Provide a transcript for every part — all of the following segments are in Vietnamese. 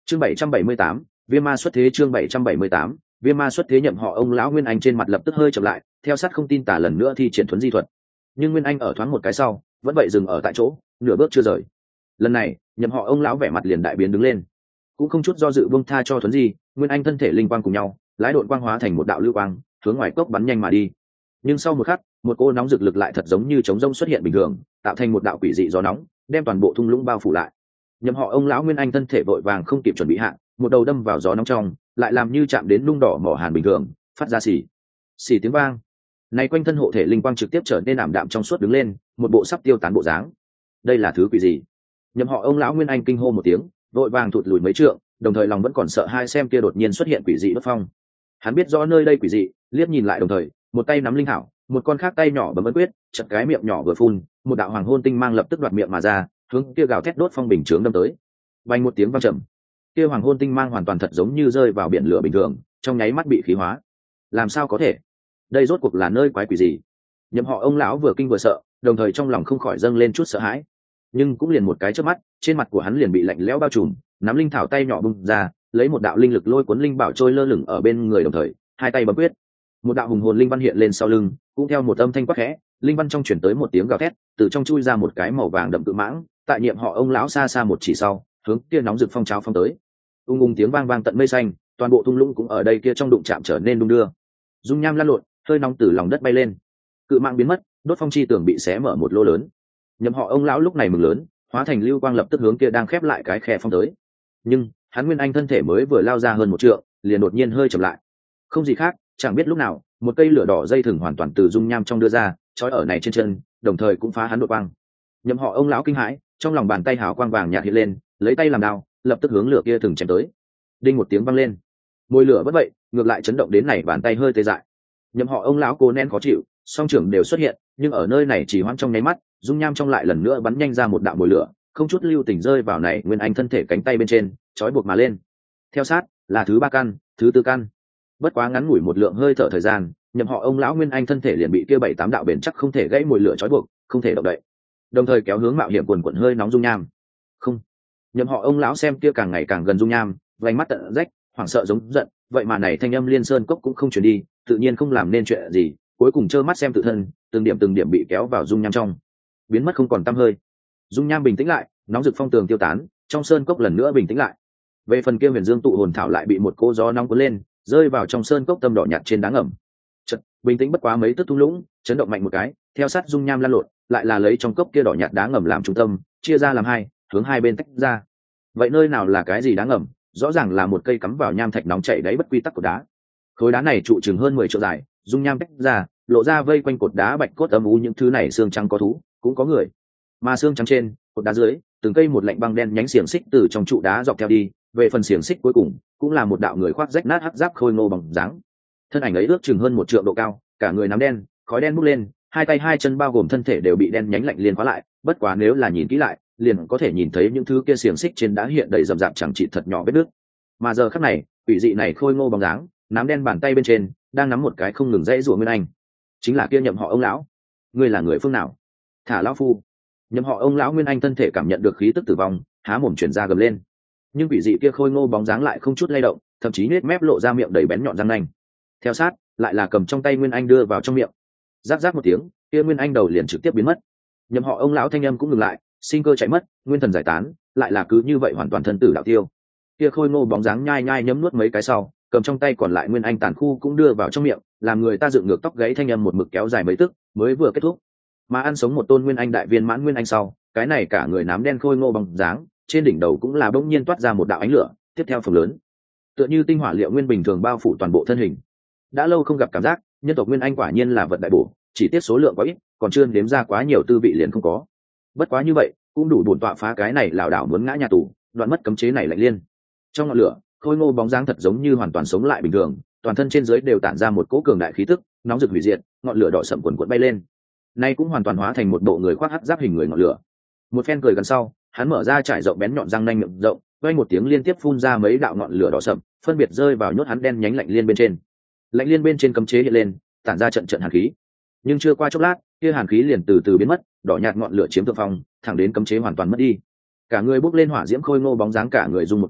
Chương 778, Viêm Ma xuất thế. Chương 778, Viêm Ma xuất thế. Nhậm Họ ông lão Nguyên Anh trên mặt lập tức hơi chậm lại, theo sát không tin tả lần nữa thi triển thuấn di thuật. Nhưng Nguyên Anh ở thoáng một cái sau, vẫn vậy dừng ở tại chỗ, nửa bước chưa rời. Lần này, Nhậm Họ ông lão vẻ mặt liền đại biến đứng lên, cũng không chút do dự buông tha cho thuấn di, Nguyên Anh thân thể linh quang cùng nhau, lái độn quang hóa thành một đạo lưu quang, hướng ngoài cốc bắn nhanh mà đi. Nhưng sau một khắc, một cô nóng rực lực lại thật giống như trống rông xuất hiện bình thường, tạo thành một đạo quỷ dị gió nóng, đem toàn bộ thung lũng bao phủ lại. Nhậm Họ ông lão Nguyên Anh thân thể vội vàng không kịp chuẩn bị hạ, một đầu đâm vào gió nóng trong, lại làm như chạm đến nung đỏ mỏ hàn bình thường, phát ra xì tiếng vang. Này quanh thân hộ thể linh quang trực tiếp trở nên ảm đạm trong suốt đứng lên, một bộ sắp tiêu tán bộ dáng. Đây là thứ quỷ gì? Nhậm Họ ông lão Nguyên Anh kinh hô một tiếng, vội vàng thụt lùi mấy trượng, đồng thời lòng vẫn còn sợ hai xem kia đột nhiên xuất hiện quỷ dị đốt phong. Hắn biết rõ nơi đây quỷ dị, liếc nhìn lại đồng thời, một tay nắm linh hảo, một con khác tay nhỏ bấm ấn quyết, chật cái miệng nhỏ vừa phun, một đạo hoàng hôn tinh mang lập tức đoạt miệng mà ra, hướng kia gào thét đốt phong bình chướng đâm tới. Vang một tiếng vang trầm, kia hoàng hôn tinh mang hoàn toàn thật giống như rơi vào biển lửa bình thường, trong nháy mắt bị khí hóa. Làm sao có thể? Đây rốt cuộc là nơi quái quỷ gì? Nhậm Họ ông lão vừa kinh vừa sợ, đồng thời trong lòng không khỏi dâng lên chút sợ hãi. Nhưng cũng liền một cái chớp mắt, trên mặt của hắn liền bị lạnh lẽo bao trùm, nắm linh thảo tay nhỏ bung ra, lấy một đạo linh lực lôi cuốn linh bảo trôi lơ lửng ở bên người, đồng thời hai tay bấm quyết, một đạo hùng hồn linh văn hiện lên sau lưng, cũng theo một âm thanh quát khẽ, linh văn trong chuyển tới một tiếng gào thét, từ trong chui ra một cái màu vàng đậm cự mãng, tại Nhiệm Họ ông lão xa xa một chỉ sau, hướng kia nóng rực phong cháo phong tới. Ung ung tiếng vang vang tận mây xanh, toàn bộ thung lũng cũng ở đây kia trong đụng chạm trở nên đung đưa, dung nham lăn lộn, hơi nóng từ lòng đất bay lên. Cự mãng biến mất, đốt phong chi tường bị xé mở một lỗ lớn. Nhậm Họ ông lão lúc này mừng lớn, hóa thành lưu quang lập tức hướng kia đang khép lại cái khe phong tới. Nhưng hắn Nguyên Anh thân thể mới vừa lao ra hơn một trượng, liền đột nhiên hơi chậm lại. Không gì khác, chẳng biết lúc nào, một cây lửa đỏ dây thừng hoàn toàn từ dung nham trong đưa ra, trói ở này trên chân, đồng thời cũng phá hắn đột quang. Nhậm Họ ông lão kinh hãi, trong lòng bàn tay hào quang vàng nhạt hiện lên, lấy tay làm đao, lập tức hướng lửa kia thừng chém tới. Đinh một tiếng vang lên, môi lửa bất vậy, ngược lại chấn động đến này bàn tay hơi tê dại. Nhậm Họ ông lão cố nén khó chịu, song trưởng đều xuất hiện, nhưng ở nơi này chỉ hoãn trong nháy mắt, dung nham trong lại lần nữa bắn nhanh ra một đạo mồi lửa, không chút lưu tình rơi vào này Nguyên Anh thân thể cánh tay bên trên, trói buộc mà lên. Theo sát là thứ ba căn, thứ tư căn. Bất quá ngắn ngủi một lượng hơi thở thời gian, Nhậm Họ ông lão Nguyên Anh thân thể liền bị kia 7-8 đạo bền chắc không thể gãy mồi lửa trói buộc, không thể động đậy, đồng thời kéo hướng mạo hiểm quần quần hơi nóng dung nham. Không, Nhậm Họ ông lão xem kia càng ngày càng gần dung nham, vành mắt tận rách, hoảng sợ giống giận, vậy mà này thanh âm liên sơn cốc cũng không chuyển đi, tự nhiên không làm nên chuyện gì, cuối cùng trơ mắt xem tự thân từng điểm bị kéo vào dung nham trong, biến mất không còn tăm hơi. Dung nham bình tĩnh lại, nóng rực phong tường tiêu tán, trong sơn cốc lần nữa bình tĩnh lại. Về phần kia Huyền Dương tụ hồn thảo lại bị một cô gió nóng cuốn lên, rơi vào trong sơn cốc tâm đỏ nhạt trên đá ngầm. Chợt, bình tĩnh bất quá mấy tấc thung lũng, chấn động mạnh một cái, theo sát dung nham lan lộn, lại là lấy trong cốc kia đỏ nhạt đá ngầm làm trung tâm, chia ra làm hai, hướng hai bên tách ra. Vậy nơi nào là cái gì đá ngầm? Rõ ràng là một cây cắm vào nham thạch nóng chảy đáy bất quy tắc của đá. Khối đá này trụ chừng hơn 10 trượng dài, dung nham tách ra, lộ ra vây quanh cột đá bạch cốt âm u, những thứ này xương trắng có thú, cũng có người. Mà xương trắng trên, cột đá dưới, từng cây một lạnh băng đen nhánh xiềng xích từ trong trụ đá dọc theo đi, về phần xiềng xích cuối cùng, cũng là một đạo người khoác rách nát hắc giáp khôi ngô bằng dáng. Thân ảnh ấy ước chừng hơn 1 trượng độ cao, cả người nắm đen, khói đen bốc lên, hai tay hai chân bao gồm thân thể đều bị đen nhánh lạnh liên khóa lại, bất quá nếu là nhìn kỹ lại, liền có thể nhìn thấy những thứ kia xiềng xích trên đá hiện đầy rậm rạp chẳng trị thật nhỏ vết nước. Mà giờ khắc này, quỷ dị này khôi ngô bằng dáng, nắm đen bàn tay bên trên, đang nắm một cái không ngừng dãy rủa Nguyên Anh. Chính là kia Nhậm Họ ông lão. Ngươi là người phương nào? Thả lão phu. Nhậm Họ ông lão Nguyên Anh thân thể cảm nhận được khí tức tử vong, há mồm truyền ra gầm lên. Nhưng quỷ dị kia khôi ngô bóng dáng lại không chút lay động, thậm chí nết mép lộ ra miệng đầy bén nhọn răng nanh. Theo sát, lại là cầm trong tay Nguyên Anh đưa vào trong miệng. Rắc rắc một tiếng, kia Nguyên Anh đầu liền trực tiếp biến mất. Nhậm Họ ông lão thanh âm cũng ngừng lại, sinh cơ chạy mất, nguyên thần giải tán, lại là cứ như vậy hoàn toàn thân tử đạo tiêu. Kia khôi ngô bóng dáng nhai nhai nhấm nuốt mấy cái sau, cầm trong tay còn lại Nguyên Anh tàn khu cũng đưa vào trong miệng, làm người ta dựng ngược tóc gáy, thanh âm một mực kéo dài mấy tức mới vừa kết thúc. Mà ăn sống một tôn Nguyên Anh đại viên mãn Nguyên Anh sau, cái này cả người nám đen khôi ngô bóng dáng, trên đỉnh đầu cũng là bỗng nhiên toát ra một đạo ánh lửa, tiếp theo phồng lớn, tựa như tinh hỏa liệu nguyên bình thường bao phủ toàn bộ thân hình. Đã lâu không gặp cảm giác, nhân tộc Nguyên Anh quả nhiên là vật đại bổ, chỉ tiếc số lượng quá ít, còn chưa đếm ra quá nhiều tư vị liền không có. Bất quá như vậy, cũng đủ bổn tọa phá cái này lảo đảo muốn ngã nhà tù, đoạn mất cấm chế này lạnh liên. Trong ngọn lửa, khôi ngô bóng dáng thật giống như hoàn toàn sống lại bình thường, toàn thân trên dưới đều tản ra một cỗ cường đại khí tức, nóng rực hủy diệt, ngọn lửa đỏ sậm cuồn cuộn bay lên. Nay cũng hoàn toàn hóa thành một bộ người khoác hắc giáp hình người ngọn lửa. Một phen cười gần sau, hắn mở ra trải rộng bén nhọn răng nanh miệng rộng, vang một tiếng liên tiếp phun ra mấy đạo ngọn lửa đỏ sậm, phân biệt rơi vào nhốt hắn đen nhánh lạnh liên bên trên. Lạnh liên bên trên cấm chế hiện lên, tản ra trận trận hàn khí. Nhưng chưa qua chốc lát, kia hàn khí liền từ từ biến mất, đỏ nhạt ngọn lửa chiếm thượng phong, thẳng đến cấm chế hoàn toàn mất đi. Cả người bốc lên hỏa diễm khôi ngô bóng dáng cả người rung một cái,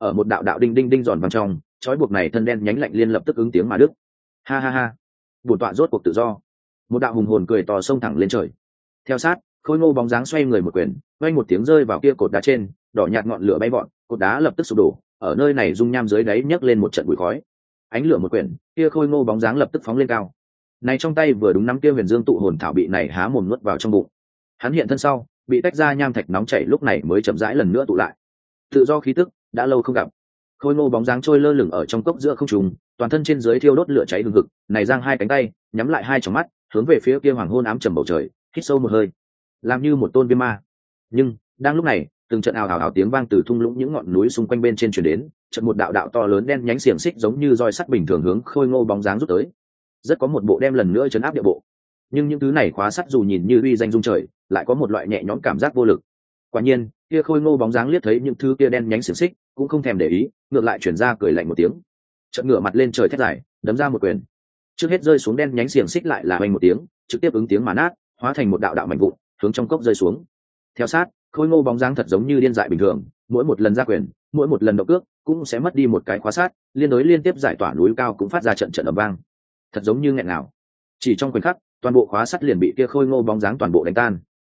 ở một đạo đạo đinh đinh đinh giòn vàng trong trói buộc này thân đen nhánh lạnh liên lập tức ứng tiếng mà đức. Ha ha ha, bổn tọa rốt cuộc tự do. Một đạo hùng hồn cười to xông thẳng lên trời. Theo sát, khôi ngô bóng dáng xoay người một quyền, vang một tiếng rơi vào kia cột đá trên, đỏ nhạt ngọn lửa bay vọt, cột đá lập tức sụp đổ, ở nơi này dung nham dưới đáy nhấc lên một trận bụi khói. Ánh lửa một quyển, kia khôi ngô bóng dáng lập tức phóng lên cao. Này trong tay vừa đúng nắm kia huyền dương tụ hồn thảo bị này há mồm nuốt vào trong bụng. Hắn hiện thân sau, bị tách ra nham thạch nóng chảy lúc này mới chậm rãi lần nữa tụ lại. Tự do khí tức, đã lâu không gặp. Khôi ngô bóng dáng trôi lơ lửng ở trong cốc giữa không trung, toàn thân trên dưới thiêu đốt lửa cháy hừng hực, này giang hai cánh tay, nhắm lại hai tròng mắt, hướng về phía kia hoàng hôn ám trầm bầu trời, hít sâu một hơi, làm như một tôn viêm ma. Nhưng đang lúc này, từng trận ào ào ào tiếng vang từ thung lũng những ngọn núi xung quanh bên trên truyền đến, trận một đạo đạo to lớn đen nhánh xiềng xích giống như roi sắt bình thường hướng khôi ngô bóng dáng rút tới. Rất có một bộ đem lần nữa chấn áp địa bộ. Nhưng những thứ này khóa sắt dù nhìn như uy danh dung trời, lại có một loại nhẹ nhõm cảm giác vô lực. Quả nhiên, kia khôi ngô bóng dáng liếc thấy những thứ kia đen nhánh xiềng xích, cũng không thèm để ý, ngược lại chuyển ra cười lạnh một tiếng. Chợt ngửa mặt lên trời thét dài, đấm ra một quyền. Trước hết rơi xuống đen nhánh xiềng xích lại là oanh một tiếng, trực tiếp ứng tiếng mà nát, hóa thành một đạo đạo mảnh vụn, hướng trong cốc rơi xuống. Theo sát, khôi ngô bóng dáng thật giống như điên dại bình thường, mỗi một lần ra quyền, mỗi một lần động cước, cũng sẽ mất đi một cái khóa sát, liên đối liên tiếp giải tỏa núi cao cũng phát ra trận trận ầm vang. Thật giống như nghẹn nào. Chỉ trong khoảnh khắc, toàn bộ khóa sắt liền bị kia khôi ngô bóng dáng toàn bộ đánh tan.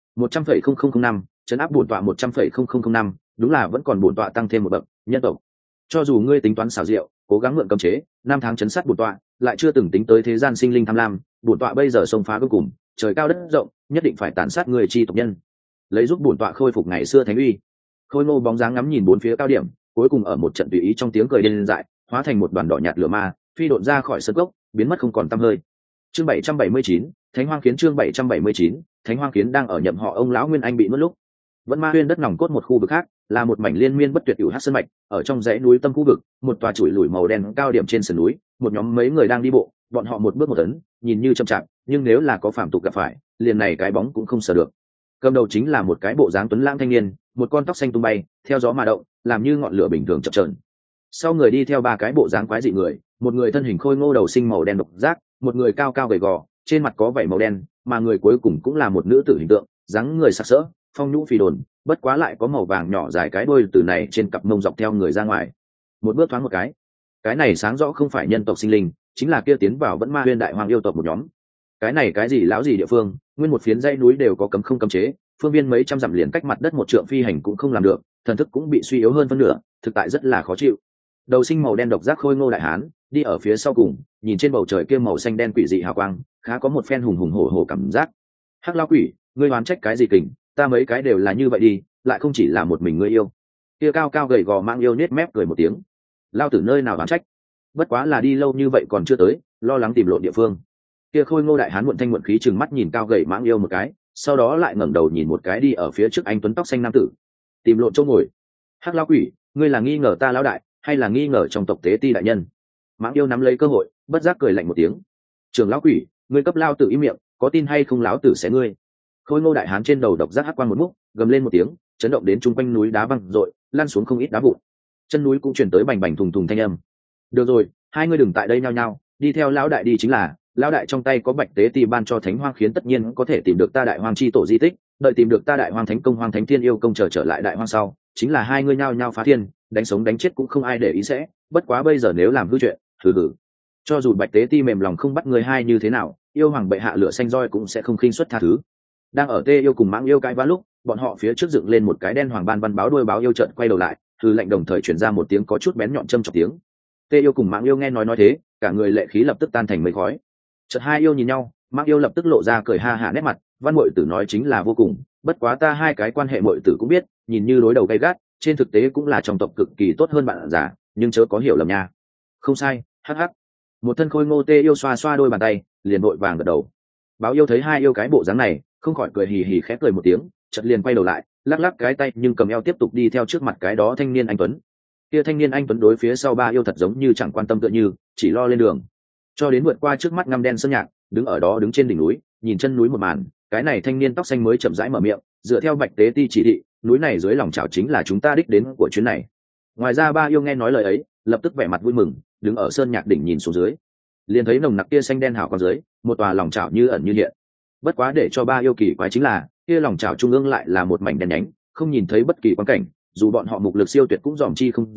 100,0005, chấn áp bổn tọa 100,0005, đúng là vẫn còn bổn tọa tăng thêm một bậc, nhân tộc. Cho dù ngươi tính toán xảo diệu, cố gắng mượn cấm chế, năm tháng chấn sát bổn tọa, lại chưa từng tính tới thế gian sinh linh tham lam, bổn tọa bây giờ xông phá cuối cùng, trời cao đất rộng, nhất định phải tàn sát người chi tộc nhân, lấy giúp bổn tọa khôi phục ngày xưa thánh uy. Khôi ngô bóng dáng ngắm nhìn bốn phía cao điểm, cuối cùng ở một trận tùy ý trong tiếng cười điên dại, hóa thành một đoàn đỏ nhạt lửa ma, phi độn ra khỏi sơn cốc, biến mất không còn tăm hơi. Chương 779, Thánh Hoang Kiến. Chương 779, Thánh Hoang Kiến. Đang ở nhậm họ ông lão Nguyên Anh bị nuốt lúc, vẫn ma huyên đất nòng cốt một khu vực khác, là một mảnh liên miên bất tuyệt hữu hắc sơn mạch, ở trong dãy núi tâm khu vực, một tòa chùi lủi màu đen cao điểm trên sườn núi, một nhóm mấy người đang đi bộ, bọn họ một bước một tấn, nhìn như chậm chạp, nhưng nếu là có phàm tục gặp phải, liền này cái bóng cũng không sờ được. Cầm đầu chính là một cái bộ dáng tuấn lãng thanh niên, một con tóc xanh tung bay, theo gió mà động, làm như ngọn lửa bình thường chập chờn. Sau người đi theo ba cái bộ dáng quái dị người, một người thân hình khôi ngô đầu sinh màu đen độc giác, một người cao cao gầy gò, trên mặt có vảy màu đen, mà người cuối cùng cũng là một nữ tử hình tượng, dáng người sặc sỡ, phong nhũ phì đồn, bất quá lại có màu vàng nhỏ dài cái đuôi từ này trên cặp mông dọc theo người ra ngoài. Một bước thoáng một cái này sáng rõ không phải nhân tộc sinh linh, chính là kia tiến vào vẫn ma huyên đại hoàng yêu tộc một nhóm. Cái này cái gì lão gì địa phương, nguyên một phiến dãy núi đều có cấm không cấm chế, phương viên mấy trăm dặm liền cách mặt đất một trượng phi hành cũng không làm được, thần thức cũng bị suy yếu hơn phân nửa, thực tại rất là khó chịu. Đầu sinh màu đen độc giác khôi ngô đại hán đi ở phía sau cùng, nhìn trên bầu trời kia màu xanh đen quỷ dị hào quang, khá có một phen hùng hùng hổ hổ cảm giác. Hắc lão quỷ, ngươi oán trách cái gì kình, ta mấy cái đều là như vậy đi, lại không chỉ là một mình ngươi yêu. Kia cao cao gầy gò mang yêu nết mép cười một tiếng. Lao tử nơi nào oán trách, bất quá là đi lâu như vậy còn chưa tới, lo lắng tìm lộn địa phương. Kia khôi ngô đại hán muộn thanh muộn khí trừng mắt nhìn cao gầy mãng yêu một cái, sau đó lại ngẩng đầu nhìn một cái đi ở phía trước anh tuấn tóc xanh nam tử, tìm lộn chỗ ngồi. Hắc lão quỷ, ngươi là nghi ngờ ta lão đại, hay là nghi ngờ trong tộc tế ti đại nhân? Mãng yêu nắm lấy cơ hội, bất giác cười lạnh một tiếng. Trường lão quỷ, ngươi cấp lao tử im miệng, có tin hay không lão tử sẽ ngươi. Khôi ngô đại hán trên đầu độc giác hắc quang một múc, gầm lên một tiếng, chấn động đến trung quanh núi đá văng rội, lăn xuống không ít đá vụn. Chân núi cũng truyền tới bành bành thùng thùng thanh âm. Được rồi, hai ngươi đừng tại đây nhao nhao, đi theo lão đại đi chính là. Lão đại trong tay có bạch tế ti ban cho thánh hoang khiến, tất nhiên có thể tìm được ta đại hoang chi tổ di tích, đợi tìm được ta đại hoang thánh công hoang thánh thiên yêu công trở lại đại hoang sau, chính là hai ngươi nhao nhao phá thiên, đánh sống đánh chết cũng không ai để ý sẽ, bất quá bây giờ nếu làm hư chuyện, hừ hừ. Cho dù bạch tế ti mềm lòng không bắt người hai như thế nào, yêu hoàng bệ hạ lửa xanh roi cũng sẽ không khinh suất tha thứ. Đang ở tê yêu cùng mãng yêu cãi vã lúc, bọn họ phía trước dựng lên một cái đen hoàng ban văn báo đuôi báo yêu trận quay đầu lại, hừ lạnh đồng thời truyền ra một tiếng có chút bén nhọn châm chọc tiếng. Tê yêu cùng mãng yêu nghe nói thế, cả người lệ khí lập tức tan thành mây khói. Chợt hai yêu nhìn nhau, mãng yêu lập tức lộ ra cười ha hả nét mặt, văn muội tử nói chính là vô cùng, bất quá ta hai cái quan hệ muội tử cũng biết, nhìn như đối đầu gay gắt, trên thực tế cũng là trong tộc cực kỳ tốt hơn bạn giả, nhưng chớ có hiểu lầm nha. Không sai, hắc hắc. Một thân khôi ngô tê yêu xoa xoa đôi bàn tay, liền vội vàng gật đầu. Báo yêu thấy hai yêu cái bộ dáng này, không khỏi cười hì hì khẽ cười một tiếng, chợt liền quay đầu lại, lắc lắc cái tay nhưng cầm eo tiếp tục đi theo trước mặt cái đó thanh niên anh tuấn. Kia thanh niên anh tuấn đối phía sau ba yêu thật giống như chẳng quan tâm tựa như, chỉ lo lên đường. Cho đến vượt qua trước mắt ngăm đen sơn nhạc, đứng ở đó đứng trên đỉnh núi, nhìn chân núi một màn, cái này thanh niên tóc xanh mới chậm rãi mở miệng, dựa theo bạch tế ti chỉ thị, núi này dưới lòng chảo chính là chúng ta đích đến của chuyến này. Ngoài ra ba yêu nghe nói lời ấy, lập tức vẻ mặt vui mừng, đứng ở sơn nhạc đỉnh nhìn xuống dưới, liền thấy nồng nặc kia xanh đen hào con dưới, một tòa lòng chảo như ẩn như hiện. Bất quá để cho ba yêu kỳ quái chính là, kia lòng chảo trung ương lại là một mảnh đen nhánh, không nhìn thấy bất kỳ quang cảnh, dù bọn họ mục lực siêu tuyệt cũng dòm chi không rõ,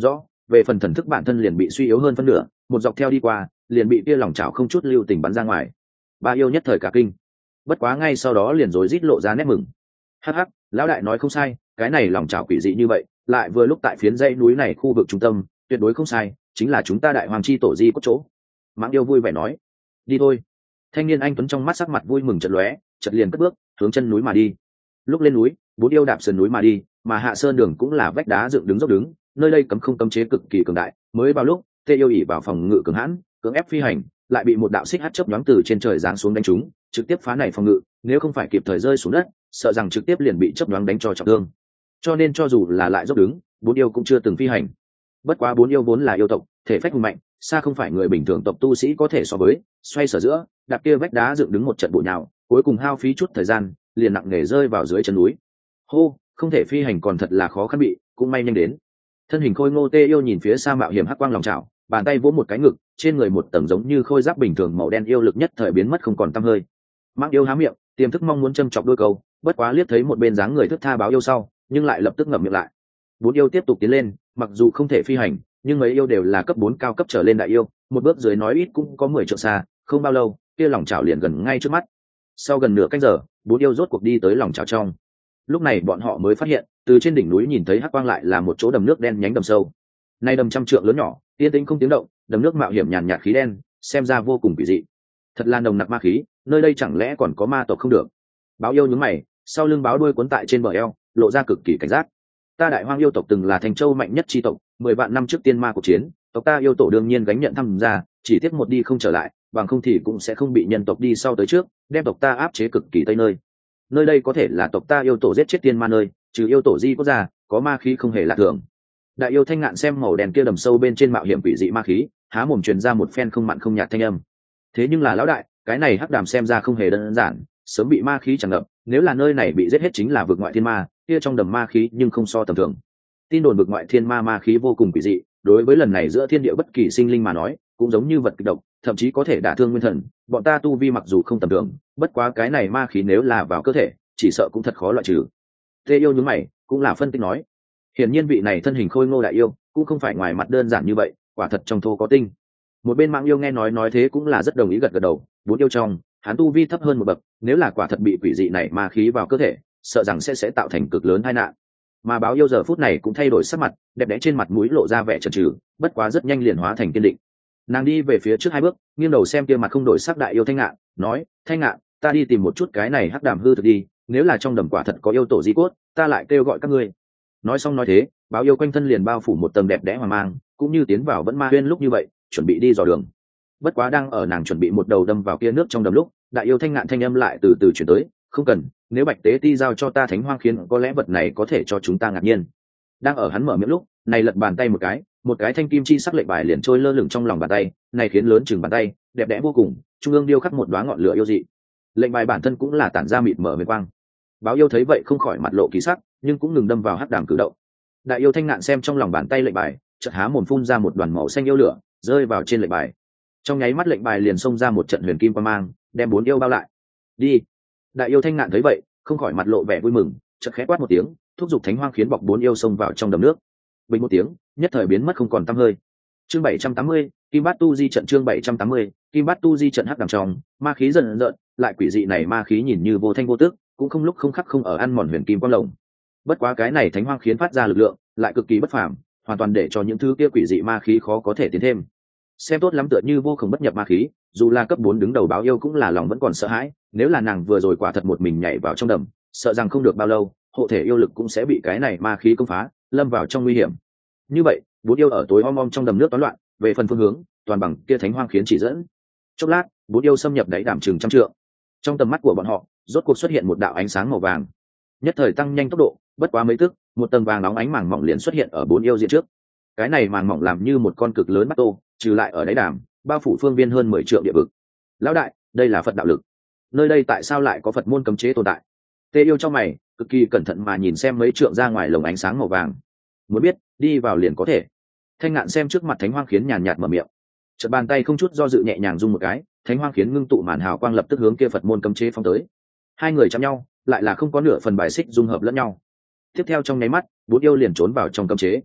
về phần thần thức bản thân liền bị suy yếu hơn phân nửa, một dọc theo đi qua liền bị kia lòng chảo không chút lưu tình bắn ra ngoài. Ba yêu nhất thời cả kinh, bất quá ngay sau đó liền rối rít lộ ra nét mừng. Hắc hắc, lão đại nói không sai, cái này lòng chảo quỷ dị như vậy, lại vừa lúc tại phiến dãy núi này khu vực trung tâm, tuyệt đối không sai, chính là chúng ta đại hoàng chi tổ di có chỗ. Mãng yêu vui vẻ nói, đi thôi. Thanh niên anh tuấn trong mắt sắc mặt vui mừng chợt lóe, chợt liền cất bước hướng chân núi mà đi. Lúc lên núi, bốn yêu đạp sườn núi mà đi, mà hạ sơn đường cũng là vách đá dựng đứng dốc đứng, nơi đây cấm không cấm chế cực kỳ cường đại. Mới vào lúc tê yêu ỉ vào phòng ngự cường hãn, cưỡng ép phi hành, lại bị một đạo xích hắt chớp nhoáng từ trên trời giáng xuống đánh trúng, trực tiếp phá này phòng ngự, nếu không phải kịp thời rơi xuống đất, sợ rằng trực tiếp liền bị chớp nhoáng đánh cho trọng thương. Cho nên cho dù là lại dốc đứng, bốn yêu cũng chưa từng phi hành. Bất quá bốn yêu vốn là yêu tộc, thể phách hùng mạnh, xa không phải người bình thường tộc tu sĩ có thể so với. Xoay sở giữa, đạp kia vách đá dựng đứng một trận bụi nhào, cuối cùng hao phí chút thời gian, liền nặng nề rơi vào dưới chân núi. Hô, không thể phi hành còn thật là khó khăn bị, cũng may nhanh đến. Thân hình khôi ngô tê yêu nhìn phía xa mạo hiểm hắc quang lòng chảo, bàn tay vỗ một cái ngực, trên người một tầng giống như khôi giáp bình thường màu đen yêu lực nhất thời biến mất không còn tăm hơi. Mãng yêu há miệng, tiềm thức mong muốn châm chọc đôi câu, bất quá liếc thấy một bên dáng người thức tha báo yêu sau, nhưng lại lập tức ngậm miệng lại. Bốn yêu tiếp tục tiến lên, mặc dù không thể phi hành, nhưng mấy yêu đều là cấp 4 cao cấp trở lên đại yêu, một bước dưới nói ít cũng có 10 trượng xa, không bao lâu, kia lòng chảo liền gần ngay trước mắt. Sau gần nửa canh giờ, bốn yêu rốt cuộc đi tới lòng chảo trong. Lúc này bọn họ mới phát hiện, từ trên đỉnh núi nhìn thấy hắc quang lại là một chỗ đầm nước đen nhánh đầm sâu. Nay đầm trăm trượng lớn nhỏ, yên tĩnh không tiếng động, đầm nước mạo hiểm nhàn nhạt khí đen, xem ra vô cùng kỳ dị. Thật là nồng nặc ma khí, nơi đây chẳng lẽ còn có ma tộc không được? Báo yêu nhướng mày, sau lưng báo đuôi cuốn tại trên bờ eo, lộ ra cực kỳ cảnh giác. Ta đại hoang yêu tộc từng là thành châu mạnh nhất chi tộc, 10 vạn năm trước tiên ma cuộc chiến, tộc ta yêu tổ đương nhiên gánh nhận tham gia, chỉ tiếp một đi không trở lại, bằng không thì cũng sẽ không bị nhân tộc đi sau tới trước, đem tộc ta áp chế cực kỳ tây nơi. Nơi đây có thể là tộc ta yêu tổ giết chết tiên ma nơi, trừ yêu tổ di quốc gia, có ma khí không hề lạ thường. Đại yêu Thanh Ngạn xem màu đen kia đầm sâu bên trên mạo hiểm quỷ dị ma khí, há mồm truyền ra một phen không mặn không nhạt thanh âm. Thế nhưng là lão đại, cái này hắc đàm xem ra không hề đơn giản, sớm bị ma khí tràn ngập, nếu là nơi này bị giết hết chính là vực ngoại thiên ma, kia trong đầm ma khí nhưng không so tầm thường. Tin đồn vực ngoại thiên ma ma khí vô cùng quỷ dị, đối với lần này giữa thiên địa bất kỳ sinh linh mà nói, cũng giống như vật kịch độc, thậm chí có thể đả thương nguyên thần. Bọn ta tu vi mặc dù không tầm thường, bất quá cái này ma khí nếu là vào cơ thể, chỉ sợ cũng thật khó loại trừ. Tê yêu nhướng mày, cũng là phân tích nói. Hiển nhiên vị này thân hình khôi ngô đại yêu, cũng không phải ngoài mặt đơn giản như vậy, quả thật trong thô có tinh. Một bên Mạng yêu nghe nói thế cũng là rất đồng ý gật gật đầu, bốn yêu trong, hắn tu vi thấp hơn một bậc, nếu là quả thật bị quỷ dị này ma khí vào cơ thể, sợ rằng sẽ tạo thành cực lớn tai nạn. Mà báo yêu giờ phút này cũng thay đổi sắc mặt, đẹp đẽ trên mặt mũi lộ ra vẻ chần chừ, bất quá rất nhanh liền hóa thành kiên định. Nàng đi về phía trước 2 bước, nghiêng đầu xem kia mặt không đổi sắc đại yêu Thanh Ngạn, nói: Thanh Ngạn, ta đi tìm một chút cái này hắc đàm hư thực đi, nếu là trong đầm quả thật có yêu tổ di cốt, ta lại kêu gọi các ngươi. Nói xong nói thế, báo yêu quanh thân liền bao phủ một tầng đẹp đẽ hoàng mang, cũng như tiến vào vẫn ma huyên lúc như vậy, chuẩn bị đi dò đường. Bất quá đang ở nàng chuẩn bị một đầu đâm vào kia nước trong đầm lúc, đại yêu Thanh Ngạn thanh âm lại từ từ chuyển tới: không cần, nếu Bạch Tế Ti giao cho ta Thánh Hoang Khiến, có lẽ vật này có thể cho chúng ta ngạc nhiên. Đang ở hắn mở miệng lúc, này lật bàn tay một cái thanh kim chi sắc lệnh bài liền trôi lơ lửng trong lòng bàn tay, này khiến lớn chừng bàn tay, đẹp đẽ vô cùng, trung ương điêu khắc một đóa ngọn lửa yêu dị. Lệnh bài bản thân cũng là tản ra mịt mờ huyền quang. Báo yêu thấy vậy không khỏi mặt lộ kỳ sắc, nhưng cũng ngừng đâm vào hắc đàm cử động. Đại yêu Thanh Ngạn xem trong lòng bàn tay lệnh bài, chợt há mồm phun ra một đoàn màu xanh yêu lửa, rơi vào trên lệnh bài. Trong nháy mắt lệnh bài liền xông ra một trận huyền kim quang mang, đem 4 yêu bao lại. Đi. Đại yêu Thanh Ngạn thấy vậy, không khỏi mặt lộ vẻ vui mừng, chợt khẽ quát một tiếng, thúc giục Thánh Hoang Khiến bọc 4 yêu xông vào trong đầm nước. Bình một tiếng, nhất thời biến mất không còn tăm hơi. Chương 780, Kim Bát Tu Di trận. Chương 780, Kim Bát Tu Di trận. Hắc đàm trong, ma khí dần dần, lại quỷ dị này ma khí nhìn như vô thanh vô tức, cũng không lúc không khắc không ở ăn mòn huyền kim quang lồng. Bất quá cái này Thánh Hoang Khiến phát ra lực lượng, lại cực kỳ bất phàm, hoàn toàn để cho những thứ kia quỷ dị ma khí khó có thể tiến thêm. Xem tốt lắm tựa như vô cùng bất nhập ma khí, dù là cấp 4 đứng đầu báo yêu cũng là lòng vẫn còn sợ hãi, nếu là nàng vừa rồi quả thật một mình nhảy vào trong đầm, sợ rằng không được bao lâu, hộ thể yêu lực cũng sẽ bị cái này ma khí công phá, lâm vào trong nguy hiểm. Như vậy, 4 yêu ở tối om om trong đầm nước toán loạn, về phần phương hướng, toàn bằng kia Thánh Hoang Khiến chỉ dẫn. Chốc lát, 4 yêu xâm nhập đáy đàm chừng trăm trượng. Trong tầm mắt của bọn họ, rốt cuộc xuất hiện một đạo ánh sáng màu vàng. Nhất thời tăng nhanh tốc độ, bất quá mấy tức, một tầng vàng nóng ánh màng mỏng liền xuất hiện ở 4 yêu diện trước. Cái này màng mỏng làm như một con cực lớn bắt tô, trừ lại ở đáy đàm, bao phủ phương viên hơn 10 triệu địa vực. Lão đại, đây là Phật đạo lực. Nơi đây tại sao lại có Phật môn cấm chế tồn tại? Tê yêu trong mày, cực kỳ cẩn thận mà nhìn xem mấy trượng ra ngoài lồng ánh sáng màu vàng. Muốn biết, đi vào liền có thể. Thanh Ngạn xem trước mặt Thánh Hoang Khiến nhàn nhạt mở miệng. Chợt bàn tay không chút do dự nhẹ nhàng rung một cái, Thánh Hoang Khiến ngưng tụ màn hào quang lập tức hướng kia Phật môn cấm chế phóng tới. Hai người chạm nhau, lại là không có nửa phần bài xích dung hợp lẫn nhau. Tiếp theo trong nháy mắt, 4 yêu liền trốn vào trong cấm chế.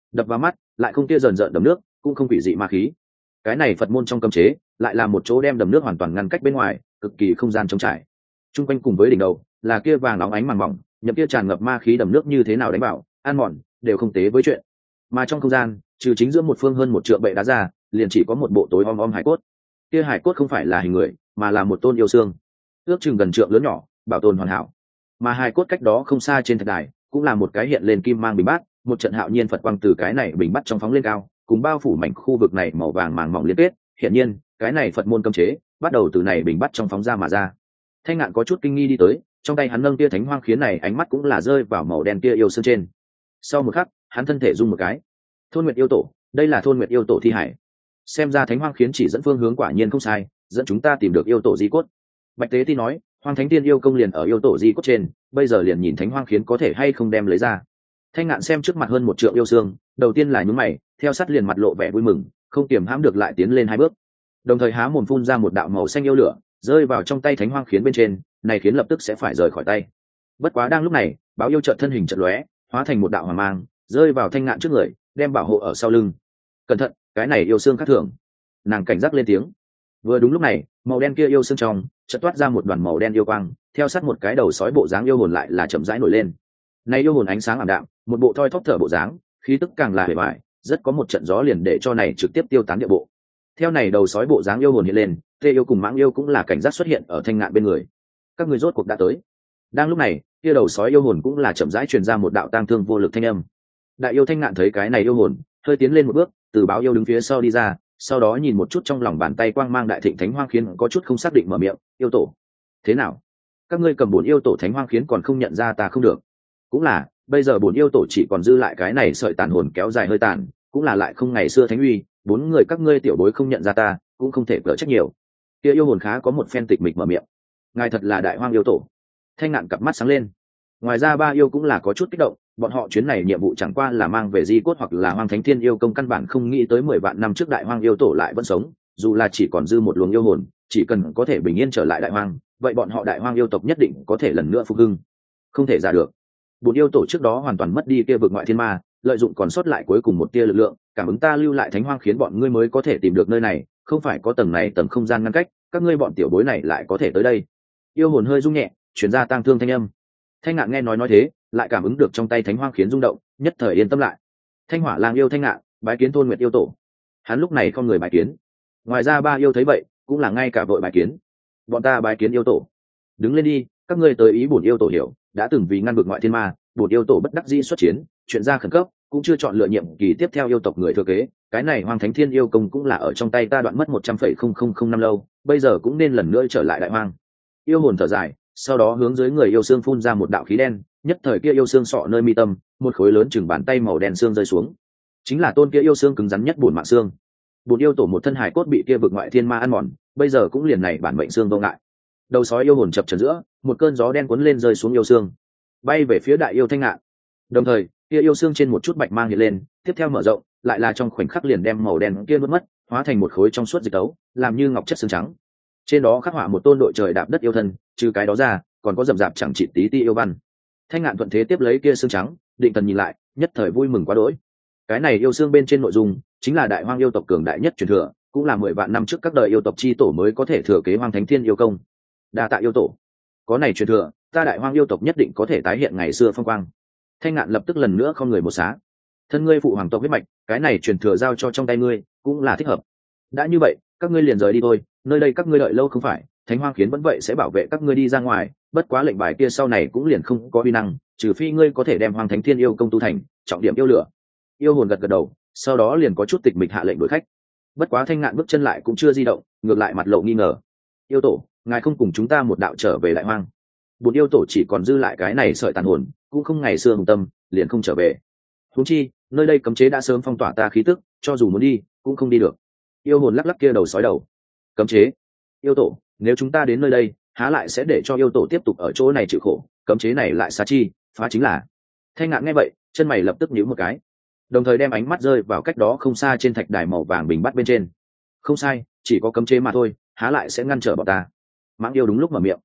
đập vào mắt lại không tia rờn rợn đầm nước, cũng không quỷ dị ma khí. Cái này Phật môn trong cấm chế lại là một chỗ đem đầm nước hoàn toàn ngăn cách bên ngoài, cực kỳ không gian trống trải. Trung quanh cùng với đỉnh đầu là kia vàng óng ánh màng mỏng, nhập kia tràn ngập ma khí đầm nước như thế nào đánh bảo ăn mòn đều không tế với chuyện. Mà trong không gian trừ chính giữa một phương hơn một trượng bệ đá ra, liền chỉ có một bộ tối om om hải cốt. Kia hải cốt không phải là hình người, mà là một tôn yêu xương, ước chừng gần trượng lớn nhỏ, bảo tồn hoàn hảo. Mà hải cốt cách đó không xa trên thạch đài cũng là một cái hiện lên kim mang bình bát, một trận hạo nhiên Phật quang từ cái này bình bát trong phóng lên cao, cùng bao phủ mảnh khu vực này màu vàng màng mỏng liên kết. Hiện nhiên cái này Phật môn cấm chế bắt đầu từ này bình bát trong phóng ra mà ra. Thanh Ngạn có chút kinh nghi đi tới, trong tay hắn nâng tia thánh hoang khiến này, ánh mắt cũng là rơi vào màu đen kia yêu xương trên. Sau một khắc hắn thân thể rung một cái. Thôn Nguyệt yêu tổ, đây là Thôn Nguyệt yêu tổ thi hải. Xem ra thánh hoang khiến chỉ dẫn phương hướng quả nhiên không sai, dẫn chúng ta tìm được yêu tổ di cốt. Bạch Tế Ti nói, Hoang Thánh Tiên yêu công liền ở yêu tổ di cốt trên, bây giờ liền nhìn thánh hoang khiến có thể hay không đem lấy ra. Thanh Ngạn xem trước mặt hơn một trượng yêu xương, đầu tiên là nhướng mày, theo sát liền mặt lộ vẻ vui mừng, không kiềm hãm được lại tiến lên hai bước, đồng thời há mồm phun ra một đạo màu xanh yêu lửa, rơi vào trong tay thánh hoang khiến bên trên, này khiến lập tức sẽ phải rời khỏi tay. Bất quá đang lúc này, báo yêu chợt thân hình chợt lóe, hóa thành một đạo hỏa mang, rơi vào Thanh Ngạn trước người, đem bảo hộ ở sau lưng. Cẩn thận, cái này yêu xương khác thường. Nàng cảnh giác lên tiếng. Vừa đúng lúc này, màu đen kia yêu xương trong chợt toát ra một đoàn màu đen yêu quang, theo sát một cái đầu sói bộ dáng yêu hồn lại là chậm rãi nổi lên. Này yêu hồn ánh sáng ảm đạm, một bộ thoi thóp thở bộ dáng, khí tức càng là bề bại, rất có một trận gió liền để cho này trực tiếp tiêu tán địa bộ. Theo này đầu sói bộ dáng yêu hồn hiện lên, tê yêu cùng mãng yêu cũng là cảnh giác xuất hiện ở Thanh Ngạn bên người. Các người rốt cuộc đã tới. Đang lúc này, kia đầu sói yêu hồn cũng là chậm rãi truyền ra một đạo tang thương vô lực thanh âm. Đại yêu Thanh Ngạn thấy cái này yêu hồn, hơi tiến lên một bước, từ báo yêu đứng phía sau đi ra, sau đó nhìn một chút trong lòng bàn tay quang mang đại thịnh thánh hoang khiến có chút không xác định mở miệng, yêu tổ, thế nào? Các ngươi cầm 4 yêu tổ thánh hoang khiến còn không nhận ra ta không được. Cũng là, bây giờ 4 yêu tổ chỉ còn dư lại cái này sợi tàn hồn kéo dài hơi tàn, cũng là lại không ngày xưa thánh uy, 4 người các ngươi tiểu bối không nhận ra ta, cũng không thể cỡ trách nhiều. Kia yêu hồn khá có một phen tịch mịch mở miệng. Ngài thật là đại hoang yêu tổ. Thanh Ngạn cặp mắt sáng lên. Ngoài ra 3 yêu cũng là có chút kích động, bọn họ chuyến này nhiệm vụ chẳng qua là mang về di cốt hoặc là Hoang Thánh Thiên yêu công, căn bản không nghĩ tới 10 vạn năm trước đại hoang yêu tổ lại vẫn sống, dù là chỉ còn dư một luồng yêu hồn, chỉ cần có thể bình yên trở lại đại hoang, vậy bọn họ đại hoang yêu tộc nhất định có thể lần nữa phục hưng. Không thể giả được. 4 yêu tổ trước đó hoàn toàn mất đi kia vực ngoại thiên ma, lợi dụng còn sót lại cuối cùng một tia lực lượng, cảm ứng ta lưu lại thánh hoang khiến bọn ngươi mới có thể tìm được nơi này, không phải có tầng này tầng không gian ngăn cách, các ngươi bọn tiểu bối này lại có thể tới đây. Yêu hồn hơi rung nhẹ, truyền ra tang thương thanh âm. Thanh Ngạn nghe nói thế, lại cảm ứng được trong tay thánh hoang khiến rung động, nhất thời yên tâm lại. Thanh Hỏa Lang yêu Thanh Ngạn, bái kiến Thôn Nguyệt yêu tổ. Hắn lúc này không người bái kiến. Ngoài ra 3 yêu thấy vậy, cũng là ngay cả vội bái kiến. Bọn ta bái kiến yêu tổ. Đứng lên đi, các ngươi tới ý bổn yêu tổ hiểu, đã từng vì ngăn vực ngoại thiên ma, bổn yêu tổ bất đắc dĩ xuất chiến, chuyện ra khẩn cấp, cũng chưa chọn lựa nhiệm kỳ tiếp theo yêu tộc người thừa kế, cái này Hoang Thánh Thiên yêu công cũng là ở trong tay ta đoạn mất 100,0005 năm lâu, bây giờ cũng nên lần nữa trở lại đại hoang. Yêu hồn thở dài, sau đó hướng dưới người yêu xương phun ra một đạo khí đen, nhất thời kia yêu xương sọ nơi mi tâm, một khối lớn chừng bàn tay màu đen xương rơi xuống. Chính là tôn kia yêu xương cứng rắn nhất bổn mạng xương. Bổn yêu tổ một thân hài cốt bị kia vực ngoại thiên ma ăn mòn, bây giờ cũng liền này bản mệnh xương vô ngại. Đầu sói yêu hồn chập chờn giữa, một cơn gió đen cuốn lên rơi xuống yêu xương, bay về phía đại yêu Thanh Ngạn. Đồng thời, kia yêu xương trên một chút bạch mang hiện lên, tiếp theo mở rộng, lại là trong khoảnh khắc liền đem màu đen kia nuốt mất, hóa thành một khối trong suốt dịch tấu, làm như ngọc chất xương trắng. Trên đó khắc họa một tôn đội trời đạp đất yêu thân, trừ cái đó ra, còn có rậm rạp chẳng chỉ tí ti yêu văn. Thanh Ngạn thuận thế tiếp lấy kia xương trắng, định thần nhìn lại, nhất thời vui mừng quá đỗi. Cái này yêu xương bên trên nội dung chính là đại hoang yêu tộc cường đại nhất truyền thừa, cũng là 10 vạn năm trước các đời yêu tộc chi tổ mới có thể thừa kế Hoang Thánh Thiên yêu công. Đa tạ yêu tổ, có này truyền thừa, ta đại hoang yêu tộc nhất định có thể tái hiện ngày xưa phong quang. Thanh Ngạn lập tức lần nữa không người một xá. Thân ngươi phụ hoàng tộc huyết mạch, cái này truyền thừa giao cho trong tay ngươi, cũng là thích hợp. Đã như vậy, các ngươi liền rời đi thôi, nơi đây các ngươi đợi lâu không phải, Thánh Hoang khiến vẫn vậy sẽ bảo vệ các ngươi đi ra ngoài, bất quá lệnh bài kia sau này cũng liền không có uy năng, trừ phi ngươi có thể đem Hoang Thánh Thiên yêu công tu thành, trọng điểm yêu lửa. Yêu hồn gật gật đầu, sau đó liền có chút tịch mịch hạ lệnh đuổi khách. Bất quá Thanh Ngạn bước chân lại cũng chưa di động, ngược lại mặt lộ nghi ngờ. Yêu tổ, ngài không cùng chúng ta một đạo trở về đại hoang? Bốn yêu tổ chỉ còn dư lại cái này sợi tàn hồn, cũng không ngày xưa hùng tâm, liền không trở về. Huống chi, nơi đây cấm chế đã sớm phong tỏa ta khí tức, cho dù muốn đi, cũng không đi được. Yêu hồn lắc lắc kia đầu sói đầu. Cấm chế? Yêu tổ, nếu chúng ta đến nơi đây, há lại sẽ để cho yêu tổ tiếp tục ở chỗ này chịu khổ, cấm chế này lại xá chi, phá chính là. Thanh Ngạn nghe vậy, chân mày lập tức nhíu một cái, đồng thời đem ánh mắt rơi vào cách đó không xa trên thạch đài màu vàng bình bát bên trên. Không sai, chỉ có cấm chế mà thôi, há lại sẽ ngăn trở bọn ta. Mãng yêu đúng lúc mở miệng.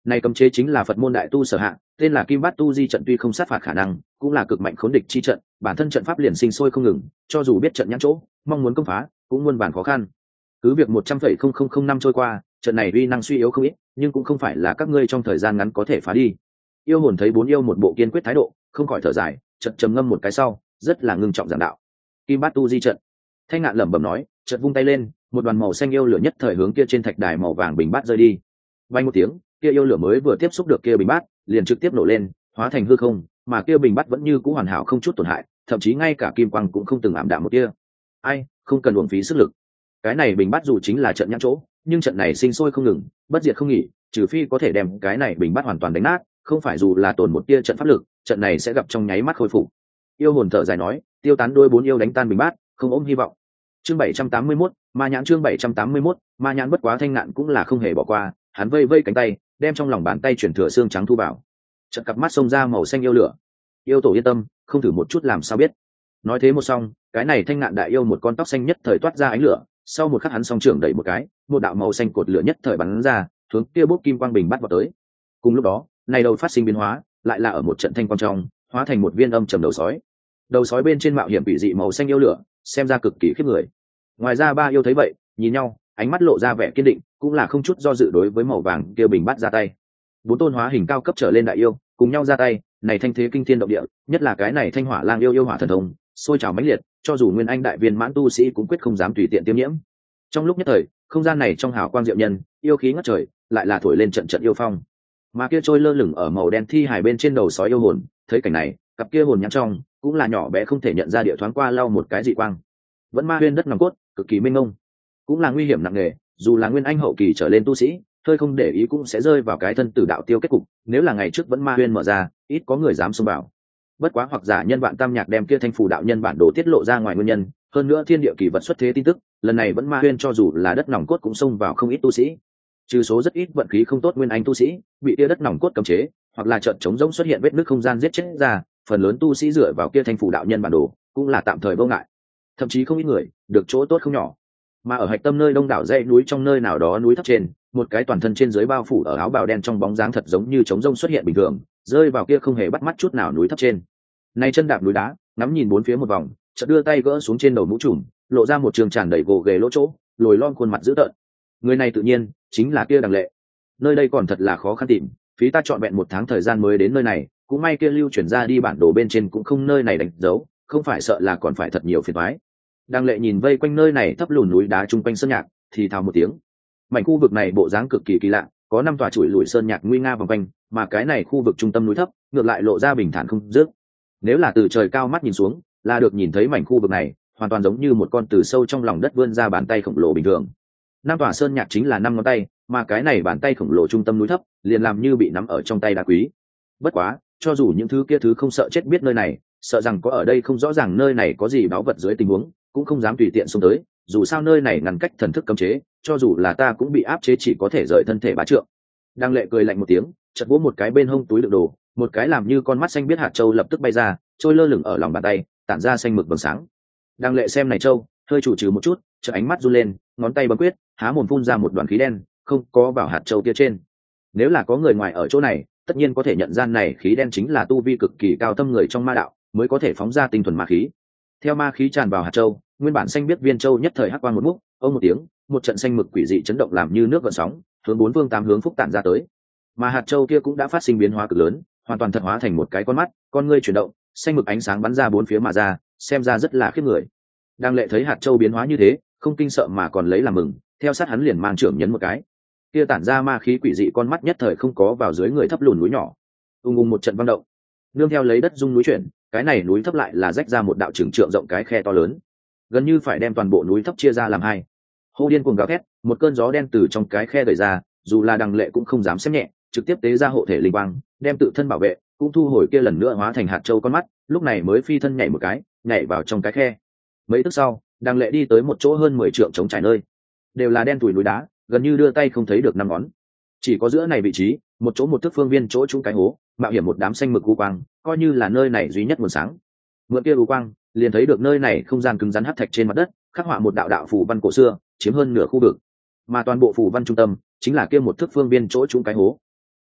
Này cấm chế chính là Phật môn đại tu sở hạ, tên là Kim Bát Tu Di trận, tuy không sát phạt khả năng, cũng là cực mạnh khốn địch chi trận, bản thân trận pháp liền sinh sôi không ngừng, cho dù biết trận nhãn chỗ, mong muốn công phá, cũng muôn bản khó khăn. Cứ việc 100,0000 năm trôi qua, trận này uy năng suy yếu không ít, nhưng cũng không phải là các ngươi trong thời gian ngắn có thể phá đi. Yêu hồn thấy bốn yêu một bộ kiên quyết thái độ, không khỏi thở dài, chợt trầm ngâm một cái sau, rất là ngưng trọng giảng đạo. Kim Bát Tu Di trận. Thanh Ngạn lẩm bẩm nói, chợt vung tay lên, một đoàn màu xanh yêu lửa nhất thời hướng kia trên thạch đài màu vàng bình bát rơi đi. Vang một tiếng, kia yêu lửa mới vừa tiếp xúc được kia bình bát, liền trực tiếp nổ lên, hóa thành hư không, mà kia bình bát vẫn như cũ hoàn hảo không chút tổn hại, thậm chí ngay cả kim quang cũng không từng ảm đạm một tia. Ai, không cần uổng phí sức lực. Cái này bình bát dù chính là trận nhãn chỗ, nhưng trận này sinh sôi không ngừng, bất diệt không nghỉ, trừ phi có thể đem cái này bình bát hoàn toàn đánh nát, không phải dù là tổn một tia trận pháp lực, trận này sẽ gặp trong nháy mắt khôi phục. Yêu hồn thở dài nói, tiêu tán đôi bốn yêu đánh tan bình bát, không ôm hy vọng. Chương 781, ma nhãn. Chương 781, ma nhãn. Bất quá Thanh Ngạn cũng là không hề bỏ qua, hắn vây vây cánh tay, đem trong lòng bàn tay chuyển thừa xương trắng thu vào. Chợt cặp mắt xông ra màu xanh yêu lửa. Yêu tổ yên tâm, không thử một chút làm sao biết. Nói thế một xong, cái này Thanh Ngạn đại yêu một con tóc xanh nhất thời toát ra ánh lửa, sau một khắc hắn song trưởng đẩy một cái, một đạo màu xanh cột lửa nhất thời bắn ra, hướng kia bốc kim quang bình bắt vào tới. Cùng lúc đó, này đầu phát sinh biến hóa, lại là ở một trận thanh quang trong, hóa thành một viên âm trầm đầu sói. Đầu sói bên trên mạo hiểm bị dị màu xanh yêu lửa, xem ra cực kỳ khiếp người. Ngoài ra ba yêu thấy vậy, nhìn nhau, ánh mắt lộ ra vẻ kiên định, cũng là không chút do dự đối với màu vàng kia bình bắt ra tay. Bốn tôn hóa hình cao cấp trở lên đại yêu, cùng nhau ra tay, này thanh thế kinh thiên động địa, nhất là cái này Thanh Hỏa Lang yêu hỏa thần thông, sôi trào mãnh liệt, cho dù nguyên anh đại viên mãn tu sĩ cũng quyết không dám tùy tiện tiêm nhiễm. Trong lúc nhất thời, không gian này trong hào quang diệu nhân, yêu khí ngất trời, lại là thổi lên trận trận yêu phong. Mà kia trôi lơ lửng ở màu đen thi hài bên trên đầu sói yêu hồn, thấy cảnh này, cặp kia hồn nhãn trong, cũng là nhỏ bé không thể nhận ra địa thoáng qua lau một cái dị quang. Vẫn ma huyên đất nòng cốt, cực kỳ mênh mông, cũng là nguy hiểm nặng nề, dù là nguyên anh hậu kỳ trở lên tu sĩ, hơi không để ý cũng sẽ rơi vào cái thân tử đạo tiêu kết cục. Nếu là ngày trước vẫn ma huyên mở ra, ít có người dám xông vào. Bất quá hoặc giả nhân Vạn Tam Nhạc đem kia thanh phù đạo nhân bản đồ tiết lộ ra ngoài nguyên nhân, hơn nữa thiên địa kỳ vật xuất thế tin tức, lần này vẫn ma huyên cho dù là đất nòng cốt cũng xông vào không ít tu sĩ. Trừ số rất ít vận khí không tốt nguyên anh tu sĩ bị kia đất nòng cốt cấm chế, hoặc là trận chống rỗng xuất hiện vết nứt không gian giết chết ra, phần lớn tu sĩ dựa vào kia thanh phù đạo nhân bản đồ cũng là tạm thời vô ngại. Thậm chí không ít người được chỗ tốt không nhỏ. Mà ở hạch tâm nơi đông đảo dãy núi trong nơi nào đó núi thấp trên, một cái toàn thân trên dưới bao phủ ở áo bào đen trong bóng dáng thật giống như trống rông xuất hiện bình thường, rơi vào kia không hề bắt mắt chút nào núi thấp trên. Nay chân đạp núi đá, ngắm nhìn bốn phía một vòng, chợt đưa tay gỡ xuống trên đầu mũ trùm, lộ ra một trường tràn đầy gồ ghề lỗ chỗ, lồi lom khuôn mặt dữ tợn. Người này tự nhiên chính là kia Đằng Lệ. Nơi đây còn thật là khó khăn tìm, phí ta trọn vẹn 1 tháng thời gian mới đến nơi này, cũng may kia lưu chuyển ra đi bản đồ bên trên cũng không nơi này đánh dấu, không phải sợ là còn phải thật nhiều phiền toái. Đằng Lệ nhìn vây quanh nơi này thấp lùn núi đá chung quanh sơn nhạc, thì thào một tiếng. Mảnh khu vực này bộ dáng cực kỳ kỳ lạ, có 5 tòa chuỗi lùi sơn nhạc nguy nga vòng quanh, mà cái này khu vực trung tâm núi thấp, ngược lại lộ ra bình thản không dứt. Nếu là từ trời cao mắt nhìn xuống, là được nhìn thấy mảnh khu vực này, hoàn toàn giống như một con từ sâu trong lòng đất vươn ra bàn tay khổng lồ bình thường. 5 tòa sơn nhạc chính là 5 ngón tay, mà cái này bàn tay khổng lồ trung tâm núi thấp, liền làm như bị nắm ở trong tay đá quý. Bất quá, cho dù những thứ kia thứ không sợ chết biết nơi này, sợ rằng có ở đây không rõ ràng nơi này có gì báu vật dưới tình huống, cũng không dám tùy tiện xông tới, dù sao nơi này ngăn cách thần thức cấm chế, cho dù là ta cũng bị áp chế chỉ có thể rời thân thể bá trượng. Đang Lệ cười lạnh một tiếng, chợt vỗ một cái bên hông túi đựng đồ, một cái làm như con mắt xanh biết hạt châu lập tức bay ra, trôi lơ lửng ở lòng bàn tay, tản ra xanh mực vầng sáng. Đang Lệ xem này châu, hơi chủ trừ một chút, chợt ánh mắt run lên, ngón tay bấm quyết, há mồm phun ra một đoàn khí đen, không có vào hạt châu kia trên. Nếu là có người ngoài ở chỗ này, tất nhiên có thể nhận ra này khí đen chính là tu vi cực kỳ cao thâm người trong ma đạo mới có thể phóng ra tinh thuần ma khí. Theo ma khí tràn vào hạt châu, nguyên bản xanh biết viên châu nhất thời hắc quang một múc, ông một tiếng, một trận xanh mực quỷ dị chấn động làm như nước gợn sóng, hướng 4 phương 8 hướng phúc tản ra tới. Mà hạt châu kia cũng đã phát sinh biến hóa cực lớn, hoàn toàn thật hóa thành một cái con mắt, con ngươi chuyển động, xanh mực ánh sáng bắn ra 4 phía mà ra, xem ra rất là khiếp người. Đang Lệ thấy hạt châu biến hóa như thế, không kinh sợ mà còn lấy làm mừng, theo sát hắn liền mang trưởng nhấn một cái. Kia tản ra ma khí quỷ dị con mắt nhất thời không có vào dưới người thấp lùn núi nhỏ. Ung ung một trận vang động, nương theo lấy đất rung núi chuyển, cái này núi thấp lại là rách ra một đạo trường trượng rộng cái khe to lớn, gần như phải đem toàn bộ núi thấp chia ra làm hai. Hô điên cuồng gào thét, một cơn gió đen từ trong cái khe gợi ra, dù là Đằng Lệ cũng không dám xem nhẹ, trực tiếp tế ra hộ thể linh quang, đem tự thân bảo vệ, cũng thu hồi kia lần nữa hóa thành hạt châu con mắt, lúc này mới phi thân nhảy một cái, nhảy vào trong cái khe. Mấy tức sau, Đằng Lệ đi tới một chỗ hơn 10 trượng trống trải nơi, đều là đen tủi núi đá, gần như đưa tay không thấy được 5 ngón. Chỉ có giữa này vị trí, một chỗ một thước phương viên chỗ trũng cái hố, mạo hiểm một đám xanh mực u quang, coi như là nơi này duy nhất nguồn sáng. Mượn kia u quang, liền thấy được nơi này không gian cứng rắn hắc thạch trên mặt đất, khắc họa một đạo đạo phù văn cổ xưa, chiếm hơn nửa khu vực. Mà toàn bộ phù văn trung tâm chính là kia một thước phương viên chỗ trũng cái hố.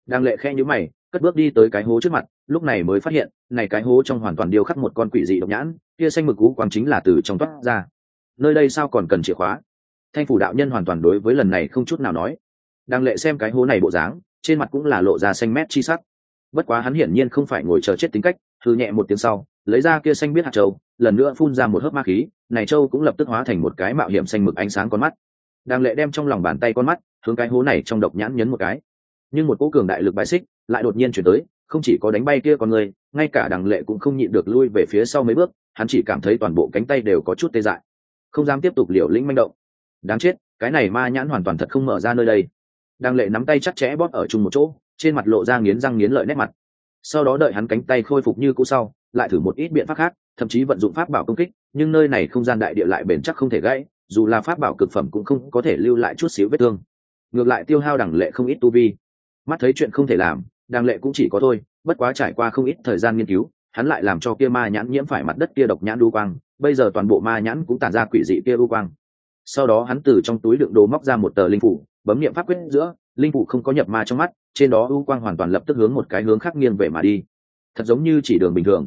Đang lệ khe nhíu mày, cất bước đi tới cái hố trước mặt, lúc này mới phát hiện này cái hố trong hoàn toàn điêu khắc một con quỷ dị độc nhãn, kia xanh mực u quang chính là từ trong toát ra. Nơi đây sao còn cần chìa khóa? Thanh phủ đạo nhân hoàn toàn đối với lần này không chút nào nói. Đang lệ xem cái hố này bộ dáng, trên mặt cũng là lộ ra xanh mét chi sắc. Bất quá hắn hiển nhiên không phải ngồi chờ chết tính cách, hừ nhẹ một tiếng sau, lấy ra kia xanh biết hạt châu, lần nữa phun ra một hớp ma khí, này châu cũng lập tức hóa thành một cái mạo hiểm xanh mực ánh sáng con mắt. Đang lệ đem trong lòng bàn tay con mắt hướng cái hố này trong độc nhãn nhấn một cái, nhưng một cỗ cường đại lực bài xích lại đột nhiên chuyển tới, không chỉ có đánh bay kia con người, ngay cả Đằng lệ cũng không nhịn được lui về phía sau mấy bước, hắn chỉ cảm thấy toàn bộ cánh tay đều có chút tê dại, không dám tiếp tục liều lĩnh manh động. Đáng chết, cái này ma nhãn hoàn toàn thật không mở ra nơi đây. Đằng lệ nắm tay chắc chẽ bóp ở chung một chỗ, trên mặt lộ ra nghiến răng nghiến lợi nét mặt. Sau đó đợi hắn cánh tay khôi phục như cũ sau, lại thử một ít biện pháp khác, thậm chí vận dụng pháp bảo công kích, nhưng nơi này không gian đại địa lại bền chắc không thể gãy, dù là pháp bảo cực phẩm cũng không có thể lưu lại chút xíu vết thương, ngược lại tiêu hao Đằng lệ không ít tu vi. Mắt thấy chuyện không thể làm, Đằng lệ cũng chỉ có thôi, bất quá trải qua không ít thời gian nghiên cứu, hắn lại làm cho kia ma nhãn nhiễm phải mặt đất kia độc nhãn đu quang, bây giờ toàn bộ ma nhãn cũng tản ra quỷ dị kia đu quang. Sau đó hắn từ trong túi đựng đồ móc ra một tờ linh phủ, bấm niệm pháp quyết giữa, linh phủ không có nhập ma trong mắt, trên đó u quang hoàn toàn lập tức hướng một cái hướng khác nghiêng về mà đi, thật giống như chỉ đường bình thường.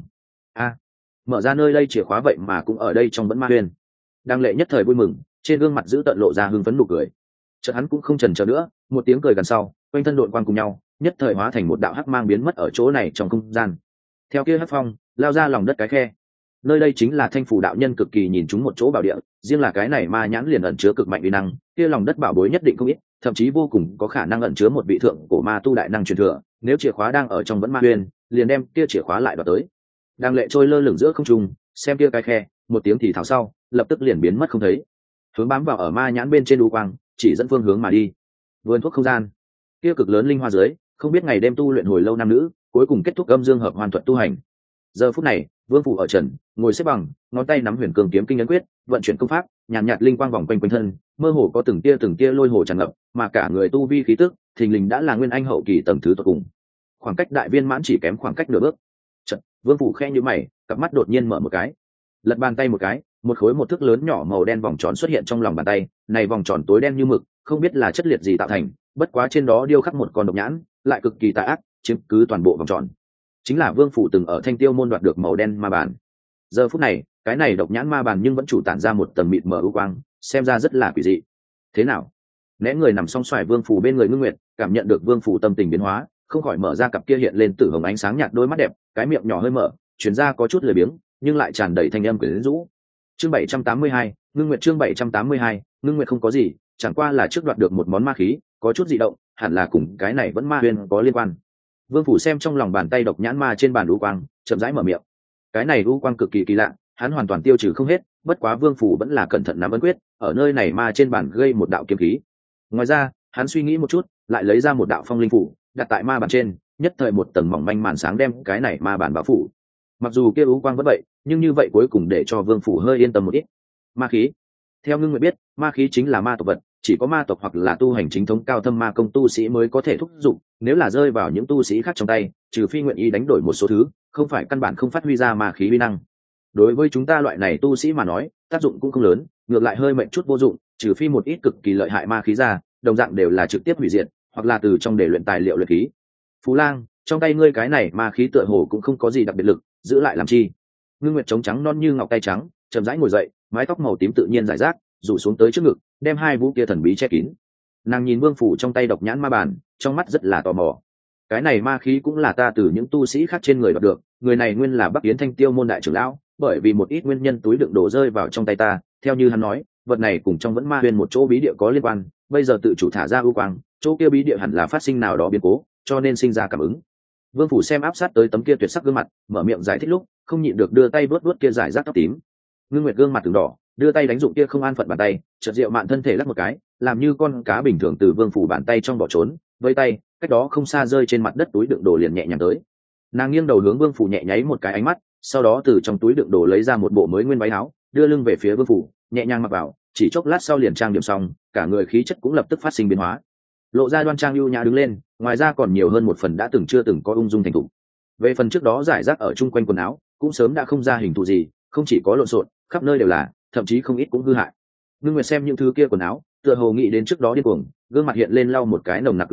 Mở ra nơi đây chìa khóa vậy mà cũng ở đây trong vẫn ma huyền. Đằng lệ nhất thời vui mừng, trên gương mặt giữ tận lộ ra hưng phấn nụ cười. Chợt hắn cũng không chần chờ nữa, một tiếng cười gần sau, quanh thân đội quang cùng nhau, nhất thời hóa thành một đạo hắc mang biến mất ở chỗ này trong không gian. Theo kia hắc phong lao ra lòng đất cái khe, nơi đây chính là Thanh phủ đạo nhân cực kỳ nhìn chúng một chỗ bảo địa, riêng là cái này ma nhãn liền ẩn chứa cực mạnh uy năng, kia lòng đất bảo bối nhất định không ít, thậm chí vô cùng có khả năng ẩn chứa một vị thượng cổ ma tu đại năng truyền thừa, nếu chìa khóa đang ở trong vẫn ma huyền, liền đem kia chìa khóa lại đoạt tới. Đang lệ trôi lơ lửng giữa không trung, xem kia cái khe, một tiếng thì thào sau, lập tức liền biến mất không thấy. Hướng bám vào ở ma nhãn bên trên đu quang, chỉ dẫn phương hướng mà đi. Vườn thuốc không gian, kia cực lớn linh hoa dưới, không biết ngày đêm tu luyện hồi lâu nam nữ, cuối cùng kết thúc âm dương hợp hoàn thuật tu hành. Giờ phút này, Vương phủ ở trần, ngồi xếp bằng, ngón tay nắm huyền cường kiếm kinh ấn quyết, vận chuyển công pháp, nhàn nhạt linh quang vòng quanh quanh thân, mơ hồ có từng tia lôi hồ tràn ngập, mà cả người tu vi khí tức, thình lình đã là nguyên anh hậu kỳ tầng thứ tột cùng. Khoảng cách đại viên mãn chỉ kém khoảng cách nửa bước. Chợt, Vương phủ khẽ nhíu mày, cặp mắt đột nhiên mở một cái. Lật bàn tay một cái, một khối một thước lớn nhỏ màu đen vòng tròn xuất hiện trong lòng bàn tay, này vòng tròn tối đen như mực, không biết là chất liệt gì tạo thành, bất quá trên đó điêu khắc một con độc nhãn, lại cực kỳ tà ác, chiếm cứ toàn bộ vòng tròn. Chính là Vương phủ từng ở Thanh Tiêu môn đoạt được màu đen ma bản. Giờ phút này, cái này độc nhãn ma bản nhưng vẫn chủ tản ra một tầng mịt mờ u quang, xem ra rất là quỷ dị. Thế nào? Né người nằm song xoài Vương phủ bên người Ngưng Nguyệt, cảm nhận được Vương phủ tâm tình biến hóa, không khỏi mở ra cặp kia hiện lên tử hồng ánh sáng nhạt đôi mắt đẹp, cái miệng nhỏ hơi mở, truyền ra có chút lười biếng, nhưng lại tràn đầy thanh âm quyến rũ. Chương 782, Ngưng Nguyệt chương 782, Ngưng Nguyệt không có gì, chẳng qua là trước đoạt được một món ma khí, có chút dị động, hẳn là cùng cái này vẫn ma huyền có liên quan. Vương phủ xem trong lòng bàn tay độc nhãn ma trên bàn u quang, chậm rãi mở miệng. Cái này u quang cực kỳ kỳ lạ, hắn hoàn toàn tiêu trừ không hết, bất quá Vương phủ vẫn là cẩn thận nắm ấn quyết, ở nơi này ma trên bàn gây một đạo kiếm khí. Ngoài ra, hắn suy nghĩ một chút, lại lấy ra một đạo phong linh phủ, đặt tại ma bàn trên, nhất thời một tầng mỏng manh màn sáng đem cái này ma bàn bao phủ. Mặc dù kia u quang vẫn vậy, nhưng như vậy cuối cùng để cho Vương phủ hơi yên tâm một ít. Ma khí, theo Ngưng Nguyệt biết, ma khí chính là ma tộc vật, chỉ có ma tộc hoặc là tu hành chính thống cao thâm ma công tu sĩ mới có thể thúc dụng, nếu là rơi vào những tu sĩ khác trong tay, trừ phi nguyện ý đánh đổi một số thứ, không phải căn bản không phát huy ra ma khí uy năng. Đối với chúng ta loại này tu sĩ mà nói, tác dụng cũng không lớn, ngược lại hơi mệnh chút vô dụng, trừ phi một ít cực kỳ lợi hại ma khí ra, đồng dạng đều là trực tiếp hủy diệt, hoặc là từ trong để luyện tài liệu luyện khí. Phú Lang, trong tay ngươi cái này ma khí tựa hồ cũng không có gì đặc biệt lực, giữ lại làm chi? Ngưng Nguyệt trống trắng non như ngọc tay trắng, chậm rãi ngồi dậy, mái tóc màu tím tự nhiên rải rác, rủ xuống tới trước ngực, đem hai vũ kia thần bí che kín. Nàng nhìn Vương phủ trong tay độc nhãn ma bàn, trong mắt rất là tò mò. Cái này ma khí cũng là ta từ những tu sĩ khác trên người đoạt được, người này nguyên là Bắc Yến Thanh Tiêu môn đại trưởng lão, bởi vì một ít nguyên nhân túi đựng đồ rơi vào trong tay ta, theo như hắn nói, vật này cùng trong vẫn ma huyền một chỗ bí địa có liên quan, bây giờ tự chủ thả ra ưu quang, chỗ kia bí địa hẳn là phát sinh nào đó biến cố, cho nên sinh ra cảm ứng. Vương phủ xem áp sát tới tấm kia tuyệt sắc gương mặt, mở miệng giải thích lúc, không nhịn được đưa tay vuốt vuốt kia giải rác tóc tím. Ngưng Nguyệt gương mặt từng đỏ, đưa tay đánh dụng kia không an phận bàn tay, chợt rượu mạn thân thể lắc một cái, làm như con cá bình thường từ Vương phủ bàn tay trong bỏ trốn, với tay, cách đó không xa rơi trên mặt đất túi đựng đồ liền nhẹ nhàng tới. Nàng nghiêng đầu hướng Vương phủ nhẹ nháy một cái ánh mắt, sau đó từ trong túi đựng đồ lấy ra một bộ mới nguyên váy áo, đưa lưng về phía Vương phủ, nhẹ nhàng mặc vào, chỉ chốc lát sau liền trang điểm xong, cả người khí chất cũng lập tức phát sinh biến hóa, lộ ra đoan trang ưu nhã đứng lên, ngoài ra còn nhiều hơn một phần đã từng chưa từng có ung dung thành thục. Về phần trước đó giải rác ở chung quanh quần áo, cũng sớm đã không ra hình thù gì, không chỉ có lộn xộn, khắp nơi đều là, thậm chí không ít cũng hư hại. Ngưng Nguyệt xem những thứ kia quần áo, tựa hồ nghĩ đến trước đó điên cuồng, gương mặt hiện lên lau một cái nồng nặc từng đỏ,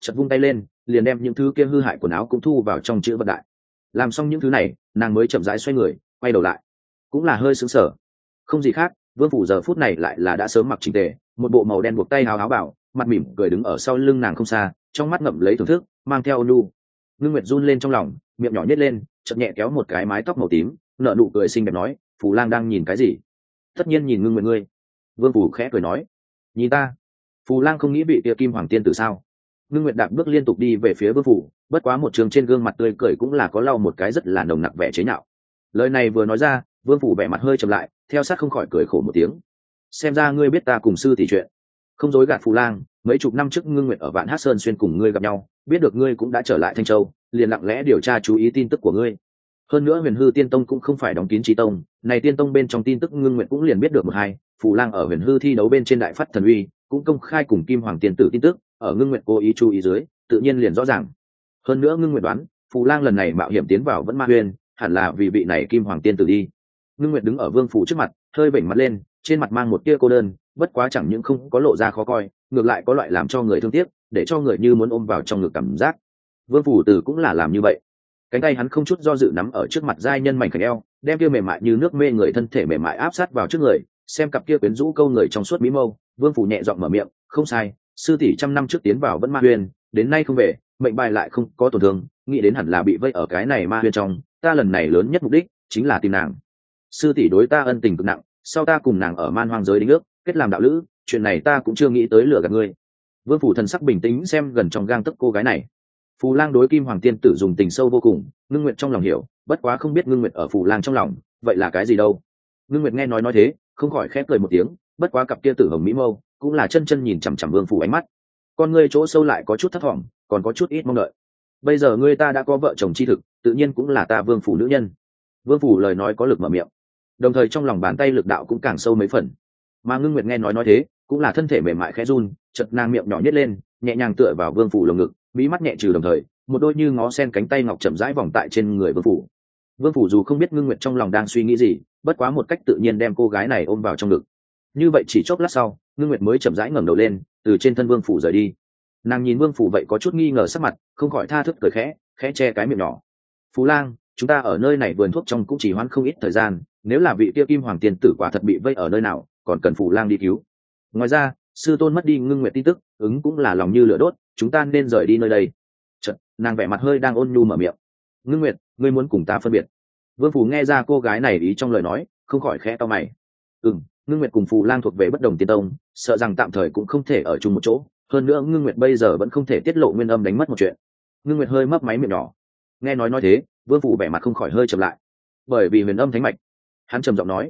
chợt vung tay lên liền đem những thứ kia hư hại quần áo cũng thu vào trong chữ vật đại. Làm xong những thứ này nàng mới chậm rãi xoay người quay đầu lại, cũng là hơi sững sờ. Không gì khác, vương phủ giờ phút này lại là đã sớm mặc chỉnh tề, một bộ màu đen buộc tay áo bảo, mặt mỉm cười đứng ở sau lưng nàng không xa, trong mắt ngậm lấy thưởng thức, mang theo ôn nhu. Ngưng Nguyệt run lên trong lòng, miệng nhỏ nhếch lên, chợt nhẹ kéo một cái mái tóc màu tím, nở nụ cười xinh đẹp nói, Phù Lang đang nhìn cái gì? Tất nhiên nhìn Ngưng Nguyệt ngươi. Vương phủ khẽ cười nói, nhìn ta. Phù Lang không nghĩ bị kia Kim Hoàng tiên tử sao? Ngưng Nguyệt đạp bước liên tục đi về phía vương phủ, bất quá một trường trên gương mặt tươi cười cũng là có lau một cái rất là nồng nặc vẻ chế nhạo. Lời này vừa nói ra, vương phủ vẻ mặt hơi trầm lại, theo sát không khỏi cười khổ một tiếng. Xem ra ngươi biết ta cùng sư tỷ chuyện. Không dối gạt Phù Lang, mấy chục năm trước Ngưng Nguyệt ở Vạn Hát Sơn xuyên cùng ngươi gặp nhau, biết được ngươi cũng đã trở lại Thanh Châu, liền lặng lẽ điều tra chú ý tin tức của ngươi. Hơn nữa Huyền Hư Tiên Tông cũng không phải đóng kín trí tông, này Tiên Tông bên trong tin tức Ngưng Nguyệt cũng liền biết được một hai. Phù Lang ở Huyền Hư thi đấu bên trên đại phát thần uy, cũng công khai cùng Kim Hoàng tiên tử tin tức, ở Ngưng Nguyệt cố ý chú ý dưới, tự nhiên liền rõ ràng. Hơn nữa Ngưng Nguyệt đoán, Phù Lang lần này mạo hiểm tiến vào Vẫn Ma Huyền, hẳn là vì vị này Kim Hoàng tiên tử đi. Ngưng Nguyệt đứng ở vương phủ trước mặt, hơi vểnh mặt lên, trên mặt mang một tia cô đơn, bất quá chẳng những không có lộ ra khó coi, ngược lại có loại làm cho người thương tiếc, để cho người như muốn ôm vào trong ngực cảm giác. Vương phủ tử cũng là làm như vậy, cánh tay hắn không chút do dự nắm ở trước mặt giai nhân mảnh khảnh eo, đem kia mềm mại như nước mê người thân thể mềm mại áp sát vào trước người, xem cặp kia quyến rũ câu người trong suốt mỹ mâu. Vương phủ nhẹ giọng mở miệng, không sai, sư tỷ trăm năm trước tiến vào Vẫn Ma Huyền, đến nay không về, mệnh bài lại không có tổn thương, nghĩ đến hẳn là bị vây ở cái này ma huyền trong. Ta lần này lớn nhất mục đích chính là tìm nàng. Sư tỷ đối ta ân tình cực nặng, sau ta cùng nàng ở Man Hoang giới đính ước, kết làm đạo lữ, chuyện này ta cũng chưa nghĩ tới lừa gạt ngươi. Vương phủ thần sắc bình tĩnh xem gần trong gang tấc cô gái này. Phù Lang đối Kim Hoàng tiên tử dùng tình sâu vô cùng, Ngưng Nguyệt trong lòng hiểu, bất quá không biết Ngưng Nguyệt ở Phù Lang trong lòng vậy là cái gì đâu. Ngưng Nguyệt nghe nói thế, không khỏi khẽ cười một tiếng, bất quá cặp kia tử hồng mỹ mâu cũng là chân chân nhìn chằm chằm vương phủ ánh mắt, con ngươi chỗ sâu lại có chút thất vọng, còn có chút ít mong đợi. Bây giờ ngươi ta đã có vợ chồng chi thực, tự nhiên cũng là ta vương phủ nữ nhân. Vương phủ lời nói có lực mở miệng, đồng thời trong lòng bàn tay lực đạo cũng càng sâu mấy phần. Mà Ngưng Nguyệt nghe nói thế, cũng là thân thể mềm mại khẽ run, chợt nàng miệng nhỏ nhếch lên, nhẹ nhàng tựa vào vương phủ lồng ngực, mí mắt nhẹ trừ, đồng thời một đôi như ngó sen cánh tay ngọc chậm rãi vòng tại trên người vương phủ. Vương phủ dù không biết Ngưng Nguyệt trong lòng đang suy nghĩ gì, bất quá một cách tự nhiên đem cô gái này ôm vào trong ngực. Như vậy chỉ chốc lát sau, Ngưng Nguyệt mới chậm rãi ngẩng đầu lên, từ trên thân vương phủ rời đi. Nàng nhìn vương phủ vậy có chút nghi ngờ sắc mặt, không khỏi tha thức cười khẽ, khẽ che cái miệng nhỏ. Phú Lang, chúng ta ở nơi này vườn thuốc trong cũng chỉ hoãn không ít thời gian, nếu là vị tiêu Kim Hoàng tiên tử quả thật bị vây ở nơi nào, còn cần Phù Lang đi cứu. Ngoài ra, sư tôn mất đi Ngưng Nguyệt tin tức, ứng cũng là lòng như lửa đốt, chúng ta nên rời đi nơi đây. Chợt, nàng vẻ mặt hơi đang ôn nhu mở miệng. Ngưng Nguyệt, ngươi muốn cùng ta phân biệt? Vương phủ nghe ra cô gái này ý trong lời nói, không khỏi khẽ cau mày. Ngưng Nguyệt cùng Phù Lang thuộc về bất đồng tiên tông, sợ rằng tạm thời cũng không thể ở chung một chỗ. Hơn nữa Ngưng Nguyệt bây giờ vẫn không thể tiết lộ nguyên âm đánh mất một chuyện. Ngưng Nguyệt hơi mấp máy miệng nhỏ. Nghe nói thế, Vương phủ vẻ mặt không khỏi hơi trầm lại. Bởi vì huyền âm thánh mạch, hắn trầm giọng nói.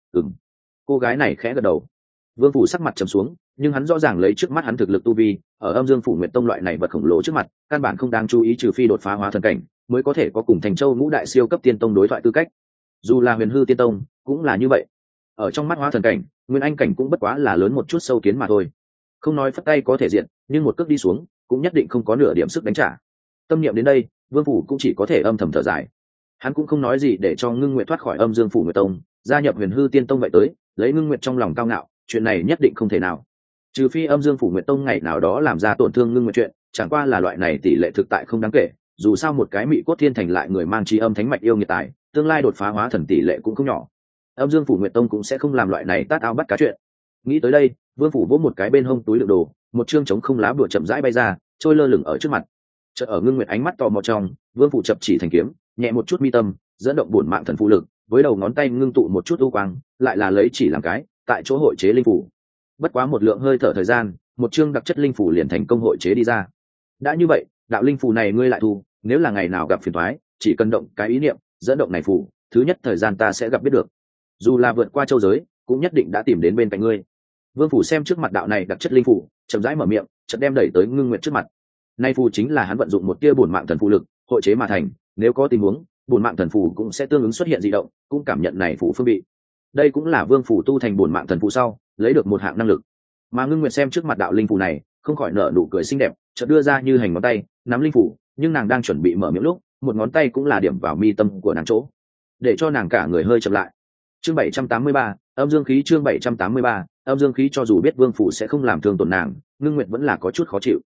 Cô gái này khẽ gật đầu. Vương phủ sắc mặt trầm xuống, nhưng hắn rõ ràng lấy trước mắt hắn thực lực tu vi, ở Âm Dương Phủ Nguyệt Tông loại này vật khổng lồ trước mặt, căn bản không đáng chú ý, trừ phi đột phá hóa thần cảnh, mới có thể có cùng Thành Châu ngũ đại siêu cấp tiên tông đối thoại tư cách. Dù là Huyền Hư tiên tông, cũng là như vậy. Ở trong mắt hóa thần cảnh, Nguyên Anh cảnh cũng bất quá là lớn một chút sâu kiến mà thôi. Không nói phất tay có thể diện, nhưng một cước đi xuống, cũng nhất định không có nửa điểm sức đánh trả. Tâm niệm đến đây, Vương phủ cũng chỉ có thể âm thầm thở dài. Hắn cũng không nói gì để cho Ngưng Nguyệt thoát khỏi Âm Dương Phủ Nguyệt Tông, gia nhập Huyền Hư tiên tông vậy tới, lấy Ngưng Nguyệt trong lòng cao ngạo, chuyện này nhất định không thể nào. Trừ phi Âm Dương Phủ Nguyệt Tông ngày nào đó làm ra tổn thương Ngưng Nguyệt chuyện, chẳng qua là loại này tỷ lệ thực tại không đáng kể, dù sao một cái Mị Cốt Thiên Thành lại người mang chi âm thánh mạch yêu nghiệt tài, tương lai đột phá hóa thần tỷ lệ cũng không nhỏ. Âm Dương Phủ Nguyệt Tông cũng sẽ không làm loại này tát ao bắt cá chuyện. Nghĩ tới đây, Vương phủ vỗ một cái bên hông túi đựng đồ, một chương trống không lá bùa chậm rãi bay ra, trôi lơ lửng ở trước mặt. Chợt ở Ngưng Nguyệt ánh mắt tò mò trong, Vương phủ chập chỉ thành kiếm, nhẹ một chút mi tâm, dẫn động bổn mạng thần phù lực, với đầu ngón tay ngưng tụ một chút u quang, lại là lấy chỉ làm cái, tại chỗ hội chế linh phủ. Bất quá một lượng hơi thở thời gian, một chương đặc chất linh phủ liền thành công hội chế đi ra. Đã như vậy, đạo linh phủ này ngươi lại thu, nếu là ngày nào gặp phiền toái, chỉ cần động cái ý niệm, dẫn động này phủ, thứ nhất thời gian ta sẽ gặp biết được. Dù là vượt qua châu giới, cũng nhất định đã tìm đến bên cạnh ngươi. Vương phủ xem trước mặt đạo này đặc chất linh phủ, chậm rãi mở miệng, chợt đem đẩy tới Ngưng Nguyệt trước mặt. Nay phù chính là hắn vận dụng một tia bổn mạng thần phù lực, hội chế mà thành, nếu có tình huống, bổn mạng thần phù cũng sẽ tương ứng xuất hiện dị động, cũng cảm nhận này phù phương bị. Đây cũng là Vương phủ tu thành bổn mạng thần phù sau, lấy được một hạng năng lực. Mà Ngưng Nguyệt xem trước mặt đạo linh phù này, không khỏi nở nụ cười xinh đẹp, chợt đưa ra như hành ngón tay, nắm linh phù, nhưng nàng đang chuẩn bị mở miệng lúc, một ngón tay cũng là điểm vào mi tâm của nàng chỗ, để cho nàng cả người hơi chậm lại. Chương 783, âm dương khí. Chương 783, âm dương khí. Cho dù biết Vương phủ sẽ không làm thương tổn nàng, Ngưng Nguyệt vẫn là có chút khó chịu.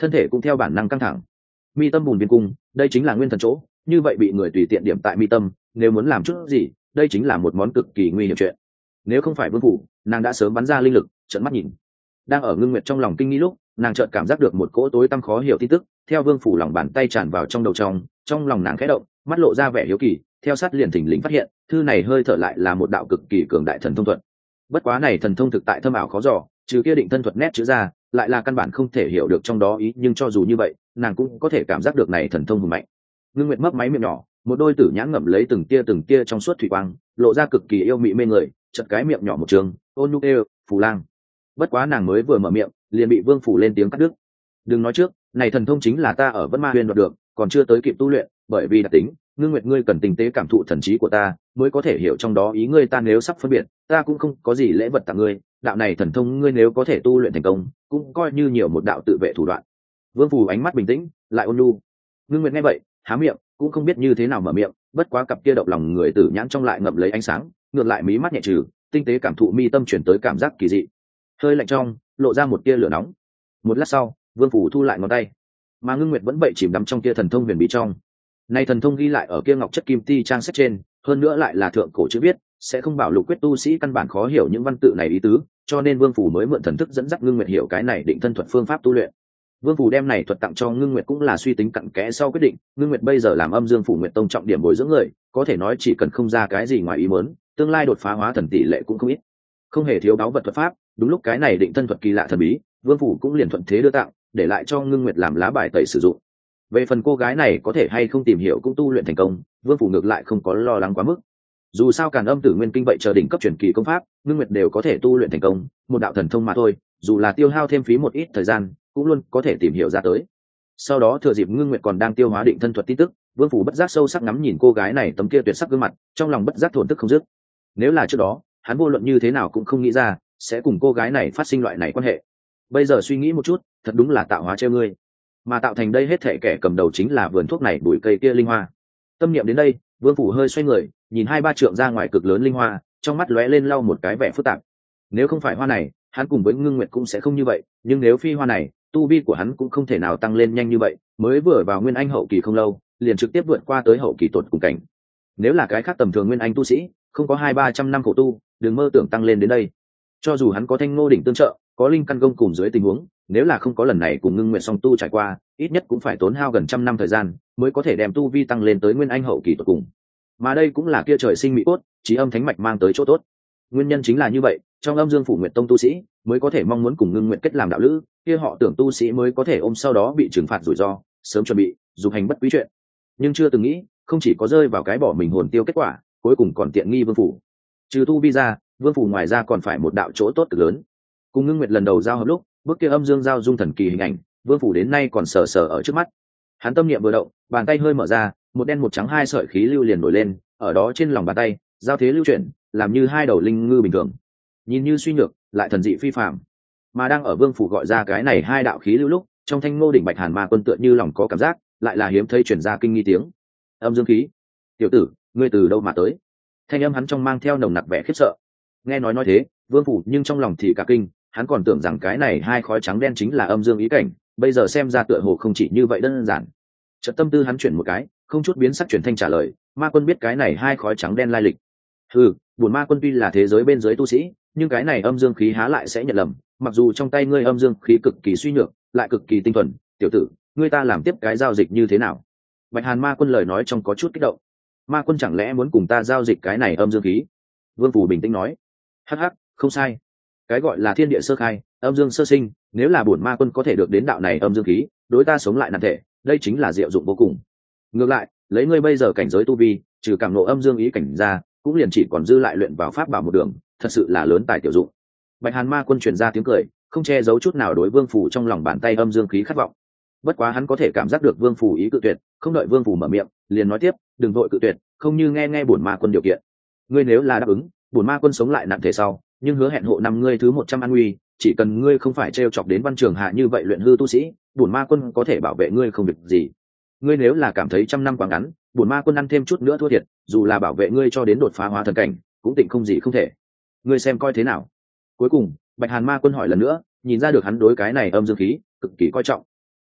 thân thể cũng theo bản năng căng thẳng. Mi tâm bùn viên cung, đây chính là nguyên thần chỗ, như vậy bị người tùy tiện điểm tại mi tâm, nếu muốn làm chút gì, đây chính là một món cực kỳ nguy hiểm chuyện. Nếu không phải Vương Phủ, nàng đã sớm bắn ra linh lực, trợn mắt nhìn. Đang ở ngưng nguyệt trong lòng kinh nghi lúc, nàng chợt cảm giác được một cỗ tối tăm khó hiểu tin tức, theo Vương Phủ lòng bàn tay tràn vào trong đầu trong lòng nàng khẽ động, mắt lộ ra vẻ hiếu kỳ, theo sát liền thình lình phát hiện, thư này hơi thở lại là một đạo cực kỳ cường đại thần thông thuật. Bất quá này thần thông thực tại thâm ảo khó dò, trừ kia định thân thuật nét chữ ra, lại là căn bản không thể hiểu được trong đó ý, nhưng cho dù như vậy, nàng cũng có thể cảm giác được này thần thông hùng mạnh. Ngưng nguyệt mấp máy miệng nhỏ, một đôi tử nhãn ngậm lấy từng tia trong suốt thủy quang, lộ ra cực kỳ yêu mị mê người, chật cái miệng nhỏ một trường, ôn nhu kêu, Phù Lang. Bất quá nàng mới vừa mở miệng, liền bị Vương Phủ lên tiếng cắt đứt. Đừng nói trước, này thần thông chính là ta ở Vân Ma Huyền đoạt được, còn chưa tới kịp tu luyện, bởi vì đặc tính, Ngưng Nguyệt ngươi cần tinh tế cảm thụ thần trí của ta, mới có thể hiểu trong đó ý ngươi, ta nếu sắp phân biệt, ta cũng không có gì lễ vật tặng ngươi, đạo này thần thông ngươi nếu có thể tu luyện thành công, cũng coi như nhiều một đạo tự vệ thủ đoạn. Vương Phủ ánh mắt bình tĩnh, lại ôn nhu. Ngưng Nguyệt nghe vậy, há miệng, cũng không biết như thế nào mở miệng, bất quá cặp kia động lòng người tử nhãn trong lại ngậm lấy ánh sáng, ngược lại mí mắt nhẹ trừ, tinh tế cảm thụ mi tâm chuyển tới cảm giác kỳ dị. Hơi lạnh trong, lộ ra một tia lửa nóng. Một lát sau, Vương Phủ thu lại ngón tay, mà Ngưng Nguyệt vẫn bậy chìm đắm trong kia thần thông huyền bí trong. Nay thần thông ghi lại ở kia ngọc chất kim ti trang sách trên, hơn nữa lại là thượng cổ chữ viết, sẽ không bảo lục quyết tu sĩ căn bản khó hiểu những văn tự này ý tứ, cho nên Vương Phủ mới mượn thần thức dẫn dắt Ngưng Nguyệt hiểu cái này định thân thuật phương pháp tu luyện. Vương Phủ đem này thuật tặng cho Ngưng Nguyệt cũng là suy tính cặn kẽ sau quyết định, Ngưng Nguyệt bây giờ làm Âm Dương Phủ Nguyệt Tông trọng điểm bồi dưỡng người, có thể nói chỉ cần không ra cái gì ngoài ý muốn, tương lai đột phá hóa thần tỷ lệ cũng không ít. Không hề thiếu báu vật thuật pháp, đúng lúc cái này định thân thuật kỳ lạ thần bí, Vương Phủ cũng liền thuận thế đưa tặng, để lại cho Ngưng Nguyệt làm lá bài tẩy sử dụng. Về phần cô gái này có thể hay không tìm hiểu cũng tu luyện thành công, Vương Phủ ngược lại không có lo lắng quá mức. Dù sao Càn Âm Tử Nguyên Kinh vậy chờ đỉnh cấp truyền kỳ công pháp, Ngưng Nguyệt đều có thể tu luyện thành công, một đạo thần thông mà thôi, dù là tiêu hao thêm phí một ít thời gian, cũng luôn có thể tìm hiểu ra tới. Sau đó thừa dịp Ngưng Nguyệt còn đang tiêu hóa định thân thuật tin tức, Vương Phủ bất giác sâu sắc ngắm nhìn cô gái này tấm kia tuyệt sắc gương mặt, trong lòng bất giác thổn thức không dứt. Nếu là trước đó, hắn vô luận như thế nào cũng không nghĩ ra sẽ cùng cô gái này phát sinh loại này quan hệ. Bây giờ suy nghĩ một chút, thật đúng là tạo hóa trêu ngươi. Mà tạo thành đây hết thảy kẻ cầm đầu chính là vườn thuốc này bụi cây kia linh hoa. Tâm niệm đến đây, Vương Phủ hơi xoay người, nhìn 2-3 trượng ra ngoài cực lớn linh hoa, trong mắt lóe lên lau một cái vẻ phức tạp. Nếu không phải hoa này, hắn cùng với Ngưng Nguyệt cũng sẽ không như vậy, nhưng nếu phi hoa này, tu vi của hắn cũng không thể nào tăng lên nhanh như vậy, mới vừa vào nguyên anh hậu kỳ không lâu, liền trực tiếp vượt qua tới hậu kỳ tột cùng cảnh. Nếu là cái khác tầm thường nguyên anh tu sĩ, không có 200-300 năm khổ tu, đừng mơ tưởng tăng lên đến đây. Cho dù hắn có Thanh Ngô đỉnh tương trợ, có linh căn công cùng dưới tình huống, nếu là không có lần này cùng Ngưng Nguyệt song tu trải qua, ít nhất cũng phải tốn hao gần 100 năm thời gian, mới có thể đem tu vi tăng lên tới nguyên anh hậu kỳ tột cùng. Mà đây cũng là kia trời sinh mỹ cốt, chí âm thánh mạch mang tới chỗ tốt. Nguyên nhân chính là như vậy, trong Âm Dương Phủ Nguyệt Tông tu sĩ mới có thể mong muốn cùng Ngưng Nguyệt kết làm đạo lữ, kia họ tưởng tu sĩ mới có thể ôm sau đó bị trừng phạt rủi ro, sớm chuẩn bị, dục hành bất quý chuyện. Nhưng chưa từng nghĩ, không chỉ có rơi vào cái bỏ mình hồn tiêu kết quả, cuối cùng còn tiện nghi Vương Phủ. Trừ tu vi ra, Vương Phủ ngoài ra còn phải một đạo chỗ tốt cực lớn. Cùng Ngưng Nguyệt lần đầu giao hợp lúc, bước kia âm dương giao dung thần kỳ hình ảnh, Vương Phủ đến nay còn sờ sờ ở trước mắt. Hắn tâm niệm vừa động, bàn tay hơi mở ra, một đen một trắng 2 sợi khí lưu liền nổi lên, ở đó trên lòng bàn tay, giao thế lưu chuyển, làm như 2 đầu linh ngư bình thường. Nhìn như suy nhược, lại thần dị phi phàm. Mà đang ở Vương Phủ gọi ra cái này 2 đạo khí lưu lúc, trong Thanh Ngô đỉnh Bạch Hàn Ma Quân tựa như lòng có cảm giác, lại là hiếm thấy truyền ra kinh nghi tiếng. Âm dương khí. Tiểu tử, ngươi từ đâu mà tới? Thanh âm hắn trong mang theo nồng nặc vẻ khiếp sợ. Nghe nói thế, Vương Phủ nhưng trong lòng thì cả kinh, hắn còn tưởng rằng cái này 2 khói trắng đen chính là âm dương ý cảnh, bây giờ xem ra tựa hồ không chỉ như vậy đơn giản. Chợt tâm tư hắn chuyển một cái, không chút biến sắc chuyển thanh trả lời, Ma Quân biết cái này 2 khói trắng đen lai lịch. Bổn Ma Quân tuy là thế giới bên dưới tu sĩ, nhưng cái này âm dương khí há lại sẽ nhận lầm, mặc dù trong tay ngươi âm dương khí cực kỳ suy nhược, lại cực kỳ tinh thuần, tiểu tử, ngươi ta làm tiếp cái giao dịch như thế nào? Bạch Hàn Ma Quân lời nói trong có chút kích động. Ma Quân chẳng lẽ muốn cùng ta giao dịch cái này âm dương khí? Vương Phủ bình tĩnh nói. Hắc hắc, không sai. Cái gọi là thiên địa sơ khai, âm dương sơ sinh, nếu là bổn Ma Quân có thể được đến đạo này âm dương khí, đối ta sống lại nạn thể, đây chính là diệu dụng vô cùng. Ngược lại, lấy ngươi bây giờ cảnh giới tu vi, trừ cảm ngộ âm dương ý cảnh ra, cũng liền chỉ còn dư lại luyện vào pháp bảo một đường, thật sự là lớn tài tiểu dụng. Bạch Hàn Ma Quân truyền ra tiếng cười, không che giấu chút nào đối Vương Phủ trong lòng bàn tay âm dương khí khát vọng. Bất quá hắn có thể cảm giác được Vương Phủ ý cự tuyệt, không đợi Vương Phủ mở miệng, liền nói tiếp, đừng vội cự tuyệt, không như nghe bổn Ma Quân điều kiện. Ngươi nếu là đáp ứng, bổn Ma Quân sống lại nạn thể sau, nhưng hứa hẹn hộ năm ngươi thứ 100 an nguy, chỉ cần ngươi không phải trêu chọc đến Văn Trường Hạ như vậy luyện hư tu sĩ, bổn Ma Quân có thể bảo vệ ngươi không việc gì. Ngươi nếu là cảm thấy 100 năm quá ngắn, bổn Ma Quân ăn thêm chút nữa thua thiệt, dù là bảo vệ ngươi cho đến đột phá hóa thần cảnh, cũng tịnh không gì không thể. Ngươi xem coi thế nào. Cuối cùng, Bạch Hàn Ma Quân hỏi lần nữa, nhìn ra được hắn đối cái này âm dương khí cực kỳ coi trọng.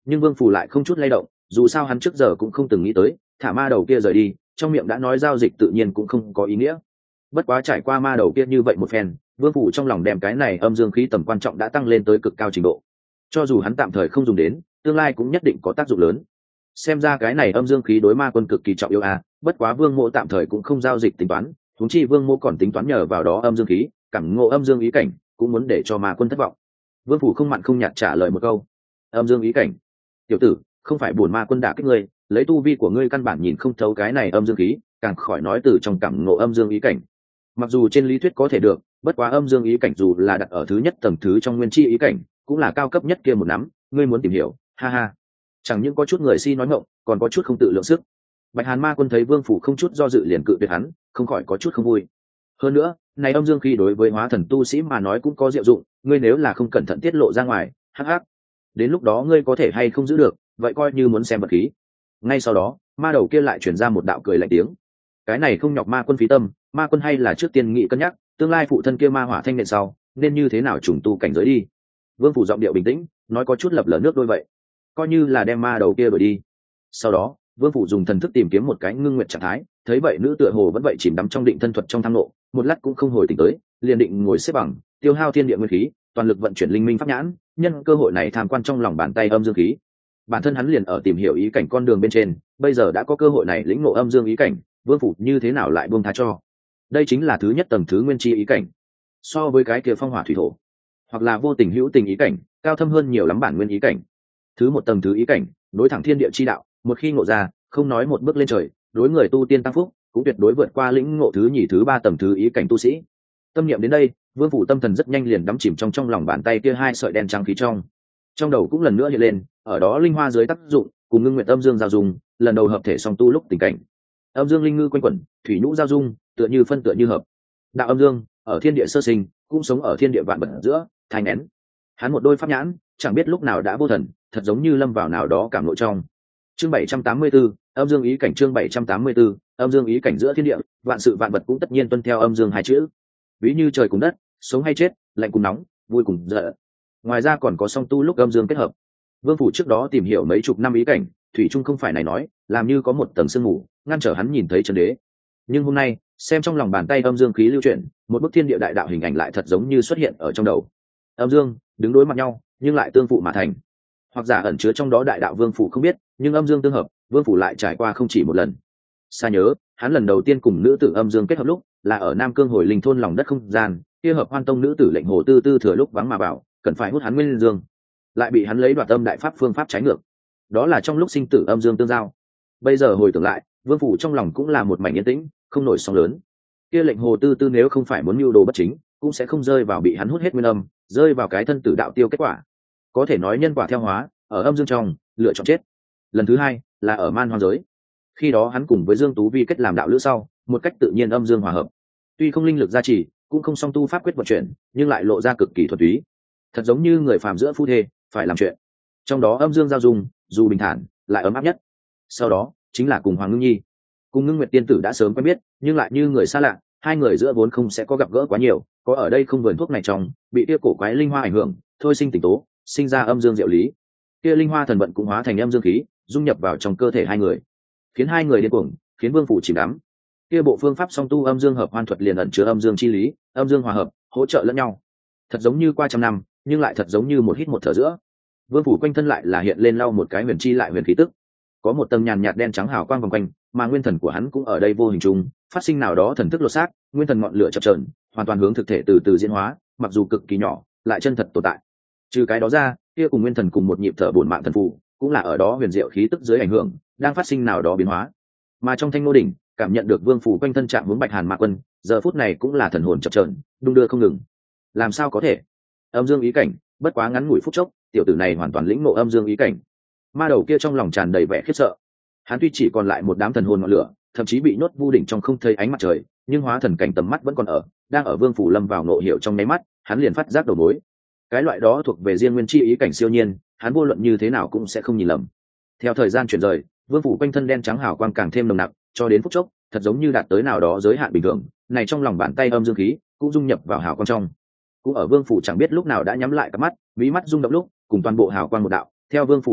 nhưng vương phủ lại không chút lay động, dù sao hắn trước giờ cũng không từng nghĩ tới thả ma đầu kia rời đi, trong miệng đã nói giao dịch tự nhiên cũng không có ý nghĩa. Bất quá trải qua ma đầu kia như vậy một phen, vương phủ trong lòng đem cái này âm dương khí tầm quan trọng đã tăng lên tới cực cao trình độ, cho dù hắn tạm thời không dùng đến, tương lai cũng nhất định có tác dụng lớn. Xem ra cái này âm dương khí đối ma quân cực kỳ trọng yếu à, bất quá vương mộ tạm thời cũng không giao dịch tính toán, huống chi vương mộ còn tính toán nhờ vào đó âm dương khí cảm ngộ âm dương ý cảnh, cũng muốn để cho ma quân thất vọng. Vương phủ không mặn không nhạt trả lời một câu. Âm dương ý cảnh? Tiểu tử, không phải buồn ma quân đả kích ngươi, lấy tu vi của ngươi căn bản nhìn không thấu cái này âm dương khí, càng khỏi nói từ trong cảm ngộ âm dương ý cảnh. Mặc dù trên lý thuyết có thể được, bất quá âm dương ý cảnh dù là đặt ở thứ nhất tầng thứ trong nguyên chi ý cảnh, cũng là cao cấp nhất kia một nắm, ngươi muốn tìm hiểu, ha ha. Chẳng những có chút người si nói ngọng, còn có chút không tự lượng sức. Bạch Hàn Ma Quân thấy Vương phủ không chút do dự liền cự tuyệt hắn, không khỏi có chút không vui. Hơn nữa, này âm dương khí đối với hóa thần tu sĩ mà nói cũng có diệu dụng, ngươi nếu là không cẩn thận tiết lộ ra ngoài, hắc hắc, đến lúc đó ngươi có thể hay không giữ được, vậy coi như muốn xem vật khí. Ngay sau đó, ma đầu kia lại truyền ra một đạo cười lạnh tiếng. Cái này không nhọc Ma Quân phí tâm, Ma Quân hay là trước tiên nghĩ cân nhắc, tương lai phụ thân kia ma hỏa thanh nện sau, nên như thế nào trùng tu cảnh giới đi. Vương phủ giọng điệu bình tĩnh, nói có chút lập lờ nước đôi vậy, coi như là đem ma đầu kia đuổi đi. Sau đó, Vương phủ dùng thần thức tìm kiếm một cái ngưng nguyệt trạng thái, thấy vậy nữ tựa hồ vẫn vậy chìm đắm trong định thân thuật trong thang nộ, một lát cũng không hồi tỉnh tới, liền định ngồi xếp bằng, tiêu hao thiên địa nguyên khí, toàn lực vận chuyển linh minh pháp nhãn, nhân cơ hội này tham quan trong lòng bàn tay âm dương khí. Bản thân hắn liền ở tìm hiểu ý cảnh con đường bên trên, bây giờ đã có cơ hội này lĩnh ngộ âm dương ý cảnh, Vương phủ như thế nào lại buông tha cho. Đây chính là thứ nhất tầng thứ nguyên chi ý cảnh, so với cái kia phong hỏa thủy thổ hoặc là vô tình hữu tình ý cảnh, cao thâm hơn nhiều lắm bản nguyên ý cảnh. Thứ một tầng thứ ý cảnh, đối thẳng thiên địa chi đạo, một khi ngộ ra, không nói một bước lên trời, đối người tu tiên tăng phúc, cũng tuyệt đối vượt qua lĩnh ngộ thứ nhì thứ ba tầng thứ ý cảnh tu sĩ. Tâm niệm đến đây, Vương phủ tâm thần rất nhanh liền đắm chìm trong lòng bàn tay kia hai sợi đen trắng khí trong đầu cũng lần nữa hiện lên, ở đó linh hoa dưới tác dụng, cùng ngưng nguyệt âm dương giao dung, lần đầu hợp thể song tu lúc tình cảnh. Âm dương linh ngư quanh quẩn, thủy nhũ giao dung, tựa như phân tựa như hợp. Đạo âm dương ở thiên địa sơ sinh, cũng sống ở thiên địa vạn vật giữa, thay nén. Hắn một đôi pháp nhãn, chẳng biết lúc nào đã vô thần, thật giống như lâm vào nào đó cảm nội trong. Chương 784, âm dương ý cảnh. Chương 784, âm dương ý cảnh. Giữa thiên địa, vạn sự vạn vật cũng tất nhiên tuân theo âm dương hai chữ. Ví như trời cùng đất, sống hay chết, lạnh cùng nóng, vui cùng giận. Ngoài ra còn có song tu lúc âm dương kết hợp. Vương phủ trước đó tìm hiểu mấy chục năm ý cảnh, thủy trung không phải này nói, làm như có một tầng sương mù ngăn trở hắn nhìn thấy chân đế. Nhưng hôm nay, xem trong lòng bàn tay âm dương khí lưu chuyển, một bức thiên địa đại đạo hình ảnh lại thật giống như xuất hiện ở trong đầu. Âm dương đứng đối mặt nhau, nhưng lại tương phụ mà thành. Hoặc giả ẩn chứa trong đó đại đạo Vương phủ không biết, nhưng âm dương tương hợp, Vương phủ lại trải qua không chỉ một lần. Xa nhớ, hắn lần đầu tiên cùng nữ tử âm dương kết hợp lúc, là ở Nam Cương Hồi Linh thôn lòng đất không gian, kia hợp Hoan Tông nữ tử lệnh Hồ Tư Tư thừa lúc vắng mà vào, cần phải hút hắn nguyên dương, lại bị hắn lấy đoạt âm đại pháp phương pháp trái ngược. Đó là trong lúc sinh tử âm dương tương giao. Bây giờ hồi tưởng lại, Vương phủ trong lòng cũng là một mảnh yên tĩnh, không nổi sóng lớn. Kia lệnh Hồ Tư Tư nếu không phải muốn mưu đồ bất chính, cũng sẽ không rơi vào bị hắn hút hết nguyên âm, rơi vào cái thân tử đạo tiêu kết quả. Có thể nói nhân quả theo hóa, ở âm dương trong lựa chọn chết. Lần thứ hai là ở man hoang giới, khi đó hắn cùng với Dương Tú Vi kết làm đạo lữ sau, một cách tự nhiên âm dương hòa hợp. Tuy không linh lực gia trì, cũng không song tu pháp quyết vận chuyển, nhưng lại lộ ra cực kỳ thuần túy, thật giống như người phàm giữa phu thê phải làm chuyện. Trong đó âm dương giao dung, dù bình thản lại ấm áp nhất. Sau đó chính là cùng Hoàng Ngưng Nhi, cùng Ngưng Nguyệt tiên tử đã sớm quen biết, nhưng lại như người xa lạ, hai người giữa vốn không sẽ có gặp gỡ quá nhiều, có ở đây không vườn thuốc này trong bị kia cổ quái linh hoa ảnh hưởng, thôi sinh tỉnh tố, sinh ra âm dương diệu lý. Kia linh hoa thần vận cũng hóa thành âm dương khí, dung nhập vào trong cơ thể hai người, khiến hai người điên cuồng, khiến Vương phủ chìm đắm. Kia bộ phương pháp song tu âm dương hợp hoan thuật liền ẩn chứa âm dương chi lý, âm dương hòa hợp, hỗ trợ lẫn nhau, thật giống như qua trăm năm, nhưng lại thật giống như một hít một thở giữa. Vương phủ quanh thân lại là hiện lên lau một cái huyền chi lại huyền khí tức, có một tầng nhàn nhạt đen trắng hào quang vòng quanh, mà nguyên thần của hắn cũng ở đây vô hình trung phát sinh nào đó thần thức lột xác, nguyên thần ngọn lửa chập chờn, hoàn toàn hướng thực thể từ từ diễn hóa, mặc dù cực kỳ nhỏ, lại chân thật tồn tại. Trừ cái đó ra, kia cùng nguyên thần cùng một nhịp thở bổn mạng thần phù, cũng là ở đó huyền diệu khí tức dưới ảnh hưởng, đang phát sinh nào đó biến hóa. Mà trong thanh nô đỉnh, cảm nhận được Vương phủ quanh thân chạm hướng Bạch Hàn Ma Quân, giờ phút này cũng là thần hồn chập chờn, đung đưa không ngừng. Làm sao có thể? Âm dương ý cảnh, bất quá ngắn ngủi phút chốc, tiểu tử này hoàn toàn lĩnh ngộ âm dương ý cảnh. Ma đầu kia trong lòng tràn đầy vẻ khiếp sợ. Hắn tuy chỉ còn lại một đám thần hồn ngọn lửa, thậm chí bị nhốt vu đỉnh trong không thấy ánh mặt trời, nhưng hóa thần cảnh tầm mắt vẫn còn ở, đang ở Vương phủ lâm vào ngộ hiểu trong nháy mắt, hắn liền phát giác đầu mối. Cái loại đó thuộc về riêng nguyên chi ý cảnh siêu nhiên, hắn vô luận như thế nào cũng sẽ không nhìn lầm. Theo thời gian chuyển rời, Vương phủ quanh thân đen trắng hào quang càng thêm nồng nặc, cho đến phút chốc, thật giống như đạt tới nào đó giới hạn bình thường, này trong lòng bàn tay âm dương khí cũng dung nhập vào hào quang trong. Cũng ở Vương phủ chẳng biết lúc nào đã nhắm lại cặp mắt, mí mắt rung động lúc, cùng toàn bộ hào quang một đạo, theo Vương phủ hô hấp,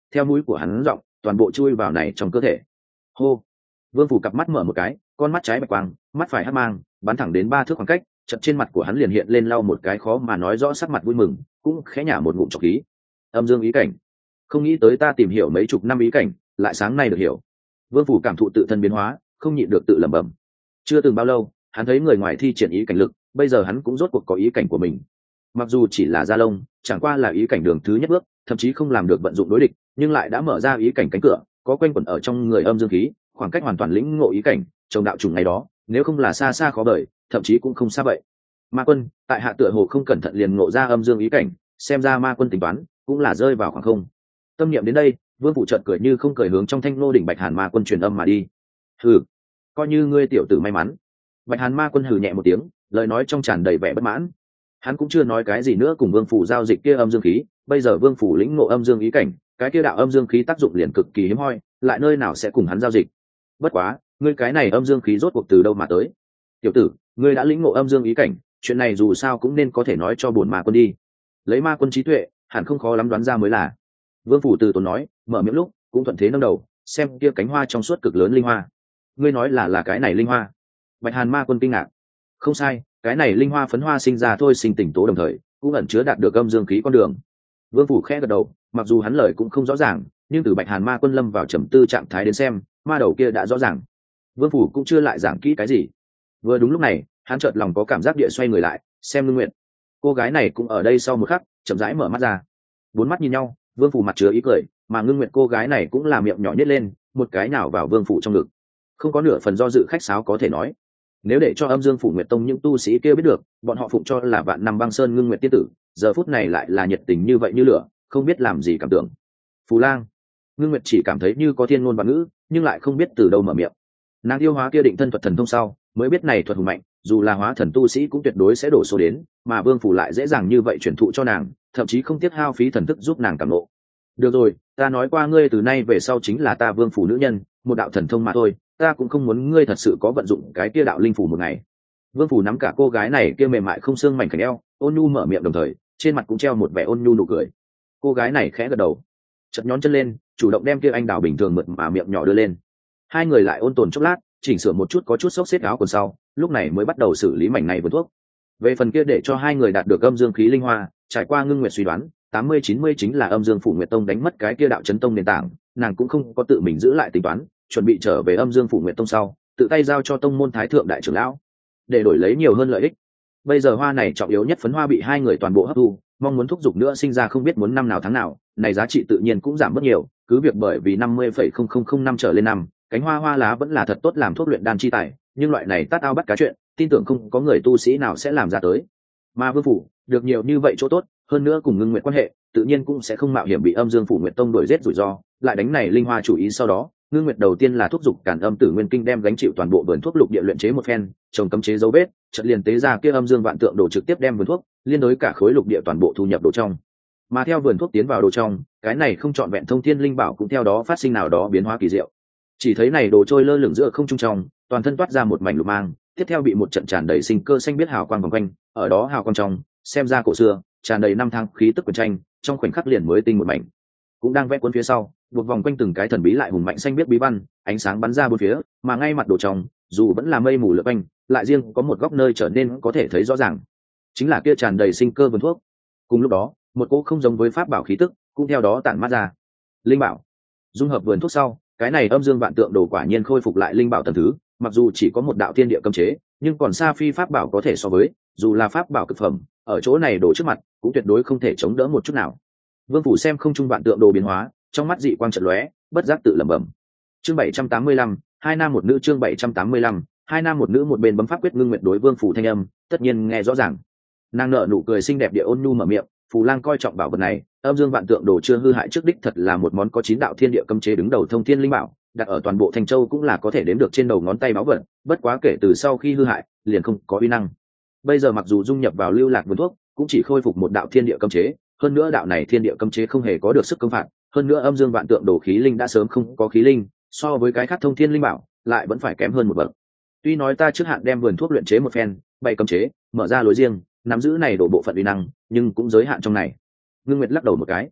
theo mũi của hắn giọng toàn bộ chui vào này trong cơ thể. Hô. Vương Phủ cặp mắt mở một cái, con mắt trái bạch quang, mắt phải hắt mang, bắn thẳng đến 3 thước khoảng cách, chợt trên mặt của hắn liền hiện lên lau một cái khó mà nói rõ sắc mặt vui mừng, cũng khẽ nhả một ngụm trọc khí. Âm dương ý cảnh, không nghĩ tới ta tìm hiểu mấy chục năm ý cảnh, lại sáng nay được hiểu. Vương Phủ cảm thụ tự thân biến hóa, không nhịn được tự lẩm bẩm. Chưa từng bao lâu, hắn thấy người ngoài thi triển ý cảnh lực, bây giờ hắn cũng rốt cuộc có ý cảnh của mình. Mặc dù chỉ là da lông, chẳng qua là ý cảnh đường thứ nhất bước, thậm chí không làm được vận dụng đối địch, nhưng lại đã mở ra ý cảnh cánh cửa, có quanh quẩn ở trong người âm dương khí, khoảng cách hoàn toàn lĩnh ngộ ý cảnh, trồng đạo trùng ngày đó, nếu không là xa xa khó đợi, thậm chí cũng không xa vậy. Ma Quân, tại hạ tựa hồ không cẩn thận liền ngộ ra âm dương ý cảnh, xem ra Ma Quân tính toán cũng là rơi vào khoảng không. Tâm niệm đến đây, Vương Phủ chợt cười như không cười hướng trong Thanh Nô đỉnh Bạch Hàn Ma Quân truyền âm mà đi. Hừ, coi như ngươi tiểu tử may mắn. Bạch Hàn Ma Quân hừ nhẹ một tiếng, lời nói trong tràn đầy vẻ bất mãn. Hắn cũng chưa nói cái gì nữa cùng Vương Phủ giao dịch kia âm dương khí, bây giờ Vương Phủ lĩnh ngộ âm dương ý cảnh, cái kia đạo âm dương khí tác dụng liền cực kỳ hiếm hoi, lại nơi nào sẽ cùng hắn giao dịch. Bất quá, ngươi cái này âm dương khí rốt cuộc từ đâu mà tới? Tiểu tử, ngươi đã lĩnh ngộ âm dương ý cảnh, chuyện này dù sao cũng nên có thể nói cho bổn Ma Quân đi. Lấy Ma Quân trí tuệ, hẳn không khó lắm đoán ra mới là. Vương Phủ từ tốn nói, mở miệng lúc cũng thuận thế nâng đầu, xem kia cánh hoa trong suốt cực lớn linh hoa. Ngươi nói là cái này linh hoa? Bạch Hàn Ma Quân kinh ngạc. Không sai, cái này linh hoa phấn hoa sinh ra thôi sinh tỉnh tố đồng thời, cũng ẩn chứa đạt được âm dương khí con đường. Vương Phủ khẽ gật đầu, mặc dù hắn lời cũng không rõ ràng, nhưng từ Bạch Hàn Ma Quân lâm vào trầm tư trạng thái đến xem, ma đầu kia đã rõ ràng. Vương Phủ cũng chưa lại giảng kỹ cái gì. Vừa đúng lúc này, hắn chợt lòng có cảm giác địa xoay người lại, xem Ngưng Nguyệt. Cô gái này cũng ở đây sau một khắc, chậm rãi mở mắt ra. 4 mắt nhìn nhau, Vương Phủ mặt chứa ý cười, mà Ngưng Nguyệt cô gái này cũng là miệng nhỏ nhếch lên, một cái nào vào Vương Phủ trong ngực. Không có nửa phần do dự khách sáo có thể nói. Nếu để cho Âm Dương Phủ Nguyệt Tông những tu sĩ kia biết được, bọn họ phụng cho là vạn năm băng sơn Ngưng Nguyệt tiên tử, giờ phút này lại là nhiệt tình như vậy như lửa, không biết làm gì cảm tưởng. Phù Lang. Ngưng Nguyệt chỉ cảm thấy như có thiên ngôn vạn ngữ, nhưng lại không biết từ đâu mở miệng. Nàng tiêu hóa kia định thân thuật thần thông sau, mới biết này thuật hùng mạnh, dù là hóa thần tu sĩ cũng tuyệt đối sẽ đổ số đến, mà Vương Phủ lại dễ dàng như vậy truyền thụ cho nàng, thậm chí không tiếc hao phí thần thức giúp nàng cảm ngộ. Được rồi, ta nói qua ngươi từ nay về sau chính là ta Vương Phủ nữ nhân, một đạo thần thông mà thôi, ta cũng không muốn ngươi thật sự có vận dụng cái kia đạo linh phủ một ngày. Vương Phủ nắm cả cô gái này kia mềm mại không xương mảnh khảnh eo, ôn nhu mở miệng đồng thời, trên mặt cũng treo một vẻ ôn nhu nụ cười. Cô gái này khẽ gật đầu, chợt nhón chân lên, chủ động đem kia anh đào bình thường mượt mà miệng nhỏ đưa lên. Hai người lại ôn tồn chốc lát, chỉnh sửa một chút có chút xốc xếp áo quần sau, lúc này mới bắt đầu xử lý mảnh này vườn thuốc. Về phần kia để cho hai người đạt được âm dương khí linh hoa, trải qua Ngưng Nguyệt suy đoán, 80-90 chính là Âm Dương Phủ Nguyệt Tông đánh mất cái kia đạo chấn tông nền tảng, nàng cũng không có tự mình giữ lại tính toán, chuẩn bị trở về Âm Dương Phủ Nguyệt Tông sau, tự tay giao cho tông môn thái thượng đại trưởng lão, để đổi lấy nhiều hơn lợi ích. Bây giờ hoa này trọng yếu nhất phấn hoa bị hai người toàn bộ hấp thu, mong muốn thúc giục nữa sinh ra không biết muốn năm nào tháng nào, này giá trị tự nhiên cũng giảm mất nhiều, cứ việc bởi vì 50,0005 năm trở lên năm, cánh hoa hoa lá vẫn là thật tốt làm thuốc luyện đan chi tài, nhưng loại này tát ao bắt cá chuyện, tin tưởng không có người tu sĩ nào sẽ làm ra tới. Mà Vương Phủ được nhiều như vậy chỗ tốt, hơn nữa cùng Ngưng Nguyệt quan hệ, tự nhiên cũng sẽ không mạo hiểm bị Âm Dương Phủ Nguyệt Tông đuổi giết rủi ro, lại đánh này linh hoa chủ ý sau đó, Ngưng Nguyệt đầu tiên là thúc giục Càn Âm Tử Nguyên Kinh đem gánh chịu toàn bộ vườn thuốc lục địa luyện chế một phen, trồng cấm chế dấu vết, chợt liền tế ra kia Âm Dương Vạn Tượng đồ trực tiếp đem vườn thuốc liên đối cả khối lục địa toàn bộ thu nhập đồ trong. Mà theo vườn thuốc tiến vào đồ trong, cái này không trọn vẹn thông thiên linh bảo cũng theo đó phát sinh nào đó biến hóa kỳ diệu. Chỉ thấy này đồ trôi lơ lửng giữa không trung trong, toàn thân toát ra một mảnh lục mang, tiếp theo bị một trận tràn đầy sinh cơ xanh biết hào quang vòng quanh, ở đó hào quang trong, xem ra cổ xưa, tràn đầy năm tháng khí tức quyền tranh, trong khoảnh khắc liền mới tinh một mảnh. Cũng đang vẽ cuốn phía sau, buộc vòng quanh từng cái thần bí lại hùng mạnh xanh biết bí văn, ánh sáng bắn ra bốn phía, mà ngay mặt đồ trong, dù vẫn là mây mù lượn quanh, lại riêng có một góc nơi trở nên có thể thấy rõ ràng, chính là kia tràn đầy sinh cơ vườn thuốc. Cùng lúc đó, một cỗ không giống với pháp bảo khí tức cũng theo đó tản mát ra. Linh bảo dung hợp vườn thuốc sau, cái này Âm Dương Vạn Tượng đồ quả nhiên khôi phục lại linh bảo tầng thứ, mặc dù chỉ có một đạo thiên địa cấm chế, nhưng còn xa phi pháp bảo có thể so với, dù là pháp bảo cực phẩm, ở chỗ này đổ trước mặt cũng tuyệt đối không thể chống đỡ một chút nào. Vương Phủ xem không trung vạn tượng đồ biến hóa, trong mắt dị quang chợt lóe, bất giác tự lẩm bẩm. Chương 785, hai nam một nữ. Chương 785, hai nam một nữ. Một bên bấm pháp quyết Ngưng Nguyệt đối Vương Phủ thanh âm, tất nhiên nghe rõ ràng. Nàng nở nụ cười xinh đẹp địa ôn nhu mở miệng, Phù Lang coi trọng bảo vật này, Âm Dương Vạn Tượng đồ chưa hư hại trước đích thật là một món có 9 đạo thiên địa cấm chế đứng đầu thông thiên linh bảo, đặt ở toàn bộ Thanh Châu cũng là có thể đếm được trên đầu ngón tay báu vật, bất quá kể từ sau khi hư hại, liền không có uy năng. Bây giờ mặc dù dung nhập vào lưu lạc vườn thuốc, cũng chỉ khôi phục một đạo thiên địa cấm chế, hơn nữa đạo này thiên địa cấm chế không hề có được sức công phạt, hơn nữa Âm Dương Vạn Tượng đồ khí linh đã sớm không có khí linh, so với cái khác thông thiên linh bảo, lại vẫn phải kém hơn một bậc. Tuy nói ta trước hạn đem vườn thuốc luyện chế một phen, bày cấm chế, mở ra lối riêng, nắm giữ này đổ bộ phận uy năng, nhưng cũng giới hạn trong này. Ngưng Nguyệt lắc đầu một cái.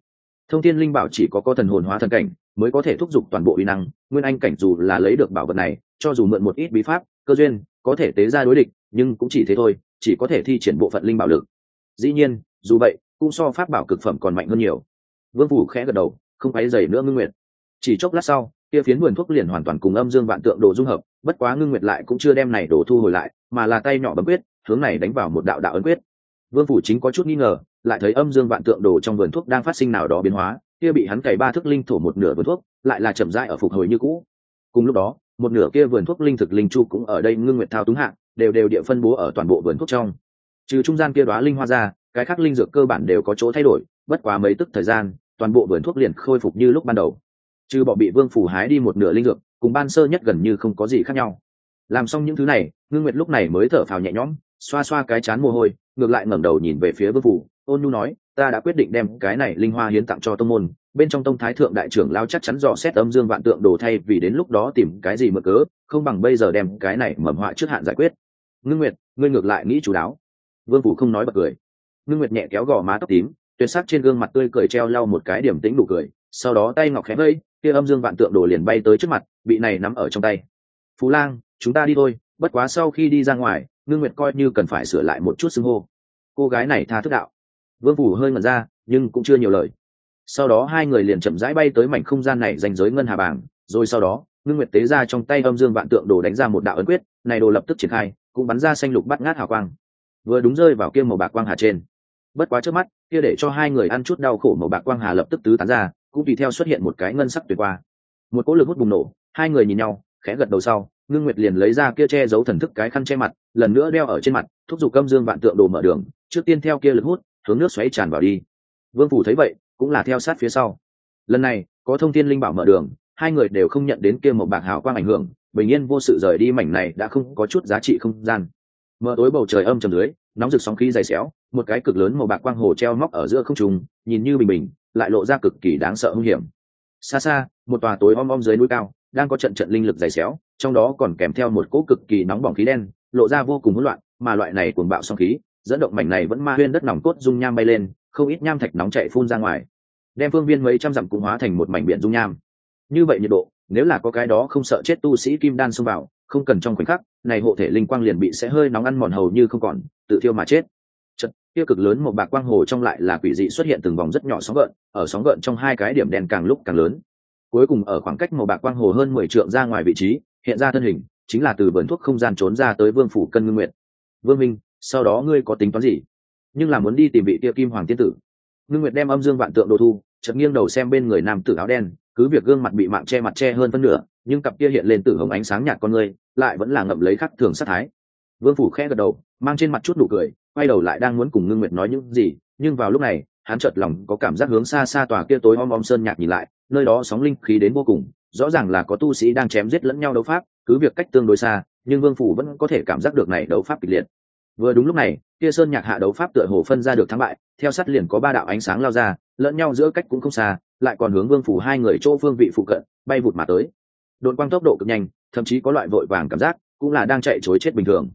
Thông thiên linh bảo chỉ có thần hồn hóa thần cảnh mới có thể thúc giục toàn bộ uy năng, nguyên anh cảnh dù là lấy được bảo vật này, cho dù mượn một ít bí pháp cơ duyên có thể tế ra đối địch, nhưng cũng chỉ thế thôi, chỉ có thể thi triển bộ phận linh bảo lực. Dĩ nhiên dù vậy cũng so pháp bảo cực phẩm còn mạnh hơn nhiều. Vương Phủ khẽ gật đầu, không quấy rầy nữa Ngưng Nguyệt. Chỉ chốc lát sau, kia phiến vườn thuốc liền hoàn toàn cùng âm dương vạn tượng đồ dung hợp, bất quá Ngưng Nguyệt lại cũng chưa đem này đồ thu hồi lại, mà là tay nhỏ bấm quyết, hướng này đánh vào một đạo đạo ấn quyết. Vương Phủ chính có chút nghi ngờ, lại thấy âm dương vạn tượng đồ trong vườn thuốc đang phát sinh nào đó biến hóa, kia bị hắn cày ba thức linh thổ một nửa vườn thuốc, lại là chậm rãi ở phục hồi như cũ. Cùng lúc đó, một nửa kia vườn thuốc linh thực linh chu cũng ở đây Ngưng Nguyệt thao túng hạ, đều địa phân bố ở toàn bộ vườn thuốc trong. Trừ trung gian kia đóa linh hoa ra, cái khác linh dược cơ bản đều có chỗ thay đổi, bất quá mấy tức thời gian, toàn bộ vườn thuốc liền khôi phục như lúc ban đầu. Trừ bỏ bị Vương Phủ hái đi một nửa linh dược, cùng ban sơ nhất gần như không có gì khác nhau. Làm xong những thứ này, Ngưng Nguyệt lúc này mới thở phào nhẹ nhõm, xoa xoa cái trán mồ hôi, ngược lại ngẩng đầu nhìn về phía Vương Phủ, ôn nhu nói, ta đã quyết định đem cái này linh hoa hiến tặng cho tông môn, bên trong tông thái thượng đại trưởng lao chắc chắn dò xét âm dương vạn tượng đồ, thay vì đến lúc đó tìm cái gì mượn cớ, không bằng bây giờ đem cái này mầm họa trước hạn giải quyết. Ngưng Nguyệt, ngươi ngược lại nghĩ chú đáo. Vương Phủ không nói bật cười. Ngưng Nguyệt nhẹ kéo gò má tóc tím, tuyệt sắc trên gương mặt tươi cười treo lau một cái điểm tĩnh nụ cười, sau đó tay ngọc khẽ vẫy, kia âm dương vạn tượng đồ liền bay tới trước mặt, bị này nắm ở trong tay. Phú Lang, chúng ta đi thôi, bất quá sau khi đi ra ngoài, Ngưng Nguyệt coi như cần phải sửa lại một chút xưng hô. Cô gái này tha thức đạo. Vương Phủ hơi ngẩn ra, nhưng cũng chưa nhiều lời. Sau đó hai người liền chậm rãi bay tới mảnh không gian này ranh giới ngân hà bảng, rồi sau đó, Ngưng Nguyệt tế ra trong tay âm dương vạn tượng đồ đánh ra một đạo ấn quyết, này đồ lập tức triển khai, cũng bắn ra xanh lục bắt ngát hào quang. Vừa đúng rơi vào kia màu bạc quang hà trên. Bất quá trước mắt, kia để cho hai người ăn chút đau khổ màu bạc quang hà lập tức tứ tán ra, cũng tùy theo xuất hiện một cái ngân sắc tuyệt qua. Một cỗ lực hút bùng nổ, hai người nhìn nhau, khẽ gật đầu sau, Ngưng Nguyệt liền lấy ra kia che giấu thần thức cái khăn che mặt, lần nữa đeo ở trên mặt, thúc giục âm dương vạn tượng đồ mở đường, trước tiên theo kia lực hút, hướng nước xoáy tràn vào đi. Vương Phủ thấy vậy, cũng là theo sát phía sau. Lần này, có thông thiên linh bảo mở đường, hai người đều không nhận đến kia màu bạc hào quang ảnh hưởng, bình yên vô sự rời đi mảnh này đã không có chút giá trị không gian. Mở tối bầu trời âm trầm dưới, nóng rực sóng khí dày xéo, một cái cực lớn màu bạc quang hồ treo móc ở giữa không trung, nhìn như bình bình, lại lộ ra cực kỳ đáng sợ hung hiểm. Xa xa, một tòa tối om om dưới núi cao, đang có trận trận linh lực dày xéo, trong đó còn kèm theo một cỗ cực kỳ nóng bỏng khí đen, lộ ra vô cùng hỗn loạn, mà loại này cuồng bạo sóng khí, dẫn động mảnh này vẫn ma huyên đất nòng cốt dung nham bay lên, không ít nham thạch nóng chảy phun ra ngoài, đem phương viên mấy trăm dặm cũng hóa thành một mảnh biển dung nham. Như vậy nhiệt độ, nếu là có cái đó không sợ chết tu sĩ kim đan xông vào, không cần trong khoảnh khắc này hộ thể linh quang liền bị sẽ hơi nóng ăn mòn hầu như không còn, tự thiêu mà chết. Chật, kia cực lớn một bạc quang hồ trong lại là quỷ dị xuất hiện từng vòng rất nhỏ sóng gợn, ở sóng gợn trong hai cái điểm đèn càng lúc càng lớn. Cuối cùng ở khoảng cách màu bạc quang hồ hơn 10 trượng ra ngoài vị trí, hiện ra thân hình, chính là từ vườn thuốc không gian trốn ra tới Vương Phủ Cân Ngưng Nguyệt. Vương Minh, sau đó ngươi có tính toán gì? Nhưng là muốn đi tìm vị kia Kim Hoàng tiên tử. Ngưng Nguyệt đem âm dương vạn tượng đồ thu, chợt nghiêng đầu xem bên người nam tử áo đen, cứ việc gương mặt bị mạng che mặt che hơn phân nửa, nhưng cặp kia hiện lên tử hồng ánh sáng nhạt con ngươi, lại vẫn là ngậm lấy khắc thường sát thái. Vương Phủ khẽ gật đầu, mang trên mặt chút nụ cười, quay đầu lại đang muốn cùng Ngưng Nguyệt nói những gì, nhưng vào lúc này, hắn chợt lòng có cảm giác hướng xa xa tòa kia tối om om sơn nhạc nhìn lại, nơi đó sóng linh khí đến vô cùng, rõ ràng là có tu sĩ đang chém giết lẫn nhau đấu pháp, cứ việc cách tương đối xa, nhưng Vương Phủ vẫn có thể cảm giác được này đấu pháp kịch liệt. Vừa đúng lúc này, kia sơn nhạc hạ đấu pháp tựa hồ phân ra được thắng bại, theo sát liền có ba đạo ánh sáng lao ra, lẫn nhau giữa cách cũng không xa, lại còn hướng Vương Phủ hai người chỗ phương vị phụ cận bay vụt mà tới. Đột quang tốc độ cực nhanh, thậm chí có loại vội vàng cảm giác, cũng là đang chạy trối chết bình thường.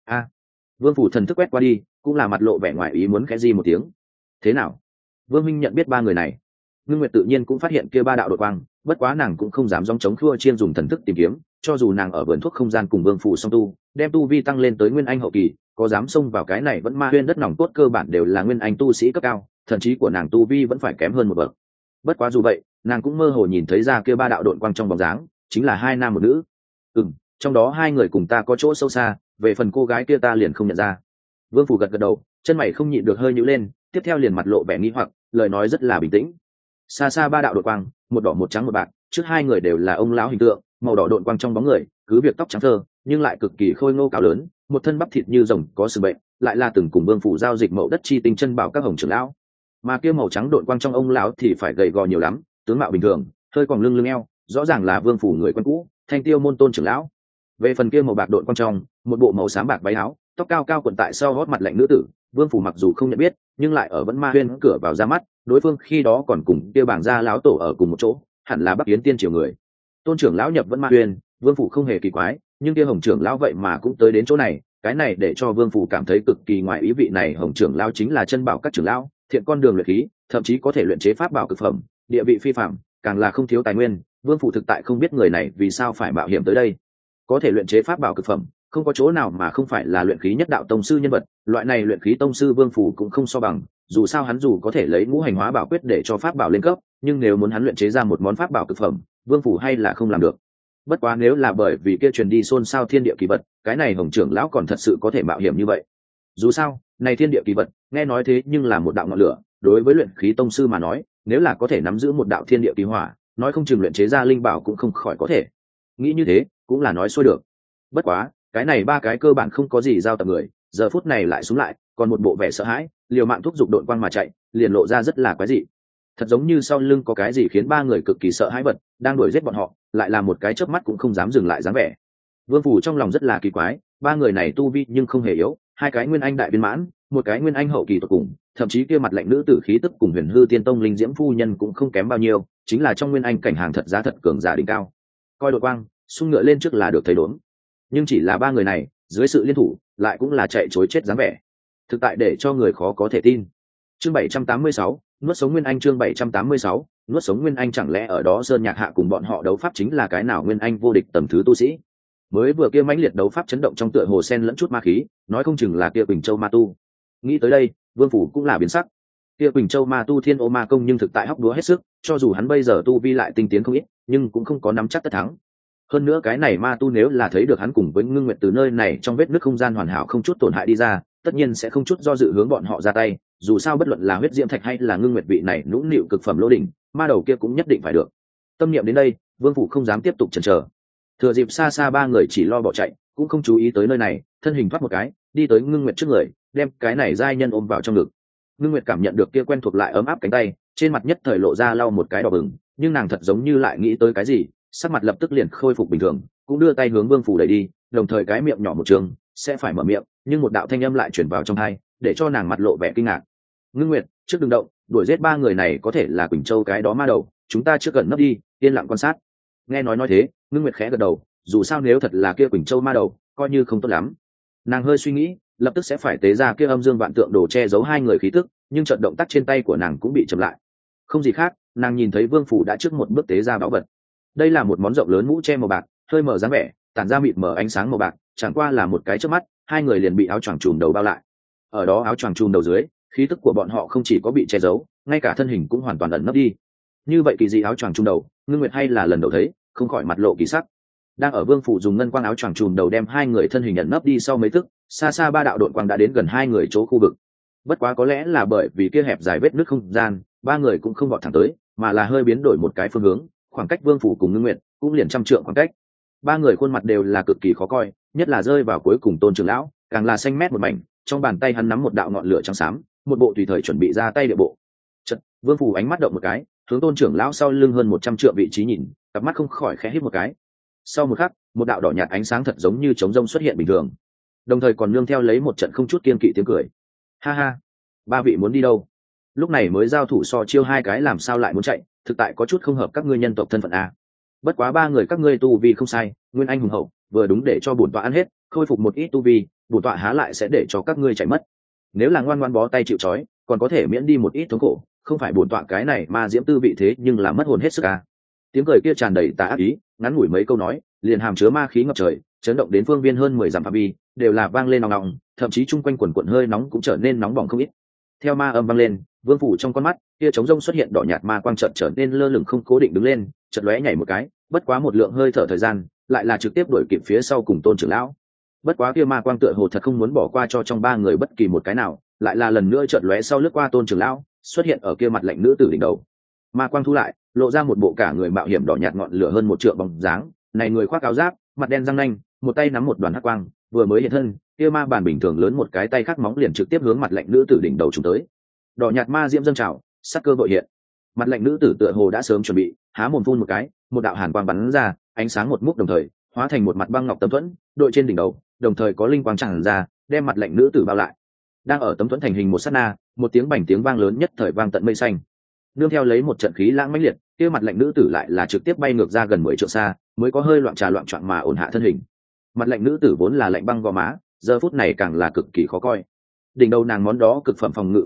Vương Phủ thần thức quét qua đi, cũng là mặt lộ vẻ ngoài ý muốn khẽ di một tiếng. Thế nào? Vương Minh nhận biết ba người này. Ngưng Nguyệt tự nhiên cũng phát hiện kia ba đạo đột quang, bất quá nàng cũng không dám gióng chống khua chiên dùng thần thức tìm kiếm, cho dù nàng ở vườn thuốc không gian cùng Vương Phủ song tu, đem tu vi tăng lên tới nguyên anh hậu kỳ, có dám xông vào cái này vẫn ma huyên đất nòng cốt cơ bản đều là nguyên anh tu sĩ cấp cao, thậm chí của nàng tu vi vẫn phải kém hơn một bậc. Bất quá dù vậy, nàng cũng mơ hồ nhìn thấy ra kia ba đạo đột quang trong bóng dáng, chính là hai nam một nữ. Trong đó hai người cùng ta có chỗ sâu xa, về phần cô gái kia ta liền không nhận ra. Vương Phủ gật gật đầu, chân mày không nhịn được hơi nhíu lên, tiếp theo liền mặt lộ vẻ nghi hoặc, lời nói rất là bình tĩnh. Xa xa ba đạo đột quang, một đỏ một trắng một bạc, trước hai người đều là ông lão hình tượng, màu đỏ đột quang trong bóng người, cứ việc tóc trắng thơ, nhưng lại cực kỳ khôi ngô cao lớn, một thân bắp thịt như rồng có sự bệnh, lại là từng cùng Vương Phủ giao dịch mậu đất chi tinh chân bảo các hồng trưởng lão. Mà kia màu trắng đột quang trong ông lão thì phải gầy gò nhiều lắm, tướng mạo bình thường, hơi còn lưng eo, rõ ràng là Vương Phủ người quen cũ, Thanh Tiêu môn Tôn trưởng lão. Về phần kia màu bạc đột quang trong, một bộ màu xám bạc váy áo, tóc cao cao quần tại sau hót mặt lạnh nữ tử, Vương Phủ mặc dù không nhận biết, nhưng lại ở vẫn ma huyên cửa vào ra mắt, đối phương khi đó còn cùng kia bảng gia lão tổ ở cùng một chỗ, hẳn là Bắc Yến tiên triều người. Tôn trưởng lão nhập vẫn ma huyên, Vương Phủ không hề kỳ quái, nhưng kia Hồng trưởng lão vậy mà cũng tới đến chỗ này, cái này để cho Vương Phủ cảm thấy cực kỳ ngoài ý. Vị này Hồng trưởng lão chính là chân bảo các trưởng lão, thiện con đường luyện khí, thậm chí có thể luyện chế pháp bảo cực phẩm, địa vị phi phàm, càng là không thiếu tài nguyên. Vương Phủ thực tại không biết người này vì sao phải mạo hiểm tới đây. Có thể luyện chế pháp bảo cực phẩm, không có chỗ nào mà không phải là luyện khí nhất đạo tông sư nhân vật. Loại này luyện khí tông sư Vương Phủ cũng không so bằng, dù sao hắn dù có thể lấy ngũ hành hóa bảo quyết để cho pháp bảo lên cấp, nhưng nếu muốn hắn luyện chế ra một món pháp bảo cực phẩm, Vương Phủ hay là không làm được. Bất quá nếu là bởi vì kia truyền đi xôn xao thiên địa kỳ vật, cái này Hồng trưởng lão còn thật sự có thể mạo hiểm như vậy. Dù sao này thiên địa kỳ vật nghe nói thế nhưng là một đạo ngọn lửa, đối với luyện khí tông sư mà nói, nếu là có thể nắm giữ một đạo thiên địa kỳ hỏa, nói không chừng luyện chế ra linh bảo cũng không khỏi có thể. Nghĩ như thế cũng là nói xuôi được. Bất quá cái này ba cái cơ bản không có gì giao tập người, giờ phút này lại xuống lại, còn một bộ vẻ sợ hãi, liều mạng thúc giục đội quang mà chạy, liền lộ ra rất là quái dị. Thật giống như sau lưng có cái gì khiến ba người cực kỳ sợ hãi vật đang đuổi giết bọn họ, lại là một cái chớp mắt cũng không dám dừng lại dáng vẻ. Vương Phủ trong lòng rất là kỳ quái, ba người này tu vi nhưng không hề yếu, hai cái nguyên anh đại viên mãn, một cái nguyên anh hậu kỳ tuyệt cùng, thậm chí kia mặt lạnh nữ tử khí tức cùng Huyền Hư Tiên Tông linh diễm phu nhân cũng không kém bao nhiêu, chính là trong nguyên anh cảnh hàng thật giá thật cường giả đỉnh cao. Coi đội quang, xung ngựa lên trước là được thấy đốn. Nhưng chỉ là ba người này, dưới sự liên thủ, lại cũng là chạy chối chết dáng vẻ. Thực tại để cho người khó có thể tin. Chương 786, nuốt sống nguyên anh. Chương 786, nuốt sống nguyên anh. Chẳng lẽ ở đó Sơn Nhạc Hạ cùng bọn họ đấu pháp chính là cái nào nguyên anh vô địch tầm thứ tu sĩ? Mới vừa kia mãnh liệt đấu pháp chấn động trong tựa hồ sen lẫn chút ma khí, nói không chừng là kia Quỳnh Châu ma tu. Nghĩ tới đây, Vương Phủ cũng là biến sắc. Kia Quỳnh Châu ma tu Thiên Ô ma công nhưng thực tại hóc đúa hết sức, cho dù hắn bây giờ tu vi lại tinh tiến không ít, nhưng cũng không có nắm chắc tất thắng. Hơn nữa cái này ma tu nếu là thấy được hắn cùng với Ngưng Nguyệt từ nơi này trong vết nứt không gian hoàn hảo không chút tổn hại đi ra, tất nhiên sẽ không chút do dự hướng bọn họ ra tay. Dù sao bất luận là huyết diễm thạch hay là Ngưng Nguyệt vị này nũng nịu cực phẩm lô đỉnh, ma đầu kia cũng nhất định phải được. Tâm niệm đến đây, Vương Phủ không dám tiếp tục chần chờ. Thừa dịp xa xa ba người chỉ lo bỏ chạy, cũng không chú ý tới nơi này, thân hình thoát một cái, đi tới Ngưng Nguyệt trước người, đem cái này giai nhân ôm vào trong ngực. Ngưng Nguyệt cảm nhận được kia quen thuộc lại ấm áp cánh tay, trên mặt nhất thời lộ ra lau một cái đỏ bừng, nhưng nàng thật giống như lại nghĩ tới cái gì, sắc mặt lập tức liền khôi phục bình thường, cũng đưa tay hướng Vương Phủ đẩy đi, đồng thời cái miệng nhỏ một trường, sẽ phải mở miệng, nhưng một đạo thanh âm lại truyền vào trong tai, để cho nàng mặt lộ vẻ kinh ngạc. Ngưng Nguyệt, trước đừng động, đuổi giết ba người này có thể là Quỳnh Châu cái đó ma đầu, chúng ta trước gần nấp đi, yên lặng quan sát. Nghe nói thế, Ngưng Nguyệt khẽ gật đầu, dù sao nếu thật là kia Quỳnh Châu ma đầu, coi như không tốt lắm. Nàng hơi suy nghĩ, lập tức sẽ phải tế ra kia âm dương vạn tượng đồ che giấu hai người khí tức, nhưng trận động tác trên tay của nàng cũng bị chậm lại. Không gì khác, nàng nhìn thấy Vương Phủ đã trước một bước tế ra bảo vật. Đây là một món rộng lớn mũ che màu bạc, hơi mở dáng vẻ, tản ra mịt mờ ánh sáng màu bạc, chẳng qua là một cái chớp mắt, hai người liền bị áo choàng trùm đầu bao lại. Ở đó áo choàng trùm đầu dưới, khí tức của bọn họ không chỉ có bị che giấu, ngay cả thân hình cũng hoàn toàn ẩn nấp đi. Như vậy kỳ dị áo choàng trùm đầu, Ngưng Nguyệt hay là lần đầu thấy, không khỏi mặt lộ kỳ sắc. Đang ở Vương Phủ dùng ngân quang áo choàng trùm đầu đem hai người thân hình ẩn nấp đi sau mấy tức, xa xa ba đạo đội quang đã đến gần hai người chỗ khu vực. Bất quá có lẽ là bởi vì kia hẹp dài vết nứt không gian, ba người cũng không vọt thẳng tới, mà là hơi biến đổi một cái phương hướng, khoảng cách Vương Phủ cùng Ngưng Nguyệt cũng liền trăm trượng khoảng cách. Ba người khuôn mặt đều là cực kỳ khó coi, nhất là rơi vào cuối cùng Tôn trưởng lão, càng là xanh mét một mảnh, trong bàn tay hắn nắm một đạo ngọn lửa trắng xám, một bộ tùy thời chuẩn bị ra tay địa bộ. Chợt, Vương Phủ ánh mắt động một cái, hướng Tôn trưởng lão sau lưng hơn 100 trượng vị trí nhìn, cặp mắt không khỏi khẽ híp một cái. Sau một khắc, một đạo đỏ nhạt ánh sáng thật giống như trống rông xuất hiện bình thường, đồng thời còn nương theo lấy một trận không chút kiên kỵ tiếng cười. Ha ha, ba vị muốn đi đâu? Lúc này mới giao thủ so chiêu hai cái làm sao lại muốn chạy, thực tại có chút không hợp các ngươi nhân tộc thân phận a. Bất quá ba người các ngươi tu vi không sai, nguyên anh hùng hậu, vừa đúng để cho bổn tọa ăn hết, khôi phục một ít tu vi, bổn tọa há lại sẽ để cho các ngươi chạy mất. Nếu là ngoan ngoãn bó tay chịu trói, còn có thể miễn đi một ít thống khổ, không phải bổn tọa cái này ma diễm tư vị thế nhưng là mất hồn hết sức a. Tiếng cười kia tràn đầy tà ác ý, ngắn ngủi mấy câu nói, liền hàm chứa ma khí ngập trời, chấn động đến phương viên hơn 10 dặm phạm vi, đều là vang lên nòng nòng, thậm chí chung quanh quần quần hơi nóng cũng trở nên nóng bỏng không ít. Theo ma âm vang lên, Vương Phủ trong con mắt kia trống rông xuất hiện đỏ nhạt ma quang chợt trở nên lơ lửng không cố định đứng lên, chợt lóe nhảy một cái, bất quá một lượng hơi thở thời gian, lại là trực tiếp đuổi kịp phía sau cùng Tôn trưởng lão. Bất quá kia ma quang tựa hồ thật không muốn bỏ qua cho trong ba người bất kỳ một cái nào, lại là lần nữa chợt lóe sau lướt qua Tôn trưởng lão, xuất hiện ở kia mặt lạnh nữ tử đỉnh đầu. Ma quang thu lại, lộ ra một bộ cả người mạo hiểm đỏ nhạt ngọn lửa hơn 1 trượng bóng dáng, này người khoác áo giáp, mặt đen răng nanh, một tay nắm một đoàn hắc quang, vừa mới hiện thân, kia ma bản bình thường lớn một cái tay khắc móng liền trực tiếp hướng mặt lạnh nữ tử đỉnh đầu trùng tới. Đỏ nhạt ma diễm dâng trào, sắc cơ vội hiện. Mặt lạnh nữ tử tựa hồ đã sớm chuẩn bị, há mồm phun một cái, một đạo hàn quang bắn ra, ánh sáng một múc đồng thời, hóa thành một mặt băng ngọc tấm thuẫn, đội trên đỉnh đầu, đồng thời có linh quang tràn ra, đem mặt lạnh nữ tử bao lại. Đang ở tấm thuẫn thành hình một sát na, một tiếng bành tiếng vang lớn nhất thời vang tận mây xanh. Nương theo lấy một trận khí lãng mãnh liệt, kia mặt lạnh nữ tử lại là trực tiếp bay ngược ra gần 10 trượng xa, mới có hơi loạn trà loạn choạng mà ổn hạ thân hình. Mặt lạnh nữ tử vốn là lạnh băng gò má, giờ phút này càng là cực kỳ khó coi. Đỉnh đầu nàng món đó cực phẩm phòng ngự pháp bảo,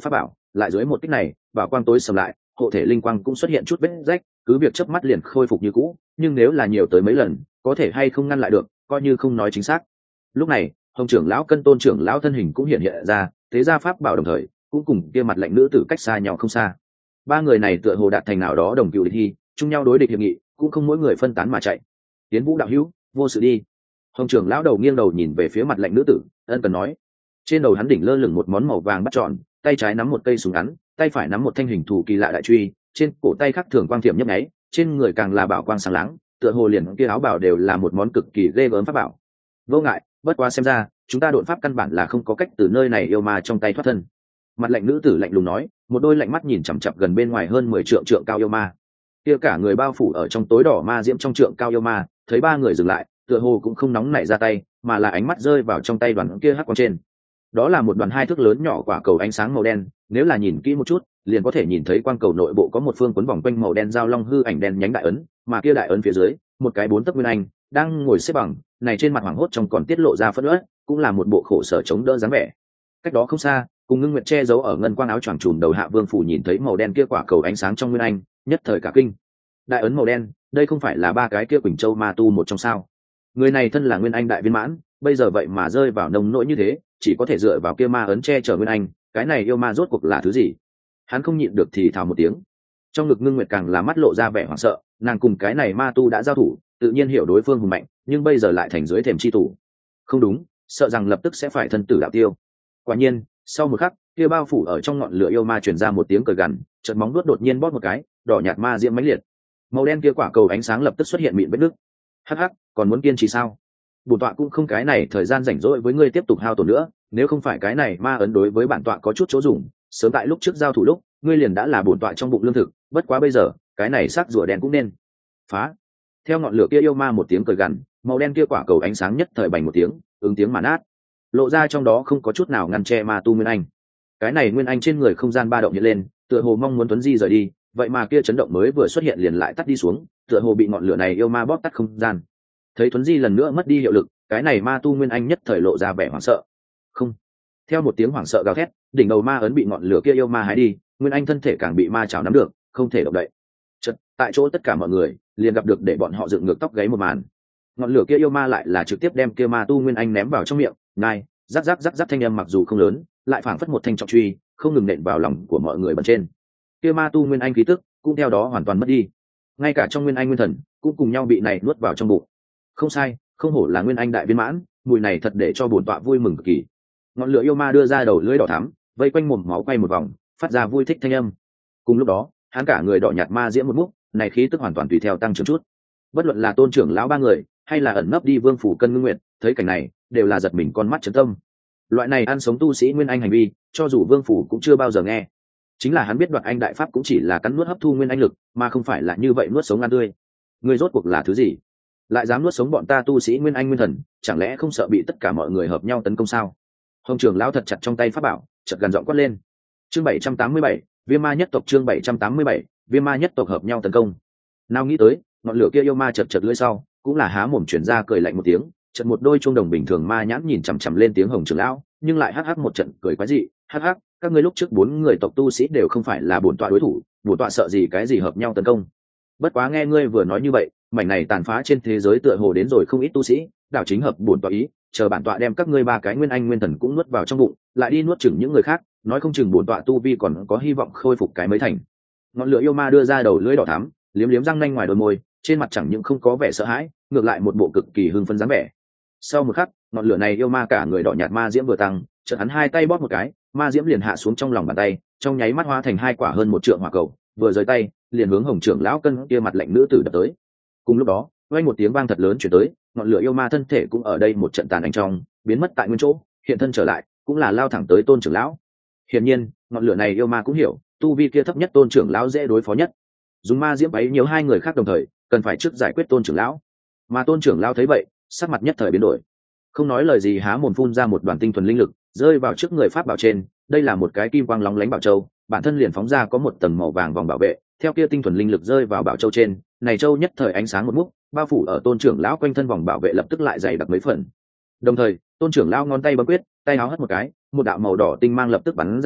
lại dưới một kích này bảo quang tối sầm lại, hộ thể linh quang cũng xuất hiện chút vết rách, cứ việc chớp mắt liền khôi phục như cũ, nhưng nếu là nhiều tới mấy lần có thể hay không ngăn lại được coi như không nói chính xác. Lúc này hồng trưởng lão cân tôn trưởng lão thân hình cũng hiện hiện ra, thế gia pháp bảo đồng thời cũng cùng kia mặt lạnh nữ tử cách xa nhau không xa. Ba người này tựa hồ đạt thành nào đó đồng cựu địch thi, chung nhau đối địch hiệp nghị, cũng không mỗi người phân tán mà chạy. Tiến Vũ đạo hữu, vô sự đi. Hồng trưởng lão đầu nghiêng đầu nhìn về phía mặt lạnh nữ tử, ân cần nói. Trên đầu hắn đỉnh lơ lửng một món màu vàng bắt tròn, tay trái nắm một cây súng ngắn, tay phải nắm một thanh hình thù kỳ lạ đại truy, trên cổ tay khắc thường quang thiểm nhấp nháy, trên người càng là bảo quang sáng láng, tựa hồ liền kia áo bảo đều là một món cực kỳ ghê gớm pháp bảo. Vô ngại, bất quá xem ra chúng ta đột pháp căn bản là không có cách từ nơi này yêu ma trong tay thoát thân. Mặt lạnh nữ tử lạnh lùng nói, một đôi lạnh mắt nhìn chằm chằm gần bên ngoài hơn 10 trượng cao yêu ma. Kia cả người bao phủ ở trong tối đỏ ma diễm trong trượng cao yêu ma, thấy ba người dừng lại, tựa hồ cũng không nóng nảy ra tay, mà là ánh mắt rơi vào trong tay đoàn kia hắc quang trên. Đó là một đoàn 2 thước lớn nhỏ quả cầu ánh sáng màu đen, nếu là nhìn kỹ một chút, liền có thể nhìn thấy quang cầu nội bộ có một phương quấn vòng quanh màu đen giao long hư ảnh đen nhánh đại ấn, mà kia đại ấn phía dưới, một cái 4 tấc nguyên anh đang ngồi xếp bằng, này trên mặt hoảng hốt trong còn tiết lộ ra phẫn uất, cũng là một bộ khổ sở chống đỡ dáng vẻ. Cách đó không xa, cùng Ngưng Nguyệt che giấu ở ngân quang áo choàng trùm đầu Hạ Vương phủ nhìn thấy màu đen kia quả cầu ánh sáng trong nguyên anh, nhất thời cả kinh. Đại ấn màu đen, đây không phải là ba cái kia Quỳnh Châu ma tu một trong sao? Người này thân là nguyên anh đại viên mãn, bây giờ vậy mà rơi vào nông nỗi như thế, chỉ có thể dựa vào kia ma ấn che chở nguyên anh, cái này yêu ma rốt cuộc là thứ gì? Hắn không nhịn được thì thào một tiếng. Trong ngực Ngưng Nguyệt càng là mắt lộ ra vẻ hoảng sợ, nàng cùng cái này ma tu đã giao thủ, tự nhiên hiểu đối phương hùng mạnh, nhưng bây giờ lại thành dưới thềm chi tù. Không đúng, sợ rằng lập tức sẽ phải thân tử đạo tiêu. Quả nhiên, sau một khắc, kia bao phủ ở trong ngọn lửa yêu ma truyền ra một tiếng cười gằn, chợt móng vuốt đột nhiên bóp một cái, đỏ nhạt ma diễm mãnh liệt. Màu đen kia quả cầu ánh sáng lập tức xuất hiện mịn vết nước. Hắc hắc, còn muốn kiên trì sao? Bổn tọa cũng không cái này thời gian rảnh rỗi với ngươi tiếp tục hao tổn nữa, nếu không phải cái này ma ấn đối với bản tọa có chút chỗ dùng, sớm tại lúc trước giao thủ lúc, ngươi liền đã là bổn tọa trong bụng lương thực, bất quá bây giờ, cái này sắc rùa đen cũng nên phá. Theo ngọn lửa kia yêu ma một tiếng cười gằn, màu đen kia quả cầu ánh sáng nhất thời bành một tiếng, ứng tiếng mà nát, lộ ra trong đó không có chút nào ngăn che ma tu nguyên anh. Cái này nguyên anh trên người không gian ba động hiện lên, tựa hồ mong muốn Tuấn Di rời đi, vậy mà kia chấn động mới vừa xuất hiện liền lại tắt đi xuống, tựa hồ bị ngọn lửa này yêu ma bóp tắt không gian. Thấy Tuấn Di lần nữa mất đi hiệu lực, cái này ma tu nguyên anh nhất thời lộ ra vẻ hoảng sợ. Không. Theo một tiếng hoảng sợ gào thét, đỉnh đầu ma ấn bị ngọn lửa kia yêu ma hái đi, nguyên anh thân thể càng bị ma chảo nắm được, không thể động đậy. Chợt, tại chỗ tất cả mọi người liền gặp được để bọn họ dựng ngược tóc gáy một màn. Ngọn lửa kia yêu ma lại là trực tiếp đem kia ma tu nguyên anh ném vào trong miệng, nai, rắc rắc rắc rắc thanh âm mặc dù không lớn, lại phảng phất một thanh trọng truy, không ngừng nện vào lòng của mọi người bên trên. Kia ma tu nguyên anh khí tức cũng theo đó hoàn toàn mất đi, ngay cả trong nguyên anh nguyên thần cũng cùng nhau bị này nuốt vào trong bụng. Không sai, không hổ là nguyên anh đại viên mãn, mùi này thật để cho bổn tọa vui mừng cực kỳ. Ngọn lửa yêu ma đưa ra đầu lưỡi đỏ thắm, vây quanh mồm máu quay một vòng, phát ra vui thích thanh âm. Cùng lúc đó, hắn cả người đỏ nhạt ma diễm một múc, này khí tức hoàn toàn tùy theo tăng trưởng chút. Bất luận là tôn trưởng lão ba người, hay là ẩn nấp đi Vương phủ Cân Ngưng Nguyệt, thấy cảnh này đều là giật mình con mắt chấn tâm. Loại này ăn sống tu sĩ nguyên anh hành vi, cho dù Vương phủ cũng chưa bao giờ nghe. Chính là hắn biết đoạt anh đại pháp cũng chỉ là cắn nuốt hấp thu nguyên anh lực, mà không phải là như vậy nuốt sống ăn tươi. Người rốt cuộc là thứ gì? Lại dám nuốt sống bọn ta tu sĩ nguyên anh nguyên thần, chẳng lẽ không sợ bị tất cả mọi người hợp nhau tấn công sao? Hồng trưởng lão thật chặt trong tay pháp bảo, chợt gần giọng quát lên. Chương 787, Viêm Ma nhất tộc chương 787, Viêm Ma nhất tộc hợp nhau tấn công. Nào nghĩ tới, ngọn lửa kia yêu ma chật chật lưỡi sau, cũng là há mồm truyền ra cười lạnh một tiếng, chợt một đôi chuông đồng bình thường ma nhãn nhìn chằm chằm lên tiếng Hồng trưởng lão, nhưng lại hắc hắc một trận cười quái dị, hắc hắc, các ngươi lúc trước 4 người tộc tu sĩ đều không phải là bổn tọa đối thủ, bổn tọa sợ gì cái gì hợp nhau tấn công. Bất quá nghe ngươi vừa nói như vậy, mảnh này tàn phá trên thế giới tựa hồ đến rồi không ít tu sĩ, đảo chính hợp bổn tọa ý, chờ bản tọa đem các ngươi ba cái nguyên anh nguyên thần cũng nuốt vào trong bụng, lại đi nuốt chửng những người khác, nói không chừng bổn tọa tu vi còn có hy vọng khôi phục cái mới thành. Ngọn lửa yêu ma đưa ra đầu lưỡi đỏ thắm, liếm liếm răng nanh ngoài đôi môi, trên mặt chẳng những không có vẻ sợ hãi, ngược lại một bộ cực kỳ hưng phấn dáng vẻ. Sau một khắc, ngọn lửa này yêu ma cả người đỏ nhạt ma diễm vừa tăng, chợt hắn hai tay bóp một cái, ma diễm liền hạ xuống trong lòng bàn tay, trong nháy mắt hóa thành 2 quả hơn 1 trượng hỏa cầu, vừa rời tay, liền hướng Hồng trưởng lão Cân kia mặt lạnh nữ tử đập tới. Cùng lúc đó, vang một tiếng vang thật lớn truyền tới, ngọn lửa yêu ma thân thể cũng ở đây một trận tàn ảnh trong, biến mất tại nguyên chỗ, hiện thân trở lại, cũng là lao thẳng tới Tôn trưởng lão. Hiển nhiên, ngọn lửa này yêu ma cũng hiểu, tu vi kia thấp nhất Tôn trưởng lão dễ đối phó nhất. Dùng ma diễm bấy nhiều 2 người khác đồng thời, cần phải trước giải quyết Tôn trưởng lão. Mà Tôn trưởng lão thấy vậy, sắc mặt nhất thời biến đổi. Không nói lời gì há mồm phun ra một đoàn tinh thuần linh lực, rơi vào trước người pháp bảo trên, đây là một cái kim quang lóng lánh bảo châu, bản thân liền phóng ra có một tầng màu vàng vòng bảo vệ, theo kia tinh thuần linh lực rơi vào bảo châu trên, này châu nhất thời ánh sáng một múc, bao phủ ở Tôn trưởng lão quanh thân vòng bảo vệ lập tức lại dày đặc mấy phần. Đồng thời, Tôn trưởng lão ngón tay bấm quyết, tay áo hất một cái, một đạo màu đỏ tinh mang lập tức bắn ra,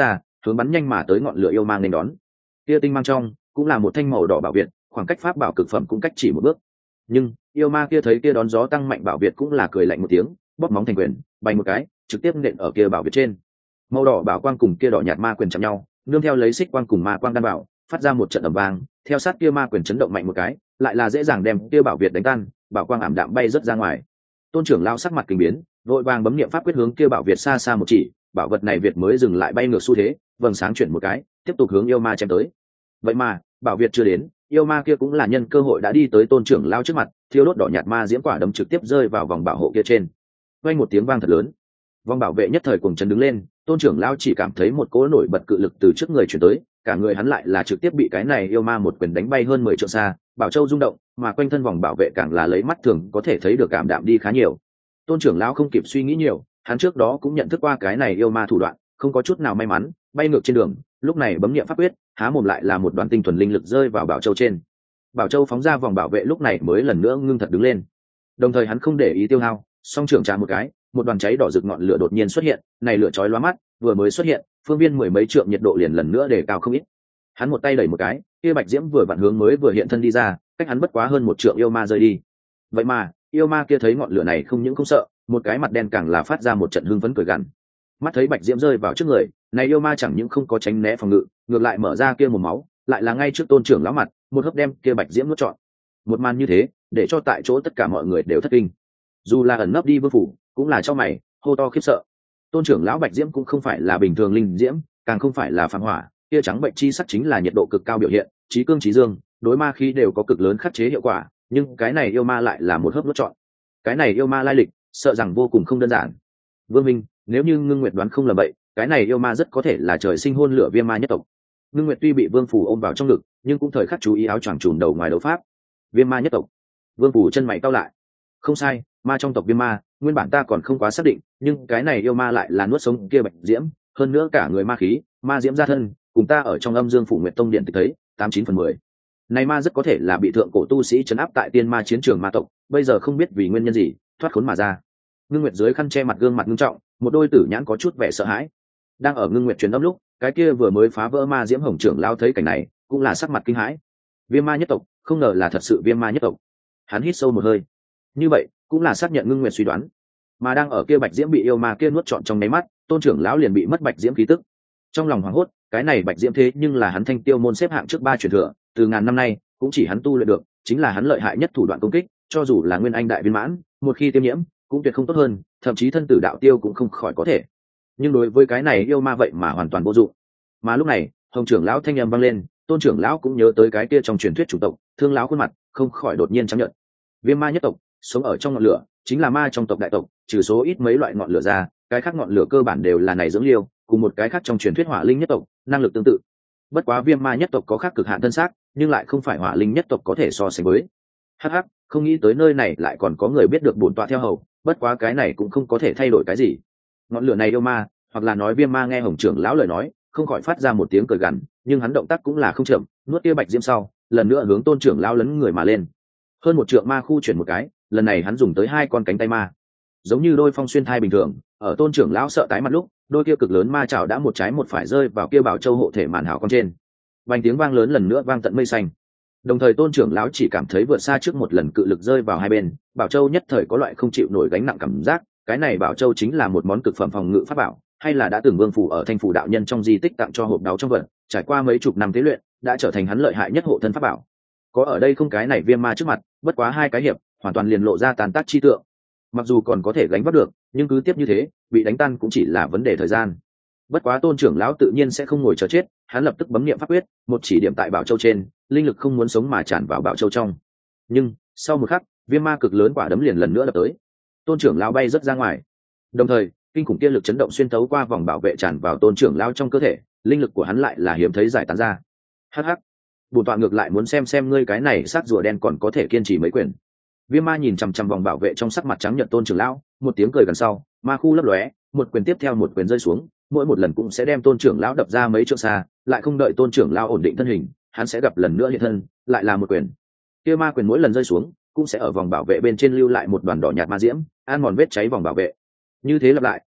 hướng bắn nhanh mà tới ngọn lửa yêu ma nên đón. Kia tinh mang trong cũng là một thanh màu đỏ bảo việt, khoảng cách pháp bảo cực phẩm cũng cách chỉ một bước. Nhưng yêu ma kia thấy kia đón gió tăng mạnh bảo việt cũng là cười lạnh một tiếng, bóp móng thành quyền, bay một cái trực tiếp nện ở kia bảo việt trên. Màu đỏ bảo quang cùng kia đỏ nhạt ma quyền chạm nhau, nương theo lấy xích quang cùng ma quang đan bảo phát ra một trận ầm vang, theo sát kia ma quyền chấn động mạnh một cái, lại là dễ dàng đem kia bảo việt đánh tan, bảo quang ảm đạm bay rất ra ngoài. Tôn trưởng lao sắc mặt kinh biến, vội vàng bấm niệm pháp quyết hướng kia bảo việt xa xa một chỉ, bảo vật này việt mới dừng lại bay ngược xu thế, vầng sáng chuyển một cái, tiếp tục hướng yêu ma chém tới. Vậy mà bảo việt chưa đến, yêu ma kia cũng là nhân cơ hội đã đi tới tôn trưởng lao trước mặt, thiêu đốt đỏ nhạt ma diễm quả đấm trực tiếp rơi vào vòng bảo hộ kia trên. Vang một tiếng vang thật lớn, vòng bảo vệ nhất thời cùng chấn đứng lên. Tôn trưởng lao chỉ cảm thấy một cỗ nổi bật cự lực từ trước người chuyển tới, cả người hắn lại là trực tiếp bị cái này yêu ma một quyền đánh bay hơn 10 trượng xa, bảo châu rung động, mà quanh thân vòng bảo vệ càng là lấy mắt thường có thể thấy được cảm đạm đi khá nhiều. Tôn trưởng lão không kịp suy nghĩ nhiều, hắn trước đó cũng nhận thức qua cái này yêu ma thủ đoạn, không có chút nào may mắn, bay ngược trên đường, lúc này bấm niệm pháp quyết, há mồm lại là một đoàn tinh thuần linh lực rơi vào bảo châu trên. Bảo châu phóng ra vòng bảo vệ lúc này mới lần nữa ngưng thật đứng lên. Đồng thời hắn không để ý tiêu hao, song trưởng trà một cái, một đoàn cháy đỏ rực ngọn lửa đột nhiên xuất hiện, này lửa chói lóa mắt, vừa mới xuất hiện, phương viên mười mấy trượng nhiệt độ liền lần nữa đề cao không ít. Hắn một tay đẩy một cái, kia bạch diễm vừa vặn hướng mới vừa hiện thân đi ra, cách hắn bất quá hơn một trượng yêu ma rơi đi. Vậy mà yêu ma kia thấy ngọn lửa này không những không sợ, một cái mặt đen càng là phát ra một trận hưng phấn cười gằn. Mắt thấy bạch diễm rơi vào trước người, này yêu ma chẳng những không có tránh né phòng ngự, ngược lại mở ra kia một máu, lại là ngay trước tôn trưởng lão mặt, một hớp đem kia bạch diễm nuốt trọn. Một màn như thế, để cho tại chỗ tất cả mọi người đều thất kinh. Dù là ẩn nấp đi vương phủ, cũng là cho mày hô to khiếp sợ. Tôn trưởng lão bạch diễm cũng không phải là bình thường linh diễm, càng không phải là phàm hỏa, kia trắng bệnh chi sắc chính là nhiệt độ cực cao biểu hiện, trí cương trí dương, đối ma khí đều có cực lớn khắc chế hiệu quả, nhưng cái này yêu ma lại là một hớp nuốt trọn. Cái này yêu ma lai lịch, sợ rằng vô cùng không đơn giản. Vương Minh, nếu như Ngưng Nguyệt đoán không lầm bậy, cái này yêu ma rất có thể là trời sinh hôn lửa viêm ma nhất tộc. Ngưng Nguyệt tuy bị Vương Phủ ôm vào trong ngực, nhưng cũng thời khắc chú ý áo choàng trùm đầu ngoài đấu pháp. Viêm ma nhất tộc. Vương Phủ chân mày cau lại. Không sai, ma trong tộc viêm ma, nguyên bản ta còn không quá xác định, nhưng cái này yêu ma lại là nuốt sống kia bạch diễm, hơn nữa cả người ma khí, ma diễm ra thân, cùng ta ở trong Âm Dương Phủ Nguyệt Tông điện thấy 89/10. Này ma rất có thể là bị thượng cổ tu sĩ trấn áp tại tiên ma chiến trường ma tộc, bây giờ không biết vì nguyên nhân gì thoát khốn mà ra. Ngưng Nguyệt dưới khăn che mặt gương mặt nghiêm trọng, một đôi tử nhãn có chút vẻ sợ hãi. Đang ở Ngưng Nguyệt truyền âm lúc, cái kia vừa mới phá vỡ ma diễm hồng trưởng lao thấy cảnh này, cũng là sắc mặt kinh hãi. Viêm ma nhất tộc, không ngờ là thật sự viêm ma nhất tộc. Hắn hít sâu một hơi. Như vậy, cũng là xác nhận Ngưng Nguyệt suy đoán. Mà đang ở kia bạch diễm bị yêu ma kia nuốt trọn trong nháy mắt, tôn trưởng lão liền bị mất bạch diễm khí tức. Trong lòng hoảng hốt, cái này bạch diễm thế nhưng là hắn Thanh Tiêu môn xếp hạng trước 3 truyền thừa, từ ngàn năm nay cũng chỉ hắn tu luyện được, chính là hắn lợi hại nhất thủ đoạn công kích, cho dù là nguyên anh đại viên mãn, một khi tiêm nhiễm, cũng tuyệt không tốt hơn, thậm chí thân tử đạo tiêu cũng không khỏi có thể. Nhưng đối với cái này yêu ma vậy mà hoàn toàn vô dụng. Mà lúc này, Hồng trưởng lão thanh âm vang lên, tôn trưởng lão cũng nhớ tới cái kia trong truyền thuyết chủng tộc, Thương lão khuôn mặt không khỏi đột nhiên trắng nhợt. Viêm ma nhất tộc, sống ở trong ngọn lửa, chính là ma trong tộc đại tộc, trừ số ít mấy loại ngọn lửa ra, cái khác ngọn lửa cơ bản đều là này dưỡng liêu, cùng một cái khác trong truyền thuyết hỏa linh nhất tộc, năng lực tương tự. Bất quá viêm ma nhất tộc có khác cực hạn thân xác, nhưng lại không phải hỏa linh nhất tộc có thể so sánh với. Hắc hắc, không nghĩ tới nơi này lại còn có người biết được bổn tọa theo hầu, bất quá cái này cũng không có thể thay đổi cái gì. Ngọn lửa này yêu ma, hoặc là nói viêm ma nghe Hồng trưởng lão lời nói, không khỏi phát ra một tiếng cười gằn, nhưng hắn động tác cũng là không chậm, nuốt kia bạch diễm sau, lần nữa hướng tôn trưởng lão lấn người mà lên. Hơn một trượng ma khu chuyển một cái, lần này hắn dùng tới 2 con cánh tay ma, giống như đôi phong xuyên thai bình thường. Ở tôn trưởng lão sợ tái mặt lúc, đôi kia cực lớn ma chảo đã một trái một phải rơi vào kia bảo châu hộ thể màn hảo con trên. Vành tiếng vang lớn lần nữa vang tận mây xanh. Đồng thời tôn trưởng lão chỉ cảm thấy vượt xa trước một lần cự lực rơi vào hai bên, bảo châu nhất thời có loại không chịu nổi gánh nặng cảm giác. Cái này bảo châu chính là một món cực phẩm phòng ngự pháp bảo, hay là đã từng Vương Phủ ở Thanh Phủ đạo nhân trong di tích tặng cho hộp đáo trong vật, trải qua mấy chục năm tế luyện, đã trở thành hắn lợi hại nhất hộ thân pháp bảo. Có ở đây không cái này viêm ma trước mặt, bất quá 2 cái hiệp, hoàn toàn liền lộ ra tàn tác chi tượng. Mặc dù còn có thể gánh vác được, nhưng cứ tiếp như thế, bị đánh tan cũng chỉ là vấn đề thời gian. Bất quá tôn trưởng lão tự nhiên sẽ không ngồi chờ chết, hắn lập tức bấm niệm pháp quyết, một chỉ điểm tại bảo châu trên, linh lực không muốn sống mà tràn vào bảo châu trong. Nhưng sau một khắc, viêm ma cực lớn quả đấm liền lần nữa đập tới. Tôn trưởng lão bay rất ra ngoài. Đồng thời, kinh khủng kia lực chấn động xuyên tấu qua vòng bảo vệ tràn vào tôn trưởng lão trong cơ thể, linh lực của hắn lại là hiếm thấy giải tán ra. Hắc hắc, bổn tọa ngược lại muốn xem ngươi cái này xác rùa đen còn có thể kiên trì mấy quyền. Viêm ma nhìn chằm chằm vòng bảo vệ trong sắc mặt trắng nhợt tôn trưởng lão, một tiếng cười gần sau, ma khu lấp lóe, một quyền tiếp theo một quyền rơi xuống, mỗi một lần cũng sẽ đem tôn trưởng lão đập ra mấy trượng xa, lại không đợi tôn trưởng lão ổn định thân hình, hắn sẽ gặp lần nữa hiện thân, lại là một quyền. Kia ma quyền mỗi lần rơi xuống, cũng sẽ ở vòng bảo vệ bên trên lưu lại một đoàn đỏ nhạt ma diễm, ăn mòn vết cháy vòng bảo vệ. Như thế lặp lại,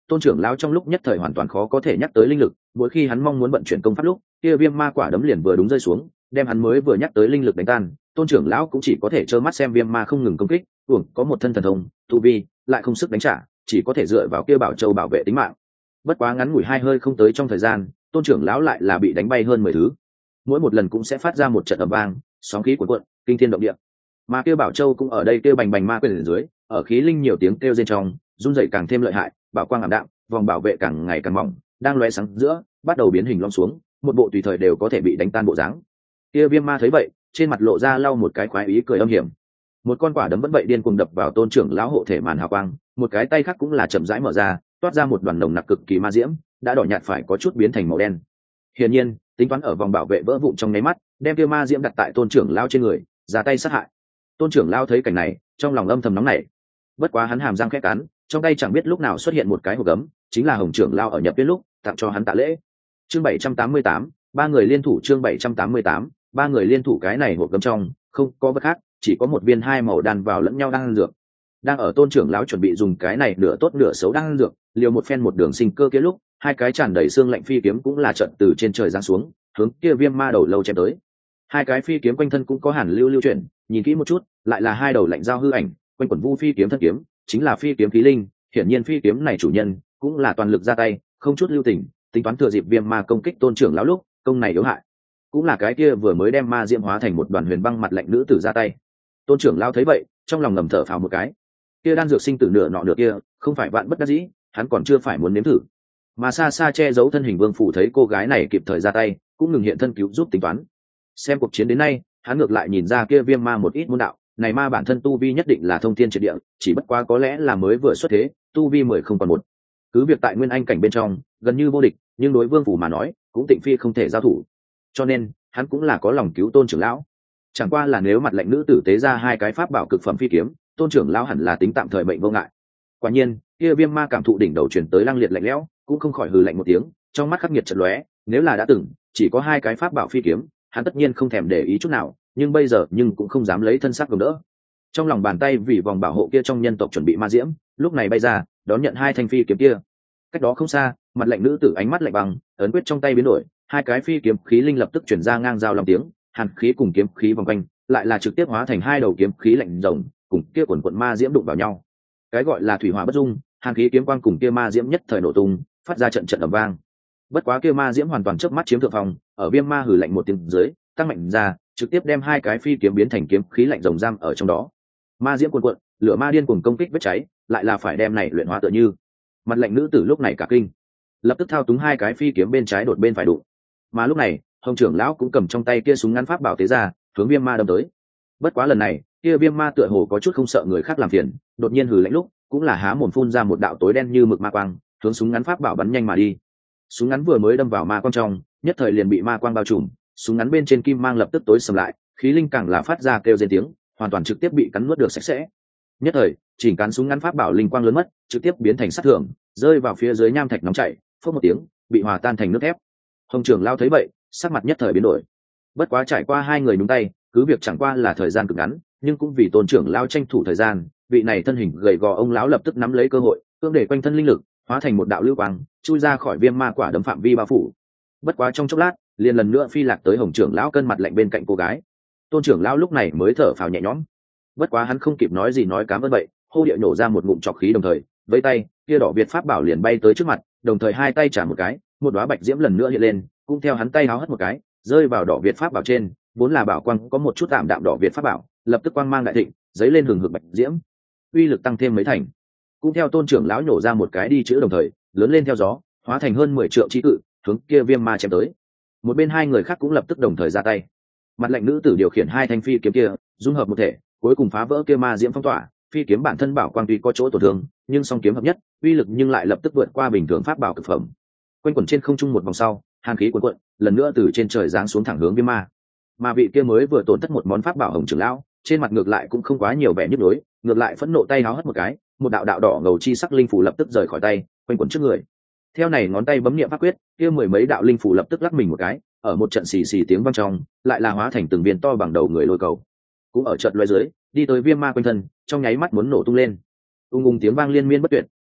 tôn trưởng lão trong lúc nhất thời hoàn toàn khó có thể nhắc tới linh lực, mỗi khi hắn mong muốn vận chuyển công pháp lúc kia viêm ma quả đấm liền vừa đúng rơi xuống, đem hắn mới vừa nhắc tới linh lực đánh tan. Tôn trưởng lão cũng chỉ có thể trơ mắt xem viêm ma không ngừng công kích, uổng có một thân thần thông tu vi lại không sức đánh trả, chỉ có thể dựa vào kia bảo châu bảo vệ tính mạng. Bất quá ngắn ngủi hai hơi không tới trong thời gian, tôn trưởng lão lại là bị đánh bay hơn 10 thứ, mỗi một lần cũng sẽ phát ra một trận ầm vang, sóng khí cuộn cuộn, kinh thiên động địa. Mà kia bảo châu cũng ở đây kêu bành bành ma quyền ở dưới, ở khí linh nhiều tiếng kêu rên trong, run rẩy càng thêm lợi hại, bảo quang ảm đạm, vòng bảo vệ càng ngày càng mỏng, đang lóe sáng giữa, bắt đầu biến hình lõm xuống, một bộ tùy thời đều có thể bị đánh tan bộ dáng. Kia viêm ma thấy vậy, trên mặt lộ ra lau một cái khoái ý cười âm hiểm. Một con quả đấm vẫn vậy điên cuồng đập vào tôn trưởng lão hộ thể màn hào quang, một cái tay khác cũng là chậm rãi mở ra, toát ra một đoàn nồng nặc cực kỳ ma diễm, đã đỏ nhạt phải có chút biến thành màu đen. Hiển nhiên, tính toán ở vòng bảo vệ vỡ vụn trong nháy mắt, đem kia ma diễm đặt tại tôn trưởng lão trên người, ra tay sát hại. Tôn trưởng lão thấy cảnh này, trong lòng âm thầm nóng nảy. Bất quá hắn hàm răng khẽ cắn, trong tay chẳng biết lúc nào xuất hiện một cái hộp gấm, chính là Hồng trưởng lão ở nhập viết lúc tặng cho hắn tạ lễ. Chương 788, ba người liên thủ. Chương 788, ba người liên thủ. Cái này hộp gấm trong không có vật khác, chỉ có một viên hai màu đan vào lẫn nhau đan dược. Đang ở tôn trưởng lão chuẩn bị dùng cái này nửa tốt nửa xấu đan dược liều một phen một đường sinh cơ kia lúc, hai cái tràn đầy xương lạnh phi kiếm cũng là trận từ trên trời giáng xuống, hướng kia viêm ma đầu lâu chém tới. Hai cái phi kiếm quanh thân cũng có hàn lưu lưu chuyển, nhìn kỹ một chút, lại là hai đầu lạnh dao hư ảnh, quanh quẩn vu phi kiếm thân kiếm, chính là phi kiếm khí linh. Hiển nhiên phi kiếm này chủ nhân cũng là toàn lực ra tay, không chút lưu tình, tính toán thừa dịp viêm ma công kích tôn trưởng lão lúc, công này yếu hại. Cũng là cái kia vừa mới đem ma diễm hóa thành một đoàn huyền băng mặt lạnh nữ tử ra tay. Tôn trưởng lão thấy vậy, trong lòng ngầm thở phào một cái. Kia đan dược sinh tử nửa nọ nửa kia, không phải vạn bất đắc dĩ, hắn còn chưa phải muốn nếm thử. Mà xa xa che giấu thân hình Vương Phủ thấy cô gái này kịp thời ra tay, cũng ngừng hiện thân cứu giúp tính toán. Xem cuộc chiến đến nay, hắn ngược lại nhìn ra kia viêm ma một ít môn đạo, này ma bản thân tu vi nhất định là thông thiên triệt địa, chỉ bất quá có lẽ là mới vừa xuất thế, tu vi 10 không còn một. Cứ việc tại nguyên anh cảnh bên trong, gần như vô địch, nhưng đối Vương Phủ mà nói, cũng tịnh phi không thể giao thủ. Cho nên, hắn cũng là có lòng cứu Tôn trưởng lão. Chẳng qua là nếu mặt lạnh nữ tử tế ra hai cái pháp bảo cực phẩm phi kiếm, Tôn trưởng lão hẳn là tính tạm thời mệnh vô ngại. Quả nhiên, kia viêm ma cảm thụ đỉnh đầu truyền tới lăng liệt lạnh lẽo, cũng không khỏi hừ lạnh một tiếng, trong mắt khắc nghiệt chợt lóe, nếu là đã từng chỉ có hai cái pháp bảo phi kiếm, hắn tất nhiên không thèm để ý chút nào, nhưng bây giờ nhưng cũng không dám lấy thân xác gồng đỡ. Trong lòng bàn tay vì vòng bảo hộ kia trong nhân tộc chuẩn bị ma diễm, lúc này bay ra, đón nhận hai thanh phi kiếm kia. Cách đó không xa, mặt lạnh nữ tử ánh mắt lạnh băng, ấn quyết trong tay biến đổi, hai cái phi kiếm khí linh lập tức chuyển ra ngang giao lòng tiếng, hàn khí cùng kiếm khí vòng quanh, lại là trực tiếp hóa thành hai đầu kiếm khí lạnh rồng, cùng kia quần quần ma diễm đụng vào nhau. Cái gọi là thủy hỏa bất dung, hàn khí kiếm quang cùng kia ma diễm nhất thời nổ tung, phát ra trận trận ầm vang. Bất quá kia ma diễm hoàn toàn chớp mắt chiếm thượng phong, ở viêm ma hừ lạnh một tiếng dưới, tăng mạnh ra, trực tiếp đem hai cái phi kiếm biến thành kiếm khí lạnh rồng giam ở trong đó. Ma diễm cuồn cuộn, lửa ma điên cuồng công kích vết cháy, lại là phải đem này luyện hóa tựa như. Mặt lạnh nữ tử lúc này cả kinh, lập tức thao túng hai cái phi kiếm bên trái đột bên phải đụng. Mà lúc này, Hồng trưởng lão cũng cầm trong tay kia súng ngắn pháp bảo tế ra, hướng viêm ma đâm tới. Bất quá lần này, kia viêm ma tựa hồ có chút không sợ người khác làm phiền, đột nhiên hừ lạnh lúc, cũng là há mồm phun ra một đạo tối đen như mực ma quang, hướng súng ngắn pháp bảo bắn nhanh mà đi. Súng ngắn vừa mới đâm vào ma quang trong, nhất thời liền bị ma quang bao trùm, súng ngắn bên trên kim mang lập tức tối sầm lại, khí linh càng là phát ra kêu rên tiếng, hoàn toàn trực tiếp bị cắn nuốt được sạch sẽ. Nhất thời, chỉnh cán súng ngắn pháp bảo linh quang lớn mất, trực tiếp biến thành sát thường, rơi vào phía dưới nham thạch nóng chảy, phốc một tiếng, bị hòa tan thành nước thép. Hồng trưởng lao thấy vậy, sắc mặt nhất thời biến đổi. Bất quá trải qua hai người nhúng tay, cứ việc chẳng qua là thời gian cực ngắn, nhưng cũng vì Tôn trưởng lao tranh thủ thời gian, vị này thân hình gầy gò ông lão lập tức nắm lấy cơ hội, cương để quanh thân linh lực hóa thành một đạo lưu quang, chui ra khỏi viêm ma quả đấm phạm vi bao phủ. Bất quá trong chốc lát, liền lần nữa phi lạc tới Hồng trưởng lão cân mặt lạnh bên cạnh cô gái. Tôn trưởng lão lúc này mới thở phào nhẹ nhõm. Bất quá hắn không kịp nói gì nói cám ơn vậy, hô địa nổ ra một ngụm trọc khí, đồng thời với tay kia đỏ việt pháp bảo liền bay tới trước mặt, đồng thời hai tay trả một cái, một đóa bạch diễm lần nữa hiện lên, cũng theo hắn tay háo hất một cái, rơi vào đỏ việt pháp bảo trên, vốn là bảo quang có một chút tạm đạm đỏ việt pháp bảo, lập tức quang mang đại thịnh, giấy lên hừng hực bạch diễm, uy lực tăng thêm mấy thành. Cũng theo Tôn trưởng lão nhổ ra một cái đi chữ, đồng thời lớn lên theo gió, hóa thành hơn 10 trượng chí cự, hướng kia viêm ma chém tới. Một bên hai người khác cũng lập tức đồng thời ra tay. Mặt lạnh nữ tử điều khiển hai thanh phi kiếm kia, dung hợp một thể, cuối cùng phá vỡ kia ma diễm phong tỏa. Phi kiếm bản thân bảo quang tuy có chỗ tổn thương, nhưng song kiếm hợp nhất, uy lực nhưng lại lập tức vượt qua bình thường pháp bảo cực phẩm. Quanh quẩn trên không trung một vòng sau, hàn khí cuồn cuộn, lần nữa từ trên trời giáng xuống thẳng hướng viêm ma. Mà vị kia mới vừa tổn thất một món pháp bảo Hồng trưởng lão, trên mặt ngược lại cũng không quá nhiều vẻ nhức nhối, ngược lại phẫn nộ tay háo hất một cái, một đạo đạo đỏ ngầu chi sắc linh phủ lập tức rời khỏi tay, quanh quẩn trước người. Theo này ngón tay bấm niệm pháp quyết, kia mười mấy đạo linh phủ lập tức lắc mình một cái, ở một trận xì xì tiếng vang trong, lại là hóa thành từng viên to bằng đầu người lôi cầu. Cũng ở trận loé dưới, đi tới viêm ma quanh thân, trong nháy mắt muốn nổ tung lên. Ung ung tiếng vang liên miên bất tuyệt,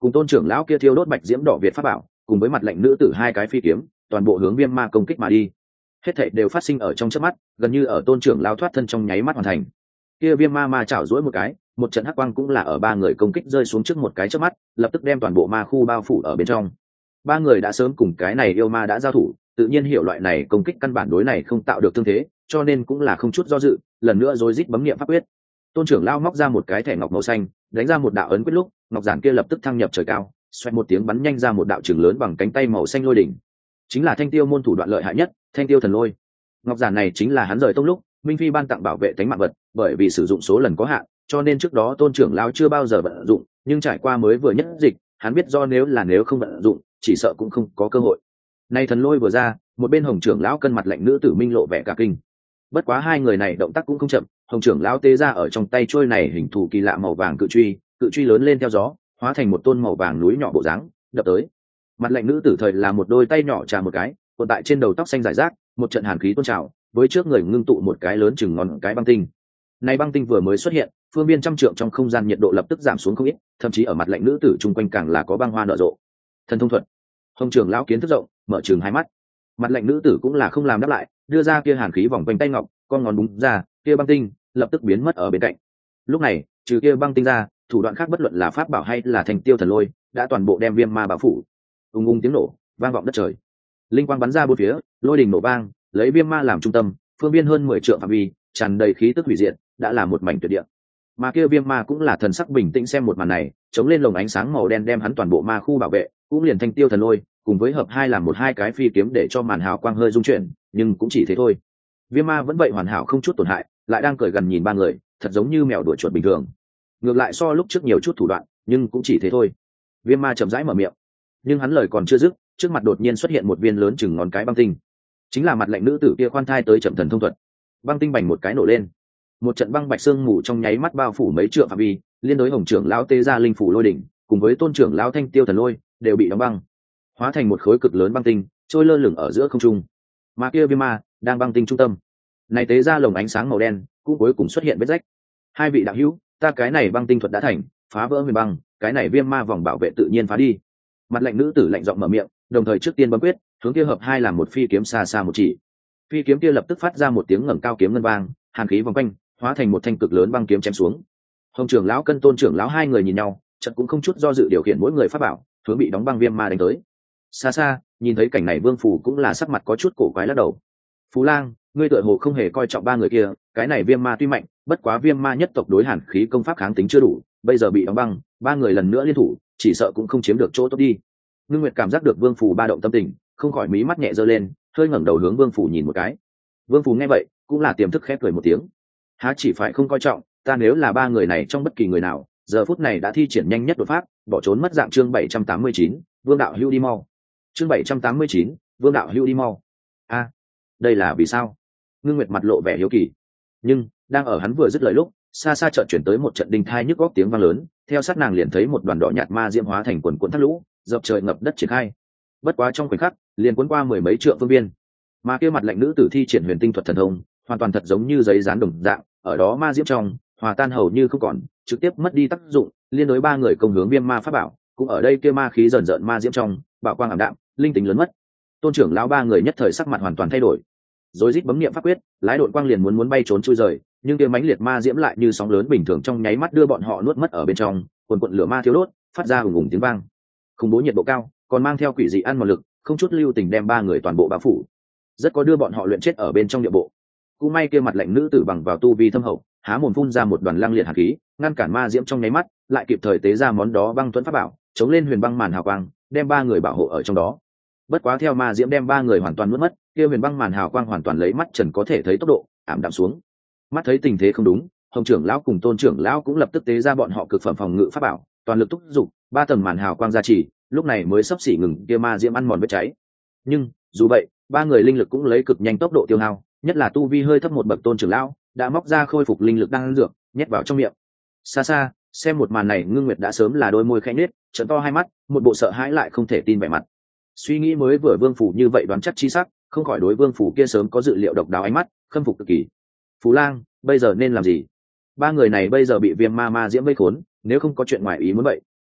cùng tôn trưởng lão kia thiêu đốt bạch diễm đỏ việt pháp bảo cùng với mặt lệnh nữ tử hai cái phi kiếm toàn bộ hướng viêm ma công kích mà đi. Hết thảy đều phát sinh ở trong chớp mắt, gần như ở tôn trưởng lão thoát thân trong nháy mắt hoàn thành. Kia viêm ma ma chảo duỗi một cái, một trận hắc quang cũng là ở ba người công kích rơi xuống trước một cái chớp mắt, lập tức đem toàn bộ ma khu bao phủ ở bên trong. Ba người đã sớm cùng cái này yêu ma đã giao thủ, tự nhiên hiểu loại này công kích căn bản đối này không tạo được thương thế, cho nên cũng là không chút do dự, lần nữa rối rít bấm niệm pháp quyết. Tôn trưởng lão móc ra một cái thẻ ngọc màu xanh, đánh ra một đạo ấn quyết lúc, ngọc giản kia lập tức thăng nhập trời cao, xoẹt một tiếng bắn nhanh ra một đạo trường lớn bằng cánh tay màu xanh lôi đỉnh. Chính là Thanh Tiêu môn thủ đoạn lợi hại nhất, Thanh Tiêu thần lôi. Ngọc giản này chính là hắn rời tông lúc, Minh Phi ban tặng bảo vệ tánh mạng vật, bởi vì sử dụng số lần có hạn, cho nên trước đó Tôn trưởng lão chưa bao giờ vận dụng, nhưng trải qua mới vừa nhất dịch, hắn biết do nếu không vận dụng, chỉ sợ cũng không có cơ hội. Nay thần lôi vừa ra, một bên Hồng trưởng lão cân mặt lạnh nữ tử Minh lộ vẻ cả kinh. Bất quá hai người này động tác cũng không chậm, Hồng trưởng lão tế ra ở trong tay trôi này hình thù kỳ lạ màu vàng cự truy lớn lên theo gió, hóa thành một tôn màu vàng núi nhỏ bộ dáng, đập tới. Mặt lạnh nữ tử thời là một đôi tay nhỏ trà một cái, tồn tại trên đầu tóc xanh rải rác, một trận hàn khí tôn trào, với trước người ngưng tụ một cái lớn chừng ngón cái băng tinh. Này băng tinh vừa mới xuất hiện, phương viên trăm trượng trong không gian nhiệt độ lập tức giảm xuống không ít, thậm chí ở mặt lạnh nữ tử chung quanh càng là có băng hoa nở rộ. Thần thông thuật. Hồng trưởng lão kiến thức rộng, mở trừng hai mắt. Mặt lạnh nữ tử cũng là không làm đáp lại, đưa ra kia hàn khí vòng quanh tay ngọc, con ngón búng ra, kia băng tinh lập tức biến mất ở bên cạnh. Lúc này, trừ kia băng tinh ra, thủ đoạn khác bất luận là pháp bảo hay là Thanh Tiêu thần lôi, đã toàn bộ đem viêm ma bao phủ. Ung ung tiếng nổ, vang vọng đất trời. Linh quang bắn ra bốn phía, lôi đình nổ vang, lấy viêm ma làm trung tâm, phương viên hơn 10 trượng phạm vi, tràn đầy khí tức hủy diệt, đã là một mảnh tuyệt địa. Mà kia viêm ma cũng là thần sắc bình tĩnh xem một màn này, chống lên lồng ánh sáng màu đen đem hắn toàn bộ ma khu bảo vệ, cũng liền Thanh Tiêu thần lôi, cùng với hợp hai làm một hai cái phi kiếm để cho màn hào quang hơi rung chuyển, nhưng cũng chỉ thế thôi. Viêm ma vẫn vậy hoàn hảo không chút tổn hại, lại đang cười gần nhìn ba người, thật giống như mèo đuổi chuột bình thường. Ngược lại so lúc trước nhiều chút thủ đoạn, nhưng cũng chỉ thế thôi. Viêm ma chậm rãi mở miệng, nhưng hắn lời còn chưa dứt, trước mặt đột nhiên xuất hiện một viên lớn chừng ngón cái băng tinh, chính là mặt lạnh nữ tử kia khoan thai tới chậm thần thông thuật. Băng tinh bành một cái nổ lên, một trận băng bạch sương mù trong nháy mắt bao phủ mấy trượng phạm vi, liên đối Hồng trưởng lão tê ra linh phủ lôi đỉnh, cùng với Tôn trưởng lão Thanh Tiêu thần lôi đều bị đóng băng, hóa thành một khối cực lớn băng tinh trôi lơ lửng ở giữa không trung. Mà kia viêm ma đang băng tinh trung tâm, này tế ra lồng ánh sáng màu đen cũng cuối cùng xuất hiện vết rách. Hai vị đạo hữu, ta cái này băng tinh thuật đã thành, phá vỡ huyền băng, cái này viêm ma vòng bảo vệ tự nhiên phá đi. Mặt lạnh nữ tử lạnh giọng mở miệng, đồng thời trước tiên bấm quyết, hướng kia hợp hai làm một phi kiếm xa xa một chỉ. Phi kiếm kia lập tức phát ra một tiếng ngẩng cao kiếm ngân vang, hàn khí vòng quanh, hóa thành một thanh cực lớn băng kiếm chém xuống. Hồng trưởng lão cân Tôn trưởng lão hai người nhìn nhau, chợt cũng không chút do dự điều khiển mỗi người pháp bảo, hướng bị đóng băng viêm ma đánh tới. Xa xa, nhìn thấy cảnh này Vương Phủ cũng là sắc mặt có chút cổ quái lắc đầu. Phú Lang, ngươi tựa hồ không hề coi trọng ba người kia, cái này viêm ma tuy mạnh, bất quá viêm ma nhất tộc đối hàn khí công pháp kháng tính chưa đủ, bây giờ bị đóng băng, ba người lần nữa liên thủ, chỉ sợ cũng không chiếm được chỗ tốt đi. Ngưng Nguyệt cảm giác được Vương Phủ ba động tâm tình, không khỏi mí mắt nhẹ giơ lên, hơi ngẩng đầu hướng Vương Phủ nhìn một cái. Vương Phủ nghe vậy, cũng là tiềm thức khép cười một tiếng. Há chỉ phải không coi trọng, ta nếu là ba người này trong bất kỳ người nào, giờ phút này đã thi triển nhanh nhất đột pháp, bỏ trốn mất dạng. Chương 789, Vương đạo hưu đi mau. Chương 789, Vương đạo hưu đi mau. A, đây là vì sao? Ngưng Nguyệt mặt lộ vẻ hiếu kỳ. Nhưng đang ở hắn vừa dứt lời lúc, xa xa chợt chuyển tới một trận đinh thai nhức góc tiếng vang lớn, theo sát nàng liền thấy một đoàn đỏ nhạt ma diễm hóa thành quần cuộn thác lũ, dập trời ngập đất triển khai. Bất quá trong khoảnh khắc, liền cuốn qua mười mấy trượng phương viên. Mà kia mặt lạnh nữ tử thi triển huyền tinh thuật thần thông, hoàn toàn thật giống như giấy dán đồng dạng, ở đó ma diễm trong, hòa tan hầu như không còn, trực tiếp mất đi tác dụng, liên đối ba người công hướng viêm ma pháp bảo, cũng ở đây kia ma khí dần dần ma diễm trong, bảo quang ảm đạm, linh tính lớn mất. Tôn trưởng lão ba người nhất thời sắc mặt hoàn toàn thay đổi, rồi rít bấm niệm pháp quyết, lái đội quang liền muốn bay trốn chui rời, nhưng kia mãnh liệt ma diễm lại như sóng lớn bình thường trong nháy mắt đưa bọn họ nuốt mất ở bên trong, quần quần lửa ma thiêu đốt, phát ra ùng ùng tiếng vang. Khủng bố nhiệt độ cao, còn mang theo quỷ dị ăn mòn lực, không chút lưu tình đem ba người toàn bộ bao phủ, rất có đưa bọn họ luyện chết ở bên trong địa bộ. Cũng may kia mặt lạnh nữ tử bằng vào tu vi thâm hậu, há mồm phun ra một đoàn lăng liệt hàn khí, ngăn cản ma diễm trong nháy mắt, lại kịp thời tế ra món đó băng tuấn pháp bảo, chống lên huyền băng màn hào quang, đem ba người bảo hộ ở trong đó. Bất quá theo ma diễm đem ba người hoàn toàn nuốt mất, kia huyền băng màn hào quang hoàn toàn lấy mắt trần có thể thấy tốc độ ảm đạm xuống. Mắt thấy tình thế không đúng, Hồng trưởng lão cùng Tôn trưởng lão cũng lập tức tế ra bọn họ cực phẩm phòng ngự pháp bảo, toàn lực thúc giục, ba tầng màn hào quang gia trì, lúc này mới sắp xỉ ngừng kia ma diễm ăn mòn vết cháy. Nhưng dù vậy, ba người linh lực cũng lấy cực nhanh tốc độ tiêu hao, nhất là tu vi hơi thấp một bậc Tôn trưởng lão đã móc ra khôi phục linh lực đang dược, nhét vào trong miệng. Xa xa, xem một màn này Ngưng Nguyệt đã sớm là đôi môi khẽ nhếch, trợn to hai mắt, một bộ sợ hãi lại không thể tin vẻ mặt. Suy nghĩ mới vừa Vương Phủ như vậy đoán chắc chi sắc, không khỏi đối Vương Phủ kia sớm có dự liệu độc đáo ánh mắt, khâm phục cực kỳ. Phú Lang, bây giờ nên làm gì? Ba người này bây giờ bị viêm ma diễm vây khốn, nếu không có chuyện ngoài ý muốn vậy,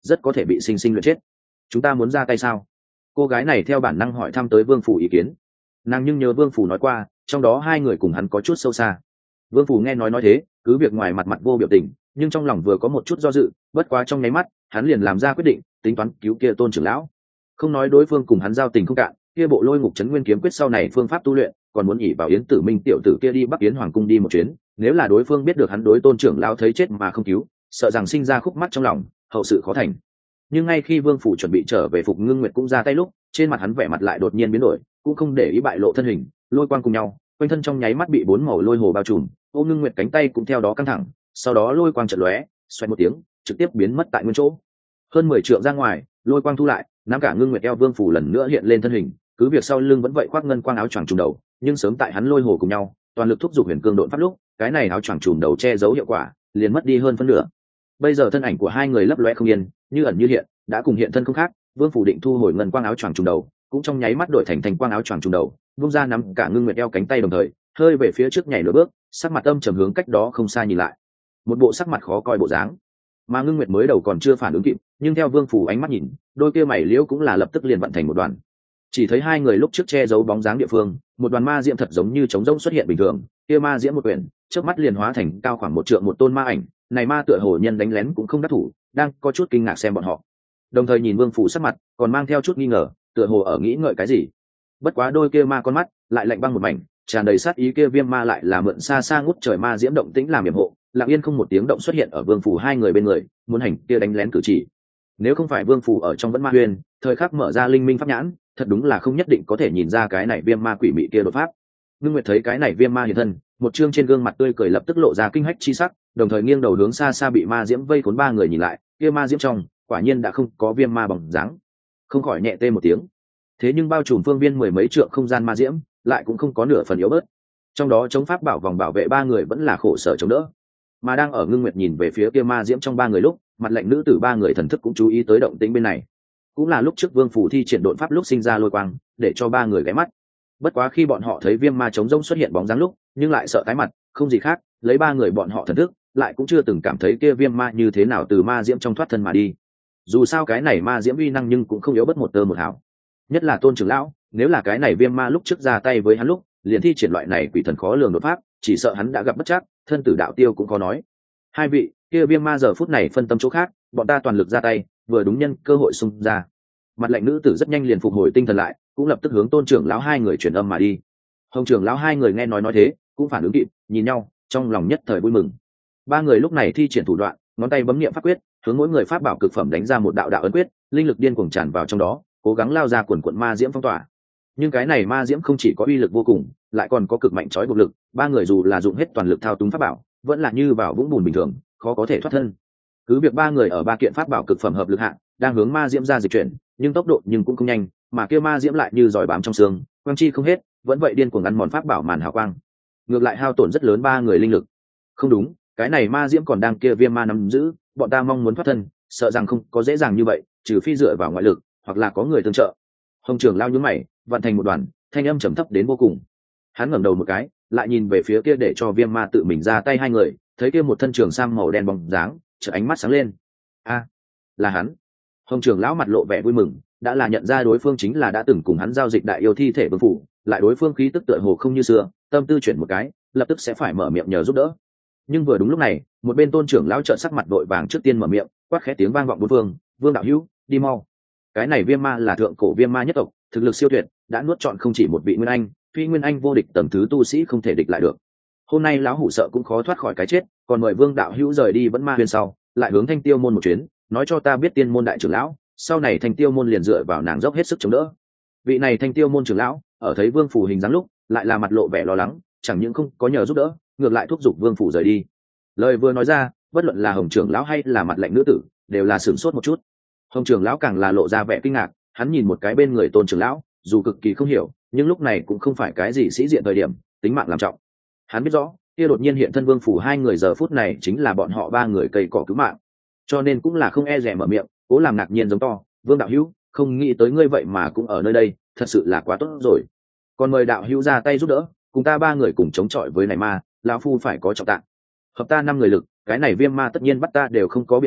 rất có thể bị sinh sinh luyện chết. Chúng ta muốn ra tay sao? Cô gái này theo bản năng hỏi thăm tới Vương Phủ ý kiến. Nàng nhưng nhớ Vương Phủ nói qua, trong đó hai người cùng hắn có chút sâu xa. Vương Phủ nghe nói thế, cứ việc ngoài mặt mặt vô biểu tình, nhưng trong lòng vừa có một chút do dự, bất quá trong nháy mắt hắn liền làm ra quyết định, tính toán cứu kia Tôn trưởng lão. Không nói đối phương cùng hắn giao tình không cạn, kia bộ Lôi Ngục Trấn Nguyên kiếm quyết sau này phương pháp tu luyện, còn muốn ỷ vào Yến Tử Minh tiểu tử kia đi Bắc Yến Hoàng cung đi một chuyến, nếu là đối phương biết được hắn đối Tôn trưởng lão thấy chết mà không cứu, sợ rằng sinh ra khúc mắc trong lòng, hậu sự khó thành. Nhưng ngay khi Vương Phủ chuẩn bị trở về Phục Ngưng Nguyệt cũng ra tay lúc, trên mặt hắn vẻ mặt lại đột nhiên biến đổi, cũng không để ý bại lộ thân hình, lôi quang cùng nhau, quanh thân trong nháy mắt bị bốn màu lôi hồ bao trùm, Ôm Ngưng Nguyệt cánh tay cũng theo đó căng thẳng, sau đó lôi quang chợt lóe, xoay một tiếng, trực tiếp biến mất tại nguyên chỗ. Hơn 10 trượng ra ngoài, lôi quang thu lại, nắm cả Ngưng Nguyệt eo Vương Phủ lần nữa hiện lên thân hình, cứ việc sau lưng vẫn vậy khoác ngân quang áo choàng trùm đầu, nhưng sớm tại hắn lôi hồ cùng nhau, toàn lực thúc giục huyền cương độn pháp lúc, cái này áo choàng trùm đầu che giấu hiệu quả, liền mất đi hơn phân nửa. Bây giờ thân ảnh của hai người lấp lóe không yên, như ẩn như hiện, đã cùng hiện thân không khác. Vương Phủ định thu hồi ngân quang áo choàng trùm đầu, cũng trong nháy mắt đổi thành thành quang áo choàng trùm đầu, vung ra nắm cả Ngưng Nguyệt eo cánh tay đồng thời, hơi về phía trước nhảy nửa bước, sắc mặt âm trầm hướng cách đó không xa nhìn lại, một bộ sắc mặt khó coi bộ dáng. Mà Ngưng Nguyệt mới đầu còn chưa phản ứng kịp, nhưng theo Vương Phủ ánh mắt nhìn, đôi kia mày liễu cũng là lập tức liền vận thành một đoàn. Chỉ thấy hai người lúc trước che giấu bóng dáng địa phương, một đoàn ma diễm thật giống như trống rỗng xuất hiện bình thường, kia ma diễm một quyển, trước mắt liền hóa thành cao khoảng 1 trượng một tôn ma ảnh, này ma tựa hồ nhân đánh lén cũng không đắc thủ, đang có chút kinh ngạc xem bọn họ. Đồng thời nhìn Vương Phủ sắc mặt, còn mang theo chút nghi ngờ, tựa hồ ở nghĩ ngợi cái gì. Bất quá đôi kia ma con mắt lại lạnh băng một mảnh, tràn đầy sát ý, kia viêm ma lại là mượn xa xa ngút trời ma diễm động tĩnh làm yểm hộ, lặng yên không một tiếng động xuất hiện ở Vương Phủ hai người bên người, muốn hành kia đánh lén cử chỉ. Nếu không phải Vương Phủ ở trong vẫn ma huyền, thời khắc mở ra linh minh pháp nhãn, thật đúng là không nhất định có thể nhìn ra cái này viêm ma quỷ mị kia đột pháp. Ngưng Nguyệt thấy cái này viêm ma hiện thân, một chương trên gương mặt tươi cười lập tức lộ ra kinh hách chi sắc, đồng thời nghiêng đầu hướng xa xa bị ma diễm vây cuốn ba người nhìn lại, kia ma diễm trong, quả nhiên đã không có viêm ma bóng dáng. Không khỏi nhẹ tê một tiếng. Thế nhưng bao trùm phương viên 10 mấy trượng không gian ma diễm, lại cũng không có nửa phần yếu bớt. Trong đó chống pháp bảo vòng bảo vệ ba người vẫn là khổ sở chống đỡ. Mà đang ở Ngưng Nguyệt nhìn về phía kia ma diễm trong ba người lúc, mặt lạnh nữ tử ba người thần thức cũng chú ý tới động tĩnh bên này. Cũng là lúc trước Vương Phủ thi triển độn pháp lúc sinh ra lôi quang, để cho ba người ghé mắt. Bất quá khi bọn họ thấy viêm ma chống rông xuất hiện bóng dáng lúc, nhưng lại sợ tái mặt, không gì khác, lấy ba người bọn họ thần thức, lại cũng chưa từng cảm thấy kia viêm ma như thế nào từ ma diễm trong thoát thân mà đi. Dù sao cái này ma diễm uy năng nhưng cũng không yếu bất một tơ một hào. Nhất là Tôn trưởng lão, nếu là cái này viêm ma lúc trước ra tay với hắn lúc, liền thi triển loại này quỷ thần khó lường đột pháp, chỉ sợ hắn đã gặp bất trắc, thân tử đạo tiêu cũng có nói. Hai vị, kia viêm ma giờ phút này phân tâm chỗ khác, bọn ta toàn lực ra tay, vừa đúng nhân cơ hội xung ra. Mặt lạnh nữ tử rất nhanh liền phục hồi tinh thần lại, cũng lập tức hướng Tôn trưởng lão hai người truyền âm mà đi. Hồng trưởng lão hai người nghe nói thế, cũng phản ứng kịp, nhìn nhau, trong lòng nhất thời vui mừng. Ba người lúc này thi triển thủ đoạn, ngón tay bấm niệm pháp quyết, hướng mỗi người pháp bảo cực phẩm đánh ra một đạo đạo ấn quyết, linh lực điên cuồng tràn vào trong đó, cố gắng lao ra quần quần ma diễm phong tỏa. Nhưng cái này ma diễm không chỉ có uy lực vô cùng, lại còn có cực mạnh trói buộc lực, ba người dù là dùng hết toàn lực thao túng pháp bảo, vẫn là như vào vũng bùn bình thường, khó có thể thoát thân. Cứ việc ba người ở ba kiện pháp bảo cực phẩm hợp lực hạ, đang hướng ma diễm ra dịch chuyển, nhưng tốc độ nhưng cũng không nhanh, mà kia ma diễm lại như giỏi bám trong xương, quang chi không hết, vẫn vậy điên cuồng ăn mòn pháp bảo màn hào quang. Ngược lại hao tổn rất lớn ba người linh lực. Không đúng, cái này ma diễm còn đang kia viêm ma nắm giữ, bọn ta mong muốn thoát thân, sợ rằng không có dễ dàng như vậy, trừ phi dựa vào ngoại lực, hoặc là có người tương trợ. Hồng trưởng lao nhướng mày, vặn thành một đoàn, thanh âm trầm thấp đến vô cùng. Hắn ngẩng đầu một cái, lại nhìn về phía kia để cho viêm ma tự mình ra tay hai người, thấy kia một thân trường sam màu đen bóng dáng, chợt ánh mắt sáng lên. A, là hắn. Hồng trưởng lão mặt lộ vẻ vui mừng, đã là nhận ra đối phương chính là đã từng cùng hắn giao dịch đại yêu thi thể Vương Phủ, lại đối phương khí tức tựa hồ không như xưa, tâm tư chuyển một cái, lập tức sẽ phải mở miệng nhờ giúp đỡ. Nhưng vừa đúng lúc này, một bên Tôn trưởng lão trợn sắc mặt vội vàng trước tiên mở miệng, quát khẽ tiếng vang vọng bốn phương, "Vương đạo hữu, đi mau." Cái này viêm ma là thượng cổ viêm ma nhất tộc, thực lực siêu tuyệt, đã nuốt trọn không chỉ một vị nguyên anh, phi nguyên anh vô địch tầm thứ tu sĩ không thể địch lại được. Hôm nay lão hủ sợ cũng khó thoát khỏi cái chết, còn mời Vương đạo hữu rời đi vẫn ma huyền sau, lại hướng Thanh Tiêu môn một chuyến, nói cho ta biết tiên môn đại trưởng lão, sau này Thanh Tiêu môn liền dựa vào nàng dốc hết sức chống đỡ. Vị này Thanh Tiêu môn trưởng lão, ở thấy Vương Phủ hình dáng lúc, lại là mặt lộ vẻ lo lắng, chẳng những không có nhờ giúp đỡ, ngược lại thúc giục Vương Phủ rời đi. Lời vừa nói ra, bất luận là Hồng trưởng lão hay là mặt lạnh nữ tử, đều là sửng sốt một chút. Hồng trưởng lão càng là lộ ra vẻ kinh ngạc, hắn nhìn một cái bên người Tôn trưởng lão, dù cực kỳ không hiểu, nhưng lúc này cũng không phải cái gì sĩ diện thời điểm, tính mạng làm trọng. Hắn biết rõ, kia đột nhiên hiện thân Vương Phủ hai người giờ phút này chính là bọn họ ba người cây cỏ cứu mạng, cho nên cũng là không e dè mở miệng, cố làm ngạc nhiên giống to, "Vương đạo hữu, không nghĩ tới ngươi vậy mà cũng ở nơi đây, thật sự là quá tốt rồi. Còn mời đạo hữu ra tay giúp đỡ, cùng ta ba người cùng chống chọi với này ma, lão phu phải có trọng tạng. Hợp ta 5 người lực, cái này viêm ma tất nhiên bắt ta đều không có biện pháp,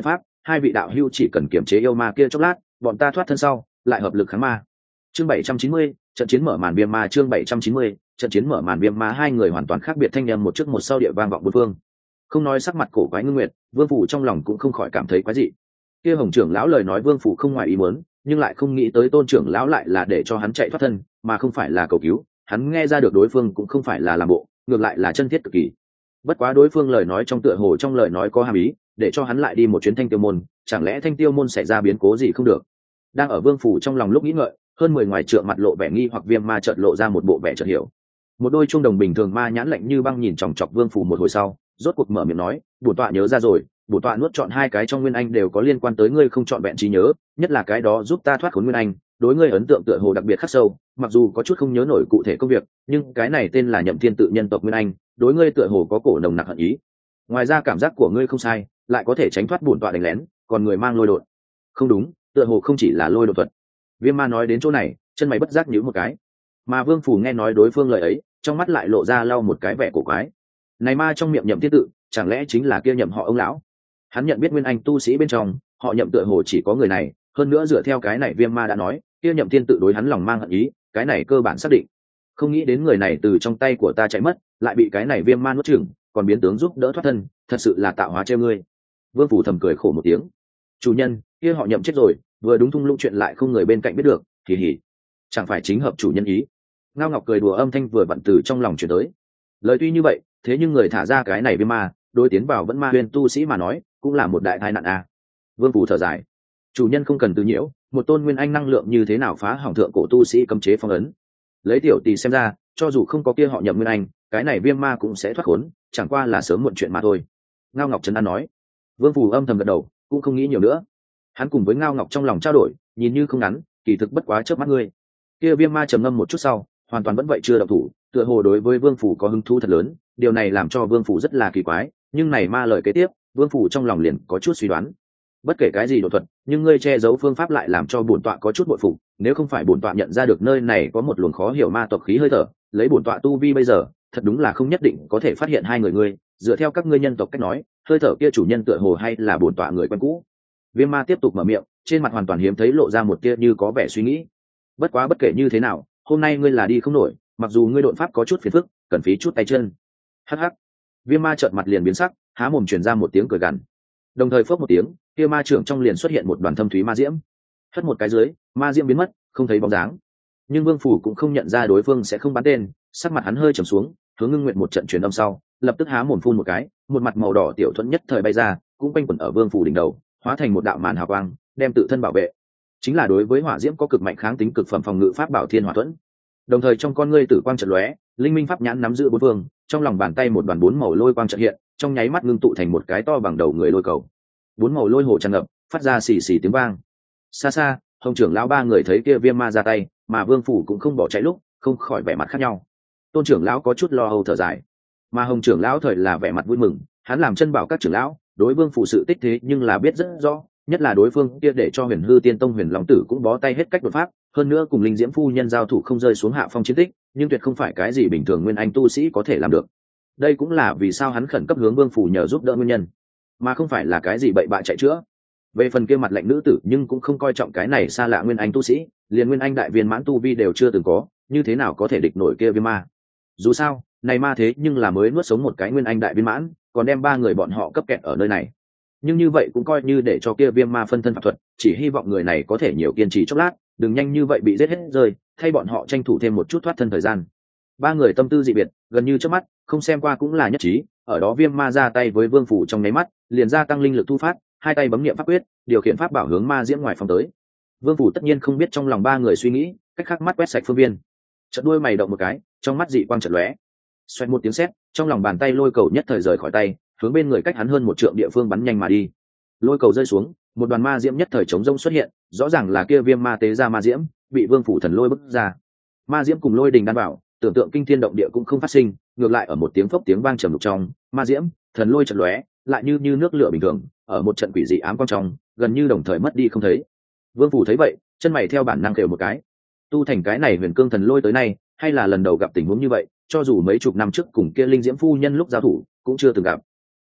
hai vị đạo hữu chỉ cần kiềm chế yêu ma kia chốc lát, bọn ta thoát thân sau lại hợp lực kháng ma. Chương 790, trận chiến mở màn viêm ma. Chương 790, trận chiến mở màn viêm ma. Hai người hoàn toàn khác biệt thanh âm một trước một sau địa vang vọng bốn phương. Không nói sắc mặt cổ quái ngưng nguyệt, Vương Phủ trong lòng cũng không khỏi cảm thấy quái dị. Kia Hồng trưởng lão lời nói Vương Phủ không ngoài ý muốn, nhưng lại không nghĩ tới Tôn trưởng lão lại là để cho hắn chạy thoát thân, mà không phải là cầu cứu. Hắn nghe ra được đối phương cũng không phải là làm bộ, ngược lại là chân thiết cực kỳ. Bất quá đối phương lời nói trong tựa hồ trong lời nói có hàm ý, để cho hắn lại đi một chuyến Thanh Tiêu môn, chẳng lẽ Thanh Tiêu môn xảy ra biến cố gì không được. Đang ở Vương Phủ trong lòng lúc nghĩ ngợi, hơn 10 ngoài trượng mặt lộ vẻ nghi hoặc viêm ma chợt lộ ra một bộ vẻ chợt hiểu. Một đôi trung đồng bình thường ma nhãn lạnh như băng nhìn chòng chọc Vương Phủ một hồi sau, rốt cuộc mở miệng nói, bổn tọa nhớ ra rồi, bổn tọa nuốt chọn hai cái trong nguyên anh đều có liên quan tới ngươi không chọn vẹn trí nhớ, nhất là cái đó giúp ta thoát khốn nguyên anh, đối ngươi ấn tượng tựa hồ đặc biệt khắc sâu, mặc dù có chút không nhớ nổi cụ thể công việc, nhưng cái này tên là Nhậm Thiên tự nhân tộc nguyên anh, đối ngươi tựa hồ có cổ nồng nặc hận ý. Ngoài ra cảm giác của ngươi không sai, lại có thể tránh thoát bổn tọa đánh lén, còn người mang lôi đột. Không đúng, tựa hồ không chỉ là lôi đột thuật. Viêm ma nói đến chỗ này, chân mày bất giác nhíu một cái. Mà Vương Phủ nghe nói đối phương lời ấy, trong mắt lại lộ ra lau một cái vẻ cổ quái. Này ma trong miệng Nhậm Thiên tự, chẳng lẽ chính là kia Nhậm họ ông lão? Hắn nhận biết nguyên anh tu sĩ bên trong, họ Nhậm tựa hồ chỉ có người này, hơn nữa dựa theo cái này Viêm ma đã nói, kia Nhậm Thiên tự đối hắn lòng mang hận ý, cái này cơ bản xác định. Không nghĩ đến người này từ trong tay của ta chạy mất, lại bị cái này Viêm ma nuốt chửng, còn biến tướng giúp đỡ thoát thân, thật sự là tạo hóa trêu ngươi. Vương Phủ thầm cười khổ một tiếng. Chủ nhân, kia họ Nhậm chết rồi, vừa đúng thung lũng chuyện lại không người bên cạnh biết được, kỳ hỉ. Chẳng phải chính hợp chủ nhân ý. Ngao Ngọc cười đùa âm thanh vừa vặn từ trong lòng truyền tới. Lời tuy như vậy, thế nhưng người thả ra cái này Viêm ma, đối tiến vào vẫn ma huyền tu sĩ mà nói, cũng là một đại tai nạn a. Vương Phủ thở dài. Chủ nhân không cần từ nhiễu, một tôn nguyên anh năng lượng như thế nào phá hỏng thượng cổ tu sĩ cấm chế phong ấn. Lấy tiểu tỷ xem ra, cho dù không có kia họ Nhậm nguyên anh, cái này Viêm ma cũng sẽ thoát khốn, chẳng qua là sớm muộn chuyện mà thôi. Ngao Ngọc trấn an nói. Vương Phủ âm thầm gật đầu, cũng không nghĩ nhiều nữa. Hắn cùng với Ngao Ngọc trong lòng trao đổi, nhìn như không ngắn, kỳ thực bất quá chớp mắt ngươi. Kia Viêm ma trầm ngâm một chút sau, hoàn toàn vẫn vậy chưa động thủ, tựa hồ đối với Vương Phủ có hứng thú thật lớn, điều này làm cho Vương Phủ rất là kỳ quái, nhưng này ma lời kế tiếp, Vương Phủ trong lòng liền có chút suy đoán. Bất kể cái gì đột thuật, nhưng ngươi che giấu phương pháp lại làm cho bổn tọa có chút bội phục, nếu không phải bổn tọa nhận ra được nơi này có một luồng khó hiểu ma tộc khí hơi thở, lấy bổn tọa tu vi bây giờ, thật đúng là không nhất định có thể phát hiện hai người ngươi, dựa theo các ngươi nhân tộc cách nói, hơi thở kia chủ nhân tựa hồ hay là bổn tọa người quen cũ. Viêm ma tiếp tục mở miệng, trên mặt hoàn toàn hiếm thấy lộ ra một tia như có vẻ suy nghĩ. Bất quá bất kể như thế nào, hôm nay ngươi là đi không nổi, mặc dù ngươi đột pháp có chút phiền phức, cần phí chút tay chân. Hắc hắc. Viêm ma trợn mặt liền biến sắc, há mồm truyền ra một tiếng cười gằn. Đồng thời phốc một tiếng, kia ma trưởng trong liền xuất hiện một đoàn thâm thúy ma diễm. Hất một cái dưới, ma diễm biến mất, không thấy bóng dáng. Nhưng Vương Phủ cũng không nhận ra đối phương sẽ không bắn tên, sắc mặt hắn hơi trầm xuống, hướng Ngưng Nguyệt một trận truyền âm sau, lập tức há mồm phun một cái, một mặt màu đỏ tiểu thuẫn nhất thời bay ra, cũng quanh quẩn ở Vương Phủ đỉnh đầu, hóa thành một đạo màn hào quang, đem tự thân bảo vệ. Chính là đối với hỏa diễm có cực mạnh kháng tính cực phẩm phòng ngự pháp bảo Thiên Hỏa Thuẫn. Đồng thời trong con ngươi tử quang chợt lóe, linh minh pháp nhãn nắm giữ bốn phương, trong lòng bàn tay một đoàn bốn màu lôi quang chợt hiện, trong nháy mắt ngưng tụ thành một cái to bằng đầu người lôi cầu. Bốn màu lôi hồ tràn ngập, phát ra xì xì tiếng vang. Xa xa, Hồng trưởng lão ba người thấy kia Viêm ma ra tay, mà Vương Phủ cũng không bỏ chạy lúc, không khỏi vẻ mặt khác nhau. Tôn trưởng lão có chút lo âu thở dài, mà Hồng trưởng lão thời là vẻ mặt vui mừng, hắn làm chân bảo các trưởng lão, đối Vương Phủ sự tích thế nhưng là biết rất rõ, nhất là đối phương kia để cho Huyền Hư Tiên Tông Huyền Long Tử cũng bó tay hết cách đột pháp, hơn nữa cùng Linh Diễm phu nhân giao thủ không rơi xuống hạ phong chiến tích, nhưng tuyệt không phải cái gì bình thường nguyên anh tu sĩ có thể làm được. Đây cũng là vì sao hắn khẩn cấp hướng Vương Phủ nhờ giúp đỡ nguyên nhân, mà không phải là cái gì bậy bạ chạy chữa. Về phần kia mặt lạnh nữ tử nhưng cũng không coi trọng cái này xa lạ nguyên anh tu sĩ, liền nguyên anh đại viên mãn tu vi đều chưa từng có, như thế nào có thể địch nổi kia Viêm ma. Dù sao, này ma thế nhưng là mới nuốt sống một cái nguyên anh đại viên mãn, còn đem ba người bọn họ cấp kẹt ở nơi này. Nhưng như vậy cũng coi như để cho kia Viêm ma phân thân pháp thuật, chỉ hy vọng người này có thể nhiều kiên trì chốc lát, đừng nhanh như vậy bị giết hết rơi, thay bọn họ tranh thủ thêm một chút thoát thân thời gian. Ba người tâm tư dị biệt, gần như trước mắt, không xem qua cũng là nhất trí, ở đó Viêm ma ra tay với Vương Phủ trong nháy mắt, liền gia tăng linh lực thu phát, hai tay bấm niệm pháp quyết, điều khiển pháp bảo hướng ma diễm ngoài phòng tới. Vương Phủ tất nhiên không biết trong lòng ba người suy nghĩ, cách khắc mắt quét sạch phương viên. Chợt đuôi mày động một cái, trong mắt dị quang chợt lóe. Xoẹt một tiếng sét, trong lòng bàn tay lôi cầu nhất thời rời khỏi tay, hướng bên người cách hắn hơn một trượng địa phương bắn nhanh mà đi. Lôi cầu rơi xuống, một đoàn ma diễm nhất thời chống rông xuất hiện, rõ ràng là kia Viêm ma tế ra ma diễm, bị Vương Phủ thần lôi bức ra. Ma diễm cùng lôi đình đan bảo, tưởng tượng kinh thiên động địa cũng không phát sinh, ngược lại ở một tiếng phốc tiếng vang trầm đục trong, ma diễm, thần lôi chợt lóe, lại như nước lửa bình thường, ở một trận quỷ dị ám quang trong, gần như đồng thời mất đi không thấy. Vương Phủ thấy vậy, chân mày theo bản năng kêu một cái. Tu thành cái này Huyền Cương thần lôi tới nay, hay là lần đầu gặp tình huống như vậy, cho dù mấy chục năm trước cùng kia Linh Diễm phu nhân lúc giao thủ, cũng chưa từng gặp.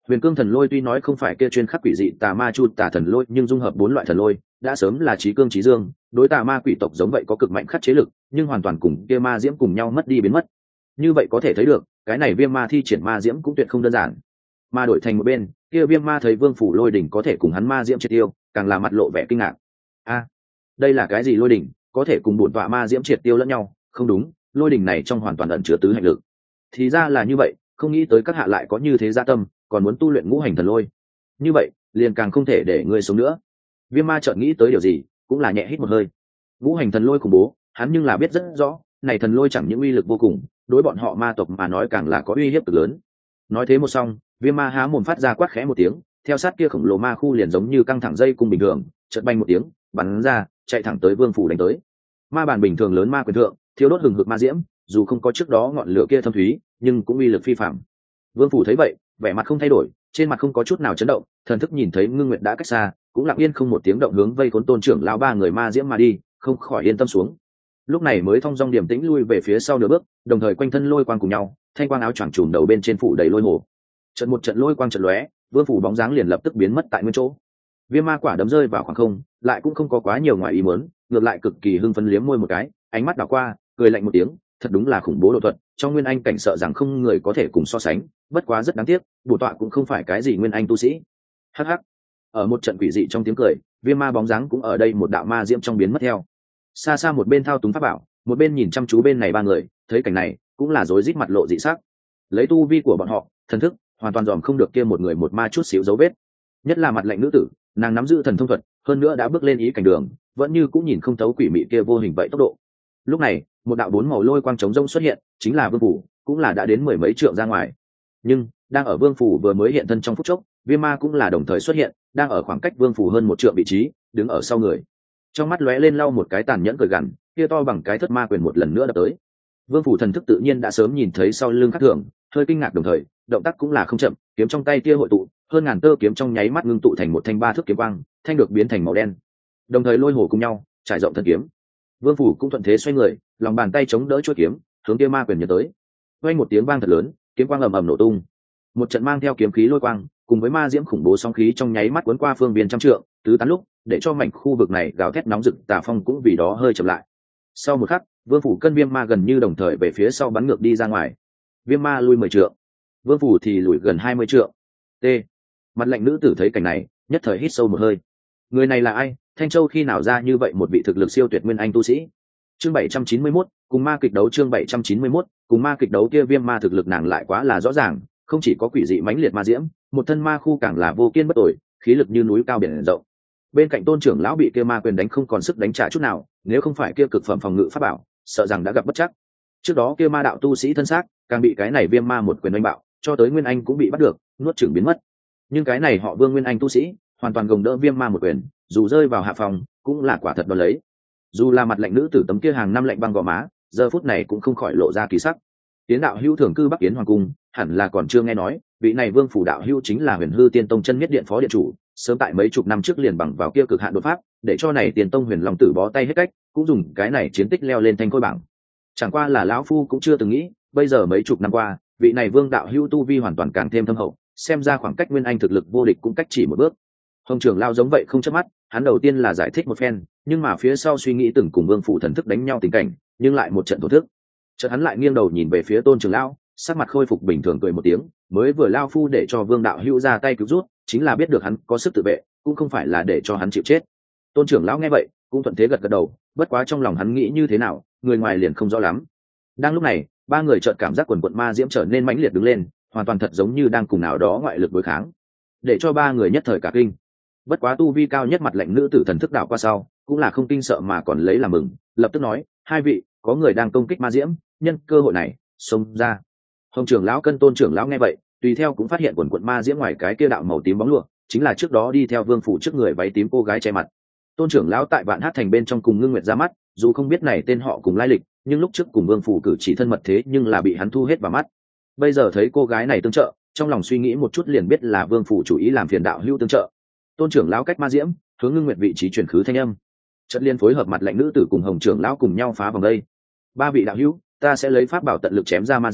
Huyền cương thần lôi tuy nói không phải kia chuyên khắc quỷ dị tà ma chu tà thần lôi, nhưng dung hợp 4 loại thần lôi đã sớm là trí cương trí dương, đối tà ma quỷ tộc giống vậy có cực mạnh khắc chế lực, nhưng hoàn toàn cùng kia ma diễm cùng nhau mất đi biến mất. Như vậy có thể thấy được cái này viêm ma thi triển ma diễm cũng tuyệt không đơn giản. Mà đổi thành một bên, kia viêm ma thấy vương phủ lôi đỉnh có thể cùng hắn ma diễm triệt tiêu, càng là mặt lộ vẻ kinh ngạc. Đây là cái gì lôi đỉnh có thể cùng bổn tọa ma diễm triệt tiêu lẫn nhau? Không đúng, lôi đỉnh này trong hoàn toàn ẩn chứa tứ hành lực. Thì ra là như vậy, không nghĩ tới các hạ lại có như thế dạ tâm, còn muốn tu luyện ngũ hành thần lôi. Như vậy liền càng không thể để ngươi sống nữa. Viêm ma chợt nghĩ tới điều gì, cũng là nhẹ hít một hơi. Ngũ hành thần lôi khủng bố, hắn nhưng là biết rất rõ, này thần lôi chẳng những uy lực vô cùng, đối bọn họ ma tộc mà nói càng là có uy hiếp cực lớn. Nói thế một xong, viêm ma há mồm phát ra quát khẽ một tiếng, theo sát kia khổng lồ ma khu liền giống như căng thẳng dây cung bình thường, chợt bành một tiếng bắn ra, chạy thẳng tới vương phủ đánh tới. Ma bản bình thường lớn ma quyền thượng, thiếu đốt hừng hực ma diễm, dù không có trước đó ngọn lửa kia thâm thúy, nhưng cũng uy lực phi phàm. Vương phủ thấy vậy, vẻ mặt không thay đổi, trên mặt không có chút nào chấn động, thần thức nhìn thấy Ngưng Nguyệt đã cách xa, cũng lặng yên không một tiếng động hướng vây khốn Tôn trưởng lão ba người ma diễm mà đi, không khỏi yên tâm xuống. Lúc này mới thong dong điềm tĩnh lui về phía sau nửa bước, đồng thời quanh thân lôi quang cùng nhau, thanh quang áo choàng trùm đầu bên trên phủ đầy lôi hồ. Trận một trận lôi quang trận lóe, vương phủ bóng dáng liền lập tức biến mất tại nguyên chỗ. Viêm ma quả đấm rơi vào khoảng không, lại cũng không có quá nhiều ngoài ý muốn, ngược lại cực kỳ hưng phấn liếm môi một cái, ánh mắt đảo qua, cười lạnh một tiếng, thật đúng là khủng bố độ thuật, trong nguyên anh cảnh sợ rằng không người có thể cùng so sánh, bất quá rất đáng tiếc, bổ tọa cũng không phải cái gì nguyên anh tu sĩ. Hắc hắc. Ở một trận quỷ dị trong tiếng cười, viêm ma bóng dáng cũng ở đây một đạo ma diễm trong biến mất theo. Xa xa một bên thao túng pháp bảo, một bên nhìn chăm chú bên này ba người, thấy cảnh này, cũng là rối rít mặt lộ dị sắc. Lấy tu vi của bọn họ, thần thức hoàn toàn dòm không được kia một người một ma chút xíu dấu vết. Nhất là mặt lạnh nữ tử, nàng nắm giữ thần thông thuật, hơn nữa đã bước lên ý cảnh đường, vẫn như cũng nhìn không thấu quỷ mị kia vô hình vậy tốc độ. Lúc này, một đạo 4 màu lôi quang trống rông xuất hiện, chính là vương phủ, cũng là đã đến 10 mấy trượng ra ngoài. Nhưng đang ở vương phủ vừa mới hiện thân trong phút chốc, viêm ma cũng là đồng thời xuất hiện, đang ở khoảng cách vương phủ hơn 1 trượng vị trí, đứng ở sau người. Trong mắt lóe lên lau một cái tàn nhẫn cười gằn, kia to bằng cái thất ma quyền một lần nữa đập tới. Vương phủ thần thức tự nhiên đã sớm nhìn thấy sau lưng khác thường, hơi kinh ngạc đồng thời, động tác cũng là không chậm, kiếm trong tay kia hội tụ, hơn ngàn tơ kiếm trong nháy mắt ngưng tụ thành một thanh 3 thước kiếm quang, thanh được biến thành màu đen. Đồng thời lôi hồ cùng nhau, trải rộng thân kiếm. Vương phủ cũng thuận thế xoay người, lòng bàn tay chống đỡ chuôi kiếm, hướng kia ma quyền nhấn tới. Vang một tiếng vang thật lớn, kiếm quang ầm ầm nổ tung. Một trận mang theo kiếm khí lôi quang, cùng với ma diễm khủng bố sóng khí trong nháy mắt cuốn qua phương biên trăm trượng, tứ tán lúc, để cho mảnh khu vực này gào thét nóng rực, tà phong cũng vì đó hơi chậm lại. Sau một khắc, vương phủ cân viêm ma gần như đồng thời về phía sau bắn ngược đi ra ngoài. Viêm ma lui 10 trượng, vương phủ thì lùi gần 20 trượng. T. Mặt lạnh nữ tử thấy cảnh này, nhất thời hít sâu một hơi. Người này là ai? Thanh Châu khi nào ra như vậy một vị thực lực siêu tuyệt nguyên anh tu sĩ? Chương 791, cùng ma kịch đấu. Chương 791, cùng ma kịch đấu. Kia viêm ma thực lực nàng lại quá là rõ ràng, không chỉ có quỷ dị mãnh liệt ma diễm, một thân ma khu càng là vô kiên bất tồi, khí lực như núi cao biển rộng. Bên cạnh Tôn trưởng lão bị kia ma quyền đánh không còn sức đánh trả chút nào, nếu không phải kia cực phẩm phòng ngự pháp bảo, sợ rằng đã gặp bất chắc. Trước đó kia ma đạo tu sĩ thân xác, càng bị cái này viêm ma một quyền đánh bạo, cho tới nguyên anh cũng bị bắt được, nuốt chửng biến mất. Nhưng cái này họ Vương nguyên anh tu sĩ, hoàn toàn gồng đỡ viêm ma một quyền, dù rơi vào hạ phòng, cũng là quả thật đo lấy. Dù là mặt lạnh nữ tử tấm kia hàng năm lạnh băng gò má, giờ phút này cũng không khỏi lộ ra kỳ sắc. Tiến đạo hữu thường cư Bắc Yến hoàng cung, hẳn là còn chưa nghe nói, vị này Vương phủ đạo hữu chính là Huyền Hư Tiên Tông chân nhất điện phó điện chủ, sớm tại mấy chục năm trước liền bằng vào kia cực hạn đột pháp, để cho này Tiền Tông Huyền Long tử bó tay hết cách, cũng dùng cái này chiến tích leo lên thanh khôi bảng. Chẳng qua là lão phu cũng chưa từng nghĩ, bây giờ mấy chục năm qua, vị này Vương đạo hữu tu vi hoàn toàn càng thêm thâm hậu, xem ra khoảng cách nguyên anh thực lực vô địch cũng cách chỉ một bước. Hồng trưởng lao giống vậy không chớp mắt, hắn đầu tiên là giải thích một phen, nhưng mà phía sau suy nghĩ từng cùng Vương phủ thần thức đánh nhau tình cảnh, nhưng lại một trận thổ thức. Chợt hắn lại nghiêng đầu nhìn về phía Tôn trưởng lão, sắc mặt khôi phục bình thường cười một tiếng, mới vừa lao phu để cho Vương đạo hữu ra tay cứu rút, chính là biết được hắn có sức tự vệ, cũng không phải là để cho hắn chịu chết. Tôn trưởng lão nghe vậy, cũng thuận thế gật gật đầu, bất quá trong lòng hắn nghĩ như thế nào, người ngoài liền không rõ lắm. Đang lúc này, ba người chợt cảm giác quần quần ma diễm trở nên mãnh liệt đứng lên, hoàn toàn thật giống như đang cùng nào đó ngoại lực đối kháng, để cho ba người nhất thời cả kinh. Bất quá tu vi cao nhất mặt lạnh nữ tử thần thức đảo qua sau, cũng là không kinh sợ mà còn lấy làm mừng, lập tức nói: hai vị, có người đang công kích ma diễm, nhân cơ hội này xông ra. Hồng trưởng lão cân Tôn trưởng lão nghe vậy, tùy theo cũng phát hiện quần quần ma diễm ngoài cái kia đạo màu tím bóng lụa, chính là trước đó đi theo Vương phủ trước người váy tím cô gái che mặt. Tôn trưởng lão tại Vạn Hát thành bên trong cùng Ngưng Nguyệt ra mắt, dù không biết này tên họ cùng lai lịch, nhưng lúc trước cùng Vương phủ cử chỉ thân mật thế nhưng là bị hắn thu hết vào mắt. Bây giờ thấy cô gái này tương trợ, trong lòng suy nghĩ một chút liền biết là Vương phủ chủ ý làm phiền đạo hữu tương trợ. Tôn trưởng lão cách ma diễm, hướng Ngưng Nguyệt vị trí chuyển khứ thanh âm. Chất liên phối hợp mặt lạnh nữ tử cùng Hồng trưởng lão cùng nhau phá vòng đây. Ba vị đạo hữu, ta sẽ lấy pháp bảo tận lực chém ra ma diễm,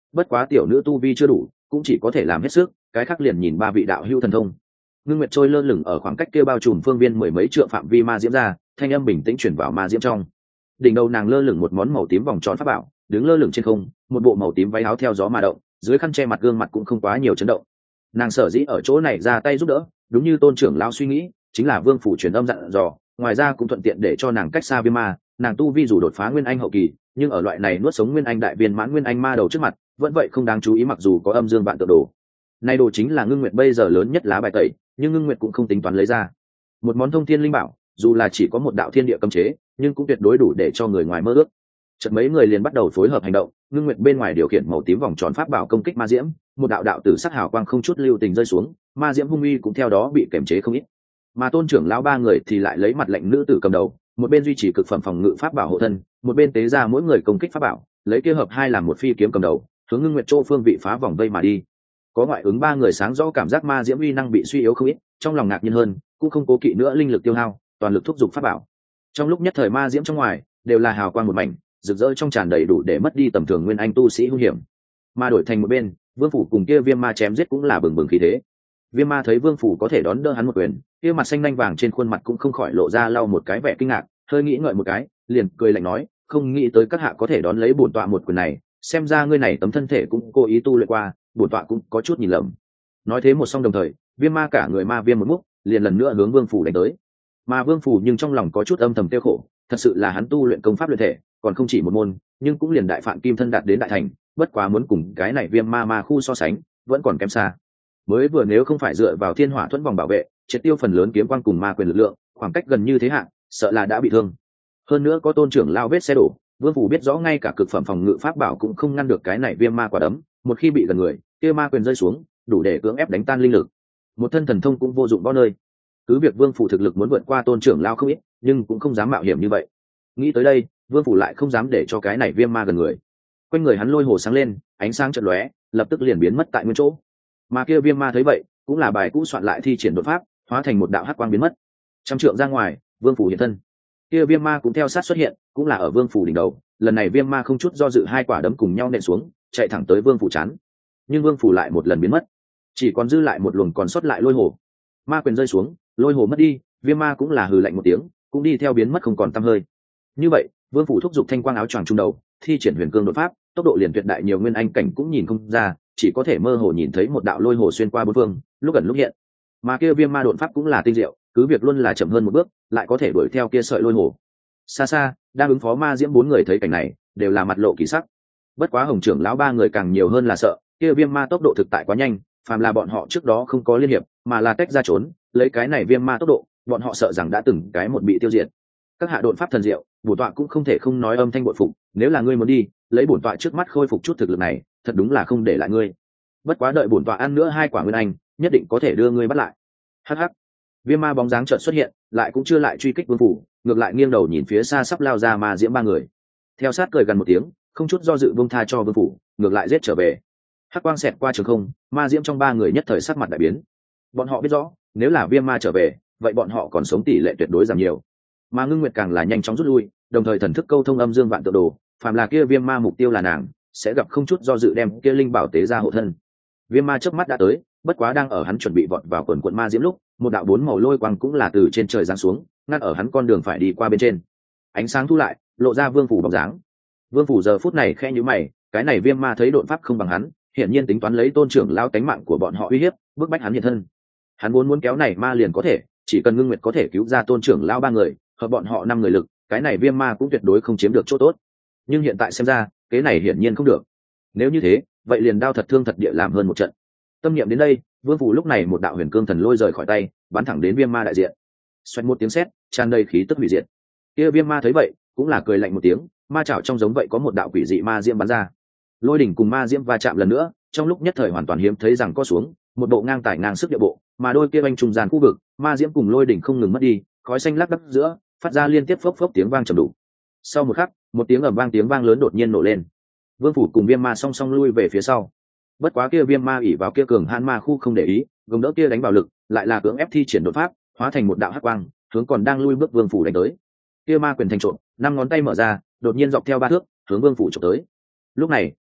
bất quá tiểu nữ tu vi chưa đủ, cũng chỉ có thể làm hết sức, cái khác liền nhìn ba vị đạo hữu thần thông. Ngưng nguyệt trôi lơ lửng ở khoảng cách kia bao trùm phương viên mười mấy trượng phạm vi ma diễm ra, thanh âm bình tĩnh chuyển vào ma diễm trong. Đỉnh đầu nàng lơ lửng một món màu tím vòng tròn pháp bảo, đứng lơ lửng trên không, một bộ màu tím váy áo theo gió mà động, dưới khăn che mặt gương mặt cũng không quá nhiều chấn động. Nàng sở dĩ ở chỗ này ra tay giúp đỡ, đúng như tôn trưởng lão suy nghĩ, chính là vương phủ truyền âm dặn dò, ngoài ra cũng thuận tiện để cho nàng cách xa viêm ma. Nàng tu vi dù đột phá nguyên anh hậu kỳ, nhưng ở loại này nuốt sống nguyên anh đại viên mãn nguyên anh ma đầu trước mặt, vẫn vậy không đáng chú ý, mặc dù có âm dương vạn tự đồ. Này đồ chính là ngưng nguyệt bây giờ lớn nhất lá bài tẩy, nhưng ngưng nguyệt cũng không tính toán lấy ra. Một món thông thiên linh bảo, dù là chỉ có một đạo thiên địa cấm chế, nhưng cũng tuyệt đối đủ để cho người ngoài mơ ước. Chợt mấy người liền bắt đầu phối hợp hành động, ngưng nguyệt bên ngoài điều khiển màu tím vòng tròn pháp bảo công kích ma diễm, một đạo đạo tử sắc hào quang không chút lưu tình rơi xuống, ma diễm hung uy cũng theo đó bị kiềm chế không ít. Mà tôn trưởng lão ba người thì lại lấy mặt lệnh nữ tử cầm đầu, một bên duy trì cực phẩm phòng ngự pháp bảo hộ thân, một bên tế ra mỗi người công kích pháp bảo, lấy kia hợp hai làm một phi kiếm cầm đầu, hướng ngưng nguyệt chỗ phương vị phá vòng vây mà đi. Có ngoại ứng ba người sáng rõ cảm giác ma diễm uy năng bị suy yếu không ít, trong lòng ngạc nhiên hơn, cũng không cố kỵ nữa linh lực tiêu hao, toàn lực thúc giục pháp bảo. Trong lúc nhất thời ma diễm trong ngoài đều là hào quang một mảnh, rực rỡ trong tràn đầy đủ để mất đi tầm thường nguyên anh tu sĩ hung hiểm. Mà đổi thành một bên, vương phủ cùng kia viêm ma chém giết cũng là bừng bừng khí thế. Viêm ma thấy vương phủ có thể đón đỡ hắn một quyền, kia mặt xanh nanh vàng trên khuôn mặt cũng không khỏi lộ ra lau một cái vẻ kinh ngạc, hơi nghĩ ngợi một cái, liền cười lạnh nói, không nghĩ tới các hạ có thể đón lấy bổn tọa một quyền này, xem ra ngươi này tấm thân thể cũng cố ý tu luyện qua, bổn tọa cũng có chút nhìn lầm. Nói thế một song đồng thời, viêm ma cả người ma viêm một múc, liền lần nữa hướng vương phủ đánh tới. Mà vương phủ nhưng trong lòng có chút âm thầm tiêu khổ, thật sự là hắn tu luyện công pháp luyện thể, còn không chỉ một môn, nhưng cũng liền đại phạn kim thân đạt đến đại thành, bất quá muốn cùng cái này viêm ma khu so sánh, vẫn còn kém xa. Mới vừa nếu không phải dựa vào thiên hỏa thuẫn vòng bảo vệ, triệt tiêu phần lớn kiếm quang cùng ma quyền lực lượng, khoảng cách gần như thế hạn, sợ là đã bị thương. Hơn nữa có tôn trưởng lao vết xe đổ, vương phủ biết rõ ngay cả cực phẩm phòng ngự pháp bảo cũng không ngăn được cái này viêm ma quả đấm, một khi bị gần người, kia ma quyền rơi xuống, đủ để cưỡng ép đánh tan linh lực. Một thân thần thông cũng vô dụng bao nơi. Cứ việc vương phủ thực lực muốn vượt qua tôn trưởng lao không ít, nhưng cũng không dám mạo hiểm như vậy. Nghĩ tới đây, vương phủ lại không dám để cho cái này viêm ma gần người. Quanh người hắn lôi hồ sáng lên, ánh sáng chợt lóe, lập tức liền biến mất tại nguyên chỗ. Mà kia viêm ma thấy vậy, cũng là bài cũ soạn lại thi triển đột pháp, hóa thành một đạo hắc quang biến mất. Trăm trượng ra ngoài, vương phủ hiện thân. Kia viêm ma cũng theo sát xuất hiện, cũng là ở vương phủ đỉnh đầu. Lần này viêm ma không chút do dự hai quả đấm cùng nhau nện xuống, chạy thẳng tới vương phủ chán. Nhưng vương phủ lại một lần biến mất, chỉ còn dư lại một luồng còn sót lại lôi hồ. Ma quyền rơi xuống, lôi hồ mất đi, viêm ma cũng là hừ lạnh một tiếng, cũng đi theo biến mất không còn tăm hơi. Như vậy, vương phủ thúc giục thanh quang áo choàng trung đầu, thi triển huyền cương đột pháp, tốc độ liền tuyệt đại nhiều nguyên anh cảnh cũng nhìn không ra, chỉ có thể mơ hồ nhìn thấy một đạo lôi hồ xuyên qua bốn phương, lúc gần lúc hiện. Mà kia viêm ma đột pháp cũng là tinh diệu, cứ việc luôn là chậm hơn một bước, lại có thể đuổi theo kia sợi lôi hồ. Xa xa, đang ứng phó ma diễm bốn người thấy cảnh này, đều là mặt lộ kỳ sắc. Bất quá hồng trưởng lão ba người càng nhiều hơn là sợ, kia viêm ma tốc độ thực tại quá nhanh, phàm là bọn họ trước đó không có liên hiệp, mà là tách ra trốn, lấy cái này viêm ma tốc độ, bọn họ sợ rằng đã từng cái một bị tiêu diệt. Các hạ đột pháp thần diệu, bổn tọa cũng không thể không nói âm thanh bội phục, nếu là ngươi muốn đi, lấy bổn tọa trước mắt khôi phục chút thực lực này, thật đúng là không để lại ngươi. Bất quá đợi bổn tọa ăn nữa hai quả nguyên anh, nhất định có thể đưa ngươi bắt lại. Hắc hắc. Viêm ma bóng dáng chợt xuất hiện, lại cũng chưa lại truy kích vương phủ, ngược lại nghiêng đầu nhìn phía xa sắp lao ra ma diễm ba người. Theo sát cười gần một tiếng, không chút do dự buông tha cho vương phủ, ngược lại giết trở về. Hắc quang xẹt qua trường không, ma diễm trong ba người nhất thời sắc mặt đại biến. Bọn họ biết rõ, nếu là viêm ma trở về, vậy bọn họ còn sống tỷ lệ tuyệt đối giảm nhiều. Mà ngưng nguyệt càng là nhanh chóng rút lui, đồng thời thần thức câu thông âm dương vạn tượng đồ, phàm là kia viêm ma mục tiêu là nàng, sẽ gặp không chút do dự đem kia linh bảo tế ra hộ thân. Viêm ma chớp mắt đã tới, bất quá đang ở hắn chuẩn bị vọt vào quần quận ma diễm lúc, một đạo bốn màu lôi quang cũng là từ trên trời giáng xuống, ngăn ở hắn con đường phải đi qua bên trên. Ánh sáng thu lại, lộ ra vương phủ bóng dáng. Vương phủ giờ phút này khẽ nhíu mày, cái này viêm ma thấy độn pháp không bằng hắn, hiển nhiên tính toán lấy tôn trưởng lao tánh mạng của bọn họ uy hiếp, bức bách hắn hiện thân. Hắn muốn kéo này ma liền có thể, chỉ cần ngưng nguyệt có thể cứu ra tôn trưởng lao ba người, hợp bọn họ năm người lực, cái này viêm ma cũng tuyệt đối không chiếm được chỗ tốt. Nhưng hiện tại xem ra, cái này hiển nhiên không được. Nếu như thế, vậy liền đao thật thương thật địa làm hơn một trận. Tâm niệm đến đây, vương phủ lúc này một đạo huyền cương thần lôi rời khỏi tay, bắn thẳng đến viêm ma đại diện. Xoẹt một tiếng sét, tràn đầy khí tức hủy diệt. Kia viêm ma thấy vậy, cũng là cười lạnh một tiếng, ma chảo trong giống vậy có một đạo quỷ dị ma diễm bắn ra. Lôi đỉnh cùng ma diễm va chạm lần nữa, trong lúc nhất thời hoàn toàn hiếm thấy rằng có xuống, một bộ ngang tải ngang sức địa bộ, mà đôi kia anh trung gian khu vực, ma diễm cùng lôi đỉnh không ngừng mất đi, khói xanh lắc đắc giữa, phát ra liên tiếp phốc phốc tiếng vang trầm đủ. Sau một khắc, một tiếng ầm vang tiếng vang lớn đột nhiên nổ lên. Vương phủ cùng viêm ma song song lui về phía sau. Bất quá kia viêm ma ỉ vào kia cường hãn ma khu không để ý, gồng đỡ kia đánh vào lực, lại là cưỡng ép thi triển đột pháp, hóa thành một đạo hắc quang, hướng còn đang lui bước vương phủ đánh tới. Kia ma quyền thành trộm, năm ngón tay mở ra, đột nhiên dọc theo ba thước, hướng vương phủ chụp tới. Lúc này,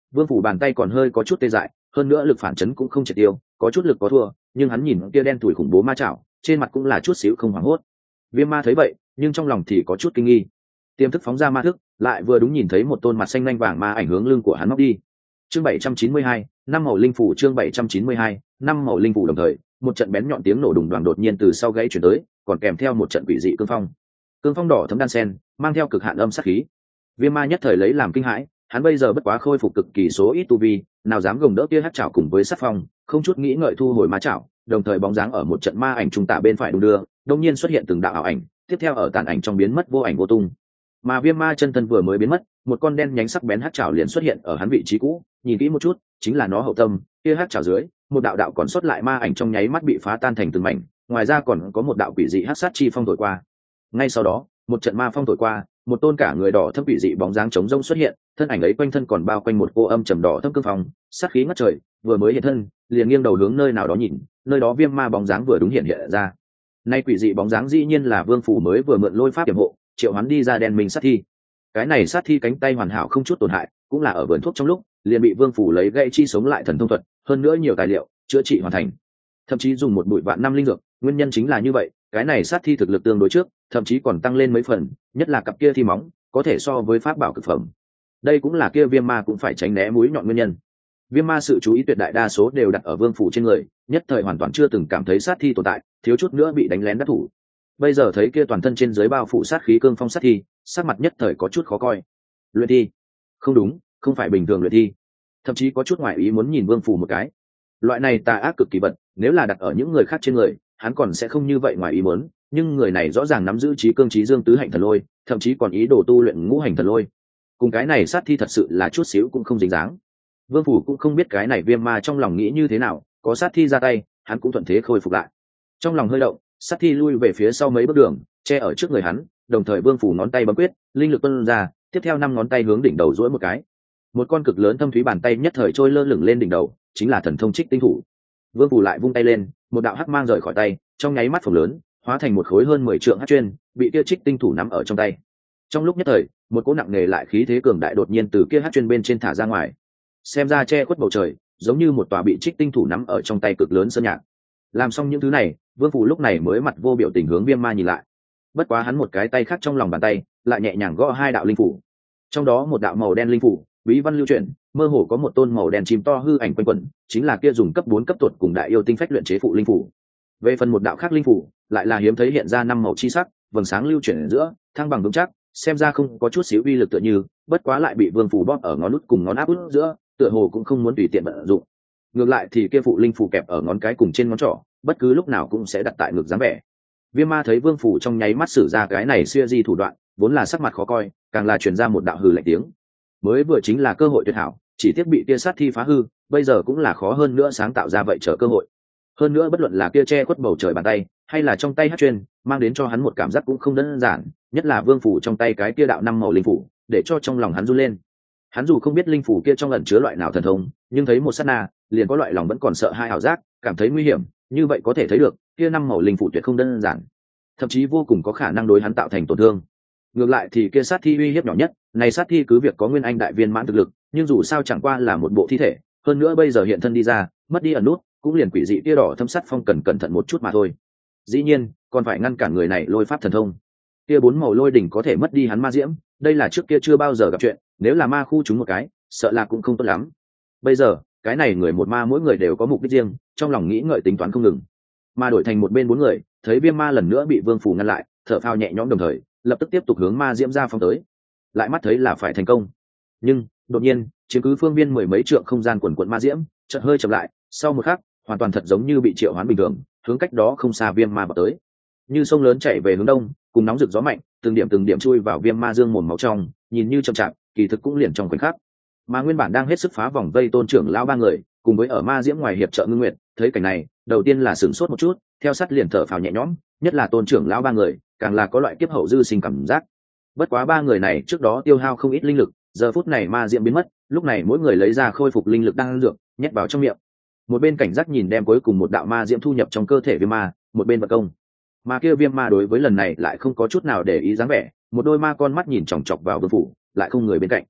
Vương phủ bàn tay còn hơi có chút tê dại, hơn nữa lực phản chấn cũng không triệt tiêu, có chút lực có thua, nhưng hắn nhìn kia đen tuổi khủng bố ma chảo, trên mặt cũng là chút xíu không hoảng hốt. Viêm ma thấy vậy, nhưng trong lòng thì có chút kinh nghi. Tiềm thức phóng ra ma thức, lại vừa đúng nhìn thấy một tôn mặt xanh nhanh vàng ma ảnh hướng lưng của hắn móc đi. Chương 792, năm màu linh phủ. Chương 792, năm màu linh phủ. Đồng thời, một trận bén nhọn tiếng nổ đùng đoàng đột nhiên từ sau gãy chuyển tới, còn kèm theo một trận quỷ dị cương phong. Cương phong đỏ thấm đan sen, mang theo cực hạn âm sát khí. Viêm ma nhất thời lấy làm kinh hãi, hắn bây giờ bất quá khôi phục cực kỳ số ít tu vi, nào dám gồng đỡ kia hắc chảo cùng với sát phong, không chút nghĩ ngợi thu hồi ma chảo, đồng thời bóng dáng ở một trận ma ảnh trung tạ bên phải đung đưa, đột nhiên xuất hiện từng đạo ảo ảnh, tiếp theo ở tàn ảnh trong biến mất vô ảnh vô tung. Mà viêm ma chân thân vừa mới biến mất, một con đen nhánh sắc bén hắc chảo liền xuất hiện ở hắn vị trí cũ, nhìn kỹ một chút, chính là nó hậu tâm, kia hắc chảo dưới, một đạo đạo còn sót lại ma ảnh trong nháy mắt bị phá tan thành từng mảnh, ngoài ra còn có một đạo quỷ dị hắc sát chi phong thổi qua. Ngay sau đó, một trận ma phong thổi qua, một tôn cả người đỏ thâm quỷ dị bóng dáng trống rông xuất hiện, thân ảnh ấy quanh thân còn bao quanh một cô âm trầm đỏ thâm cương phong, sát khí ngất trời, vừa mới hiện thân, liền nghiêng đầu hướng nơi nào đó nhìn, nơi đó viêm ma bóng dáng vừa đúng hiện ra. Nay quỷ dị bóng dáng dĩ nhiên là Vương phủ mới vừa mượn lôi pháp tiềm hộ, triệu hắn đi ra đen minh sát thi. Cái này sát thi cánh tay hoàn hảo không chút tổn hại, cũng là ở vườn thuốc trong lúc, liền bị Vương phủ lấy gãy chi sống lại thần thông thuật, hơn nữa nhiều tài liệu chữa trị hoàn thành. Thậm chí dùng một bụi vạn năm linh dược, nguyên nhân chính là như vậy, cái này sát thi thực lực tương đối trước, thậm chí còn tăng lên mấy phần, nhất là cặp kia thi móng, có thể so với pháp bảo cực phẩm. Đây cũng là kia viêm ma cũng phải tránh né mũi nhọn nguyên nhân. Viêm ma sự chú ý tuyệt đại đa số đều đặt ở Vương phủ trên người, nhất thời hoàn toàn chưa từng cảm thấy sát thi tồn tại, thiếu chút nữa bị đánh lén đắc thủ. Bây giờ thấy kia toàn thân trên dưới bao phủ sát khí cương phong sát thi, sắc mặt nhất thời có chút khó coi. Luyện thi? Không đúng, không phải bình thường luyện thi. Thậm chí có chút ngoại ý muốn nhìn Vương phủ một cái. Loại này tà ác cực kỳ vật, nếu là đặt ở những người khác trên người, hắn còn sẽ không như vậy ngoài ý muốn, nhưng người này rõ ràng nắm giữ trí cương trí dương tứ hạnh thần lôi, thậm chí còn ý đồ tu luyện ngũ hành thần lôi. Cùng cái này sát thi thật sự là chút xíu cũng không dính dáng. Vương phủ cũng không biết cái này viêm ma trong lòng nghĩ như thế nào, có sát thi ra tay, hắn cũng thuận thế khôi phục lại. Trong lòng hơi động, sát thi lui về phía sau mấy bước đường, che ở trước người hắn, đồng thời Vương phủ ngón tay bấm quyết, linh lực tuôn ra, tiếp theo 5 ngón tay hướng đỉnh đầu duỗi một cái. Một con cực lớn thâm thúy bàn tay nhất thời trôi lơ lửng lên đỉnh đầu, chính là thần thông Trích Tinh Thủ. Vương phủ lại vung tay lên, một đạo hắc mang rời khỏi tay, trong nháy mắt phồng lớn, hóa thành một khối hơn 10 trượng hắc chuyên, bị kia Trích Tinh Thủ nắm ở trong tay. Trong lúc nhất thời, một cỗ nặng nề lại khí thế cường đại đột nhiên từ kia hắc chuyên bên trên thả ra ngoài, xem ra che khuất bầu trời, giống như một tòa bị Trích Tinh Thủ nắm ở trong tay cực lớn sơn nhạc. Làm xong những thứ này, Vương phủ lúc này mới mặt vô biểu tình hướng viêm ma nhìn lại. Bất quá hắn một cái tay khác trong lòng bàn tay, lại nhẹ nhàng gõ 2 đạo linh phủ. Trong đó một đạo màu đen linh phủ, bí văn lưu chuyển, mơ hồ có một tôn màu đen chim to hư ảnh quanh quẩn, chính là kia dùng cấp 4 cấp tuột cùng đại yêu tinh phách luyện chế phụ linh phủ. Về phần một đạo khác linh phủ, lại là hiếm thấy hiện ra 5 màu chi sắc, vầng sáng lưu chuyển ở giữa, thăng bằng vững chắc, xem ra không có chút xíu uy lực tựa như, bất quá lại bị Vương phủ bóp ở ngón út cùng ngón áp út giữa, tựa hồ cũng không muốn tùy tiện vận dụng. Ngược lại thì kia phụ linh phủ kẹp ở ngón cái cùng trên ngón trỏ, bất cứ lúc nào cũng sẽ đặt tại ngực dáng vẻ. Viêm ma thấy Vương phủ trong nháy mắt sử ra cái này xuya di thủ đoạn, vốn là sắc mặt khó coi, càng là truyền ra một đạo hừ lạnh tiếng. Mới vừa chính là cơ hội tuyệt hảo, chỉ tiếc bị kia sát thi phá hư, bây giờ cũng là khó hơn nữa sáng tạo ra vậy trở cơ hội. Hơn nữa bất luận là kia che khuất bầu trời bàn tay, hay là trong tay hắc chuyên, mang đến cho hắn một cảm giác cũng không đơn giản, nhất là Vương phủ trong tay cái kia đạo 5 màu linh phủ, để cho trong lòng hắn run lên. Hắn dù không biết linh phủ kia trong ẩn chứa loại nào thần thông, nhưng thấy một sát na, liền có loại lòng vẫn còn sợ hai ảo giác, cảm thấy nguy hiểm, như vậy có thể thấy được, kia 5 màu linh phủ tuyệt không đơn giản, thậm chí vô cùng có khả năng đối hắn tạo thành tổn thương. Ngược lại thì kia sát thi uy hiếp nhỏ nhất, này sát thi cứ việc có nguyên anh đại viên mãn thực lực, nhưng dù sao chẳng qua là một bộ thi thể, hơn nữa bây giờ hiện thân đi ra, mất đi ẩn nút, cũng liền quỷ dị kia đỏ thâm sắt phong cần cẩn thận một chút mà thôi. Dĩ nhiên, còn phải ngăn cản người này lôi pháp thần thông. Kia 4 màu lôi đỉnh có thể mất đi hắn ma diễm, đây là trước kia chưa bao giờ gặp chuyện, nếu là ma khu chúng một cái, sợ là cũng không tốt lắm. Bây giờ, cái này người một ma mỗi người đều có mục đích riêng, trong lòng nghĩ ngợi tính toán không ngừng. Mà đổi thành một bên 4 người, thấy viêm ma lần nữa bị Vương phủ ngăn lại, thở phào nhẹ nhõm đồng thời, lập tức tiếp tục hướng ma diễm ra phong tới. Lại mắt thấy là phải thành công. Nhưng, đột nhiên, chiếm cứ phương biên 10 mấy trượng không gian quần quần ma diễm, chợt hơi chậm lại, sau một khắc, hoàn toàn thật giống như bị triệu hoán bình thường, hướng cách đó không xa viêm ma vào tới. Như sông lớn chảy về hướng đông, cùng nóng rực gió mạnh, từng điểm chui vào viêm ma dương mồm máu trong, nhìn như chậm chạp, kỳ thực cũng liền trong khoảnh khắc. Mà nguyên bản đang hết sức phá vòng vây Tôn trưởng lão 3 người, cùng với ở ma diễm ngoài hiệp trợ Ngưng Nguyệt, thấy cảnh này, đầu tiên là sửng sốt một chút, theo sát liền thở phào nhẹ nhõm, nhất là Tôn trưởng lão 3 người, càng là có loại kiếp hậu dư sinh cảm giác. Bất quá 3 người này trước đó tiêu hao không ít linh lực, giờ phút này ma diễm biến mất, lúc này mỗi người lấy ra khôi phục linh lực đang dược, nhét vào trong miệng. Một bên cảnh giác nhìn đem cuối cùng một đạo ma diễm thu nhập trong cơ thể viêm ma, một bên vận công. Mà kia viêm ma đối với lần này lại không có chút nào để ý dáng vẻ, một đôi ma con mắt nhìn chòng chọc vào Vương phủ, lại không người bên cạnh.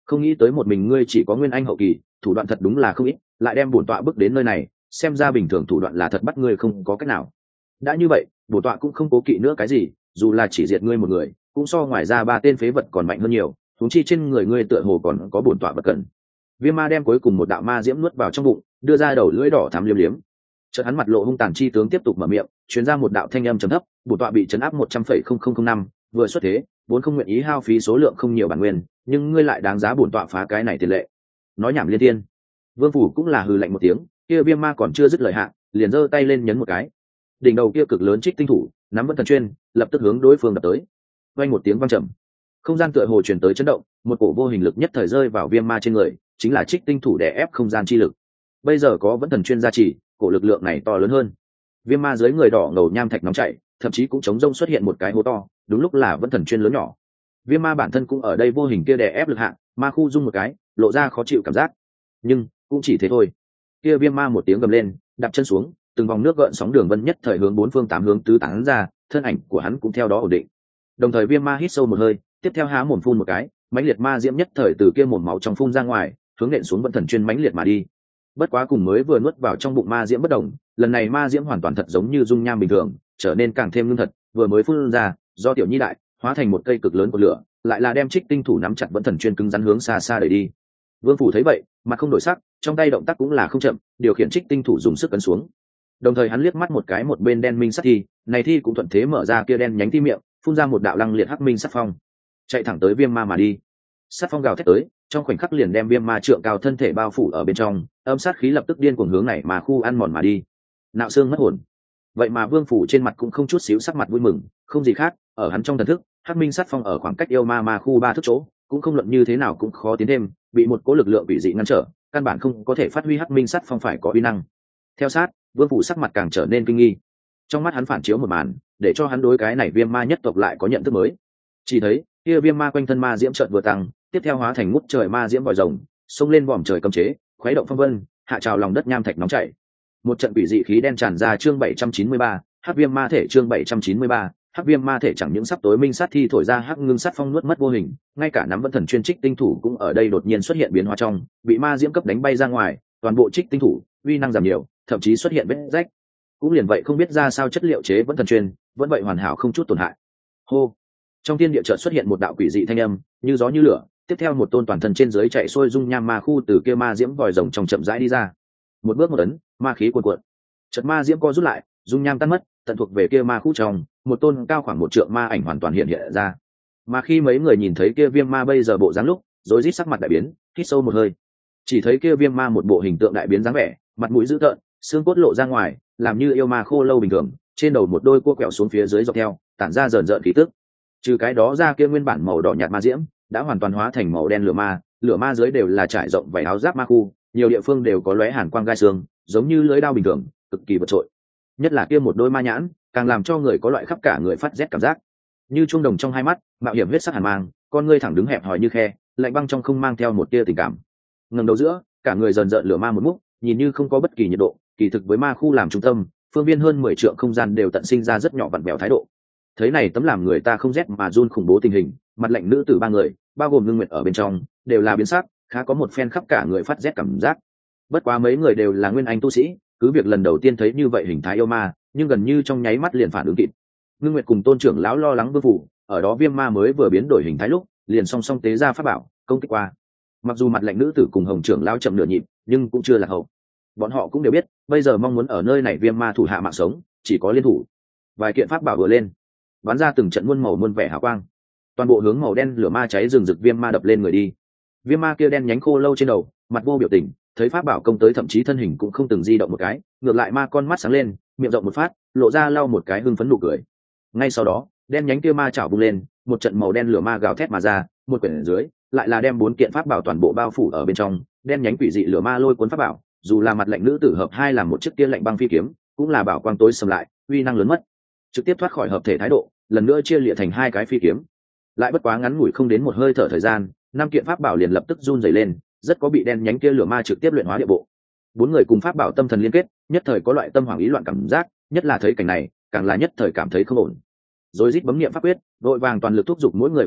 không nghĩ tới một mình ngươi chỉ có nguyên anh hậu kỳ, thủ đoạn thật đúng là không ít, lại đem bổn tọa bước đến nơi này, xem ra bình thường thủ đoạn là thật bắt ngươi không có cách nào. Đã như vậy, bổn tọa cũng không cố kỵ nữa cái gì, dù là chỉ diệt ngươi một người, cũng so ngoài ra 3 tên phế vật còn mạnh hơn nhiều, huống chi trên người ngươi tựa hồ còn có bổn tọa vật cần. Viêm ma đem cuối cùng một đạo ma diễm nuốt vào trong bụng, đưa ra đầu lưỡi đỏ thắm liếm liếm. Chợt hắn mặt lộ hung tàn chi tướng tiếp tục mở miệng, truyền ra một đạo thanh âm trầm thấp, bổn tọa bị chấn áp 100,0005, vừa xuất thế, vốn không nguyện ý hao phí số lượng không nhiều bản nguyên, nhưng ngươi lại đáng giá bổn tọa phá cái này tiền lệ. Nói nhảm liên thiên. Vương phủ cũng là hừ lạnh một tiếng, kia viêm ma còn chưa dứt lời hạ, liền giơ tay lên nhấn một cái. Đỉnh đầu kia cực lớn trích tinh thủ, nắm vẫn thần chuyên, lập tức hướng đối phương đập tới. Vang một tiếng vang trầm, không gian tựa hồ truyền tới chấn động, một cổ vô hình lực nhất thời rơi vào viêm ma trên người, chính là trích tinh thủ đè ép không gian chi lực. Bây giờ có vẫn thần chuyên gia trì, cổ lực lượng này to lớn hơn. Viêm ma dưới người đỏ ngầu nham thạch nóng chảy, thậm chí cũng chống rông xuất hiện một cái hố to, đúng lúc là vẫn thần chuyên lớn nhỏ. Viêm ma bản thân cũng ở đây vô hình kia đè ép lực hạng, ma khu rung một cái, lộ ra khó chịu cảm giác. Nhưng cũng chỉ thế thôi. Kia viêm ma một tiếng gầm lên, đạp chân xuống, từng vòng nước gợn sóng đường vân nhất thời hướng 4 phương 8 hướng tứ tán ra, thân ảnh của hắn cũng theo đó ổn định. Đồng thời viêm ma hít sâu một hơi, tiếp theo há mồm phun một cái, mãnh liệt ma diễm nhất thời từ kia mồm máu trong phun ra ngoài, hướng nện xuống vẫn thần chuyên mãnh liệt mà đi. Bất quá cùng mới vừa nuốt vào trong bụng ma diễm bất động, lần này ma diễm hoàn toàn thật giống như dung nham bình thường, trở nên càng thêm ngưng thật, vừa mới phun ra, do tiểu nhi đại, hóa thành một cây cực lớn của lửa, lại là đem trích tinh thủ nắm chặt vẫn thần chuyên cứng rắn hướng xa xa đẩy đi. Vương phủ thấy vậy, mặt không đổi sắc, trong tay động tác cũng là không chậm, điều khiển trích tinh thủ dùng sức cấn xuống. Đồng thời hắn liếc mắt một cái một bên đen minh sắt thi, này thi cũng thuận thế mở ra kia đen nhánh thi miệng, phun ra một đạo lăng liệt hắc minh sắt phong, chạy thẳng tới viêm ma mà đi. Sắt phong gào thét tới, trong khoảnh khắc liền đem viêm ma trượng cao thân thể bao phủ ở bên trong, âm sát khí lập tức điên cuồng hướng này mà khu ăn mòn mà đi. Nạo xương mất hồn. Vậy mà Vương phủ trên mặt cũng không chút xíu sắc mặt vui mừng, không gì khác, ở hắn trong thần thức, hắc minh sắt phong ở khoảng cách yêu ma khu 3 thước chỗ, cũng không luận như thế nào cũng khó tiến thêm, bị một cỗ lực lượng bị dị ngăn trở, căn bản không có thể phát huy hắc minh sắt phong phải có uy năng. Theo sát, Vương phủ sắc mặt càng trở nên kinh nghi. Trong mắt hắn phản chiếu một màn, để cho hắn đối cái này viêm ma nhất tộc lại có nhận thức mới. Chỉ thấy, kia viêm ma quanh thân ma diễm chợt vừa tăng, tiếp theo hóa thành ngút trời ma diễm vòi rồng, xông lên vòm trời cấm chế, khuấy động phong vân, hạ trào lòng đất nham thạch nóng chảy. Một trận quỷ dị khí đen tràn ra chương 793, hắc viêm ma thể chương 793, hắc viêm ma thể chẳng những sắp tối minh sát thi thổi ra hắc ngưng sát phong nuốt mất vô hình, ngay cả nắm vẫn thần chuyên trích tinh thủ cũng ở đây đột nhiên xuất hiện biến hóa trong, bị ma diễm cấp đánh bay ra ngoài, toàn bộ trích tinh thủ uy năng giảm nhiều, thậm chí xuất hiện vết rách. Cũng liền vậy không biết ra sao chất liệu chế vẫn thần chuyên, vẫn vậy hoàn hảo không chút tổn hại. Hô. Trong thiên địa chợt xuất hiện một đạo quỷ dị thanh âm, như gió như lửa, tiếp theo một tôn toàn thân trên dưới chạy xuôi dung nham ma khu từ kia ma diễm vòi rồng trong chậm rãi đi ra. Một bước một ấn, ma khí cuồn cuộn. Chợt ma diễm co rút lại, dung nham tan mất, tận thuộc về kia ma khu trong, một tôn cao khoảng 1 trượng ma ảnh hoàn toàn hiện hiện ra. Mà khi mấy người nhìn thấy kia viêm ma bây giờ bộ dáng lúc, rối rít sắc mặt đại biến, hít sâu một hơi. Chỉ thấy kia viêm ma một bộ hình tượng đại biến dáng vẻ, mặt mũi dữ tợn, xương cốt lộ ra ngoài, làm như yêu ma khô lâu bình thường, trên đầu một đôi cua quẹo xuống phía dưới dọc theo, tản ra rờn rợn khí tức. Trừ cái đó ra kia nguyên bản màu đỏ nhạt ma diễm đã hoàn toàn hóa thành màu đen lửa ma dưới đều là trải rộng vảy áo giáp ma khu, nhiều địa phương đều có lóe hàn quang gai xương, giống như lưỡi dao bình thường, cực kỳ vượt trội. Nhất là kia một đôi ma nhãn, càng làm cho người có loại khắp cả người phát rét cảm giác. Như trung đồng trong hai mắt, mạo hiểm huyết sắc hàn mang, con ngươi thẳng đứng hẹp hòi như khe, lạnh băng trong không mang theo một tia tình cảm. Ngẩng đầu giữa, cả người dần dợn lửa ma một múc, nhìn như không có bất kỳ nhiệt độ, kỳ thực với ma khu làm trung tâm, phương viên hơn 10 trượng không gian đều tận sinh ra rất nhỏ vặn vẹo thái độ. Thấy này tấm làm người ta không rét mà run khủng bố tình hình, mặt lạnh nữ tử 3 người, bao gồm Ngưng Nguyệt ở bên trong, đều là biến sắc, khá có một phen khắp cả người phát rét cảm giác. Bất quá mấy người đều là nguyên anh tu sĩ, cứ việc lần đầu tiên thấy như vậy hình thái yêu ma, nhưng gần như trong nháy mắt liền phản ứng kịp. Ngưng Nguyệt cùng Tôn trưởng lão lo lắng Vương phủ, ở đó viêm ma mới vừa biến đổi hình thái lúc, liền song song tế ra pháp bảo, công kích qua. Mặc dù mặt lạnh nữ tử cùng Hồng trưởng lão chậm nửa nhịp, nhưng cũng chưa là hậu. Bọn họ cũng đều biết, bây giờ mong muốn ở nơi này viêm ma thủ hạ mạng sống, chỉ có liên thủ. Vài kiện pháp bảo vừa lên, bắn ra từng trận muôn màu muôn vẻ hào quang, toàn bộ hướng màu đen lửa ma cháy rừng rực viêm ma đập lên người đi. Viêm ma kia đen nhánh khô lâu trên đầu, mặt vô biểu tình, thấy pháp bảo công tới thậm chí thân hình cũng không từng di động một cái, ngược lại ma con mắt sáng lên, miệng rộng một phát, lộ ra lau một cái hưng phấn nụ cười. Ngay sau đó, đen nhánh kia ma chảo vung lên, một trận màu đen lửa ma gào thét mà ra, một quyển ở dưới, lại là đem 4 kiện pháp bảo toàn bộ bao phủ ở bên trong, đen nhánh quỷ dị lửa ma lôi cuốn pháp bảo, dù là mặt lạnh nữ tử hợp hai làm một chiếc kia lạnh băng phi kiếm, cũng là bảo quang tối sầm lại, uy năng lớn mất, trực tiếp thoát khỏi hợp thể thái độ, lần nữa chia liệt thành 2 cái phi kiếm. Lại bất quá ngắn ngủi không đến một hơi thở thời gian, 5 kiện pháp bảo liền lập tức run rẩy lên, rất có bị đen nhánh kia lửa ma trực tiếp luyện hóa địa bộ. 4 người cùng pháp bảo tâm thần liên kết, nhất thời có loại tâm hoảng ý loạn cảm giác, nhất là thấy cảnh này, càng là nhất thời cảm thấy không ổn. Rồi rít bấm niệm pháp quyết, đội vàng toàn lực thúc giục mỗi người pháp bảo,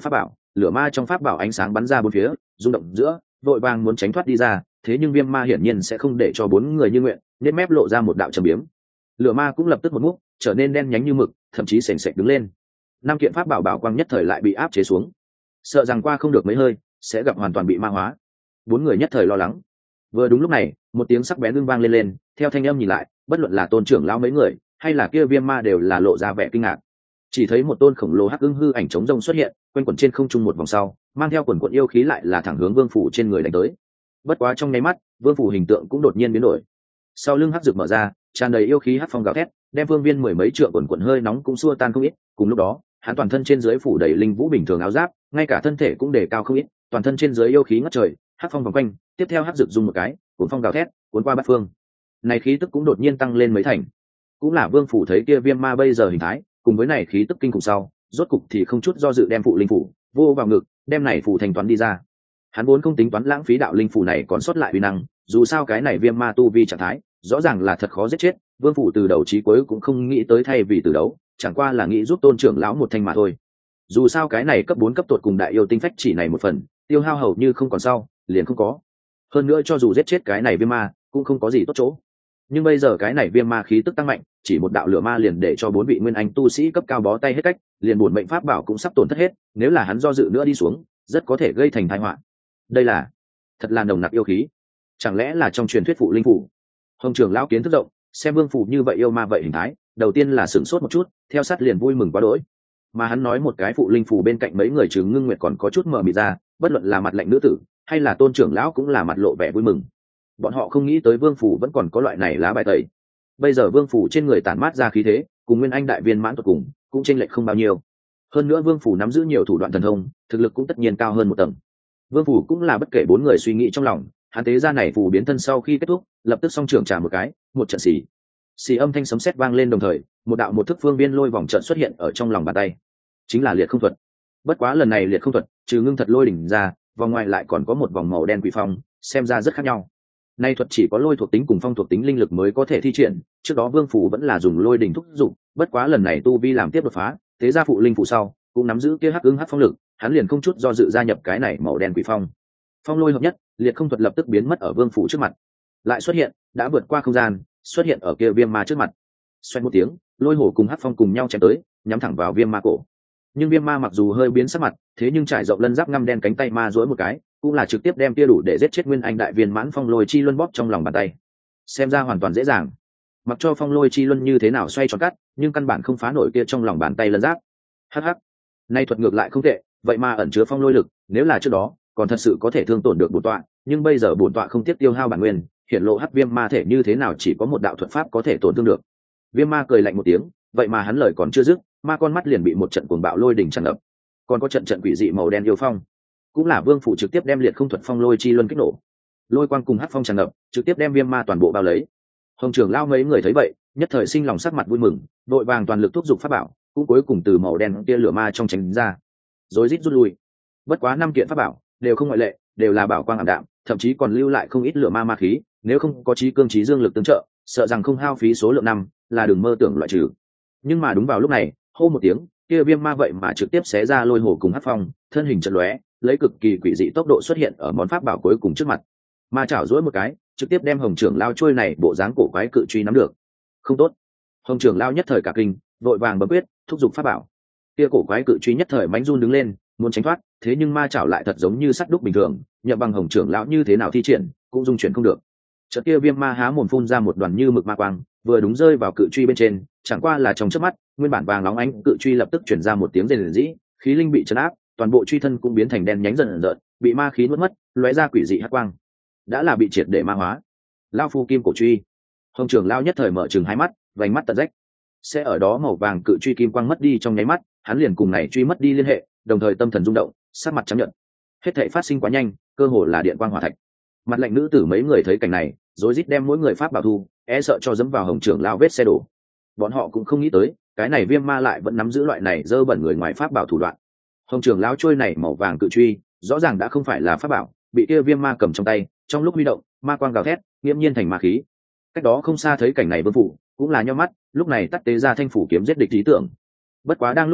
lửa ma trong pháp bảo ánh sáng bắn ra bốn phía, rung động giữa, vội vàng muốn tránh thoát đi ra, thế nhưng viêm ma hiển nhiên sẽ không để cho bốn người như nguyện, nhếch mép lộ ra một đạo trầm biếm. Lửa ma cũng lập tức một múc, trở nên đen nhánh như mực, thậm chí sền sệt đứng lên. Năm kiện pháp bảo bảo quang nhất thời lại bị áp chế xuống, sợ rằng qua không được mấy hơi sẽ gặp hoàn toàn bị ma hóa. Bốn người nhất thời lo lắng. Vừa đúng lúc này, một tiếng sắc bén ưng vang lên, theo thanh âm nhìn lại, bất luận là tôn trưởng lão mấy người hay là kia viêm ma đều là lộ ra vẻ kinh ngạc. Chỉ thấy một tôn khổng lồ hắc ưng hư ảnh chống rông xuất hiện, quanh quẩn trên không trung một vòng sau, mang theo quần quận yêu khí lại là thẳng hướng vương phủ trên người đánh tới. Bất quá trong nháy mắt, vương phủ hình tượng cũng đột nhiên biến đổi. Sau lưng hắc rực mở ra, tràn đầy yêu khí hắc phong gào thét, đem phương viên mười mấy trượng quần quận hơi nóng cũng xua tan không ít. Cùng lúc đó, hắn toàn thân trên dưới phủ đầy linh vũ bình thường áo giáp, ngay cả thân thể cũng đề cao không ít, toàn thân trên dưới yêu khí ngất trời, hắc phong vòng quanh, tiếp theo hắc rực dùng một cái, cuốn phong gào thét, cuốn qua bát phương. Này khí tức cũng đột nhiên tăng lên mấy thành. Cũng là vương phủ thấy kia viêm ma bây giờ hình thái, cùng với này khí tức kinh khủng sau, rốt cục thì không chút do dự đem phụ linh phủ vô vào ngực, đem này phủ thành toán đi ra. Hắn vốn không tính toán lãng phí đạo linh phủ này còn sót lại uy năng, dù sao cái này viêm ma tu vi trạng thái, rõ ràng là thật khó giết chết, vương phủ từ đầu chí cuối cũng không nghĩ tới thay vì từ đấu, chẳng qua là nghĩ giúp tôn trưởng lão một thanh mà thôi. Dù sao cái này cấp 4 cấp tuột cùng đại yêu tinh phách chỉ này một phần, tiêu hao hầu như không còn sau, liền không có. Hơn nữa cho dù giết chết cái này viêm ma, cũng không có gì tốt chỗ. Nhưng bây giờ cái này viêm ma khí tức tăng mạnh, chỉ một đạo lửa ma liền để cho 4 vị nguyên anh tu sĩ cấp cao bó tay hết cách, liền buồn mệnh pháp bảo cũng sắp tổn thất hết, nếu là hắn do dự nữa đi xuống, rất có thể gây thành tai họa. Đây là thật là nồng nặc yêu khí, chẳng lẽ là trong truyền thuyết phụ linh phủ? Hồng trưởng lão kiến thức rộng, xem vương phủ như vậy yêu ma vậy hình thái, đầu tiên là sửng sốt một chút, theo sát liền vui mừng quá đỗi. Mà hắn nói một cái phụ linh phủ bên cạnh mấy người trừ Ngưng Nguyệt còn có chút mờ mịt ra, bất luận là mặt lạnh nữ tử hay là tôn trưởng lão cũng là mặt lộ vẻ vui mừng. Bọn họ không nghĩ tới vương phủ vẫn còn có loại này lá bài tẩy. Bây giờ vương phủ trên người tản mát ra khí thế, cùng nguyên anh đại viên mãn tột cùng cũng chênh lệch không bao nhiêu. Hơn nữa vương phủ nắm giữ nhiều thủ đoạn thần thông, thực lực cũng tất nhiên cao hơn một tầng. Vương phủ cũng là bất kể 4 người suy nghĩ trong lòng, hắn tế ra này phù biến thân sau khi kết thúc, lập tức song trưởng trả một cái, một trận xì âm thanh sấm sét vang lên, đồng thời một đạo một thức phương viên lôi vòng trận xuất hiện ở trong lòng bàn tay, chính là liệt không thuật. Bất quá lần này liệt không thuật trừ ngưng thật lôi đỉnh ra, vòng ngoài lại còn có một vòng màu đen quỷ phong, xem ra rất khác nhau. Nay thuật chỉ có lôi thuộc tính cùng phong thuộc tính linh lực mới có thể thi triển, trước đó vương phủ vẫn là dùng lôi đỉnh thúc dụng, bất quá lần này tu vi làm tiếp đột phá, tế ra phụ linh phủ sau cũng nắm giữ kia hắc ứng hắc phong lực, hắn liền không chút do dự gia nhập cái này màu đen quỷ phong. Phong lôi hợp nhất, liệt không thuật lập tức biến mất ở vương phủ trước mặt, lại xuất hiện, đã vượt qua không gian, xuất hiện ở kia viêm ma trước mặt. Xoay một tiếng, lôi hổ cùng hắc phong cùng nhau chém tới, nhắm thẳng vào viêm ma cổ. Nhưng viêm ma mặc dù hơi biến sắc mặt, thế nhưng trải rộng lân giáp ngăm đen cánh tay ma duỗi một cái, cũng là trực tiếp đem tia đủ để giết chết nguyên anh đại viên mãn phong lôi chi luân bóp trong lòng bàn tay. Xem ra hoàn toàn dễ dàng, mặc cho phong lôi chi luân như thế nào xoay tròn cắt, nhưng căn bản không phá nổi kia trong lòng bàn tay lân giáp. Hắc hắc, nay thuật ngược lại không tệ, vậy mà ẩn chứa phong lôi lực, nếu là trước đó còn thật sự có thể thương tổn được bổn tọa, nhưng bây giờ bổn tọa không tiếc tiêu hao bản nguyên, hiện lộ hắc viêm ma thể như thế nào chỉ có một đạo thuật pháp có thể tổn thương được. Viêm ma cười lạnh một tiếng, vậy mà hắn lời còn chưa dứt, ma con mắt liền bị một trận cuồng bạo lôi đỉnh tràn ngập, còn có trận trận quỷ dị màu đen yêu phong, cũng là vương phủ trực tiếp đem liệt không thuật phong lôi chi luân kích nổ, lôi quang cùng hắc phong tràn ngập, trực tiếp đem viêm ma toàn bộ bao lấy. Hồng trưởng lao mấy người thấy vậy, nhất thời sinh lòng sắc mặt vui mừng, đội vàng toàn lực thúc giục pháp bảo, cũng cuối cùng từ màu đen tia lửa ma trong tránh ra, rối rít rút lui. Bất quá 5 kiện pháp bảo đều không ngoại lệ, đều là bảo quang ảm đạm, thậm chí còn lưu lại không ít lửa ma ma khí, nếu không có trí cương trí dương lực tương trợ, sợ rằng không hao phí số lượng năm là đừng mơ tưởng loại trừ. Nhưng mà đúng vào lúc này, hô một tiếng, kia viêm ma vậy mà trực tiếp xé ra lôi hổ cùng hắc phong, thân hình chợt lóe, lấy cực kỳ quỷ dị tốc độ xuất hiện ở món pháp bảo cuối cùng trước mặt. Ma chảo duỗi một cái, trực tiếp đem Hồng trưởng lao trôi này bộ dáng cổ quái cự truy nắm được. Không tốt. Hồng trưởng lao nhất thời cả kinh, vội vàng bấm quyết thúc giục pháp bảo. Kia cổ quái cự truy nhất thời mãnh run đứng lên, muốn tránh thoát, thế nhưng ma chảo lại thật giống như sắt đúc bình thường, nhậm bằng Hồng trưởng lão như thế nào thi triển cũng dung chuyển không được. Chợt kia viêm ma há mồm phun ra một đoàn như mực ma quang, vừa đúng rơi vào cự truy bên trên, chẳng qua là trong chớp mắt, nguyên bản vàng nóng ánh cự truy lập tức chuyển ra một tiếng rền rĩ, khí linh bị chấn áp, toàn bộ truy thân cũng biến thành đen nhánh dần dần, bị ma khí nuốt mất, lóe ra quỷ dị hắc quang, đã là bị triệt để ma hóa. Lao phu kim cổ truy. Hồng trưởng lao nhất thời mở trừng hai mắt, vành mắt tận rách. Sẽ ở đó màu vàng cự truy kim quang mất đi trong nháy mắt, hắn liền cùng này truy mất đi liên hệ, đồng thời tâm thần rung động, sắc mặt trắng nhợt. Hết thảy phát sinh quá nhanh, cơ hồ là điện quang hỏa thạch. Mặt lạnh nữ tử mấy người thấy cảnh này, rối rít đem mỗi người pháp bảo thu, e sợ cho dẫm vào Hồng trưởng lao vết xe đổ. Bọn họ cũng không nghĩ tới, cái này viêm ma lại vẫn nắm giữ loại này dơ bẩn người ngoài pháp bảo thủ đoạn. Hồng trưởng lao trôi này màu vàng cự truy, rõ ràng đã không phải là pháp bảo, bị kia viêm ma cầm trong tay, trong lúc huy động, ma quang gào thét, nghiễm nhiên thành ma khí. Cách đó không xa thấy cảnh này vương phủ cũng là nhíu mắt, lúc này tắt tế ra thanh phủ kiếm giết địch lý tưởng. Bất quá đang lúc này,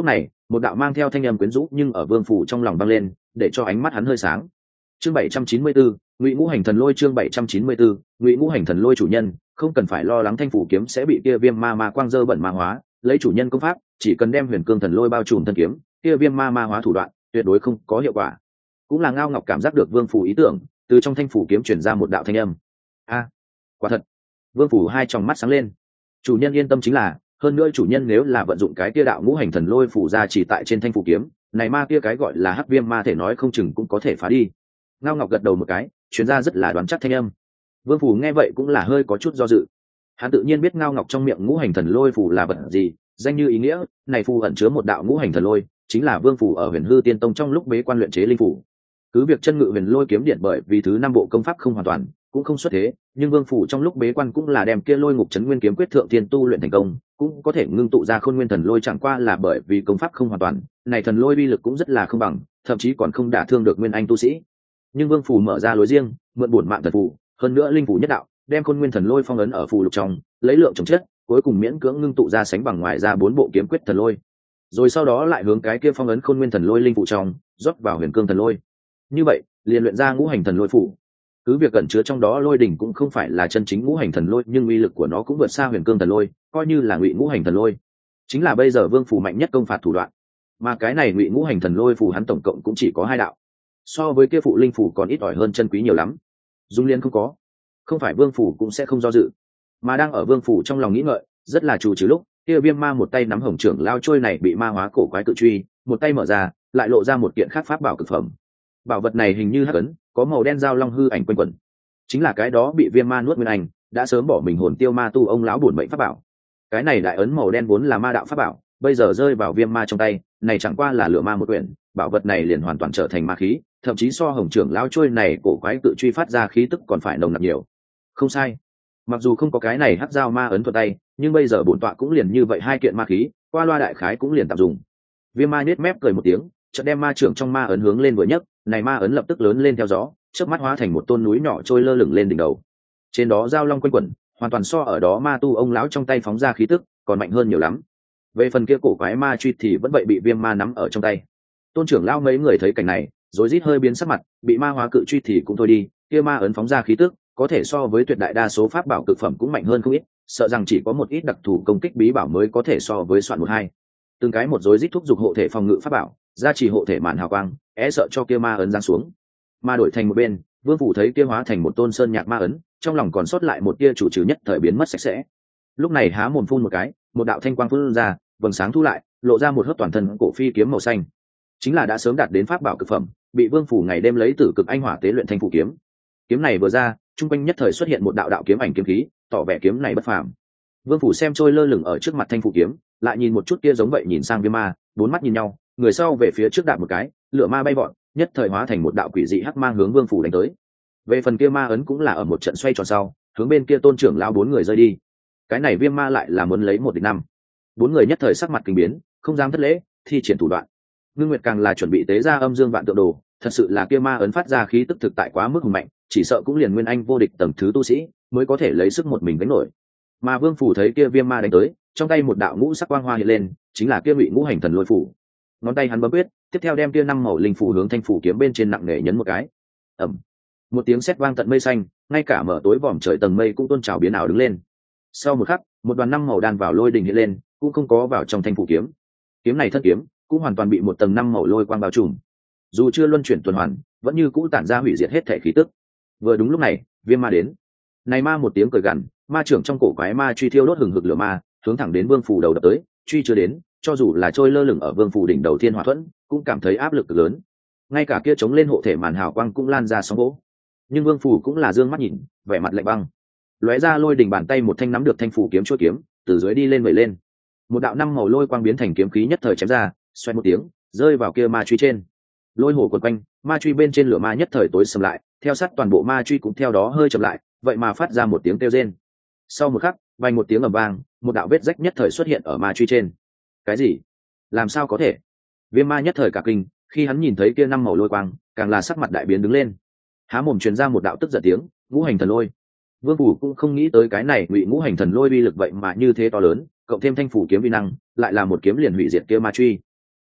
một đạo mang theo thanh âm quyến rũ nhưng ở vương phủ trong lòng vang lên, để cho ánh mắt hắn hơi sáng. Chương 794, Ngụy Ngũ Hành Thần Lôi. Chương 794, Ngụy Ngũ Hành Thần Lôi. Chủ nhân không cần phải lo lắng thanh phủ kiếm sẽ bị kia viêm ma quang dơ bẩn ma hóa, lấy chủ nhân công pháp, chỉ cần đem huyền cương thần lôi bao trùm thân kiếm, kia viêm ma hóa thủ đoạn tuyệt đối không có hiệu quả. Cũng là Ngao Ngọc cảm giác được vương phủ ý tưởng, từ trong thanh phủ kiếm truyền ra một đạo thanh âm. A, quả thật. Vương phủ hai tròng mắt sáng lên. Chủ nhân yên tâm chính là, hơn nữa chủ nhân nếu là vận dụng cái kia đạo ngũ hành thần lôi phủ ra chỉ tại trên thanh phủ kiếm, này ma kia cái gọi là hắc viêm ma thể nói không chừng cũng có thể phá đi. Ngao Ngọc gật đầu một cái, chuyên gia rất là đoán chắc thanh âm. Vương phủ nghe vậy cũng là hơi có chút do dự. Hắn tự nhiên biết Ngao Ngọc trong miệng ngũ hành thần lôi phủ là vật gì, danh như ý nghĩa, này phù ẩn chứa một đạo ngũ hành thần lôi, chính là vương phủ ở Huyền Hư Tiên Tông trong lúc bế quan luyện chế linh phủ. Cứ việc chân ngự huyền lôi kiếm điện bởi vì thứ năm bộ công pháp không hoàn toàn, cũng không xuất thế, nhưng vương phủ trong lúc bế quan cũng là đem kia lôi ngục chấn nguyên kiếm quyết thượng thiên tu luyện thành công, cũng có thể ngưng tụ ra khôn nguyên thần lôi, chẳng qua là bởi vì công pháp không hoàn toàn, này thần lôi uy lực cũng rất là không bằng, thậm chí còn không đả thương được nguyên anh tu sĩ. Nhưng vương phủ mở ra lối riêng, mượn bổn mạng thần phù, hơn nữa linh phủ nhất đạo, đem khôn nguyên thần lôi phong ấn ở phù lục trong, lấy lượng chống chất, cuối cùng miễn cưỡng ngưng tụ ra sánh bằng ngoài ra 4 bộ kiếm quyết thần lôi, rồi sau đó lại hướng cái kia phong ấn khôn nguyên thần lôi linh phủ trong rót vào huyền cương thần lôi. Như vậy liền luyện ra ngũ hành thần lôi phủ. Cứ việc cẩn chứa trong đó lôi đỉnh cũng không phải là chân chính ngũ hành thần lôi, nhưng uy lực của nó cũng vượt xa huyền cương thần lôi, coi như là ngụy ngũ hành thần lôi, chính là bây giờ vương phủ mạnh nhất công phạt thủ đoạn. Mà cái này ngụy ngũ hành thần lôi phủ hắn tổng cộng cũng chỉ có 2 đạo, so với kia phụ linh phủ còn ít ỏi hơn chân quý nhiều lắm. Dung Liên không có, không phải vương phủ cũng sẽ không do dự, mà đang ở vương phủ trong lòng nghĩ ngợi, rất là chủ trừ lúc kia viêm ma một tay nắm hồng trưởng lao trôi này bị ma hóa cổ quái cự truy, một tay mở ra, lại lộ ra một kiện khác pháp bảo cực phẩm. Bảo vật này hình như hắc ấn, có màu đen dao long hư ảnh quanh quẩn, chính là cái đó bị viêm ma nuốt nguyên anh đã sớm bỏ mình hồn tiêu ma tu ông lão bổn mệnh pháp bảo. Cái này đại ấn màu đen vốn là ma đạo pháp bảo, bây giờ rơi vào viêm ma trong tay, này chẳng qua là lửa ma một quyển, bảo vật này liền hoàn toàn trở thành ma khí, thậm chí so hồng trưởng lão trôi này cổ quái cự truy phát ra khí tức còn phải nồng nặc nhiều. Không sai, mặc dù không có cái này hắc dao ma ấn thuật tay, nhưng bây giờ bổn tọa cũng liền như vậy 2 kiện ma khí, qua loa đại khái cũng liền tạm dùng. Viêm ma nhếch mép cười một tiếng, chợt đem ma trưởng trong ma ấn hướng lên vừa nhấc, này ma ấn lập tức lớn lên theo gió, chớp mắt hóa thành một tôn núi nhỏ trôi lơ lửng lên đỉnh đầu. Trên đó dao long quanh quẩn, hoàn toàn so ở đó ma tu ông lão trong tay phóng ra khí tức còn mạnh hơn nhiều lắm. Về phần kia cổ quái ma truy thì vẫn vậy bị viêm ma nắm ở trong tay. Tôn trưởng lão mấy người thấy cảnh này, rối rít hơi biến sắc mặt, bị ma hóa cự truy thì cũng thôi đi, kia ma ấn phóng ra khí tức có thể so với tuyệt đại đa số pháp bảo cực phẩm cũng mạnh hơn không ít, sợ rằng chỉ có một ít đặc thù công kích bí bảo mới có thể so với soạn 1-2. Từng cái một rối rít thúc giục hộ thể phòng ngự pháp bảo, gia trì hộ thể màn hào quang, sợ cho kia ma ấn giáng xuống. Mà đổi thành một bên, vương phủ thấy kia hóa thành một tôn sơn nhạc ma ấn, trong lòng còn sót lại một tia chủ trừ nhất thời biến mất sạch sẽ. Lúc này há mồm phun một cái, một đạo thanh quang phun ra, vầng sáng thu lại, lộ ra một hớp toàn thân cổ phi kiếm màu xanh, chính là đã sớm đạt đến pháp bảo cực phẩm, bị vương phủ ngày đêm lấy tử cực anh hỏa tế luyện thanh phủ kiếm. Kiếm này vừa ra, trung quanh nhất thời xuất hiện một đạo đạo kiếm ảnh kiếm khí, tỏ vẻ kiếm này bất phàm. Vương phủ xem trôi lơ lửng ở trước mặt thanh phủ kiếm, lại nhìn một chút kia giống vậy nhìn sang viêm ma, 4 mắt nhìn nhau, người sau về phía trước đạp một cái, lửa ma bay vọt, nhất thời hóa thành một đạo quỷ dị hắc mang hướng vương phủ đánh tới. Về phần kia ma ấn cũng là ở một trận xoay tròn sau, hướng bên kia tôn trưởng lao 4 người rơi đi. Cái này viêm ma lại là muốn lấy 1 địch 5. 4 người nhất thời sắc mặt kinh biến, không dám thất lễ, thi triển thủ đoạn. Ngưng Nguyệt càng là chuẩn bị tế ra âm dương vạn tượng đồ, thật sự là kia ma ấn phát ra khí tức thực tại quá mức hùng mạnh, chỉ sợ cũng liền nguyên anh vô địch tầng thứ tu sĩ mới có thể lấy sức một mình đánh nổi. Mà vương phủ thấy kia viêm ma đánh tới, trong tay một đạo ngũ sắc quang hoa hiện lên, chính là kia Ngụy Ngũ Hành Thần Lôi phủ. Ngón tay hắn bấm quyết, tiếp theo đem kia 5 màu linh phủ hướng thanh phủ kiếm bên trên nặng nề nhấn một cái. Ầm, một tiếng sét vang tận mây xanh, ngay cả mở tối vòm trời tầng mây cũng tôn trào biến ảo đứng lên. Sau một khắc, một đoàn 5 màu đan vào lôi đình hiện lên, cũng không có vào trong thanh phủ kiếm. Kiếm này thân kiếm cũng hoàn toàn bị một tầng 5 màu lôi quang bao trùm, dù chưa luân chuyển tuần hoàn, vẫn như cũ tản ra hủy diệt hết thể khí tức. Vừa đúng lúc này, viêm ma đến. Này ma một tiếng cười gằn, ma trưởng trong cổ quái ma truy thiêu đốt hừng hực lửa ma, hướng thẳng đến vương phủ đầu đập tới. Truy chưa đến, cho dù là trôi lơ lửng ở vương phủ đỉnh đầu thiên hỏa thuẫn, cũng cảm thấy áp lực cực lớn. Ngay cả kia chống lên hộ thể màn hào quang cũng lan ra sóng gỗ. Nhưng vương phủ cũng là dương mắt nhìn, vẻ mặt lạnh băng. Lóe ra lôi đỉnh bàn tay một thanh nắm được thanh phủ kiếm chuôi kiếm, từ dưới đi lên vẩy lên. Một đạo 5 màu lôi quang biến thành kiếm khí nhất thời chém ra, xoay một tiếng, rơi vào kia ma truy trên. Lôi hồ quần quanh, ma truy bên trên lửa ma nhất thời tối sầm lại, theo sát toàn bộ ma truy cũng theo đó hơi chậm lại, vậy mà phát ra một tiếng kêu rên. Sau một khắc, vang một tiếng ầm vang, một đạo vết rách nhất thời xuất hiện ở ma truy trên. Cái gì? Làm sao có thể? Viêm ma nhất thời cả kinh, khi hắn nhìn thấy kia 5 màu lôi quang, càng là sắc mặt đại biến đứng lên. Há mồm truyền ra một đạo tức giận tiếng, Ngũ Hành Thần Lôi. Vương phủ cũng không nghĩ tới cái này Ngụy Ngũ Hành Thần Lôi uy lực vậy mà như thế to lớn, cộng thêm thanh phủ kiếm vi năng, lại là một kiếm liền hủy diệt kia ma truy.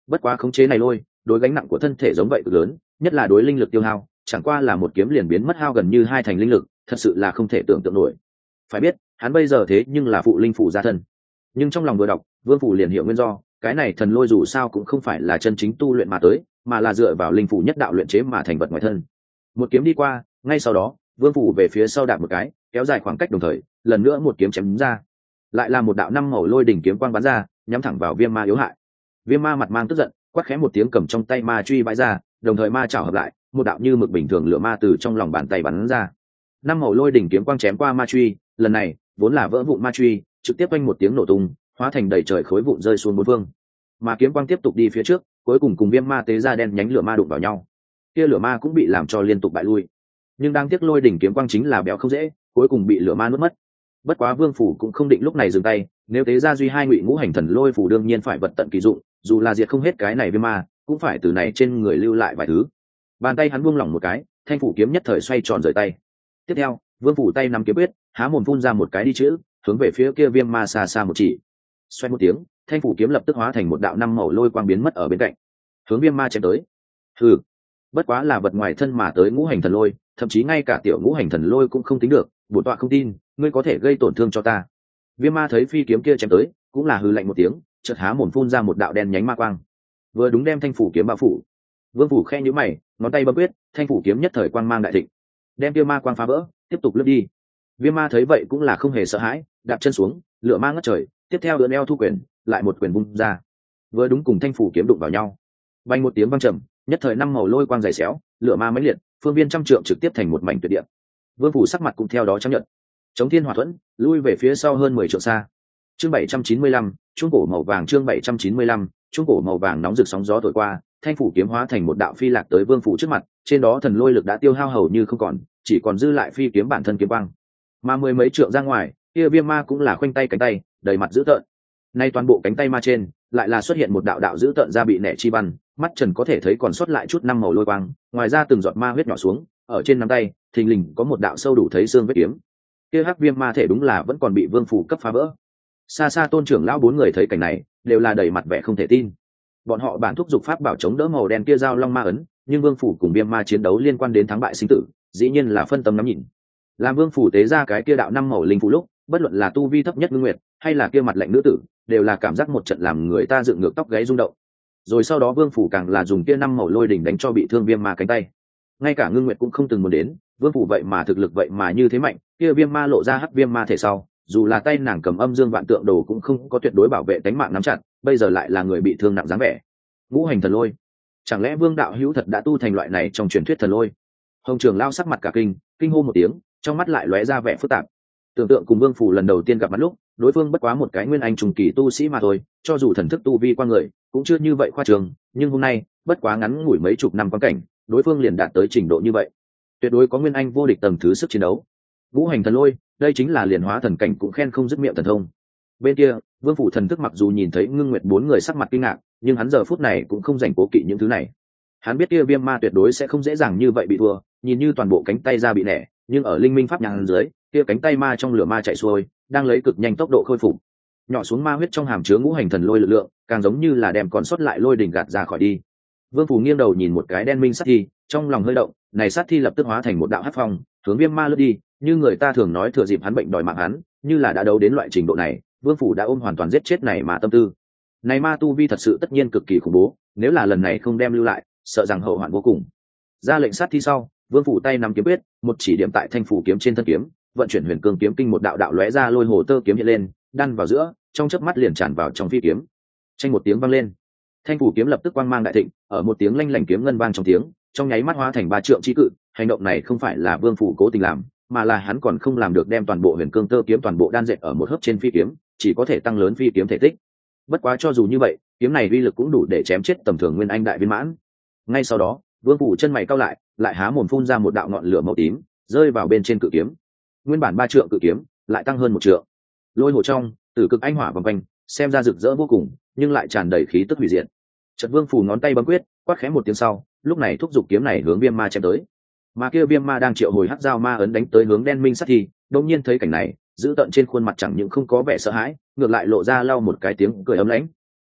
bất quá khống chế này lôi đối gánh nặng của thân thể giống vậy cực lớn, nhất là đối linh lực tiêu hao, chẳng qua là một kiếm liền biến mất hao gần như hai thành linh lực, thật sự là không thể tưởng tượng nổi. Phải biết hắn bây giờ thế nhưng là phụ linh phủ gia thân, nhưng trong lòng vừa đọc vương phủ liền hiểu nguyên do. Cái này thần lôi dù sao cũng không phải là chân chính tu luyện mà tới, mà là dựa vào linh phủ nhất đạo luyện chế mà thành vật ngoài thân. Một kiếm đi qua, ngay sau đó vương phủ về phía sau đạp một cái, kéo dài khoảng cách, đồng thời lần nữa một kiếm chém ra, lại là một đạo năm màu lôi đỉnh kiếm quang bắn ra, nhắm thẳng vào viêm ma yếu hại. Viêm ma mặt mang tức giận, quát khẽ một tiếng cầm trong tay ma truy bãi ra, đồng thời ma chảo hợp lại, một đạo như mực bình thường lửa ma từ trong lòng bàn tay bắn ra. Năm màu lôi đỉnh kiếm quang chém qua ma truy, lần này vốn là vỡ vụn ma truy trực tiếp quanh một tiếng nổ tung, hóa thành đầy trời khối vụn rơi xuống bốn phương. Mà kiếm quang tiếp tục đi phía trước, cuối cùng cùng viêm ma tế ra đen nhánh lửa ma đụng vào nhau. Kia lửa ma cũng bị làm cho liên tục bại lui. Nhưng đang tiếc lôi đỉnh kiếm quang chính là béo không dễ, cuối cùng bị lửa ma nuốt mất. Bất quá vương phủ cũng không định lúc này dừng tay, nếu tế ra duy hai ngụy ngũ hành thần lôi phủ đương nhiên phải vật tận kỳ dụng, dù là diệt không hết cái này viêm ma, cũng phải từ này trên người lưu lại vài thứ. Bàn tay hắn buông lỏng một cái, thanh phủ kiếm nhất thời xoay tròn rời tay. Tiếp theo vương phủ tay nắm kiếm quyết, há mồm phun ra một cái đi chữ, hướng về phía kia viêm ma xa xa một chỉ. Xoay một tiếng, thanh phủ kiếm lập tức hóa thành một đạo năm màu lôi quang biến mất ở bên cạnh, hướng viêm ma chém tới. Hừ, bất quá là vật ngoài thân mà tới ngũ hành thần lôi, thậm chí ngay cả tiểu ngũ hành thần lôi cũng không tính được, bổn tọa không tin ngươi có thể gây tổn thương cho ta. Viêm ma thấy phi kiếm kia chém tới, cũng là hừ lạnh một tiếng, chợt há mồm phun ra một đạo đen nhánh ma quang, vừa đúng đem thanh phủ kiếm bao phủ. Vương phủ khe nhíu mày, ngón tay bấm quyết, thanh phủ kiếm nhất thời quang mang đại thịnh, đem kia ma quang phá vỡ, tiếp tục lướt đi. Viêm ma thấy vậy cũng là không hề sợ hãi, đạp chân xuống, lửa ma ngất trời, tiếp theo ưỡn eo thu quyền, lại một quyền vung ra, vừa đúng cùng thanh phủ kiếm đụng vào nhau. Vang một tiếng vang trầm, nhất thời năm màu lôi quang dày xéo, lửa ma mãnh liệt, phương viên trăm trượng trực tiếp thành một mảnh tuyệt địa. Vương phủ sắc mặt cũng theo đó chấp nhận, chống thiên hỏa thuẫn, lui về phía sau hơn 10 trượng xa. Chương 795, chuông cổ màu vàng. Chương 795, chuông cổ màu vàng nóng rực sóng gió thổi qua, thanh phủ kiếm hóa thành một đạo phi lạc tới vương phủ trước mặt, trên đó thần lôi lực đã tiêu hao hầu như không còn, chỉ còn dư lại phi kiếm bản thân kiếm quang. Mà mười mấy trượng ra ngoài, kia viêm ma cũng là khoanh tay cánh tay, đầy mặt dữ tợn. Nay toàn bộ cánh tay ma trên, lại là xuất hiện một đạo đạo dữ tợn ra bị nẻ chi văn, mắt trần có thể thấy còn sót lại chút năm màu lôi quang, ngoài ra từng giọt ma huyết nhỏ xuống, ở trên nắm tay, thình lình có một đạo sâu đủ thấy xương vết kiếm. Kia hắc viêm ma thể đúng là vẫn còn bị vương phủ cấp phá vỡ. Xa xa tôn trưởng lão bốn người thấy cảnh này, đều là đầy mặt vẻ không thể tin. Bọn họ bản thúc dục pháp bảo chống đỡ màu đen kia giao long ma ấn, nhưng vương phủ cùng viêm ma chiến đấu liên quan đến thắng bại sinh tử, dĩ nhiên là phân tâm ngắm nhìn. Làm vương phủ tế ra cái kia đạo năm màu linh phủ lúc, bất luận là tu vi thấp nhất ngưng nguyệt, hay là kia mặt lạnh nữ tử, đều là cảm giác một trận làm người ta dựng ngược tóc gáy rung động. Rồi sau đó vương phủ càng là dùng kia năm màu lôi đỉnh đánh cho bị thương viêm ma cánh tay. Ngay cả ngưng nguyệt cũng không từng muốn đến, vương phủ vậy mà thực lực vậy mà như thế mạnh, kia viêm ma lộ ra hắc viêm ma thể sau, dù là tay nàng cầm âm dương vạn tượng đồ cũng không có tuyệt đối bảo vệ tính mạng nắm chặt, bây giờ lại là người bị thương nặng dáng vẻ. Ngũ hành thần lôi, chẳng lẽ vương đạo hữu thật đã tu thành loại này trong truyền thuyết thần lôi? Hồng Trường lao sắc mặt cả kinh hô một tiếng, trong mắt lại lóe ra vẻ phức tạp. Tưởng tượng cùng vương phủ lần đầu tiên gặp mặt lúc, đối phương bất quá một cái nguyên anh trùng kỳ tu sĩ mà thôi, cho dù thần thức tu vi qua người cũng chưa như vậy khoa trường, nhưng hôm nay bất quá ngắn ngủi mấy chục năm quan cảnh, đối phương liền đạt tới trình độ như vậy, tuyệt đối có nguyên anh vô địch tầng thứ sức chiến đấu. Ngũ hành thần lôi, đây chính là liền hóa thần cảnh cũng khen không dứt miệng thần thông. Bên kia vương phủ thần thức mặc dù nhìn thấy ngưng nguyệt bốn người sắc mặt kinh ngạc, nhưng hắn giờ phút này cũng không dành cố kỵ những thứ này. Hắn biết kia viêm ma tuyệt đối sẽ không dễ dàng như vậy bị thua, nhìn như toàn bộ cánh tay ra bị nẻ, nhưng ở linh minh pháp nhãn dưới, kia cánh tay ma trong lửa ma chạy xuôi, đang lấy cực nhanh tốc độ khôi phục. Nhỏ xuống ma huyết trong hàm chứa ngũ hành thần lôi lực lượng, càng giống như là đem còn sót lại lôi đỉnh gạt ra khỏi đi. Vương phủ nghiêng đầu nhìn một cái đen minh sát thi, trong lòng hơi động, này sát thi lập tức hóa thành một đạo hắc phong, hướng viêm ma lướt đi, như người ta thường nói thừa dịp hắn bệnh đòi mạng hắn, như là đã đấu đến loại trình độ này, vương phủ đã ôm hoàn toàn giết chết này mà tâm tư. Này ma tu vi thật sự tất nhiên cực kỳ khủng bố, nếu là lần này không đem lưu lại, sợ rằng hậu hoạn vô cùng. Ra lệnh sát thi sau, vương phủ tay nắm kiếm quyết, một chỉ điểm tại thanh phủ kiếm trên thân kiếm, vận chuyển huyền cương kiếm kinh, một đạo đạo lóe ra lôi hồ tơ kiếm hiện lên, đan vào giữa, trong chớp mắt liền tràn vào trong phi kiếm. Chanh một tiếng vang lên, thanh phủ kiếm lập tức quang mang đại thịnh, ở một tiếng lanh lảnh kiếm ngân vang trong tiếng, trong nháy mắt hóa thành ba trượng chi cự. Hành động này không phải là vương phủ cố tình làm, mà là hắn còn không làm được đem toàn bộ huyền cương tơ kiếm toàn bộ đan dệt ở một hớp trên phi kiếm, chỉ có thể tăng lớn phi kiếm thể tích. Bất quá cho dù như vậy, kiếm này uy lực cũng đủ để chém chết tầm thường nguyên anh đại viên mãn. Ngay sau đó, vương phủ chân mày cau lại há mồm phun ra một đạo ngọn lửa màu tím, rơi vào bên trên cự kiếm. Nguyên bản ba trượng cự kiếm lại tăng hơn một trượng. Lôi hồ trong, tử cực anh hỏa vòng quanh, xem ra rực rỡ vô cùng, nhưng lại tràn đầy khí tức hủy diệt. Chợt vương phủ ngón tay bấm quyết, quát khẽ một tiếng sau, lúc này thúc giục kiếm này hướng viêm ma chém tới. Mà kia viêm ma đang triệu hồi hắc dao ma ấn đánh tới hướng đen minh sát thi, đột nhiên thấy cảnh này, giữ tận trên khuôn mặt chẳng những không có vẻ sợ hãi, ngược lại lộ ra lau một cái tiếng cười ấm lãnh.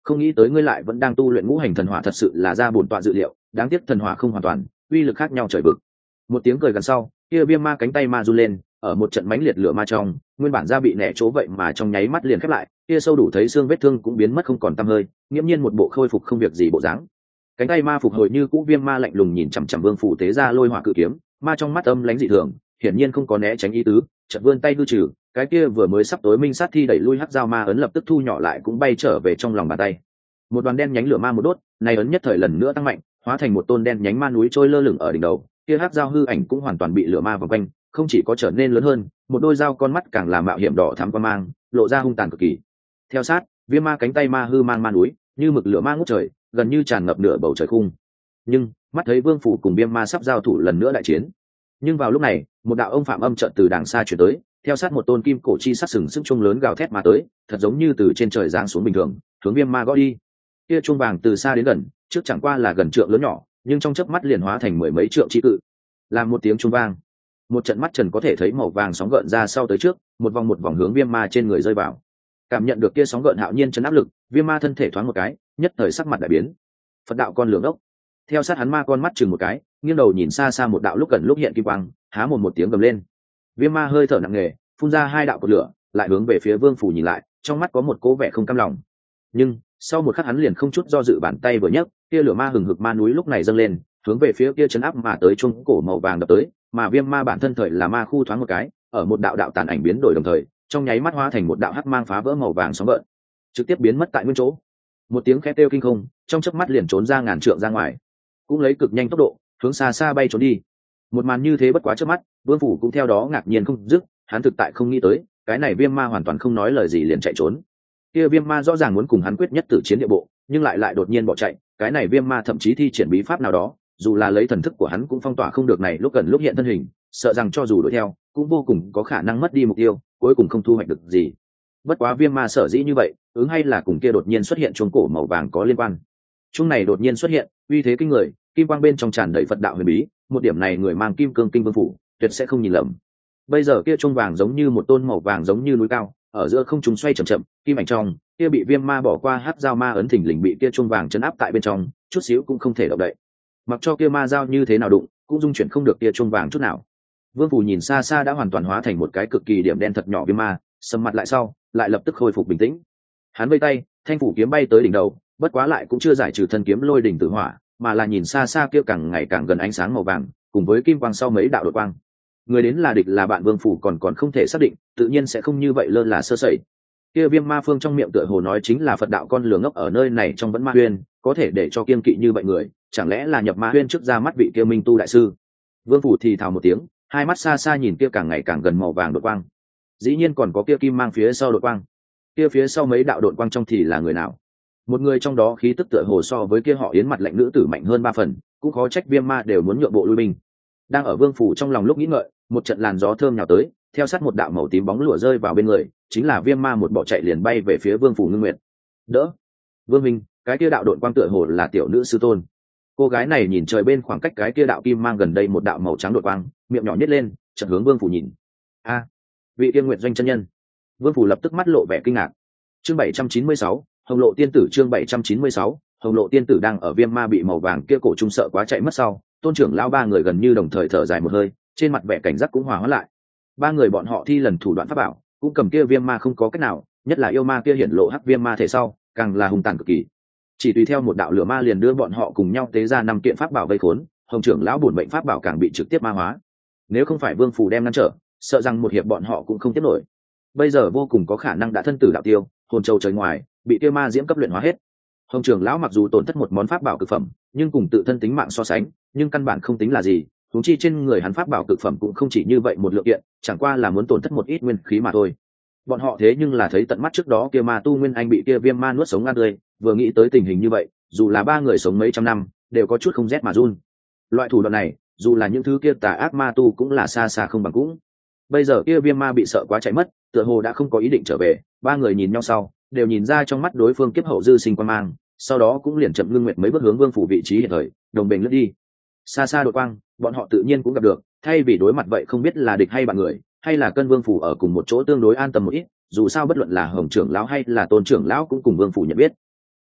không nghĩ tới ngươi lại vẫn đang tu luyện ngũ hành thần hỏa, thật sự là ra bổn tọa dự liệu, đáng tiếc thần hỏa không hoàn toàn, uy lực khác nhau trời vực. Một tiếng cười gần sau, kia viêm ma cánh tay ma run lên, ở một trận mãnh liệt lửa ma trong, nguyên bản da bị nẻ chỗ vậy mà trong nháy mắt liền khép lại, kia sâu đủ thấy xương vết thương cũng biến mất không còn tăm hơi, nghiễm nhiên một bộ khôi phục không việc gì bộ dáng. Cánh tay ma phục hồi như cũ, viêm ma lạnh lùng nhìn chằm chằm Vương Phủ tế ra lôi hỏa cự kiếm, ma trong mắt âm lãnh dị thường, hiển nhiên không có né tránh ý tứ, chợt vươn tay hư trừ, cái kia vừa mới sắp tối minh sát thi đẩy lui hắc dao ma ấn lập tức thu nhỏ lại cũng bay trở về trong lòng bàn tay. Một đoàn đen nhánh lửa ma một đốt, này ấn nhất thời lần nữa tăng mạnh, hóa thành một tôn đen nhánh ma núi trôi lơ lửng ở đỉnh đầu, kia hắc dao hư ảnh cũng hoàn toàn bị lửa ma vòng quanh, không chỉ có trở nên lớn hơn, một đôi dao con mắt càng làm mạo hiểm đỏ thắm quan mang, lộ ra hung tàn cực kỳ. Theo sát, viêm ma cánh tay ma hư mang ma núi, như mực lửa ma ngút trời, gần như tràn ngập nửa bầu trời khung. Nhưng mắt thấy Vương Phủ cùng viêm ma sắp giao thủ lần nữa đại chiến. Nhưng vào lúc này, một đạo ông phạm âm chợt từ đàng xa chuyển tới, theo sát một tôn kim cổ chi sắc sừng sững trung lớn gào thét mà tới, thật giống như từ trên trời giáng xuống bình thường, hướng viêm ma gõ đi. Kia chuông vàng từ xa đến gần, trước chẳng qua là gần trượng lớn nhỏ, nhưng trong chớp mắt liền hóa thành mười mấy trượng chi cự. Làm một tiếng chuông vang, một trận mắt trần có thể thấy màu vàng sóng gợn ra sau tới trước, một vòng hướng viêm ma trên người rơi vào. Cảm nhận được kia sóng gợn hạo nhiên chấn áp lực, viêm ma thân thể thoáng một cái, nhất thời sắc mặt đại biến. Phật đạo con lường ốc. Theo sát hắn ma con mắt chừng một cái, nghiêng đầu nhìn xa xa một đạo lúc gần lúc hiện kim quang, há một tiếng gầm lên. Viêm ma hơi thở nặng nề, phun ra hai đạo cột lửa, lại hướng về phía Vương Phủ nhìn lại, trong mắt có một cố vẻ không cam lòng. Nhưng sau một khắc hắn liền không chút do dự, bàn tay vừa nhấc, kia lửa ma hừng hực ma núi lúc này dâng lên, hướng về phía kia chấn áp mà tới chuông cổ màu vàng đập tới, mà viêm ma bản thân thời là ma khu thoáng một cái, ở một đạo đạo tàn ảnh biến đổi đồng thời, trong nháy mắt hóa thành một đạo hắc mang phá vỡ màu vàng sóng gợn, trực tiếp biến mất tại nguyên chỗ. Một tiếng khét kêu kinh không, trong chớp mắt liền trốn ra ngàn trượng ra ngoài, cũng lấy cực nhanh tốc độ hướng xa xa bay trốn đi. Một màn như thế bất quá trước mắt, Vương Phủ cũng theo đó ngạc nhiên không dứt, hắn thực tại không nghĩ tới, cái này viêm ma hoàn toàn không nói lời gì liền chạy trốn. Kia viêm ma rõ ràng muốn cùng hắn quyết nhất tử chiến địa bộ, nhưng lại đột nhiên bỏ chạy, cái này viêm ma thậm chí thi triển bí pháp nào đó, dù là lấy thần thức của hắn cũng phong tỏa không được này lúc gần lúc hiện thân hình, sợ rằng cho dù đuổi theo, cũng vô cùng có khả năng mất đi mục tiêu, cuối cùng không thu hoạch được gì. Bất quá viêm ma sở dĩ như vậy, ứng hay là cùng kia đột nhiên xuất hiện chuông cổ màu vàng có liên quan. Chuông này đột nhiên xuất hiện, uy thế kinh người, kim quang bên trong tràn đầy Phật đạo huyền bí, một điểm này người mang kim cương kinh Vương Phủ tuyệt sẽ không nhìn lầm. Bây giờ kia chuông vàng giống như một tôn màu vàng giống như núi cao, ở giữa không trung xoay chậm chậm, kim ảnh trong, kia bị viêm ma bỏ qua hắc dao ma ấn thình lình bị kia chuông vàng chấn áp tại bên trong, chút xíu cũng không thể động đậy. Mặc cho kia ma dao như thế nào đụng, cũng dung chuyển không được kia chuông vàng chút nào. Vương Phủ nhìn xa xa đã hoàn toàn hóa thành một cái cực kỳ điểm đen thật nhỏ viêm ma, sầm mặt lại sau, lại lập tức khôi phục bình tĩnh. Hắn vây tay, thanh phủ kiếm bay tới đỉnh đầu, bất quá lại cũng chưa giải trừ thân kiếm lôi đỉnh tử hỏa, mà là nhìn xa xa kia càng ngày càng gần ánh sáng màu vàng, cùng với kim quang sau mấy đạo đột quang. Người đến là địch là bạn, Vương Phủ còn không thể xác định, tự nhiên sẽ không như vậy lơ là sơ sẩy. Kia viêm ma phương trong miệng tựa hồ nói chính là Phật đạo con lừa ngốc ở nơi này trong vẫn ma huyên, có thể để cho kiên kỵ như vậy người, chẳng lẽ là nhập ma huyên trước ra mắt vị kia minh tu đại sư. Vương Phủ thì thào một tiếng, hai mắt xa xa nhìn kia càng ngày càng gần màu vàng đột quang. Dĩ nhiên còn có kia kim mang phía sau đột quang. Kia phía sau mấy đạo đột quang trong thì là người nào? Một người trong đó khí tức tựa hồ so với kia họ Yến mặt lạnh nữ tử mạnh hơn 3 phần, cũng khó trách viêm ma đều muốn nhượng bộ lui binh. Đang ở Vương Phủ trong lòng lúc nghĩ ngợi, một trận làn gió thơm nhào tới, theo sát một đạo màu tím bóng lụa rơi vào bên người, chính là viêm ma một bỏ chạy liền bay về phía Vương Phủ Ngưng Nguyệt. Đỡ, Vương Minh, cái kia đạo độn quang tựa hồ là tiểu nữ sư tôn. Cô gái này nhìn trời bên khoảng cách cái kia đạo kim mang gần đây một đạo màu trắng đột quang, miệng nhỏ nhếch lên, chợt hướng Vương Phủ nhìn. A, vị tiên nguyện doanh chân nhân. Vương Phủ lập tức mắt lộ vẻ kinh ngạc. Chương 796, Hồng Lộ Tiên Tử. Chương 796, Hồng Lộ Tiên Tử. Đang ở viêm ma bị màu vàng kia cổ trung sợ quá chạy mất sau, Tôn trưởng lão ba người gần như đồng thời thở dài một hơi, trên mặt vẻ cảnh giác cũng hòa hóa lại. Ba người bọn họ thi lần thủ đoạn pháp bảo, cũng cầm kia viêm ma không có cách nào, nhất là yêu ma kia hiển lộ hắc viêm ma thể sau, càng là hung tàn cực kỳ. Chỉ tùy theo một đạo lửa ma liền đưa bọn họ cùng nhau tế ra 5 kiện pháp bảo vây khốn, Hồng trưởng lão bổn mệnh pháp bảo càng bị trực tiếp ma hóa. Nếu không phải Vương Phủ đem ngăn trở, sợ rằng một hiệp bọn họ cũng không tiếp nổi. Bây giờ vô cùng có khả năng đã thân tử đạo tiêu, hồn châu trời ngoài, bị kia ma diễm cấp luyện hóa hết. Hồng trưởng lão mặc dù tổn thất một món pháp bảo cực phẩm, nhưng cùng tự thân tính mạng so sánh, nhưng căn bản không tính là gì. Huống chi trên người hắn pháp bảo cực phẩm cũng không chỉ như vậy một lượng kiện, chẳng qua là muốn tổn thất một ít nguyên khí mà thôi. Bọn họ thế nhưng là thấy tận mắt trước đó kia ma tu nguyên anh bị kia viêm ma nuốt sống ăn tươi, vừa nghĩ tới tình hình như vậy, dù là ba người sống mấy trăm năm, đều có chút không rét mà run. Loại thủ đoạn này, dù là những thứ kia tà ác ma tu cũng là xa xa không bằng cũng. Bây giờ kia viêm ma bị sợ quá chạy mất, tựa hồ đã không có ý định trở về, ba người nhìn nhau sau, đều nhìn ra trong mắt đối phương kiếp hậu dư sinh quan mang, sau đó cũng liền chậm ngưng nguyệt mấy bước hướng Vương Phủ vị trí hiện thời, đồng bền lướt đi. Xa xa đột quang, bọn họ tự nhiên cũng gặp được, thay vì đối mặt vậy không biết là địch hay bạn người, hay là cân Vương Phủ ở cùng một chỗ tương đối an tâm một ít, dù sao bất luận là Hồng trưởng lão hay là Tôn trưởng lão cũng cùng Vương Phủ nhận biết.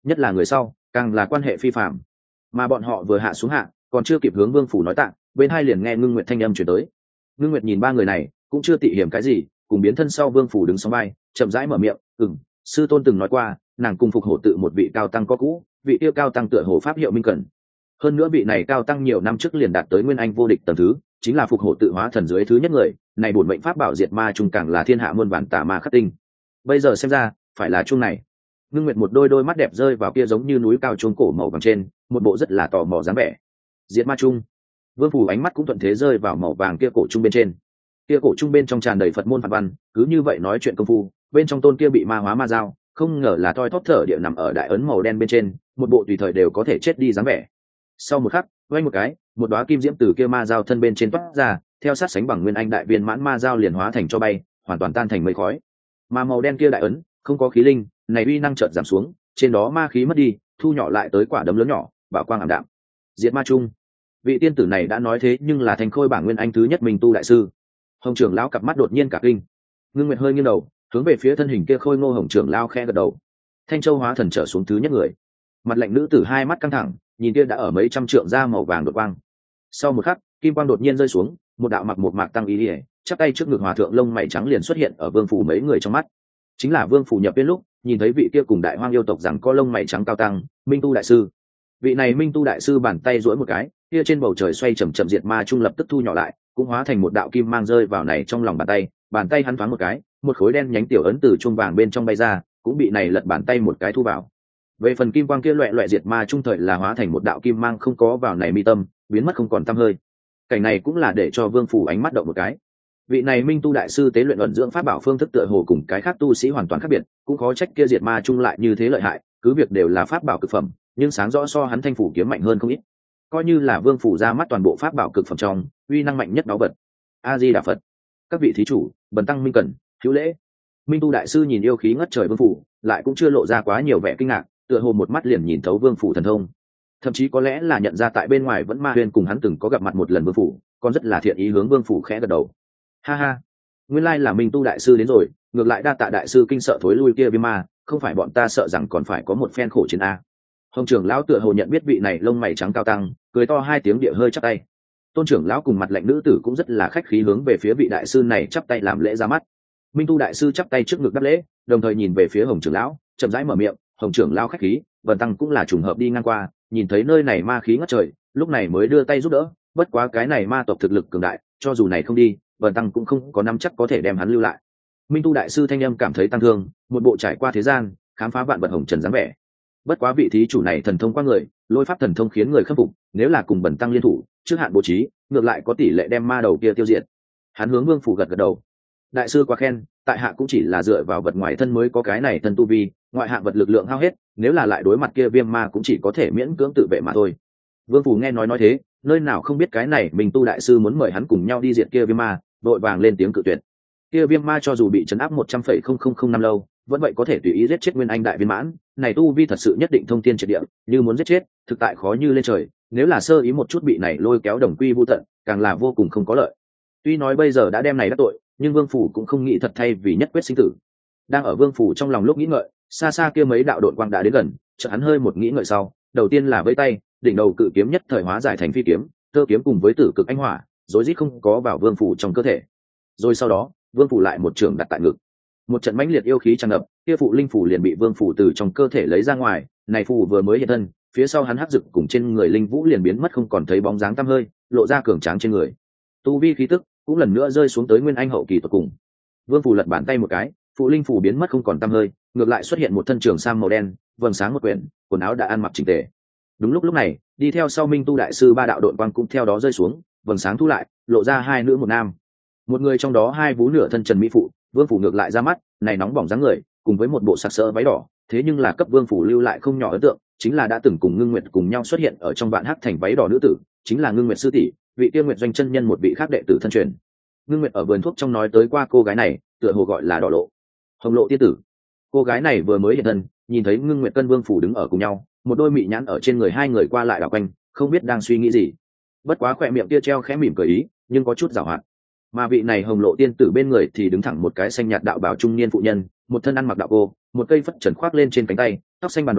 nhất là người sau càng là quan hệ phi phạm. Mà bọn họ vừa hạ xuống hạ còn chưa kịp hướng vương phủ nói tạ, bên hai liền nghe ngưng nguyệt thanh âm chuyển tới. Ngưng nguyệt nhìn ba người này cũng chưa tị hiểm cái gì, cùng biến thân sau vương phủ đứng sóng vai chậm rãi mở miệng. Sư tôn từng nói qua nàng cùng phục hổ tự một vị cao tăng có cũ, vị yêu cao tăng tựa hồ pháp hiệu minh cẩn. Hơn nữa vị này cao tăng nhiều năm trước liền đạt tới nguyên anh vô địch tầng thứ, chính là phục hổ tự hóa thần dưới thứ nhất người này. Bổn mệnh pháp bảo diệt ma trung càng là thiên hạ muôn vàn tà ma khắc tinh, bây giờ xem ra phải là chung này. Ngưng nguyệt một đôi mắt đẹp rơi vào kia giống như núi cao chuông cổ màu vàng trên, một bộ rất là tò mò dáng vẻ. Diệt ma trung. Vương phủ ánh mắt cũng thuận thế rơi vào màu vàng kia cổ trung bên trên. Kia cổ trung bên trong tràn đầy Phật môn Phật văn, cứ như vậy nói chuyện công phu, bên trong tôn kia bị ma hóa ma dao, không ngờ là toi thóp thở địa nằm ở đại ấn màu đen bên trên, một bộ tùy thời đều có thể chết đi dáng vẻ. Sau một khắc, vang một cái, một đóa kim diễm từ kia ma dao thân bên trên toát ra, theo sát sánh bằng nguyên anh đại viên mãn ma dao liền hóa thành cho bay, hoàn toàn tan thành mây khói. Mà màu đen kia đại ấn, không có khí linh, này uy năng chợt giảm xuống, trên đó ma khí mất đi, thu nhỏ lại tới quả đấm lớn nhỏ, bảo quang ảm đạm. Diệt ma trung. Vị tiên tử này đã nói thế, nhưng là thành khôi bảng nguyên anh thứ nhất Minh tu đại sư. Hồng trưởng lão cặp mắt đột nhiên cả kinh. Ngưng nguyệt hơi nghiêng đầu, hướng về phía thân hình kia khôi ngô hồng trưởng lão khẽ gật đầu. Thanh châu hóa thần trở xuống thứ nhất người. Mặt lạnh nữ tử hai mắt căng thẳng, nhìn kia đã ở mấy trăm trượng ra màu vàng đột quang. Sau một khắc, kim quang đột nhiên rơi xuống, một đạo mặc một mạc tăng ý ỉa, chắp tay trước ngực hòa thượng lông mày trắng liền xuất hiện ở vương phủ mấy người trong mắt. Chính là vương phủ nhập viên lúc nhìn thấy vị kia cùng đại hoang yêu tộc rằng có lông mày trắng cao tăng Minh tu đại sư. Vị này Minh tu đại sư bàn tay duỗi một cái, kia trên bầu trời xoay chậm chậm diệt ma trung lập tức thu nhỏ lại, cũng hóa thành một đạo kim mang rơi vào này trong lòng bàn tay hắn thoáng một cái, một khối đen nhánh tiểu ấn từ chuông vàng bên trong bay ra, cũng bị này lật bàn tay một cái thu vào. Về phần kim quang kia loẹt loẹt diệt ma trung thời là hóa thành một đạo kim mang không có vào này mi tâm, biến mất không còn tăm hơi. Cảnh này cũng là để cho vương phủ ánh mắt động một cái. Vị này Minh tu đại sư tế luyện ẩn dưỡng pháp bảo phương thức tựa hồ cùng cái khác tu sĩ hoàn toàn khác biệt, cũng khó trách kia diệt ma trung lại như thế lợi hại, cứ việc đều là pháp bảo cực phẩm, nhưng sáng rõ so hắn thanh phủ kiếm mạnh hơn không ít. Coi như là vương phủ ra mắt toàn bộ pháp bảo cực phẩm trong uy năng mạnh nhất báu vật. A Di Đà Phật. Các vị thí chủ, bần tăng Minh Cẩn, hữu lễ. Minh tu đại sư nhìn yêu khí ngất trời vương phủ, lại cũng chưa lộ ra quá nhiều vẻ kinh ngạc, tựa hồ một mắt liền nhìn thấu vương phủ thần thông, thậm chí có lẽ là nhận ra tại bên ngoài vẫn ma huyên cùng hắn từng có gặp mặt một lần vương phủ, còn rất là thiện ý hướng vương phủ khẽ gật đầu. Ha ha, nguyên lai là Minh tu đại sư đến rồi, ngược lại đa tạ đại sư kinh sợ thối lui kia viêm ma, không phải bọn ta sợ rằng còn phải có một phen khổ chiến a. Hồng trưởng lão tựa hồ nhận biết vị này lông mày trắng cao tăng, cười to hai tiếng địa hơi chắp tay. Tôn trưởng lão cùng mặt lạnh nữ tử cũng rất là khách khí hướng về phía vị đại sư này chắp tay làm lễ ra mắt. Minh tu đại sư chắp tay trước ngực đáp lễ, đồng thời nhìn về phía Hồng trưởng lão, chậm rãi mở miệng. Hồng trưởng lão khách khí, bần tăng cũng là trùng hợp đi ngang qua, nhìn thấy nơi này ma khí ngất trời, lúc này mới đưa tay giúp đỡ. Bất quá cái này ma tộc thực lực cường đại, cho dù này không đi, bần tăng cũng không có nắm chắc có thể đem hắn lưu lại. Minh tu đại sư thanh âm cảm thấy tăng thương, một bộ trải qua thế gian, khám phá vạn vật hồng trần dáng vẻ. Bất quá vị thí chủ này thần thông qua người, lôi pháp thần thông khiến người khâm phục, nếu là cùng bần tăng liên thủ, trước hạn bố trí, ngược lại có tỷ lệ đem ma đầu kia tiêu diệt. Hắn hướng vương phủ gật gật đầu. Đại sư quá khen, tại hạ cũng chỉ là dựa vào vật ngoài thân mới có cái này thân tu vi, ngoại hạng vật lực lượng hao hết, nếu là lại đối mặt kia viêm ma cũng chỉ có thể miễn cưỡng tự vệ mà thôi. Vương phủ nghe nói thế, nơi nào không biết cái này mình tu đại sư muốn mời hắn cùng nhau đi diệt kia viêm ma, đội vàng lên tiếng cự tuyệt. Kia viêm ma cho dù bị trấn áp 100,000 năm lâu, vẫn vậy có thể tùy ý giết chết nguyên anh đại viên mãn, này tu vi thật sự nhất định thông thiên triệt địa, như muốn giết chết, thực tại khó như lên trời, nếu là sơ ý một chút bị này lôi kéo đồng quy vu tận, càng là vô cùng không có lợi. Tuy nói bây giờ đã đem này đắc tội, nhưng vương phủ cũng không nghĩ thật thay vì nhất quyết sinh tử. Đang ở vương phủ trong lòng lúc nghĩ ngợi, xa xa kia mấy đạo đội quang đã đến gần, chợt hắn hơi một nghĩ ngợi sau, đầu tiên là vẫy tay, đỉnh đầu cự kiếm nhất thời hóa giải thành phi kiếm, tơ kiếm cùng với tử cực anh hỏa, rối rít không có vào vương phủ trong cơ thể. Rồi sau đó, vương phủ lại một trường đặt tại ngực, một trận mãnh liệt yêu khí tràn ngập, kia phụ linh phủ liền bị vương phủ từ trong cơ thể lấy ra ngoài. Này phù vừa mới hiện thân, phía sau hắn hắc dực cùng trên người linh vũ liền biến mất không còn thấy bóng dáng tăm hơi, lộ ra cường tráng trên người. Tu vi khí tức cũng lần nữa rơi xuống tới nguyên anh hậu kỳ tuyệt cùng. Vương phủ lật bàn tay một cái, phụ linh phủ biến mất không còn tăm hơi, ngược lại xuất hiện một thân trường sam màu đen, vầng sáng một quyển, quần áo đã ăn mặc chỉnh tề. Đúng lúc này, đi theo sau Minh tu đại sư ba đạo đội quang cũng theo đó rơi xuống, vầng sáng thu lại, lộ ra hai nữ một nam. Một người trong đó hai vú nửa thân trần mỹ phụ, vương phủ ngược lại ra mắt, này nóng bỏng dáng người, cùng với một bộ sặc sỡ váy đỏ, thế nhưng là cấp vương phủ lưu lại không nhỏ ấn tượng, chính là đã từng cùng Ngưng Nguyệt cùng nhau xuất hiện ở trong vạn hắc thành váy đỏ nữ tử, chính là Ngưng Nguyệt sư tỷ, vị tiên Nguyệt doanh chân nhân một vị khác đệ tử thân truyền. Ngưng Nguyệt ở vườn thuốc trong nói tới qua cô gái này, tựa hồ gọi là Đỏ Lộ, Hồng Lộ tiên tử. Cô gái này vừa mới hiện thân, nhìn thấy Ngưng Nguyệt cân vương phủ đứng ở cùng nhau, một đôi mị nhãn ở trên người hai người qua lại đảo quanh, không biết đang suy nghĩ gì. Bất quá khỏe miệng kia treo khẽ mỉm cười ý, nhưng có chút giảo hoạt. Mà vị này Hồng Lộ tiên tử bên người thì đứng thẳng một cái xanh nhạt đạo bào trung niên phụ nhân, một thân ăn mặc đạo cô, một cây phất trần khoác lên trên cánh tay, tóc xanh bàn đoàn,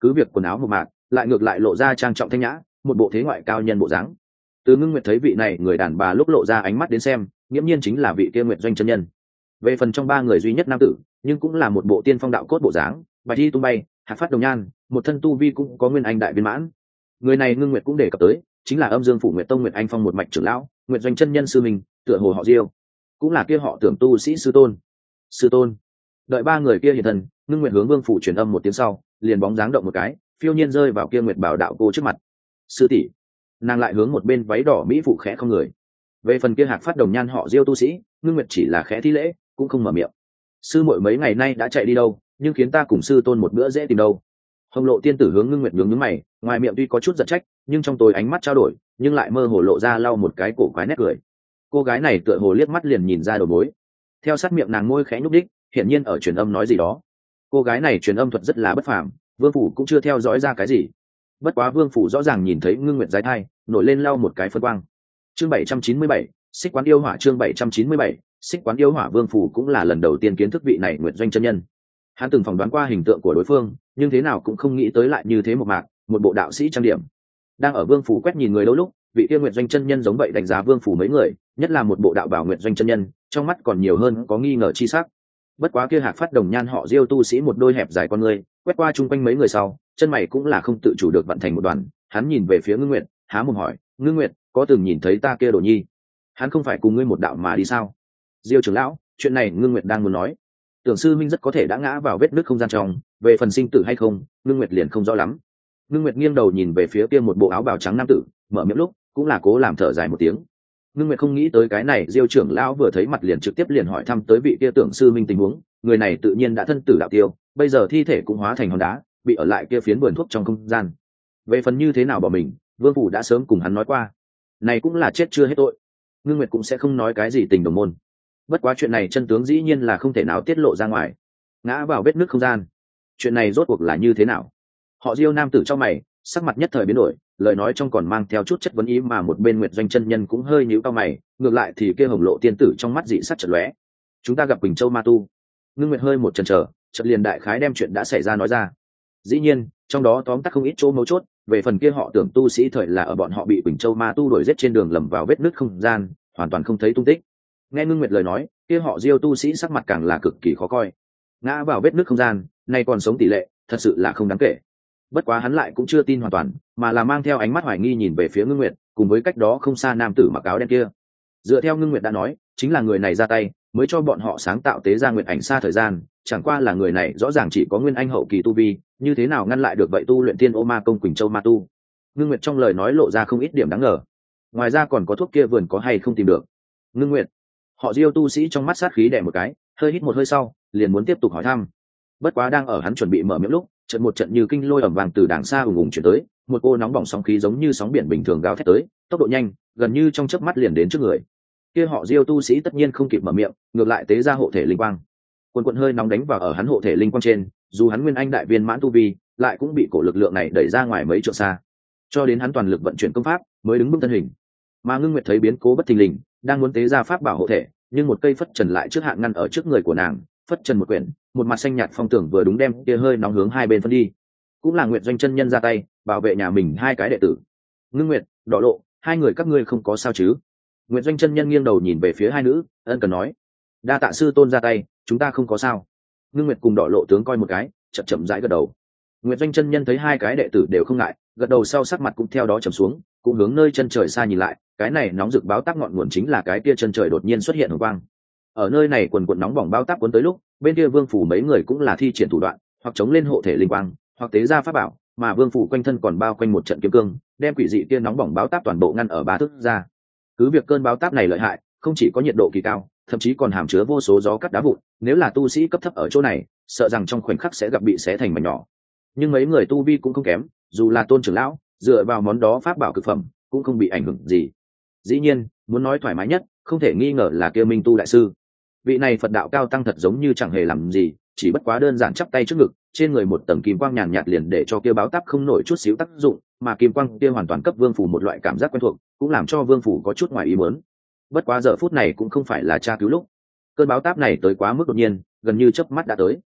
cứ việc quần áo một mạc lại ngược lại lộ ra trang trọng thanh nhã, một bộ thế ngoại cao nhân bộ dáng. Từ Ngưng Nguyệt thấy vị này người đàn bà lúc lộ ra ánh mắt đến xem, nghiễm nhiên chính là vị kia Nguyệt Doanh chân nhân. Về phần trong ba người duy nhất nam tử, nhưng cũng là một bộ tiên phong đạo cốt bộ dáng, bạch y tung bay, hạc phát đồng nhan, một thân tu vi cũng có nguyên anh đại viên mãn. Người này Ngưng Nguyệt cũng đề cập tới, chính là Âm Dương phủ Nguyệt Tông Nguyệt Anh Phong một mạch trưởng lão, Nguyệt Doanh chân nhân sư mình, tựa hồ họ Diêu, cũng là kia họ Tưởng tu sĩ sư tôn. Sư tôn. Đợi ba người kia hiện thân, Ngưng Nguyệt hướng Vương phủ truyền âm một tiếng sau, liền bóng dáng động một cái, phiêu nhiên rơi vào kia Nguyệt Bảo đạo cô trước mặt. Sư tỷ. Nàng lại hướng một bên váy đỏ mỹ phụ khẽ không người. Về phần kia hạc phát đồng nhan họ Diêu tu sĩ, Ngưng Nguyệt chỉ là khẽ thi lễ, cũng không mở miệng. Sư muội mấy ngày nay đã chạy đi đâu, nhưng khiến ta cùng sư tôn một bữa dễ tìm đâu. Hồng Lộ tiên tử hướng Ngưng Nguyệt nhướng mày, ngoài miệng tuy có chút giận trách, nhưng trong tối ánh mắt trao đổi, nhưng lại mơ hồ lộ ra lau một cái cổ quái nét cười. Cô gái này tựa hồ liếc mắt liền nhìn ra đầu mối. Theo sát miệng nàng môi khẽ nhúc đích, hiển nhiên ở truyền âm nói gì đó. Cô gái này truyền âm thuật rất là bất phàm, Vương phủ cũng chưa theo dõi ra cái gì. Bất quá Vương phủ rõ ràng nhìn thấy Ngưng Nguyệt giái thai, nổi lên lau một cái phân quang. Chương 797, Xích quán yêu hỏa. Chương 797, Xích quán yêu hỏa. Vương phủ cũng là lần đầu tiên kiến thức vị này Nguyệt Doanh chân nhân. Hắn từng phỏng đoán qua hình tượng của đối phương, nhưng thế nào cũng không nghĩ tới lại như thế một mạc, một bộ đạo sĩ trang điểm. Đang ở Vương phủ quét nhìn người lâu lúc, vị kia Nguyệt Doanh chân nhân giống vậy đánh giá Vương phủ mấy người, nhất là một bộ đạo bào Nguyệt Doanh chân nhân, trong mắt còn nhiều hơn có nghi ngờ chi sắc. Bất quá kia hạc phát đồng nhan họ Diêu tu sĩ một đôi hẹp dài con người, quét qua chung quanh mấy người sau, chân mày cũng là không tự chủ được vận thành một đoàn. Hắn nhìn về phía Ngưng Nguyệt, há mồm hỏi, Ngưng Nguyệt, có từng nhìn thấy ta kia đồ nhi? Hắn không phải cùng ngươi một đạo mà đi sao? Diêu trưởng lão, chuyện này Ngưng Nguyệt đang muốn nói. Tưởng sư minh rất có thể đã ngã vào vết nứt không gian trong, về phần sinh tử hay không, Ngưng Nguyệt liền không rõ lắm. Ngưng Nguyệt nghiêng đầu nhìn về phía kia một bộ áo bào trắng nam tử, mở miệng lúc cũng là cố làm thở dài một tiếng. Ngưng Nguyệt không nghĩ tới cái này Diêu trưởng lão vừa thấy mặt liền trực tiếp liền hỏi thăm tới vị kia Tưởng sư minh tình huống, người này tự nhiên đã thân tử đạo tiêu, bây giờ thi thể cũng hóa thành hòn đá, bị ở lại kia phiến vườn thuốc trong không gian. Về phần như thế nào bỏ mình, Vương phủ đã sớm cùng hắn nói qua, này cũng là chết chưa hết tội. Ngưng Nguyệt cũng sẽ không nói cái gì tình đồng môn. Bất quá chuyện này chân tướng dĩ nhiên là không thể nào tiết lộ ra ngoài. Ngã vào vết nứt không gian, chuyện này rốt cuộc là như thế nào? Họ Diêu nam tử trong mày, sắc mặt nhất thời biến đổi, lời nói trong còn mang theo chút chất vấn ý, mà một bên Nguyệt Doanh chân nhân cũng hơi nhíu cau mày, ngược lại thì kia Hồng Lộ tiên tử trong mắt dị sắc chợt lóe. Chúng ta gặp Quỳnh Châu ma tu. Ngưng Nguyệt hơi một chần chờ, chợt liền đại khái đem chuyện đã xảy ra nói ra. Dĩ nhiên, trong đó tóm tắt không ít chỗ mấu chốt, về phần kia họ Tưởng tu sĩ thời là ở bọn họ bị Quỳnh Châu ma tu đuổi giết trên đường lầm vào vết nứt không gian, hoàn toàn không thấy tung tích. Nghe Ngưng Nguyệt lời nói, kia họ Diêu tu sĩ sắc mặt càng là cực kỳ khó coi. Ngã vào vết nứt không gian, nay còn sống tỷ lệ, thật sự là không đáng kể. Bất quá hắn lại cũng chưa tin hoàn toàn, mà là mang theo ánh mắt hoài nghi nhìn về phía Ngưng Nguyệt, cùng với cách đó không xa nam tử mặc áo đen kia. Dựa theo Ngưng Nguyệt đã nói, chính là người này ra tay, mới cho bọn họ sáng tạo tế ra Nguyệt ảnh xa thời gian, chẳng qua là người này rõ ràng chỉ có nguyên anh hậu kỳ tu vi, như thế nào ngăn lại được vậy tu luyện tiên ô ma công Quỳnh Châu ma tu? Ngưng Nguyệt trong lời nói lộ ra không ít điểm đáng ngờ. Ngoài ra còn có thuốc kia vườn có hay không tìm được? Ngưng Nguyệt, họ Diêu tu sĩ trong mắt sát khí đè một cái, hơi hít một hơi sau, liền muốn tiếp tục hỏi thăm. Bất quá đang ở hắn chuẩn bị mở miệng lúc, trận một trận như kinh lôi ầm vang từ đàng xa ùng ùng chuyển tới, một cô nóng bỏng sóng khí giống như sóng biển bình thường gào thét tới, tốc độ nhanh, gần như trong chớp mắt liền đến trước người. Kia họ Diêu tu sĩ tất nhiên không kịp mở miệng, ngược lại tế ra hộ thể linh quang. Quần quần hơi nóng đánh vào ở hắn hộ thể linh quang trên, dù hắn nguyên anh đại viên mãn tu vi, lại cũng bị cổ lực lượng này đẩy ra ngoài mấy trượng xa, cho đến hắn toàn lực vận chuyển công pháp, mới đứng vững thân hình. Mà Ngưng Nguyệt thấy biến cố bất thình lình, đang muốn tế ra pháp bảo hộ thể, nhưng một cây phất trần lại trước hạn ngăn ở trước người của nàng, phất trần một quyển, một mặt xanh nhạt phong tưởng vừa đúng đem kia hơi nóng hướng hai bên phân đi. Cũng là Nguyệt Doanh chân nhân ra tay, bảo vệ nhà mình hai cái đệ tử. Ngưng Nguyệt, Đỏ Lộ, hai người các ngươi không có sao chứ? Nguyệt Doanh chân nhân nghiêng đầu nhìn về phía hai nữ, ân cần nói, đa tạ sư tôn ra tay, chúng ta không có sao. Ngưng Nguyệt cùng Đỏ Lộ tướng coi một cái, chậm chậm rãi gật đầu. Nguyệt Doanh chân nhân thấy hai cái đệ tử đều không ngại, gật đầu sau sắc mặt cũng theo đó trầm xuống, cũng hướng nơi chân trời xa nhìn lại, cái này nóng rực báo táp ngọn nguồn chính là cái kia chân trời đột nhiên xuất hiện hồng quang. Ở nơi này quần quần nóng bỏng báo táp cuốn tới lúc, bên kia Vương phủ mấy người cũng là thi triển thủ đoạn, hoặc chống lên hộ thể linh quang, hoặc tế ra pháp bảo, mà Vương phủ quanh thân còn bao quanh một trận kiếm cương, đem quỷ dị kia nóng bỏng báo táp toàn bộ ngăn ở ba thước ra. Cứ việc cơn báo táp này lợi hại, không chỉ có nhiệt độ kỳ cao, thậm chí còn hàm chứa vô số gió cắt đá vụn, nếu là tu sĩ cấp thấp ở chỗ này, sợ rằng trong khoảnh khắc sẽ gặp bị xé thành mảnh nhỏ. Nhưng mấy người tu vi cũng không kém, dù là Tôn trưởng lão, dựa vào món đó pháp bảo cực phẩm, cũng không bị ảnh hưởng gì. Dĩ nhiên, muốn nói thoải mái nhất, không thể nghi ngờ là kia Minh Tu đại sư. Vị này Phật đạo cao tăng thật giống như chẳng hề làm gì, chỉ bất quá đơn giản chắp tay trước ngực, trên người một tầng kim quang nhàn nhạt liền để cho kia báo táp không nổi chút xíu tác dụng, mà kim quang kia hoàn toàn cấp Vương phủ một loại cảm giác quen thuộc, cũng làm cho Vương phủ có chút ngoài ý muốn. Bất quá giờ phút này cũng không phải là tra cứu lúc, cơn báo táp này tới quá mức đột nhiên, gần như chớp mắt đã tới.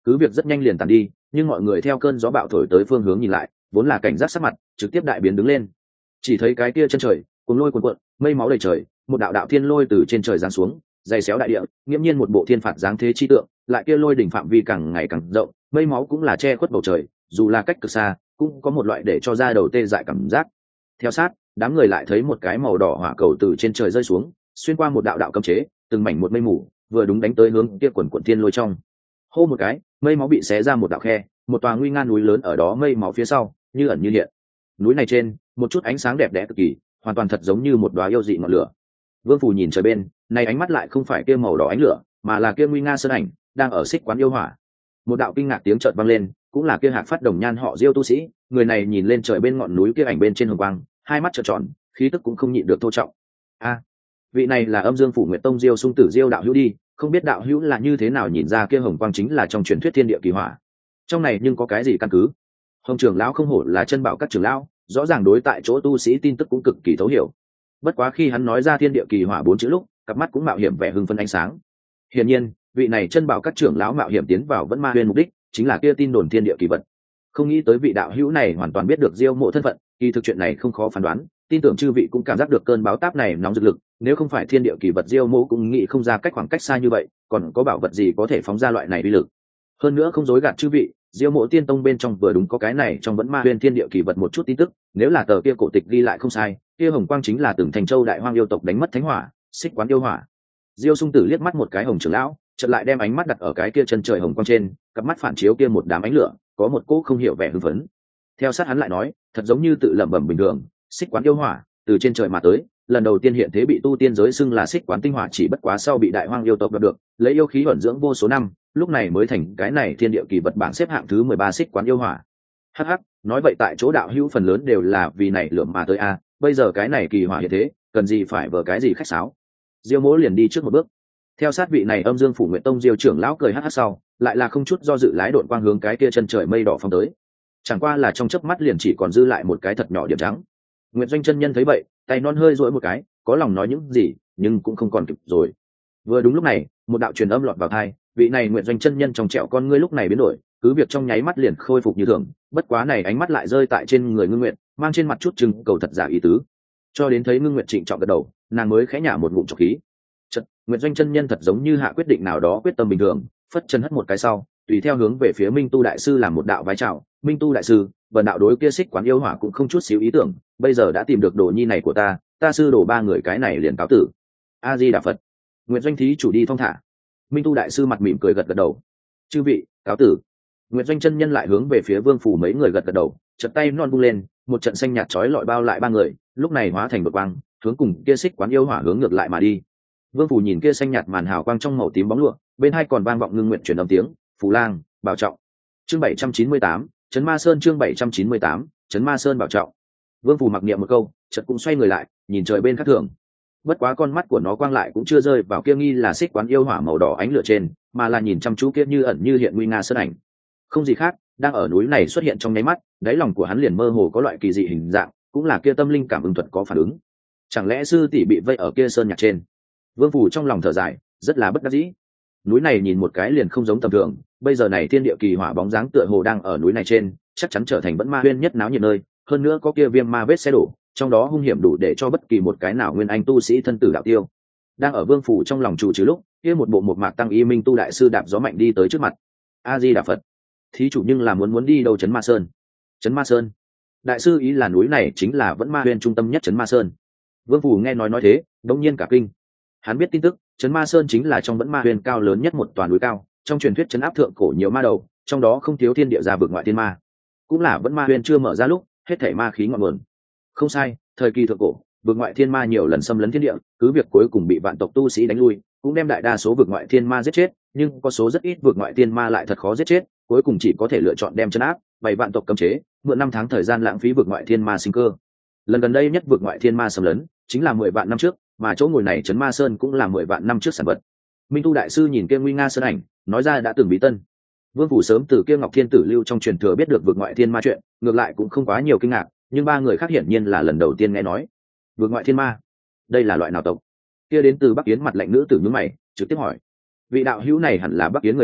cứ việc rất nhanh liền tàn đi, nhưng mọi người theo cơn gió bạo thổi tới phương hướng nhìn lại, vốn là cảnh giác sắc mặt trực tiếp đại biến đứng lên. Chỉ thấy cái kia chân trời cuồng lôi cuồn cuộn, mây máu đầy trời, một đạo đạo thiên lôi từ trên trời giáng xuống, dày xéo đại địa, nghiễm nhiên một bộ thiên phạt dáng thế chi tượng. Lại kia lôi đỉnh phạm vi càng ngày càng rộng, mây máu cũng là che khuất bầu trời, dù là cách cực xa cũng có một loại để cho da đầu tê dại cảm giác. Theo sát, đám người lại thấy một cái màu đỏ hỏa cầu từ trên trời rơi xuống, xuyên qua một đạo đạo cấm chế, từng mảnh một mây mù, vừa đúng đánh tới hướng kia quần quần thiên lôi trong. Hô một cái, mây máu bị xé ra một đạo khe, một tòa nguy nga núi lớn ở đó mây máu phía sau, như ẩn như hiện. Núi này trên, một chút ánh sáng đẹp đẽ cực kỳ, hoàn toàn thật giống như một đóa yêu dị ngọn lửa. Vương Phù nhìn trời bên, này ánh mắt lại không phải kia màu đỏ ánh lửa, mà là kia nguy nga sơn ảnh, đang ở xích quán yêu hỏa. Một đạo kinh ngạc tiếng chợt vang lên, cũng là kia Hạc Phát Đồng Nhan họ Diêu tu sĩ, người này nhìn lên trời bên ngọn núi kia ảnh bên trên hồng quang, hai mắt trợn tròn, khí tức cũng không nhịn được thô trọng. A, vị này là Âm Dương Phủ Nguyệt Tông Diêu Sung Tử Diêu đạo hữu đi, không biết đạo hữu là như thế nào nhìn ra kia hồng quang chính là trong truyền thuyết thiên địa kỳ hỏa. Trong này nhưng có cái gì căn cứ? Hồng trưởng lão không hổ là chân bảo các trưởng lão, rõ ràng đối tại chỗ tu sĩ tin tức cũng cực kỳ thấu hiểu. Bất quá khi hắn nói ra thiên địa kỳ hỏa 4 chữ lúc, cặp mắt cũng mạo hiểm vẻ hưng phấn ánh sáng. Hiển nhiên, vị này chân bảo các trưởng lão mạo hiểm tiến vào Vẫn Ma Huyên mục đích chính là kia tin đồn thiên địa kỳ vật. Không nghĩ tới vị đạo hữu này hoàn toàn biết được Diêu Mộ thân phận, kỳ thực chuyện này không khó phán đoán, tin tưởng chư vị cũng cảm giác được cơn báo táp này nóng rực lực, nếu không phải thiên địa kỳ vật Diêu Mộ cũng nghĩ không ra cách khoảng cách xa như vậy, còn có bảo vật gì có thể phóng ra loại này uy lực. Hơn nữa không dối gạt chư vị, Diêu Mộ tiên tông bên trong vừa đúng có cái này trong Vẫn Ma Huyên thiên địa kỳ vật một chút tin tức, nếu là tờ kia cổ tịch ghi lại không sai, kia hồng quang chính là từng thành châu đại hoang yêu tộc đánh mất thánh hỏa, xích quán yêu hỏa. Diêu Sung Tử liếc mắt một cái Hồng trưởng lão, chợt lại đem ánh mắt đặt ở cái kia chân trời hồng quang trên, cặp mắt phản chiếu kia một đám ánh lửa, có một cỗ không hiểu vẻ hưng phấn. Theo sát hắn lại nói, thật giống như tự lẩm bẩm bình thường, xích quán yêu hỏa từ trên trời mà tới, lần đầu tiên hiện thế bị tu tiên giới xưng là xích quán tinh hỏa, chỉ bất quá sau bị đại hoang yêu tộc đoạt được, lấy yêu khí ẩn dưỡng vô số năm, lúc này mới thành cái này thiên địa kỳ vật bảng xếp hạng thứ 13 xích quán yêu hỏa. Hắc hắc, nói vậy tại chỗ đạo hữu phần lớn đều là vì này lượm mà tới a, bây giờ cái này kỳ hỏa hiện thế, cần gì phải vờ cái gì khách sáo. Diêu Mỗ liền đi trước một bước. Theo sát vị này Âm Dương Phủ Nguyệt Tông Diêu trưởng lão cười hắc hắc sau, lại là không chút do dự lái độn quang hướng cái kia chân trời mây đỏ phong tới. Chẳng qua là trong chớp mắt liền chỉ còn dư lại một cái thật nhỏ điểm trắng. Nguyệt Doanh chân nhân thấy vậy, tay non hơi duỗi một cái, có lòng nói những gì, nhưng cũng không còn kịp rồi. Vừa đúng lúc này, một đạo truyền âm lọt vào tai, vị này Nguyệt Doanh chân nhân trong trẻo con ngươi lúc này biến đổi, cứ việc trong nháy mắt liền khôi phục như thường, bất quá này ánh mắt lại rơi tại trên người Ngưng Nguyệt, mang trên mặt chút chừng cầu thật giả ý tứ. Cho đến thấy Ngưng Nguyệt trịnh trọng gật đầu, nàng mới khẽ nhả một ngụm trọc khí. Chợt, Nguyệt Doanh chân nhân thật giống như hạ quyết định nào đó quyết tâm bình thường, phất chân hất một cái sau, tùy theo hướng về phía Minh Tu đại sư làm một đạo vái chào. Minh Tu đại sư, vần đạo đối kia xích quán yêu hỏa cũng không chút xíu ý tưởng, bây giờ đã tìm được đồ nhi này của ta sư đổ 3 người cái này liền cáo tử. A Di Đà Phật. Nguyệt Doanh thí chủ đi thong thả. Minh Tu đại sư mặt mỉm cười gật gật đầu. Chư vị, cáo tử. Nguyệt Doanh chân nhân lại hướng về phía Vương Phủ mấy người gật gật đầu, chợt tay non vung lên, một trận xanh nhạt chói lọi bao lại 3 người, lúc này hóa thành một quang, hướng cùng kia xích quán yêu hỏa hướng ngược lại mà đi. Vương Phủ nhìn kia xanh nhạt màn hào quang trong màu tím bóng lụa, bên hai còn vang vọng ngưng nguyện truyền âm tiếng, "Phù Lang, bảo trọng." Chương 798, Trấn Ma Sơn chương 798, Trấn Ma Sơn bảo trọng. Vương Phủ mặc niệm một câu, chợt cũng xoay người lại, nhìn trời bên khác thường. Bất quá con mắt của nó quang lại cũng chưa rơi vào kia nghi là xích quán yêu hỏa màu đỏ ánh lửa trên, mà là nhìn chăm chú kia như ẩn như hiện nguy nga sơn ảnh. Không gì khác, đang ở núi này xuất hiện trong nháy mắt, đáy lòng của hắn liền mơ hồ có loại kỳ dị hình dạng, cũng là kia tâm linh cảm ứng thuật có phản ứng. Chẳng lẽ sư tỷ bị vây ở kia sơn nhạc trên? Vương Phủ trong lòng thở dài, rất là bất đắc dĩ. Núi này nhìn một cái liền không giống tầm thường, bây giờ này thiên địa kỳ hỏa bóng dáng tựa hồ đang ở núi này trên, chắc chắn trở thành Vẫn Ma Huyên nhất náo nhiệt nơi, hơn nữa có kia viêm ma vết xe đổ, trong đó hung hiểm đủ để cho bất kỳ một cái nào nguyên anh tu sĩ thân tử đạo tiêu. Đang ở Vương Phủ trong lòng chủ trừ lúc, kia một bộ một mạc tăng y Minh Tu đại sư đạp gió mạnh đi tới trước mặt. A Di Đà Phật. Thí chủ nhưng là muốn đi đâu? Trấn Ma Sơn. Trấn Ma Sơn. Đại sư ý là núi này chính là Vẫn Ma Huyên trung tâm nhất Trấn Ma Sơn. Vương Phủ nghe nói thế, đống nhiên cả kinh. Hắn biết tin tức, Trấn Ma Sơn chính là trong Vẫn Ma Huyên cao lớn nhất một toàn núi cao, trong truyền thuyết trấn áp thượng cổ nhiều ma đầu, trong đó không thiếu thiên địa gia vực ngoại thiên ma, cũng là Vẫn Ma Huyên chưa mở ra lúc, hết thảy ma khí ngọn nguồn. Không sai, thời kỳ thượng cổ, vực ngoại thiên ma nhiều lần xâm lấn thiên địa, cứ việc cuối cùng bị vạn tộc tu sĩ đánh lui, cũng đem đại đa số vực ngoại thiên ma giết chết, nhưng có số rất ít vực ngoại thiên ma lại thật khó giết chết, cuối cùng chỉ có thể lựa chọn đem trấn áp, bày vạn tộc cấm chế, mượn 5 tháng thời gian lãng phí vực ngoại thiên ma sinh cơ. Lần gần đây nhất vực ngoại thiên ma xâm lấn, chính là 10 vạn năm trước, mà chỗ ngồi này Trấn Ma Sơn cũng là 10 vạn năm trước sản vật. Minh Tu đại sư nhìn kia nguy nga sơn ảnh, nói ra đã từng bí tân. Vương Phủ sớm từ kia Ngọc Thiên Tử lưu trong truyền thừa biết được vực ngoại thiên ma chuyện, ngược lại cũng không quá nhiều kinh ngạc, nhưng 3 người khác hiển nhiên là lần đầu tiên nghe nói. Vực ngoại thiên ma, đây là loại nào tộc? Kia đến từ Bắc Yến mặt lạnh nữ tử nhướng mày, trực tiếp hỏi. Vị đạo hữu này hẳn là Bắc Yến người đi,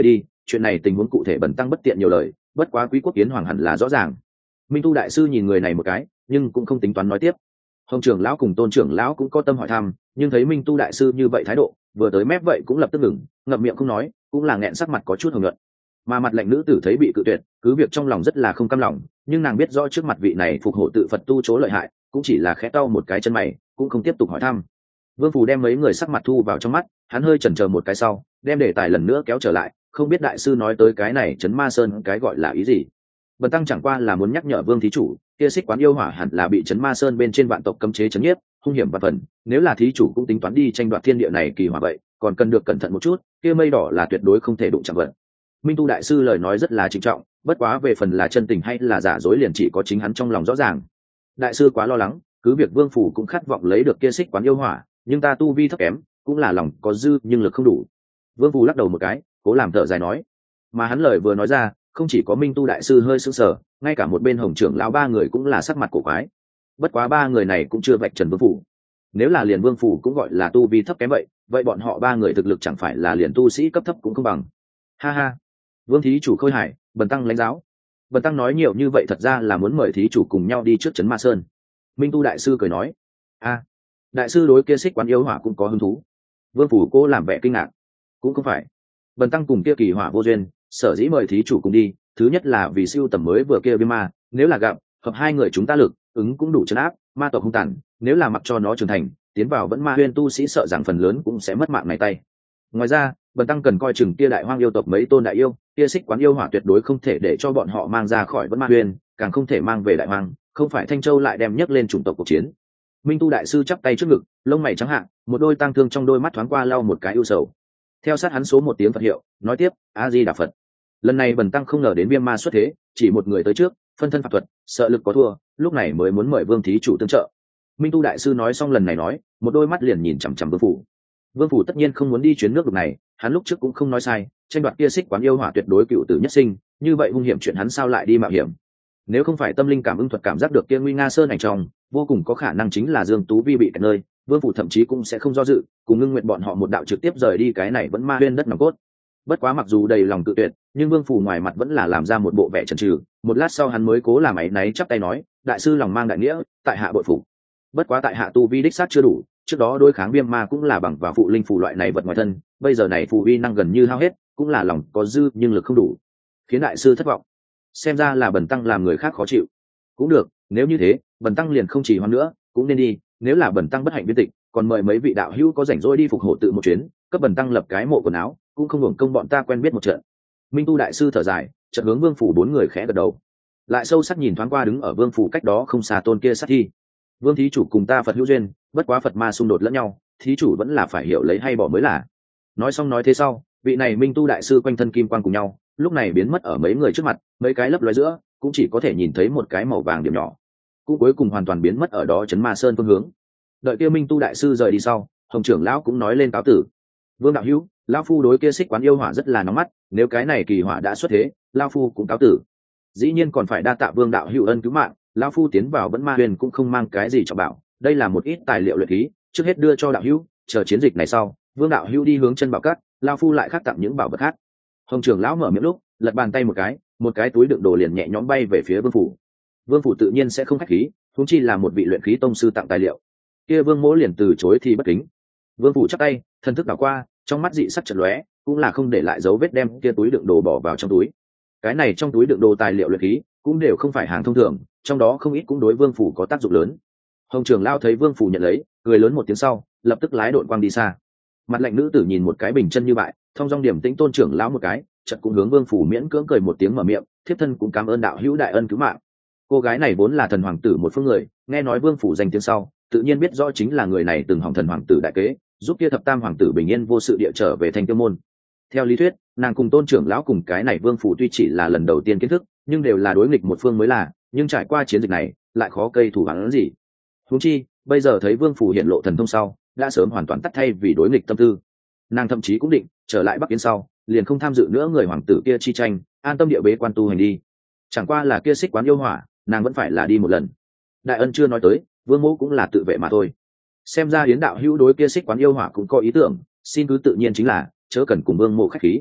chuyện này tình huống cụ thể bần tăng bất tiện nhiều lời, bất quá quý quốc kiến hoàng hẳn là rõ ràng. Minh tu đại sư nhìn người này một cái, nhưng cũng không tính toán nói tiếp. Hồng trưởng lão cùng Tôn trưởng lão cũng có tâm hỏi thăm, nhưng thấy Minh tu đại sư như vậy thái độ, vừa tới mép vậy cũng lập tức ngừng, ngậm miệng không nói, cũng là nghẹn sắc mặt có chút hồng nhuận. Mà mặt lạnh nữ tử thấy bị cự tuyệt, cứ việc trong lòng rất là không cam lòng, nhưng nàng biết rõ trước mặt vị này phục hộ tự Phật tu chỗ lợi hại, cũng chỉ là khẽ cau một cái chân mày, cũng không tiếp tục hỏi thăm. Vương Phủ đem mấy người sắc mặt thu vào trong mắt, hắn hơi chần chờ một cái sau, đem đề tài lần nữa kéo trở lại, không biết đại sư nói tới cái này Trấn Ma Sơn cái gọi là ý gì. Bần tăng chẳng qua là muốn nhắc nhở Vương thí chủ, kia Xích Quán yêu hỏa hẳn là bị Trấn Ma Sơn bên trên vạn tộc cấm chế chấn nhiếp, hung hiểm và phần, nếu là thí chủ cũng tính toán đi tranh đoạt thiên địa này kỳ hỏa vậy, còn cần được cẩn thận một chút, kia mây đỏ là tuyệt đối không thể đụng chạm vật. Minh tu đại sư lời nói rất là trịnh trọng, bất quá về phần là chân tình hay là giả dối liền chỉ có chính hắn trong lòng rõ ràng. Đại sư quá lo lắng, cứ việc Vương Phủ cũng khát vọng lấy được kia Xích Quán yêu hỏa, nhưng ta tu vi thấp kém, cũng là lòng có dư nhưng lực không đủ. Vương Phủ lắc đầu một cái, cố làm thở dài nói. Mà hắn lời vừa nói ra, không chỉ có Minh tu đại sư hơi sững sờ, ngay cả một bên Hồng trưởng lão ba người cũng là sắc mặt cổ quái. Bất quá ba người này cũng chưa vạch trần Vương Phủ. Nếu là liền Vương Phủ cũng gọi là tu vi thấp kém vậy bọn họ ba người thực lực chẳng phải là liền tu sĩ cấp thấp cũng không bằng. Ha ha. Vương thí chủ khôi hài, bần tăng lãnh giáo. Bần tăng nói nhiều như vậy thật ra là muốn mời thí chủ cùng nhau đi trước Trấn Ma Sơn. Minh tu đại sư cười nói. A, đại sư đối kia Xích Quán yêu hỏa cũng có hứng thú. Vương Phủ cô làm vẻ kinh ngạc. Cũng không phải, bần tăng cùng kia kỳ hỏa vô duyên, sở dĩ mời thí chủ cùng đi, thứ nhất là vì siêu tầm mới vừa kia viêm ma, nếu là gặp hợp hai người chúng ta lực ứng cũng đủ trấn áp ma tộc hung tàn, nếu là mặc cho nó trưởng thành tiến vào vẫn ma huyên tu sĩ sợ rằng phần lớn cũng sẽ mất mạng này tay. Ngoài ra bần tăng cần coi chừng kia đại hoang yêu tộc mấy tôn đại yêu, kia Xích Quán yêu hỏa tuyệt đối không thể để cho bọn họ mang ra khỏi vẫn ma huyên, càng không thể mang về đại hoang, không phải Thanh Châu lại đem nhấc lên chủng tộc cuộc chiến. Minh tu đại sư chắp tay trước ngực, lông mày trắng hạ, một đôi tang thương trong đôi mắt thoáng qua lau một cái ưu sầu. Theo sát hắn số một tiếng Phật hiệu, nói tiếp, A Di Đà Phật. Lần này bần tăng không ngờ đến viêm ma xuất thế, chỉ một người tới trước, phân thân pháp thuật, sợ lực có thua, lúc này mới muốn mời Vương thí chủ tương trợ. Minh tu đại sư nói xong lần này nói, một đôi mắt liền nhìn chằm chằm Vương Phủ. Vương Phủ tất nhiên không muốn đi chuyến nước đục này, hắn lúc trước cũng không nói sai, tranh đoạt kia Xích Quán yêu hỏa tuyệt đối cựu tử nhất sinh, như vậy hung hiểm chuyện hắn sao lại đi mạo hiểm. Nếu không phải tâm linh cảm ứng thuật cảm giác được kia nguy nga sơn ảnh trong, vô cùng có khả năng chính là Dương Tú Vi bị kẹt nơi, Vương Phủ thậm chí cũng sẽ không do dự, cùng ngưng nguyện bọn họ một đạo trực tiếp rời đi cái này vẫn ma huyên đất nòng cốt. Bất quá mặc dù đầy lòng tự tuyệt, nhưng Vương Phủ ngoài mặt vẫn là làm ra một bộ vẻ chần chừ, một lát sau hắn mới cố làm áy náy chắp tay nói, đại sư lòng mang đại nghĩa, tại hạ bội phục. Bất quá tại hạ tu vi đích xác chưa đủ, trước đó đối kháng viêm ma cũng là bằng vào phụ linh phù loại này vật ngoài thân, bây giờ này phù uy năng gần như hao hết, cũng là lòng có dư nhưng lực không đủ, khiến đại sư thất vọng. Xem ra là bần tăng làm người khác khó chịu. Cũng được, nếu như thế, bần tăng liền không chỉ hoãn nữa, cũng nên đi, nếu là bần tăng bất hạnh viên tịch, còn mời mấy vị đạo hữu có rảnh rỗi đi phục hộ tự một chuyến, cấp bần tăng lập cái mộ quần áo, cũng không hưởng công bọn ta quen biết một trận. Minh tu đại sư thở dài, chợt hướng Vương Phủ bốn người khẽ gật đầu, lại sâu sắc nhìn thoáng qua đứng ở Vương Phủ cách đó không xa tôn kia sát thi. Vương thí chủ cùng ta Phật hữu duyên, bất quá Phật ma xung đột lẫn nhau, thí chủ vẫn là phải hiểu lấy hay bỏ mới là. Nói xong nói thế sau, vị này Minh tu đại sư quanh thân kim quang cùng nhau, lúc này biến mất ở mấy người trước mặt, mấy cái lấp lóe giữa, cũng chỉ có thể nhìn thấy một cái màu vàng điểm nhỏ, cũng cuối cùng hoàn toàn biến mất ở đó Trấn Ma Sơn phương hướng. Đợi kia Minh tu đại sư rời đi sau, Hồng trưởng lão cũng nói lên cáo tử. Vương đạo hữu, lão phu đối kia Xích Quán yêu hỏa rất là nóng mắt, nếu cái này kỳ hỏa đã xuất thế, lão phu cũng cáo tử. Dĩ nhiên còn phải đa tạ Vương đạo hữu ân cứu mạng, lão phu tiến vào vẫn ma huyền cũng không mang cái gì cho bảo, đây là một ít tài liệu luyện khí, trước hết đưa cho đạo hữu, chờ chiến dịch này sau, Vương đạo hữu đi hướng chân bảo cát, lão phu lại khác tặng những bảo vật khác. Hồng trưởng lão mở miệng lúc, lật bàn tay một cái túi đựng đồ liền nhẹ nhõm bay về phía Vương Phủ. Vương Phủ tự nhiên sẽ không khách khí, huống chi là một vị luyện khí tông sư tặng tài liệu, kia Vương Mỗ liền từ chối thì bất kính. Vương Phủ chắp tay, thần thức đảo qua, trong mắt dị sắc chợt lóe, cũng là không để lại dấu vết đem kia túi đựng đồ bỏ vào trong túi. Cái này trong túi đựng đồ tài liệu luyện khí cũng đều không phải hàng thông thường, trong đó không ít cũng đối Vương Phủ có tác dụng lớn. Hồng trưởng lão thấy Vương Phủ nhận lấy, cười lớn một tiếng sau, lập tức lái đội quang đi xa. Mặt lạnh nữ tử nhìn một cái bình chân như bại, thông dong điểm tĩnh tôn trưởng lão một cái, chợt cũng hướng Vương Phủ miễn cưỡng cười một tiếng mở miệng, thiếp thân cũng cảm ơn đạo hữu đại ân cứu mạng. Cô gái này vốn là thần hoàng tử một phương người, nghe nói Vương Phủ danh tiếng sau, tự nhiên biết rõ chính là người này từng hỏng thần hoàng tử đại kế, giúp kia thập tam hoàng tử bình yên vô sự địa trở về Thanh Tiêu môn. Theo lý thuyết, nàng cùng tôn trưởng lão cùng cái này Vương Phủ tuy chỉ là lần đầu tiên kiến thức, nhưng đều là đối nghịch một phương mới là, nhưng trải qua chiến dịch này, lại khó cây thủ hắn gì. Huống chi, bây giờ thấy Vương Phủ hiện lộ thần thông sau, đã sớm hoàn toàn tắt thay vì đối nghịch tâm tư. Nàng thậm chí cũng định trở lại Bắc Yến sau, liền không tham dự nữa người hoàng tử kia chi tranh, an tâm địa bế quan tu hành đi. Chẳng qua là kia Xích Quán yêu hỏa, nàng vẫn phải là đi một lần. Đại ân chưa nói tới, Vương Mỗ cũng là tự vệ mà thôi. Xem ra Yến đạo hữu đối kia Xích Quán yêu hỏa cũng có ý tưởng, xin cứ tự nhiên chính là, chớ cần cùng Vương Mỗ khách khí.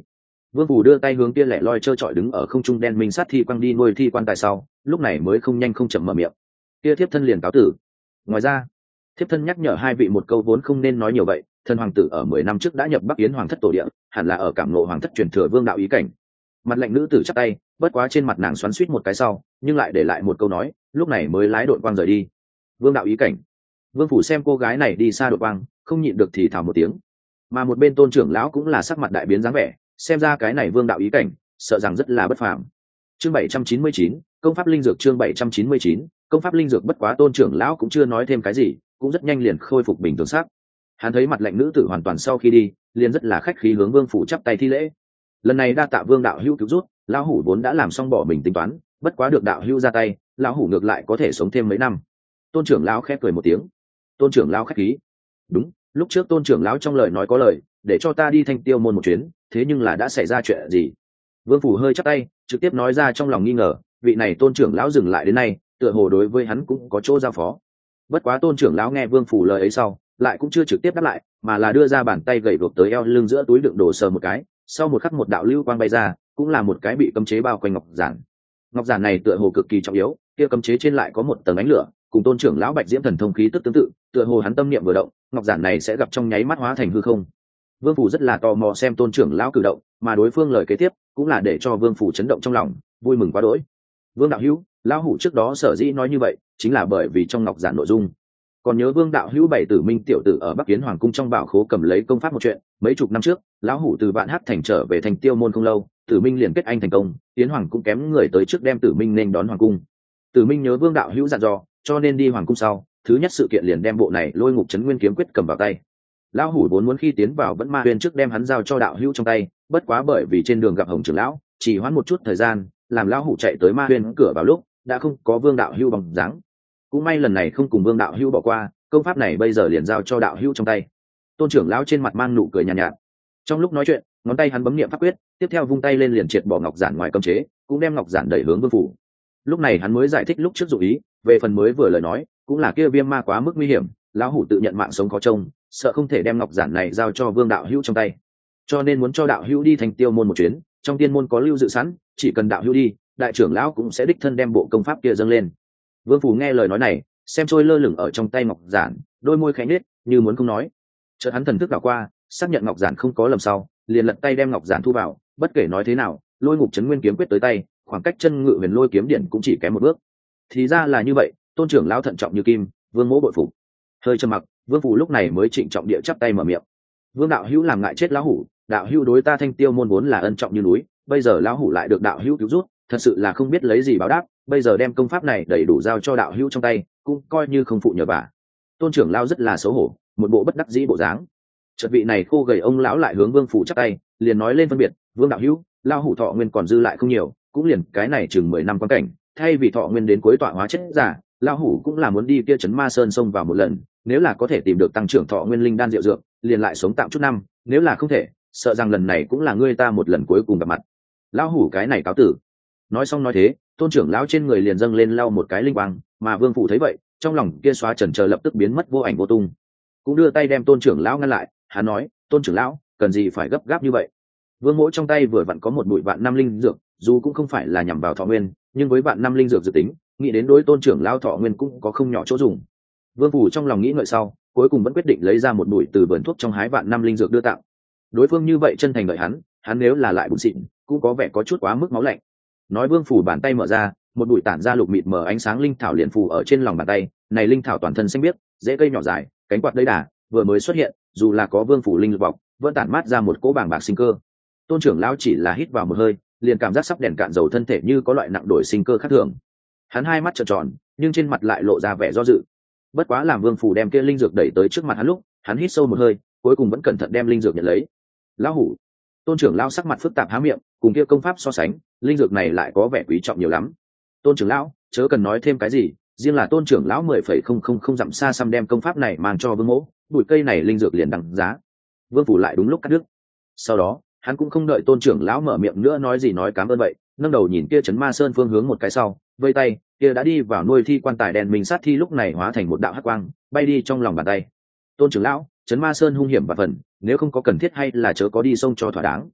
Vương Phủ đưa tay hướng kia lẻ loi trơ trọi đứng ở không trung đen minh sát thi quăng đi nuôi thi quan tài sau, lúc này mới không nhanh không chậm mở miệng. Kia thiếp thân liền cáo tử. Ngoài ra, thiếp thân nhắc nhở hai vị một câu vốn không nên nói nhiều vậy, thần hoàng tử ở 10 năm trước đã nhập Bắc Yến hoàng thất tổ địa, hẳn là ở cảm ngộ hoàng thất truyền thừa vương đạo ý cảnh. Mặt lạnh nữ tử chắp tay, bất quá trên mặt nàng xoắn xuýt một cái sau, nhưng lại để lại một câu nói, lúc này mới lái đội quang rời đi. Vương đạo ý cảnh. Vương Phủ xem cô gái này đi xa đội quang, không nhịn được thì thào một tiếng. Mà một bên Tôn trưởng lão cũng là sắc mặt đại biến dáng vẻ, xem ra cái này vương đạo ý cảnh, sợ rằng rất là bất phàm. Chương 799, công pháp linh dược. Chương 799, công pháp linh dược. Bất quá Tôn trưởng lão cũng chưa nói thêm cái gì, cũng rất nhanh liền khôi phục bình thường sắc. Hắn thấy mặt lạnh nữ tử hoàn toàn sau khi đi, liền rất là khách khí hướng Vương Phủ chắp tay thi lễ. Lần này đa tạ Vương đạo hữu cứu rút, lão hủ vốn đã làm xong bỏ mình tính toán, bất quá được đạo hữu ra tay, lão hủ ngược lại có thể sống thêm mấy năm. Tôn trưởng lão khẽ cười một tiếng. Tôn trưởng lão khách khí. Đúng, lúc trước Tôn trưởng lão trong lời nói có lời, để cho ta đi Thanh Tiêu môn một chuyến, thế nhưng là đã xảy ra chuyện gì? Vương Phủ hơi chắp tay, trực tiếp nói ra trong lòng nghi ngờ, vị này Tôn trưởng lão dừng lại đến nay, tựa hồ đối với hắn cũng có chỗ giao phó. Bất quá Tôn trưởng lão nghe Vương Phủ lời ấy sau, lại cũng chưa trực tiếp đáp lại, mà là đưa ra bàn tay gầy gộc tới eo lưng giữa túi đựng đồ sờ một cái, sau một khắc một đạo lưu quang bay ra, cũng là một cái bị cấm chế bao quanh ngọc giản. Ngọc giản này tựa hồ cực kỳ trọng yếu, kia cấm chế trên lại có một tầng ánh lửa, cùng Tôn trưởng lão Bạch Diễm thần thông khí tức tương tự, tựa hồ hắn tâm niệm vừa động, ngọc giản này sẽ gặp trong nháy mắt hóa thành hư không. Vương Phủ rất là tò mò xem Tôn trưởng lão cử động, mà đối phương lời kế tiếp cũng là để cho Vương Phủ chấn động trong lòng, vui mừng quá đỗi. Vương đạo hữu, lão hủ trước đó sở dĩ nói như vậy, chính là bởi vì trong ngọc giản nội dung. Còn nhớ Vương đạo hữu bảy tử minh tiểu tử ở Bắc Kiến hoàng cung trong bảo khố cầm lấy công pháp một chuyện, mấy chục năm trước, lão hủ từ Vạn Hắc thành trở về thành Tiêu môn không lâu, tử minh liền kết anh thành công, Yến hoàng cũng kém người tới trước đem tử minh nên đón hoàng cung. Tử minh nhớ Vương đạo hữu dặn dò, cho nên đi hoàng cung sau, thứ nhất sự kiện liền đem bộ này Lôi Ngục Trấn Nguyên kiếm quyết cầm vào tay. Lão hủ vốn muốn khi tiến vào Vẫn Ma Huyền trước đem hắn giao cho đạo hữu trong tay, bất quá bởi vì trên đường gặp Hồng trưởng lão, chỉ hoãn một chút thời gian, làm lão hủ chạy tới Ma Huyền cửa vào lúc đã không có Vương đạo hữu bóng dáng. Cũng may lần này không cùng Vương đạo hữu bỏ qua, công pháp này bây giờ liền giao cho đạo hữu trong tay. Tôn trưởng lão trên mặt mang nụ cười nhàn nhạt. Trong lúc nói chuyện, ngón tay hắn bấm niệm pháp quyết, tiếp theo vung tay lên liền triệt bỏ ngọc giản ngoài cấm chế, cũng đem ngọc giản đẩy hướng Vương Phủ. Lúc này hắn mới giải thích lúc trước dụ ý, về phần mới vừa lời nói, cũng là kia viêm ma quá mức nguy hiểm, lão hủ tự nhận mạng sống khó trông, sợ không thể đem ngọc giản này giao cho Vương đạo hữu trong tay, cho nên muốn cho đạo hữu đi Thành Tiêu môn một chuyến, trong tiên môn có lưu dự sẵn, chỉ cần đạo hữu đi, đại trưởng lão cũng sẽ đích thân đem bộ công pháp kia dâng lên. Vương Phủ nghe lời nói này, xem trôi lơ lửng ở trong tay ngọc giản, đôi môi khẽ nhếch, như muốn không nói. Chợt hắn thần thức đảo qua, xác nhận ngọc giản không có lầm sau, liền lật tay đem ngọc giản thu vào, bất kể nói thế nào, Lôi Ngục Trấn Nguyên kiếm quyết tới tay, khoảng cách chân ngự huyền lôi kiếm điện cũng chỉ kém một bước. Thì ra là như vậy, Tôn trưởng lão thận trọng như kim, Vương mỗ bội phục. Hơi trầm mặc, Vương Phủ lúc này mới trịnh trọng địa chắp tay mở miệng. Vương đạo hữu làm ngại chết lão hủ, đạo hữu đối ta Thanh Tiêu môn vốn là ân trọng như núi, bây giờ lão hủ lại được đạo hữu cứu giúp, thật sự là không biết lấy gì báo đáp, bây giờ đem công pháp này đầy đủ giao cho đạo hữu trong tay, cũng coi như không phụ nhờ vả. Tôn trưởng lão rất là xấu hổ, một bộ bất đắc dĩ bộ dáng. Chợt vị này khô gầy ông lão lại hướng Vương Phủ chắp tay, liền nói lên phân biệt, Vương đạo hữu, lão hủ thọ nguyên còn dư lại không nhiều, cũng liền cái này chừng 10 năm quan cảnh, thay vì thọ nguyên đến cuối tọa hóa chết giả, lão hủ cũng là muốn đi kia trấn Ma Sơn sông vào một lần, nếu là có thể tìm được tăng trưởng thọ nguyên linh đan diệu dược, liền lại sống tạm chút năm, nếu là không thể, sợ rằng lần này cũng là ngươi ta một lần cuối cùng gặp mặt. Lão hủ cái này cáo tử. Nói xong nói thế, Tôn trưởng lão trên người liền dâng lên lau một cái linh quang, mà Vương Phủ thấy vậy, trong lòng kia xóa chần chờ lập tức biến mất vô ảnh vô tung, cũng đưa tay đem Tôn trưởng lão ngăn lại. Hắn nói, Tôn trưởng lão, cần gì phải gấp gáp như vậy? Vương mỗ trong tay vừa vặn có một bụi vạn năm linh dược, dù cũng không phải là nhằm vào thọ nguyên, nhưng với vạn năm linh dược dự tính, nghĩ đến đối Tôn trưởng lão thọ nguyên cũng có không nhỏ chỗ dùng. Vương Phủ trong lòng nghĩ ngợi sau, cuối cùng vẫn quyết định lấy ra một bụi từ vườn thuốc trong hái vạn năm linh dược đưa tặng. Đối phương như vậy chân thành đợi hắn nếu là lại bùn xịn, cũng có vẻ có chút quá mức máu lạnh. Nói Vương Phủ bàn tay mở ra, một bụi tản ra lục mịt mờ ánh sáng linh thảo liền phù ở trên lòng bàn tay. Này linh thảo toàn thân xanh biếc, rễ cây nhỏ dài, cánh quạt đầy đà, vừa mới xuất hiện, dù là có Vương Phủ linh lực bọc, vẫn tản mát ra một cỗ bàng bạc sinh cơ. Tôn trưởng lão chỉ là hít vào một hơi, liền cảm giác sắp đèn cạn dầu thân thể như có loại nặng đổi sinh cơ khác thường. Hắn hai mắt trợn tròn, nhưng trên mặt lại lộ ra vẻ do dự. Bất quá làm Vương Phủ đem kia linh dược đẩy tới trước mặt hắn lúc, hắn hít sâu một hơi, cuối cùng vẫn cẩn thận đem linh dược nhận lấy. Lão hủ. Tôn trưởng lão sắc mặt phức tạp há miệng, cùng kia công pháp so sánh, linh dược này lại có vẻ quý trọng nhiều lắm. Tôn trưởng lão, chớ cần nói thêm cái gì, riêng là Tôn trưởng lão 10,000 dặm xa xăm đem công pháp này mang cho Vương mỗ, bụi cây này linh dược liền đằng giá. Vương Phủ lại đúng lúc cắt đứt. Sau đó, hắn cũng không đợi Tôn trưởng lão mở miệng nữa nói gì nói cảm ơn vậy, nâng đầu nhìn kia trấn Ma Sơn phương hướng một cái sau, vây tay, kia đã đi vào nuôi thi quan tài đèn mình sát thi lúc này hóa thành một đạo hắc quang, bay đi trong lòng bàn tay. Tôn trưởng lão, trấn Ma Sơn hung hiểm và phần, nếu không có cần thiết hay là chớ có đi sông cho thỏa đáng.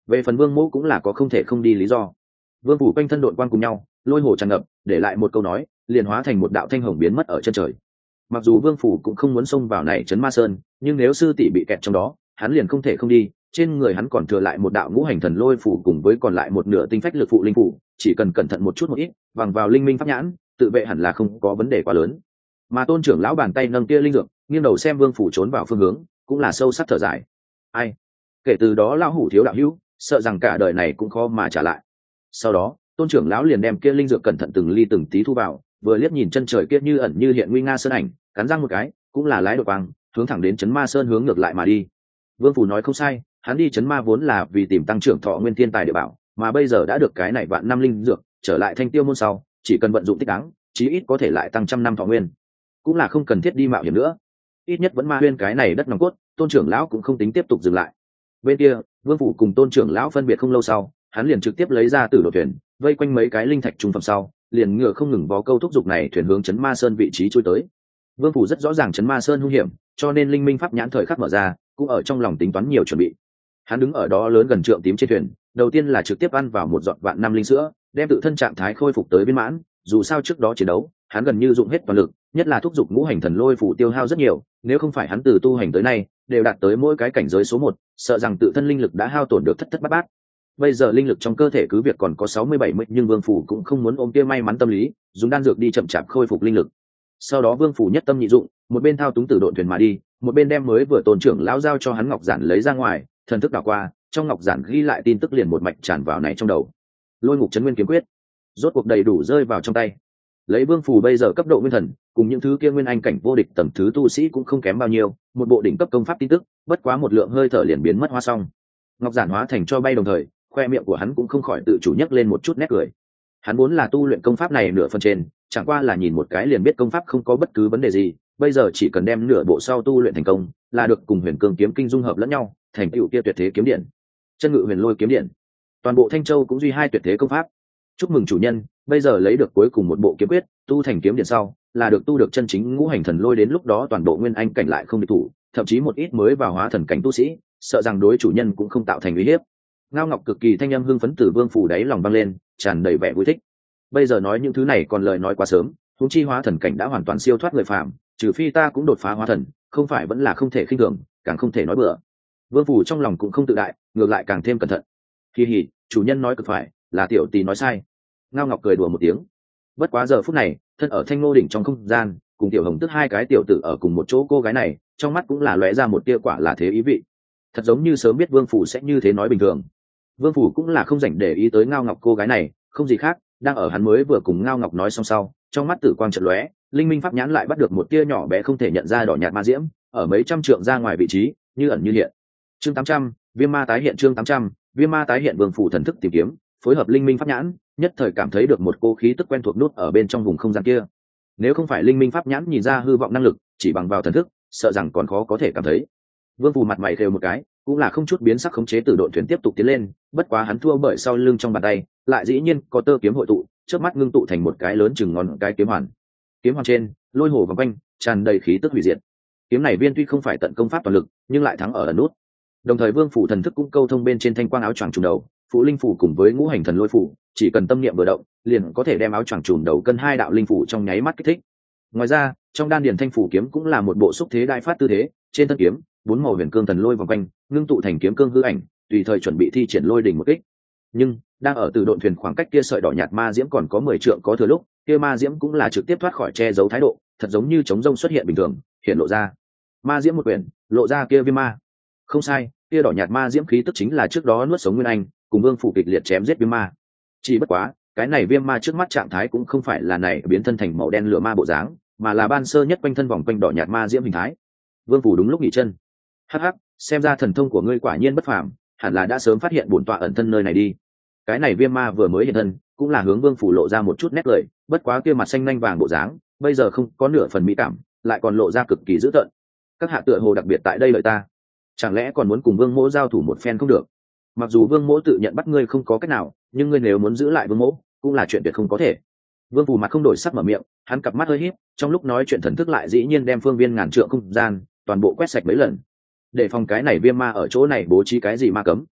về phần vương mỗ cũng là có không thể không đi lý do. Vương phủ quanh thân đội quang cùng nhau lôi hồ tràn ngập, để lại một câu nói liền hóa thành một đạo thanh hồng biến mất ở chân trời. Mặc dù vương phủ cũng không muốn xông vào này trấn ma sơn, nhưng nếu sư tỷ bị kẹt trong đó hắn liền không thể không đi. Trên người hắn còn thừa lại một đạo ngũ hành thần lôi phủ cùng với còn lại một nửa tinh phách lực phụ linh phủ, chỉ cần cẩn thận một chút một ít bằng vào linh minh pháp nhãn tự vệ hẳn là không có vấn đề quá lớn. Mà tôn trưởng lão bàn tay nâng tia linh dược nghiêng đầu xem vương phủ trốn vào phương hướng, cũng là sâu sắc thở dài. Ai, kể từ đó lão hủ thiếu đạo hữu sợ rằng cả đời này cũng khó mà trả lại. Sau đó tôn trưởng lão liền đem kia linh dược cẩn thận từng ly từng tí thu vào, vừa liếc nhìn chân trời kia như ẩn như hiện nguy nga sơn ảnh, cắn răng một cái cũng là lái đội quang hướng thẳng đến trấn ma sơn hướng ngược lại mà đi. Vương phủ nói không sai, hắn đi trấn ma vốn là vì tìm tăng trưởng thọ nguyên thiên tài địa bảo, mà bây giờ đã được cái này vạn năm linh dược, trở lại thanh tiêu môn sau chỉ cần vận dụng thích đáng chí ít có thể lại tăng 100 năm thọ nguyên, cũng là không cần thiết đi mạo hiểm nữa. Ít nhất vẫn ma huyên cái này đất nòng cốt, tôn trưởng lão cũng không tính tiếp tục dừng lại. Bên kia vương phủ cùng tôn trưởng lão phân biệt không lâu sau, hắn liền trực tiếp lấy ra tử độ thuyền vây quanh mấy cái linh thạch trung phẩm sau, liền ngựa không ngừng vó câu thúc giục này thuyền hướng trấn ma sơn vị trí trôi tới. Vương phủ rất rõ ràng trấn ma sơn hung hiểm, cho nên linh minh pháp nhãn thời khắc mở ra cũng ở trong lòng tính toán nhiều chuẩn bị. Hắn đứng ở đó lớn gần trượng tím trên thuyền, đầu tiên là trực tiếp ăn vào một giọt vạn năm linh sữa, đem tự thân trạng thái khôi phục tới viên mãn. Dù sao trước đó chiến đấu hắn gần như dụng hết toàn lực, nhất là thúc giục ngũ hành thần lôi phủ tiêu hao rất nhiều, nếu không phải hắn từ tu hành tới nay đều đạt tới mỗi cái cảnh giới số 1, sợ rằng tự thân linh lực đã hao tổn được thất thất bát bát. Bây giờ linh lực trong cơ thể cứ việc còn có 60-70, nhưng vương phủ cũng không muốn ôm kia may mắn tâm lý, dùng đan dược đi chậm chạp khôi phục linh lực. Sau đó vương phủ nhất tâm nhị dụng, một bên thao túng tử độn thuyền mà đi, một bên đem mới vừa tôn trưởng lão giao cho hắn ngọc giản lấy ra ngoài, thần thức đảo qua, trong ngọc giản ghi lại tin tức liền một mạch tràn vào này trong đầu. Lôi ngục chấn nguyên kiếm quyết rốt cuộc đầy đủ rơi vào trong tay. Lấy vương phủ bây giờ cấp độ nguyên thần cùng những thứ kia nguyên anh cảnh vô địch tầm thứ tu sĩ cũng không kém bao nhiêu, một bộ đỉnh cấp công pháp tin tức bất quá một lượng hơi thở liền biến mất hoa xong. Ngọc giản hóa thành cho bay đồng thời, khoe miệng của hắn cũng không khỏi tự chủ nhấc lên một chút nét cười. Hắn vốn là tu luyện công pháp này nửa phần trên, chẳng qua là nhìn một cái liền biết công pháp không có bất cứ vấn đề gì, bây giờ chỉ cần đem nửa bộ sau tu luyện thành công là được cùng huyền cương kiếm kinh dung hợp lẫn nhau thành tựu kia tuyệt thế kiếm điện, chân ngự huyền lôi kiếm điện. Toàn bộ Thanh Châu cũng duy 2 tuyệt thế công pháp. Chúc mừng chủ nhân, bây giờ lấy được cuối cùng một bộ kiếm quyết, tu thành kiếm điện sau là được tu được chân chính ngũ hành thần lôi, đến lúc đó toàn bộ nguyên anh cảnh lại không địch thủ, thậm chí một ít mới vào hóa thần cảnh tu sĩ sợ rằng đối chủ nhân cũng không tạo thành uy hiếp. Ngao Ngọc cực kỳ thanh âm hưng phấn từ vương phủ đáy lòng vang lên, tràn đầy vẻ vui thích. Bây giờ nói những thứ này còn lời nói quá sớm, huống chi hóa thần cảnh đã hoàn toàn siêu thoát người phàm, trừ phi ta cũng đột phá hóa thần, không phải vẫn là không thể khinh thường, càng không thể nói bừa. Vương phủ trong lòng cũng không tự đại, ngược lại càng thêm cẩn thận. Kỳ hỉ, chủ nhân nói cực phải, là tiểu tỷ nói sai. Ngao Ngọc cười đùa một tiếng. Bất quá giờ phút này, thân ở Thanh Ngô đỉnh trong không gian, cùng Tiểu Hồng Tức 2 cái tiểu tử ở cùng một chỗ, cô gái này trong mắt cũng là lóe ra một tia quả là thế ý vị. Thật giống như sớm biết vương phủ sẽ như thế nói bình thường. Vương phủ cũng là không rảnh để ý tới Ngao Ngọc cô gái này, không gì khác, đang ở hắn mới vừa cùng Ngao Ngọc nói xong sau, trong mắt tử quang chợt lóe, linh minh pháp nhãn lại bắt được một tia nhỏ bé không thể nhận ra đỏ nhạt ma diễm, ở mấy trăm trượng ra ngoài vị trí, như ẩn như hiện. Chương 800, Viêm Ma tái hiện. Chương 800, Viêm Ma tái hiện. Vương phủ thần thức tìm kiếm, phối hợp linh minh pháp nhãn, nhất thời cảm thấy được một cô khí tức quen thuộc nút ở bên trong vùng không gian kia. Nếu không phải linh minh pháp nhãn nhìn ra hư vọng năng lực, chỉ bằng vào thần thức, sợ rằng còn khó có thể cảm thấy. Vương phủ mặt mày khều một cái, cũng là không chút biến sắc khống chế từ đội thuyền tiếp tục tiến lên, bất quá hắn thua bởi sau lưng trong bàn tay lại dĩ nhiên có tơ kiếm hội tụ, trước mắt ngưng tụ thành một cái lớn chừng ngón cái kiếm hoàn. Kiếm hoàn trên lôi hồ vòng quanh, tràn đầy khí tức hủy diệt. Kiếm này viên tuy không phải tận công pháp toàn lực, nhưng lại thắng ở ẩn nút. Đồng thời vương phủ thần thức cũng câu thông bên trên thanh quang áo choàng trùm đầu, phụ linh phủ cùng với ngũ hành thần lôi phủ, chỉ cần tâm niệm vừa động, liền có thể đem áo choàng trùm đầu cân 2 đạo linh phủ trong nháy mắt kích thích. Ngoài ra, trong đan điền thanh phủ kiếm cũng là một bộ xúc thế đại phát tư thế, trên thân kiếm 4 màu huyền cương thần lôi vòng quanh, ngưng tụ thành kiếm cương hư ảnh, tùy thời chuẩn bị thi triển lôi đỉnh một kích. Nhưng đang ở từ độn thuyền khoảng cách kia sợi đỏ nhạt ma diễm còn có 10 trượng có thừa lúc, kia ma diễm cũng là trực tiếp thoát khỏi che giấu thái độ, thật giống như trống rông xuất hiện bình thường, hiện lộ ra. Ma diễm một quyển, lộ ra kia viêm ma. Không sai, kia đỏ nhạt ma diễm khí tức chính là trước đó nuốt sống nguyên anh, cùng vương phủ kịch liệt chém giết viêm ma. Chỉ bất quá, cái này viêm ma trước mắt trạng thái cũng không phải là này biến thân thành màu đen lửa ma bộ dáng, mà là ban sơ nhất quanh thân vòng quanh đỏ nhạt ma diễm hình thái. Vương phủ đúng lúc nghỉ chân. Hắc hắc, xem ra thần thông của ngươi quả nhiên bất phàm, hẳn là đã sớm phát hiện bổn tọa ẩn thân nơi này đi. Cái này viêm ma vừa mới hiện thân, cũng là hướng vương phủ lộ ra một chút nét cười, bất quá kia mặt xanh nhanh vàng bộ dáng, bây giờ không có nửa phần mỹ cảm, lại còn lộ ra cực kỳ dữ tợn. Các hạ tựa hồ đặc biệt tại đây lợi ta, chẳng lẽ còn muốn cùng vương mỗ giao thủ một phen không được? Mặc dù vương mỗ tự nhận bắt ngươi không có cách nào, nhưng ngươi nếu muốn giữ lại vương mỗ, cũng là chuyện tuyệt không có thể. Vương phủ mặt không đổi sắc mở miệng, hắn cặp mắt hơi híp, trong lúc nói chuyện thần thức lại dĩ nhiên đem phương viên ngàn trượng không gian toàn bộ quét sạch mấy lần. Để phòng cái này viêm ma ở chỗ này bố trí cái gì ma cấm.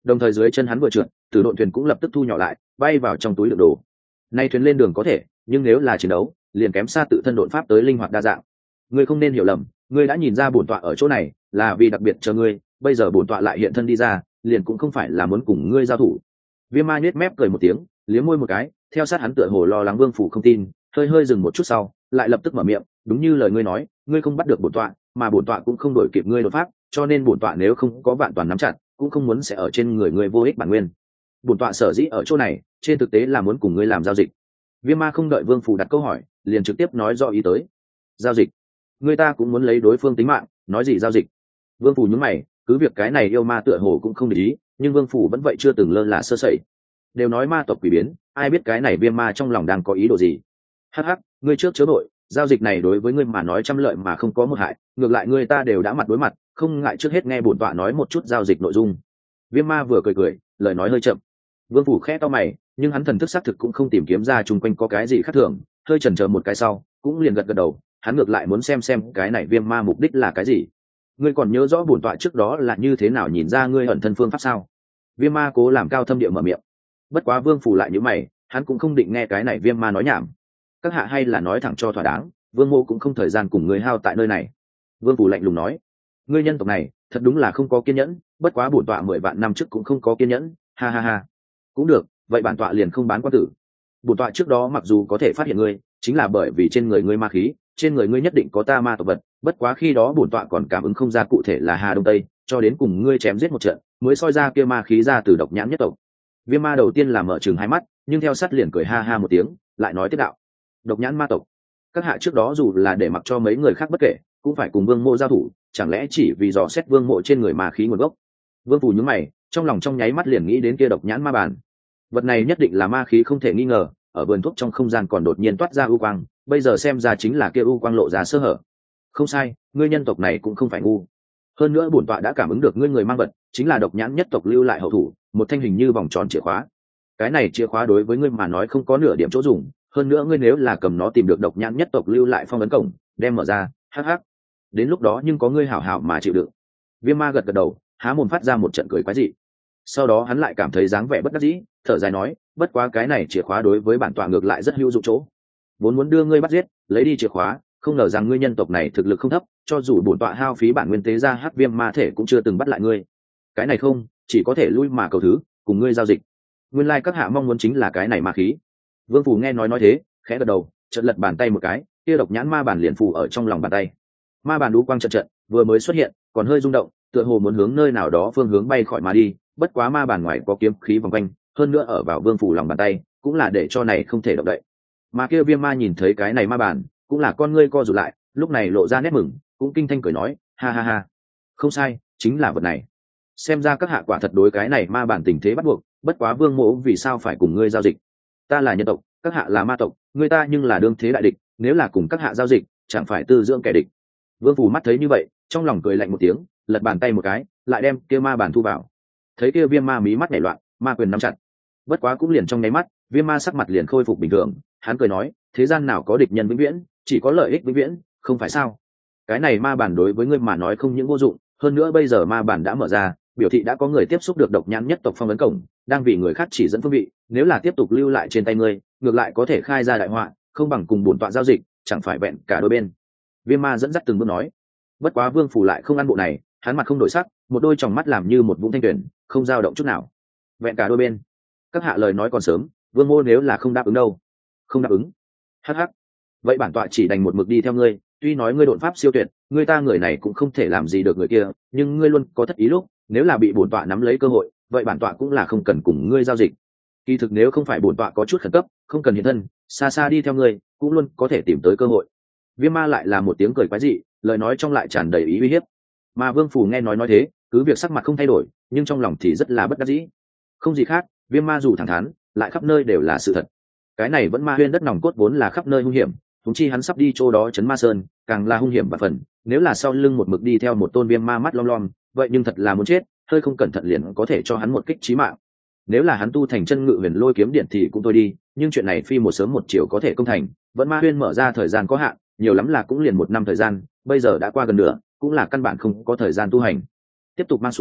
đồng thời dưới chân hắn vừa trượt, tử độn thuyền cũng lập tức thu nhỏ lại, bay vào trong túi đựng đồ. Nay thuyền lên đường có thể, nhưng nếu là chiến đấu, liền kém xa tự thân độn pháp tới linh hoạt đa dạng. Ngươi không nên hiểu lầm, ngươi đã nhìn ra bổn tọa ở chỗ này là vì đặc biệt chờ ngươi, bây giờ bổn tọa lại hiện thân đi ra, liền cũng không phải là muốn cùng ngươi giao thủ. Viêm Ma nhếch mép cười một tiếng, liếm môi một cái, theo sát hắn tựa hồ lo lắng Vương Phủ không tin, hơi hơi dừng một chút sau, lại lập tức mở miệng, đúng như lời ngươi nói, ngươi không bắt được bổn tọa, mà bổn tọa cũng không đổi kịp ngươi đột pháp, cho nên bổn tọa nếu không có vạn toàn nắm chặt, cũng không muốn sẽ ở trên người ngươi vô ích bản nguyên. Bổn tọa sở dĩ ở chỗ này, trên thực tế là muốn cùng ngươi làm giao dịch. Viêm Ma không đợi Vương Phủ đặt câu hỏi, liền trực tiếp nói rõ ý tới. Giao dịch? Người ta cũng muốn lấy đối phương tính mạng, nói gì giao dịch? Vương Phủ nhướng mày, cứ việc cái này yêu ma tựa hồ cũng không để ý, nhưng Vương Phủ vẫn vậy chưa từng lơ là sơ sẩy. Đều nói ma tộc quỷ biến, ai biết cái này Viêm Ma trong lòng đang có ý đồ gì? Hắc hắc, ngươi trước chớ nội, giao dịch này đối với ngươi mà nói trăm lợi mà không có một hại, ngược lại ngươi ta đều đã mặt đối mặt, không ngại trước hết nghe bổn tọa nói một chút giao dịch nội dung. Viêm Ma vừa cười cười, lời nói hơi chậm. Vương Phủ khẽ to mày, nhưng hắn thần thức xác thực cũng không tìm kiếm ra chung quanh có cái gì khác thường, hơi chần chờ một cái sau, cũng liền gật gật đầu, hắn ngược lại muốn xem cái này Viêm Ma mục đích là cái gì. Ngươi còn nhớ rõ bổn tọa trước đó là như thế nào nhìn ra ngươi ẩn thân phương pháp sao? Viêm Ma cố làm cao thâm địa mở miệng. Bất quá Vương Phủ lại nhíu mày, hắn cũng không định nghe cái này Viêm Ma nói nhảm. Các hạ hay là nói thẳng cho thỏa đáng, Vương Mô cũng không thời gian cùng ngươi hao tại nơi này. Vương Phủ lạnh lùng nói, ngươi nhân tộc này thật đúng là không có kiên nhẫn, bất quá bổn tọa 10 vạn năm trước cũng không có kiên nhẫn, ha ha ha. Cũng được, vậy bản tọa liền không bán quan tử. Bổn tọa trước đó mặc dù có thể phát hiện ngươi, chính là bởi vì trên người ngươi ma khí, trên người ngươi nhất định có ta ma tộc vật, bất quá khi đó bổn tọa còn cảm ứng không ra cụ thể là Hà Đông Tây, cho đến cùng ngươi chém giết một trận, mới soi ra kia ma khí ra từ độc nhãn nhất tộc. Viêm Ma đầu tiên là mở trừng hai mắt, nhưng theo sát liền cười ha ha một tiếng, lại nói tiếp đạo: độc nhãn ma tộc, các hạ trước đó dù là để mặc cho mấy người khác bất kể, cũng phải cùng Vương Mộ giao thủ, chẳng lẽ chỉ vì dò xét Vương Mộ trên người ma khí nguồn gốc? Vương Phủ nhướng mày, trong lòng trong nháy mắt liền nghĩ đến kia độc nhãn ma bàn. Vật này nhất định là ma khí không thể nghi ngờ, ở vườn thuốc trong không gian còn đột nhiên toát ra u quang, bây giờ xem ra chính là kia u quang lộ ra sơ hở. Không sai, ngươi nhân tộc này cũng không phải ngu. Hơn nữa bổn tọa đã cảm ứng được ngươi người mang vật, chính là độc nhãn nhất tộc lưu lại hậu thủ, một thanh hình như vòng tròn chìa khóa. Cái này chìa khóa đối với ngươi mà nói không có nửa điểm chỗ dùng, hơn nữa ngươi nếu là cầm nó tìm được độc nhãn nhất tộc lưu lại phong ấn cổng, đem mở ra, hắc hắc. Đến lúc đó nhưng có ngươi hảo hảo mà chịu đựng. Viêm Ma gật gật đầu, há mồm phát ra một trận cười quái dị. Sau đó hắn lại cảm thấy dáng vẻ bất đắc dĩ, thở dài nói, bất quá cái này chìa khóa đối với bản tọa ngược lại rất hữu dụng chỗ. Vốn muốn đưa ngươi bắt giết, lấy đi chìa khóa, không ngờ rằng ngươi nhân tộc này thực lực không thấp, cho dù bổn tọa hao phí bản nguyên tế ra hắc viêm ma thể cũng chưa từng bắt lại ngươi. Cái này không, chỉ có thể lui mà cầu thứ, cùng ngươi giao dịch. Nguyên lai các hạ mong muốn chính là cái này ma khí. Vương Phủ nghe nói thế, khẽ gật đầu, chợt lật bàn tay một cái, kia độc nhãn ma bản liền phủ ở trong lòng bàn tay. Ma bản đú quang trận vừa mới xuất hiện, còn hơi rung động, tựa hồ muốn hướng nơi nào đó phương hướng bay khỏi mà đi, bất quá ma bản ngoài có kiếm khí vòng quanh, hơn nữa ở vào Vương Phủ lòng bàn tay, cũng là để cho này không thể động đậy. Mà kia Viêm Ma nhìn thấy cái này ma bản, cũng là con ngươi co rụt lại, lúc này lộ ra nét mừng, cũng kinh thanh cười nói, ha ha ha, không sai, chính là vật này. Xem ra các hạ quả thật đối cái này ma bản tình thế bắt buộc, bất quá Vương Mỗ vì sao phải cùng ngươi giao dịch? Ta là nhân tộc, các hạ là ma tộc, người ta nhưng là đương thế đại địch, nếu là cùng các hạ giao dịch, chẳng phải tư dưỡng kẻ địch. Vương Phủ mắt thấy như vậy, trong lòng cười lạnh một tiếng, lật bàn tay một cái, lại đem kia ma bản thu vào. Thấy kia Viêm Ma mí mắt nhảy loạn, ma quyền nắm chặt. Bất quá cũng liền trong nháy mắt, Viêm Ma sắc mặt liền khôi phục bình thường, hắn cười nói, thế gian nào có địch nhân vĩnh viễn, chỉ có lợi ích vĩnh viễn, không phải sao? Cái này ma bản đối với ngươi mà nói không những vô dụng, hơn nữa bây giờ ma bản đã mở ra, biểu thị đã có người tiếp xúc được độc nhãn nhất tộc phong ấn cổng, đang vì người khác chỉ dẫn phương vị, nếu là tiếp tục lưu lại trên tay ngươi, ngược lại có thể khai ra đại họa, không bằng cùng bổn tọa giao dịch, chẳng phải vẹn cả đôi bên. Viêm Ma dẫn dắt từng bước nói. Bất quá Vương Phủ lại không ăn bộ này, hắn mặt không đổi sắc, một đôi tròng mắt làm như một vũng thanh tuyển, không dao động chút nào. Vẹn cả đôi bên? Các hạ lời nói còn sớm, Vương Mô nếu là không đáp ứng đâu? Không đáp ứng? Hắc hắc. Vậy bản tọa chỉ đành một mực đi theo ngươi, tuy nói ngươi độn pháp siêu tuyệt, ngươi ta người này cũng không thể làm gì được người kia, nhưng ngươi luôn có thất ý lúc, nếu là bị bổn tọa nắm lấy cơ hội, vậy bản tọa cũng là không cần cùng ngươi giao dịch. Kỳ thực nếu không phải bổn tọa có chút khẩn cấp, không cần hiện thân, xa xa đi theo ngươi, cũng luôn có thể tìm tới cơ hội. Viêm Ma lại là một tiếng cười quái dị, lời nói trong lại tràn đầy ý uy hiếp. Mà Vương Phủ nghe nói thế, cứ việc sắc mặt không thay đổi, nhưng trong lòng thì rất là bất đắc dĩ. Không gì khác, Viêm Ma dù thẳng thắn, lại khắp nơi đều là sự thật. Cái này vẫn ma huyên đất nòng cốt vốn là khắp nơi hung hiểm, chúng chi hắn sắp đi chỗ đó chấn ma sơn, càng là hung hiểm và phần. Nếu là sau lưng một mực đi theo một tôn Viêm Ma mắt lom lom, vậy nhưng thật là muốn chết, hơi không cẩn thận liền có thể cho hắn một kích chí mạng. Nếu là hắn tu thành chân ngự huyền lôi kiếm điện thì cũng thôi đi, nhưng chuyện này phi một sớm một chiều có thể công thành, vẫn ma huyên mở ra thời gian có hạn, nhiều lắm là cũng liền 1 năm thời gian, bây giờ đã qua gần nửa, cũng là căn bản không có thời gian tu hành. Tiếp tục mang xuống,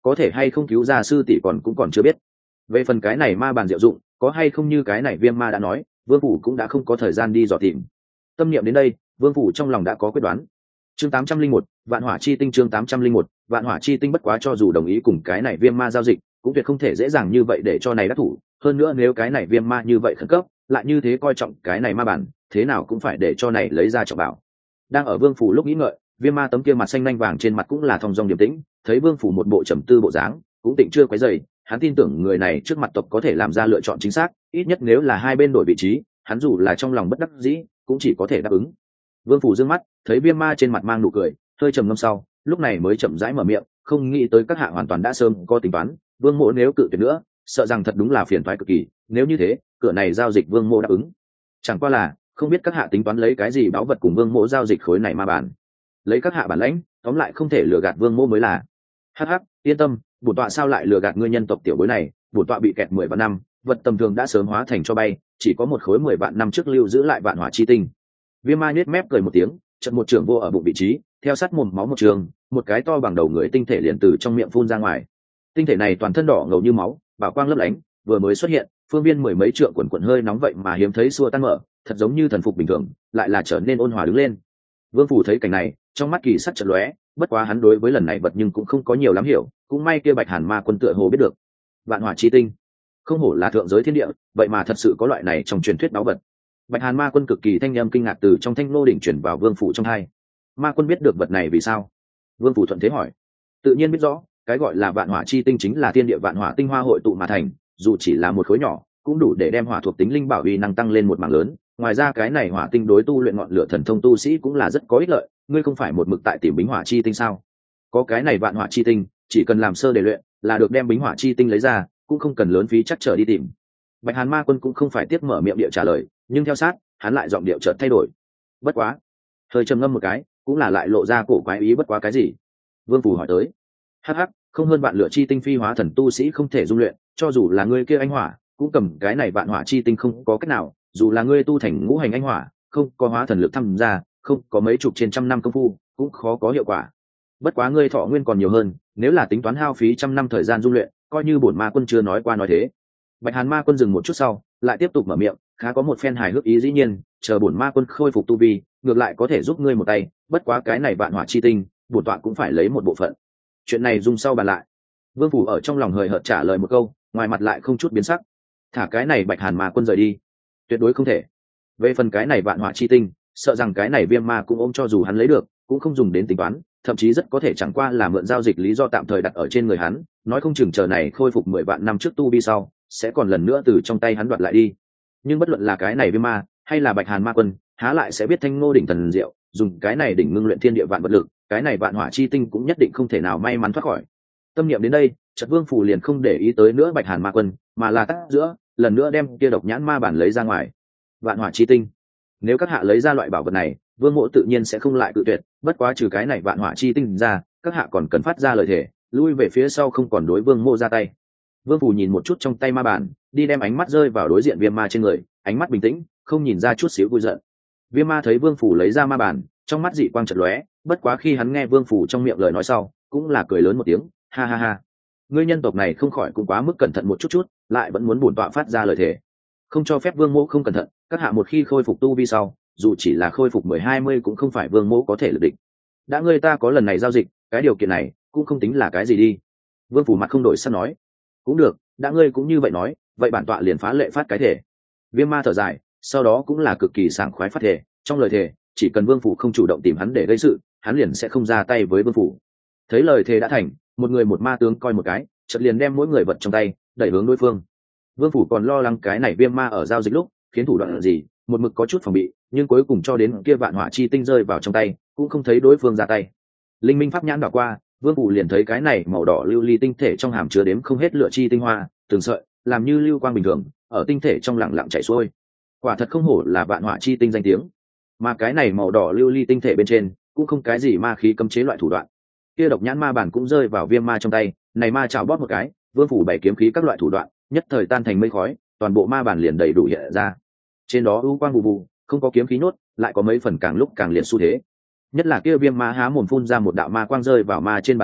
có thể hay không cứu ra sư tỷ cũng còn chưa biết. Về phần cái này ma bàn diệu dụng có hay không như cái này viêm ma đã nói, vương phủ cũng đã không có thời gian đi dò tìm. Tâm niệm đến đây, vương phủ trong lòng đã có quyết đoán. Chương 801, vạn hỏa chi tinh. Chương 801, vạn hỏa chi tinh. Bất quá cho dù đồng ý cùng cái này viêm ma giao dịch, cũng tuyệt không thể dễ dàng như vậy để cho này đắc thủ. Hơn nữa nếu cái này viêm ma như vậy khẩn cấp, lại như thế coi trọng cái này ma bản, thế nào cũng phải để cho này lấy ra trọng bảo. Đang ở vương phủ lúc nghĩ ngợi, viêm ma tấm kia mặt xanh nhanh vàng trên mặt cũng là thong dong điềm tĩnh, thấy vương phủ một bộ trầm tư bộ dáng, cũng tịnh chưa quấy rầy. Hắn tin tưởng người này trước mặt tộc có thể làm ra lựa chọn chính xác, ít nhất nếu là hai bên đổi vị trí, hắn dù là trong lòng bất đắc dĩ, cũng chỉ có thể đáp ứng. Vương phủ dương mắt, thấy viêm ma trên mặt mang nụ cười, hơi trầm ngâm sau, lúc này mới chậm rãi mở miệng, không nghĩ tới các hạ hoàn toàn đã sớm có tính toán, vương mộ nếu cự tuyệt nữa, sợ rằng thật đúng là phiền toái cực kỳ, nếu như thế, cửa này giao dịch vương mộ đáp ứng. Chẳng qua là, không biết các hạ tính toán lấy cái gì báu vật cùng vương mộ giao dịch khối này ma bản. Lấy các hạ bản lãnh, tóm lại không thể lừa gạt vương mộ mới là. Hắc hắc, yên tâm, bổn tọa sao lại lừa gạt ngươi nhân tộc tiểu bối này, bổn tọa bị kẹt 10 vạn năm, vật tầm thường đã sớm hóa thành cho bay, chỉ có một khối 10 vạn năm trước lưu giữ lại vạn hỏa chi tinh. Viêm ma nhếch mép cười một tiếng, chợt một trường vô ở bụng vị trí, theo sát mồm máu một trường, một cái to bằng đầu người tinh thể liền từ trong miệng phun ra ngoài. Tinh thể này toàn thân đỏ ngầu như máu, bảo quang lấp lánh, vừa mới xuất hiện, phương viên mười mấy trượng quần quần hơi nóng vậy mà hiếm thấy xua tan mở, thật giống như thần phục bình thường, lại là trở nên ôn hòa đứng lên. Vương phủ thấy cảnh này, trong mắt kỳ sắc chợt lóe, bất quá hắn đối với lần này vật nhưng cũng không có nhiều lắm hiểu, cũng may kia Bạch Hàn Ma Quân tựa hồ biết được. Vạn hỏa chi tinh, không hổ là thượng giới thiên địa, vậy mà thật sự có loại này trong truyền thuyết báu vật. Bạch Hàn Ma Quân cực kỳ thanh âm kinh ngạc từ trong thanh nô đỉnh chuyển vào vương phủ trong hai. Ma Quân biết được vật này vì sao? Vương phủ thuận thế hỏi. Tự nhiên biết rõ, cái gọi là vạn hỏa chi tinh chính là thiên địa vạn hỏa tinh hoa hội tụ mà thành, dù chỉ là một khối nhỏ, cũng đủ để đem hỏa thuộc tính linh bảo uy năng tăng lên một mảng lớn. Ngoài ra cái này hỏa tinh đối tu luyện ngọn lửa thần thông tu sĩ cũng là rất có ích lợi, ngươi không phải một mực tại tìm bính hỏa chi tinh sao? Có cái này vạn hỏa chi tinh, chỉ cần làm sơ để luyện, là được đem bính hỏa chi tinh lấy ra, cũng không cần lớn phí chắc trở đi tìm. Bạch Hàn Ma Quân cũng không phải tiếc mở miệng địa trả lời, nhưng theo sát, hắn lại giọng điệu chợt thay đổi. Bất quá, hơi trầm ngâm một cái, cũng là lại lộ ra cổ quái ý. Bất quá cái gì? Vương phủ hỏi tới. Hắc hắc, không hơn vạn lửa chi tinh phi hóa thần tu sĩ không thể dung luyện, cho dù là ngươi kia anh hỏa, cũng cầm cái này vạn hỏa chi tinh không có cách nào, dù là ngươi tu thành ngũ hành anh hỏa, không có hóa thần lực tham gia, không có mấy chục trên trăm năm công phu, cũng khó có hiệu quả. Bất quá ngươi thọ nguyên còn nhiều hơn, nếu là tính toán hao phí trăm năm thời gian dung luyện, coi như bổn ma quân chưa nói qua nói thế. Bạch Hàn Ma Quân dừng một chút sau, lại tiếp tục mở miệng, khá có một phen hài hước ý. Dĩ nhiên, chờ bổn ma quân khôi phục tu vi, ngược lại có thể giúp ngươi một tay, bất quá cái này vạn hỏa chi tinh, bổn tọa cũng phải lấy một bộ phận. Chuyện này dung sau bàn lại. Vương phủ ở trong lòng hời hợt trả lời một câu, ngoài mặt lại không chút biến sắc. Thả cái này Bạch Hàn Ma Quân rời đi, tuyệt đối không thể. Về phần cái này vạn hỏa chi tinh, sợ rằng cái này viêm ma cũng ôm cho dù hắn lấy được, cũng không dùng đến tính toán, thậm chí rất có thể chẳng qua là mượn giao dịch lý do tạm thời đặt ở trên người hắn, nói không chừng chờ này khôi phục 10 vạn năm trước tu vi sau, sẽ còn lần nữa từ trong tay hắn đoạt lại đi. Nhưng bất luận là cái này viêm ma hay là Bạch Hàn Ma Quân, há lại sẽ biết thanh ngô đỉnh thần diệu, dùng cái này đỉnh ngưng luyện thiên địa vạn vật lực, cái này vạn hỏa chi tinh cũng nhất định không thể nào may mắn thoát khỏi. Tâm niệm đến đây, Trật Vương phủ liền không để ý tới nữa Bạch Hàn Ma Quân, mà là tắt giữa, lần nữa đem kia độc nhãn ma bản lấy ra ngoài. Vạn hỏa chi tinh, nếu các hạ lấy ra loại bảo vật này, Vương Mộ tự nhiên sẽ không lại cự tuyệt, bất quá trừ cái này vạn hỏa chi tinh ra, các hạ còn cần phát ra lời thề, lui về phía sau không còn đối Vương Mộ ra tay. Vương phủ nhìn một chút trong tay ma bản, đi đem ánh mắt rơi vào đối diện viêm ma trên người, ánh mắt bình tĩnh, không nhìn ra chút xíu vui giận. Viêm ma thấy Vương phủ lấy ra ma bản, trong mắt dị quang chợt lóe, bất quá khi hắn nghe Vương phủ trong miệng lời nói sau, cũng là cười lớn một tiếng, ha ha ha. Ngươi nhân tộc này không khỏi cũng quá mức cẩn thận một chút, lại vẫn muốn bổn tọa phát ra lời thề. Không cho phép Vương Mộ không cẩn thận, các hạ một khi khôi phục tu vi sau, dù chỉ là khôi phục 10-20 cũng không phải Vương Mộ có thể lực địch. Đã ngươi ta có lần này giao dịch, cái điều kiện này cũng không tính là cái gì đi. Vương phủ mặt không đổi sắc nói. Cũng được, đã ngươi cũng như vậy nói, vậy bản tọa liền phá lệ phát cái thể. Viêm ma thở dài, sau đó cũng là cực kỳ sảng khoái phát thể, trong lời thề, chỉ cần Vương phủ không chủ động tìm hắn để gây sự, hắn liền sẽ không ra tay với Vương phủ. Thấy lời thề đã thành, một người một ma tướng coi một cái, chợt liền đem mỗi người vật trong tay đẩy hướng đối phương. Vương phủ còn lo lắng cái này viêm ma ở giao dịch lúc khiến thủ đoạn gì, một mực có chút phòng bị, nhưng cuối cùng cho đến kia vạn hỏa chi tinh rơi vào trong tay, cũng không thấy đối phương ra tay. Linh minh pháp nhãn đảo qua, Vương phủ liền thấy cái này màu đỏ lưu ly tinh thể trong hàm chứa đếm không hết lửa chi tinh hoa, từng sợi, làm như lưu quang bình thường, ở tinh thể trong lặng lặng chảy xuôi. Quả thật không hổ là vạn hỏa chi tinh danh tiếng. Mà cái này màu đỏ lưu ly tinh thể bên trên, cũng không cái gì ma khí cấm chế loại thủ đoạn. Kia độc nhãn ma bản cũng rơi vào viêm ma trong tay, này ma chảo bóp một cái, Vương phủ bảy kiếm khí các loại thủ đoạn, nhất thời tan thành mây khói, toàn bộ ma bản liền đầy đủ hiện ra. Trên đó u quang bù bù, không có kiếm khí nốt, lại có mấy phần càng lúc càng liệt xu thế. Nhất là kia viêm ma há mồm phun ra một đạo ma quang rơi vào ma trên bàn sau,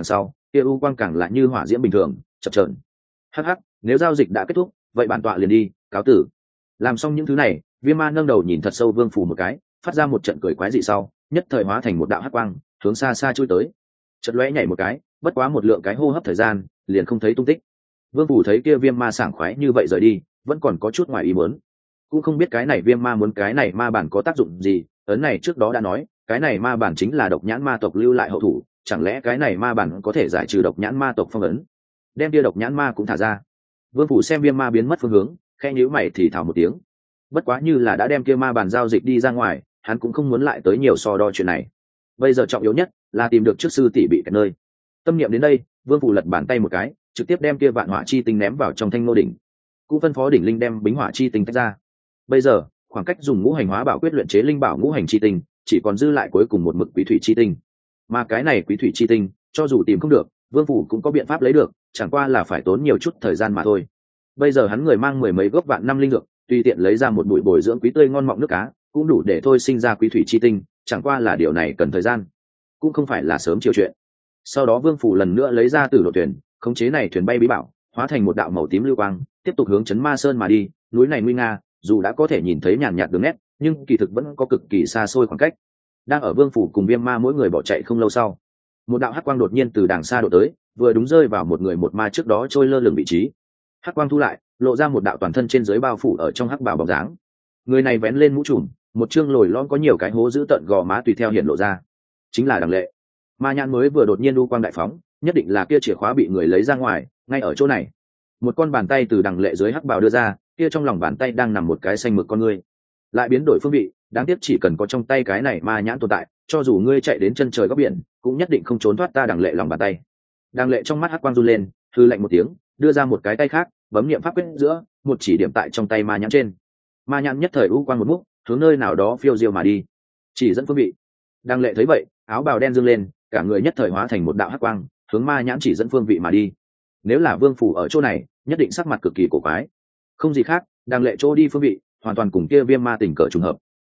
kia u quang càng lại như hỏa diễm bình thường chập chờn. Hắc hắc, nếu giao dịch đã kết thúc vậy bản tọa liền đi cáo tử. Làm xong những thứ này, Viêm Ma nâng đầu nhìn thật sâu Vương Phủ một cái, phát ra một trận cười quái dị sau, nhất thời hóa thành một đạo hắc quang hướng xa xa chui tới. Chợt lóe nhảy một cái, bất quá một lượng cái hô hấp thời gian liền không thấy tung tích. Vương Phủ thấy kia Viêm Ma sảng khoái như vậy rời đi, vẫn còn có chút ngoài ý muốn. Cũng không biết cái này Viêm Ma muốn cái này ma bản có tác dụng gì, ấn này trước đó đã nói cái này ma bản chính là độc nhãn ma tộc lưu lại hậu thủ, chẳng lẽ cái này ma bản có thể giải trừ độc nhãn ma tộc phong ấn, đem kia độc nhãn ma cũng thả ra. Vương Phủ xem Viêm Ma biến mất phương hướng, khẽ nhíu mày thì thào một tiếng. Bất quá như là đã đem kia ma bản giao dịch đi ra ngoài, hắn cũng không muốn lại tới nhiều so đo chuyện này. Bây giờ trọng yếu nhất là tìm được trước sư tỷ bị kẹt nơi. Tâm niệm đến đây, Vương Phủ lật bàn tay một cái, trực tiếp đem kia vạn hỏa chi tinh ném vào trong thanh nô đỉnh, cũng phân phó đỉnh linh đem bính hỏa chi tinh tách ra. Bây giờ khoảng cách dùng ngũ hành hóa bảo quyết luyện chế linh bảo ngũ hành chi tinh chỉ còn dư lại cuối cùng một mực quý thủy chi tinh, mà cái này quý thủy chi tinh cho dù tìm không được, Vương Phủ cũng có biện pháp lấy được, chẳng qua là phải tốn nhiều chút thời gian mà thôi. Bây giờ hắn người mang mười mấy gốc vạn năm linh dược, tùy tiện lấy ra một bụi bồi dưỡng quý tươi ngon mọng nước cá cũng đủ để thôi sinh ra quý thủy chi tinh, chẳng qua là điều này cần thời gian, cũng không phải là sớm chiều chuyện. Sau đó Vương Phủ lần nữa lấy ra Tử Lộ thuyền, khống chế này thuyền bay bí bảo hóa thành một đạo màu tím lưu quang, tiếp tục hướng Trấn Ma Sơn mà đi. Núi này nguy nga, dù đã có thể nhìn thấy nhàn nhạt đường nét, nhưng kỳ thực vẫn có cực kỳ xa xôi khoảng cách. Đang ở Vương Phủ cùng Viêm Ma mỗi người bỏ chạy không lâu sau, một đạo hắc quang đột nhiên từ đàng xa đổ tới, vừa đúng rơi vào một người một ma trước đó trôi lơ lửng vị trí. Hắc quang thu lại, lộ ra một đạo toàn thân trên dưới bao phủ ở trong hắc bảo bóng dáng. Người này vén lên mũ trùm, một chương lồi lõm có nhiều cái hố giữ tận gò má tùy theo hiện lộ ra, chính là Đằng Lệ. Ma nhãn mới vừa đột nhiên u quang đại phóng, nhất định là kia chìa khóa bị người lấy ra ngoài, ngay ở chỗ này. Một con bàn tay từ Đằng Lệ dưới hắc bào đưa ra, kia trong lòng bàn tay đang nằm một cái xanh mực con ngươi. Lại biến đổi phương vị, đáng tiếc chỉ cần có trong tay cái này ma nhãn tồn tại, cho dù ngươi chạy đến chân trời góc biển, cũng nhất định không trốn thoát ta Đằng Lệ lòng bàn tay. Đằng Lệ trong mắt hắc quang run lên, hư lạnh một tiếng, đưa ra một cái tay khác, bấm niệm pháp quyết giữa, một chỉ điểm tại trong tay ma nhãn trên. Ma nhãn nhất thời u quang một múc, hướng nơi nào đó phiêu diêu mà đi. Chỉ dẫn phương vị. Đằng Lệ thấy vậy, áo bào đen dương lên, cả người nhất thời hóa thành một đạo hắc quang, hướng ma nhãn chỉ dẫn phương vị mà đi. Nếu là Vương Phủ ở chỗ này, nhất định sắc mặt cực kỳ cổ quái. Không gì khác, Đằng Lệ chỗ đi phương vị, hoàn toàn cùng kia Viêm Ma tình cờ trùng hợp.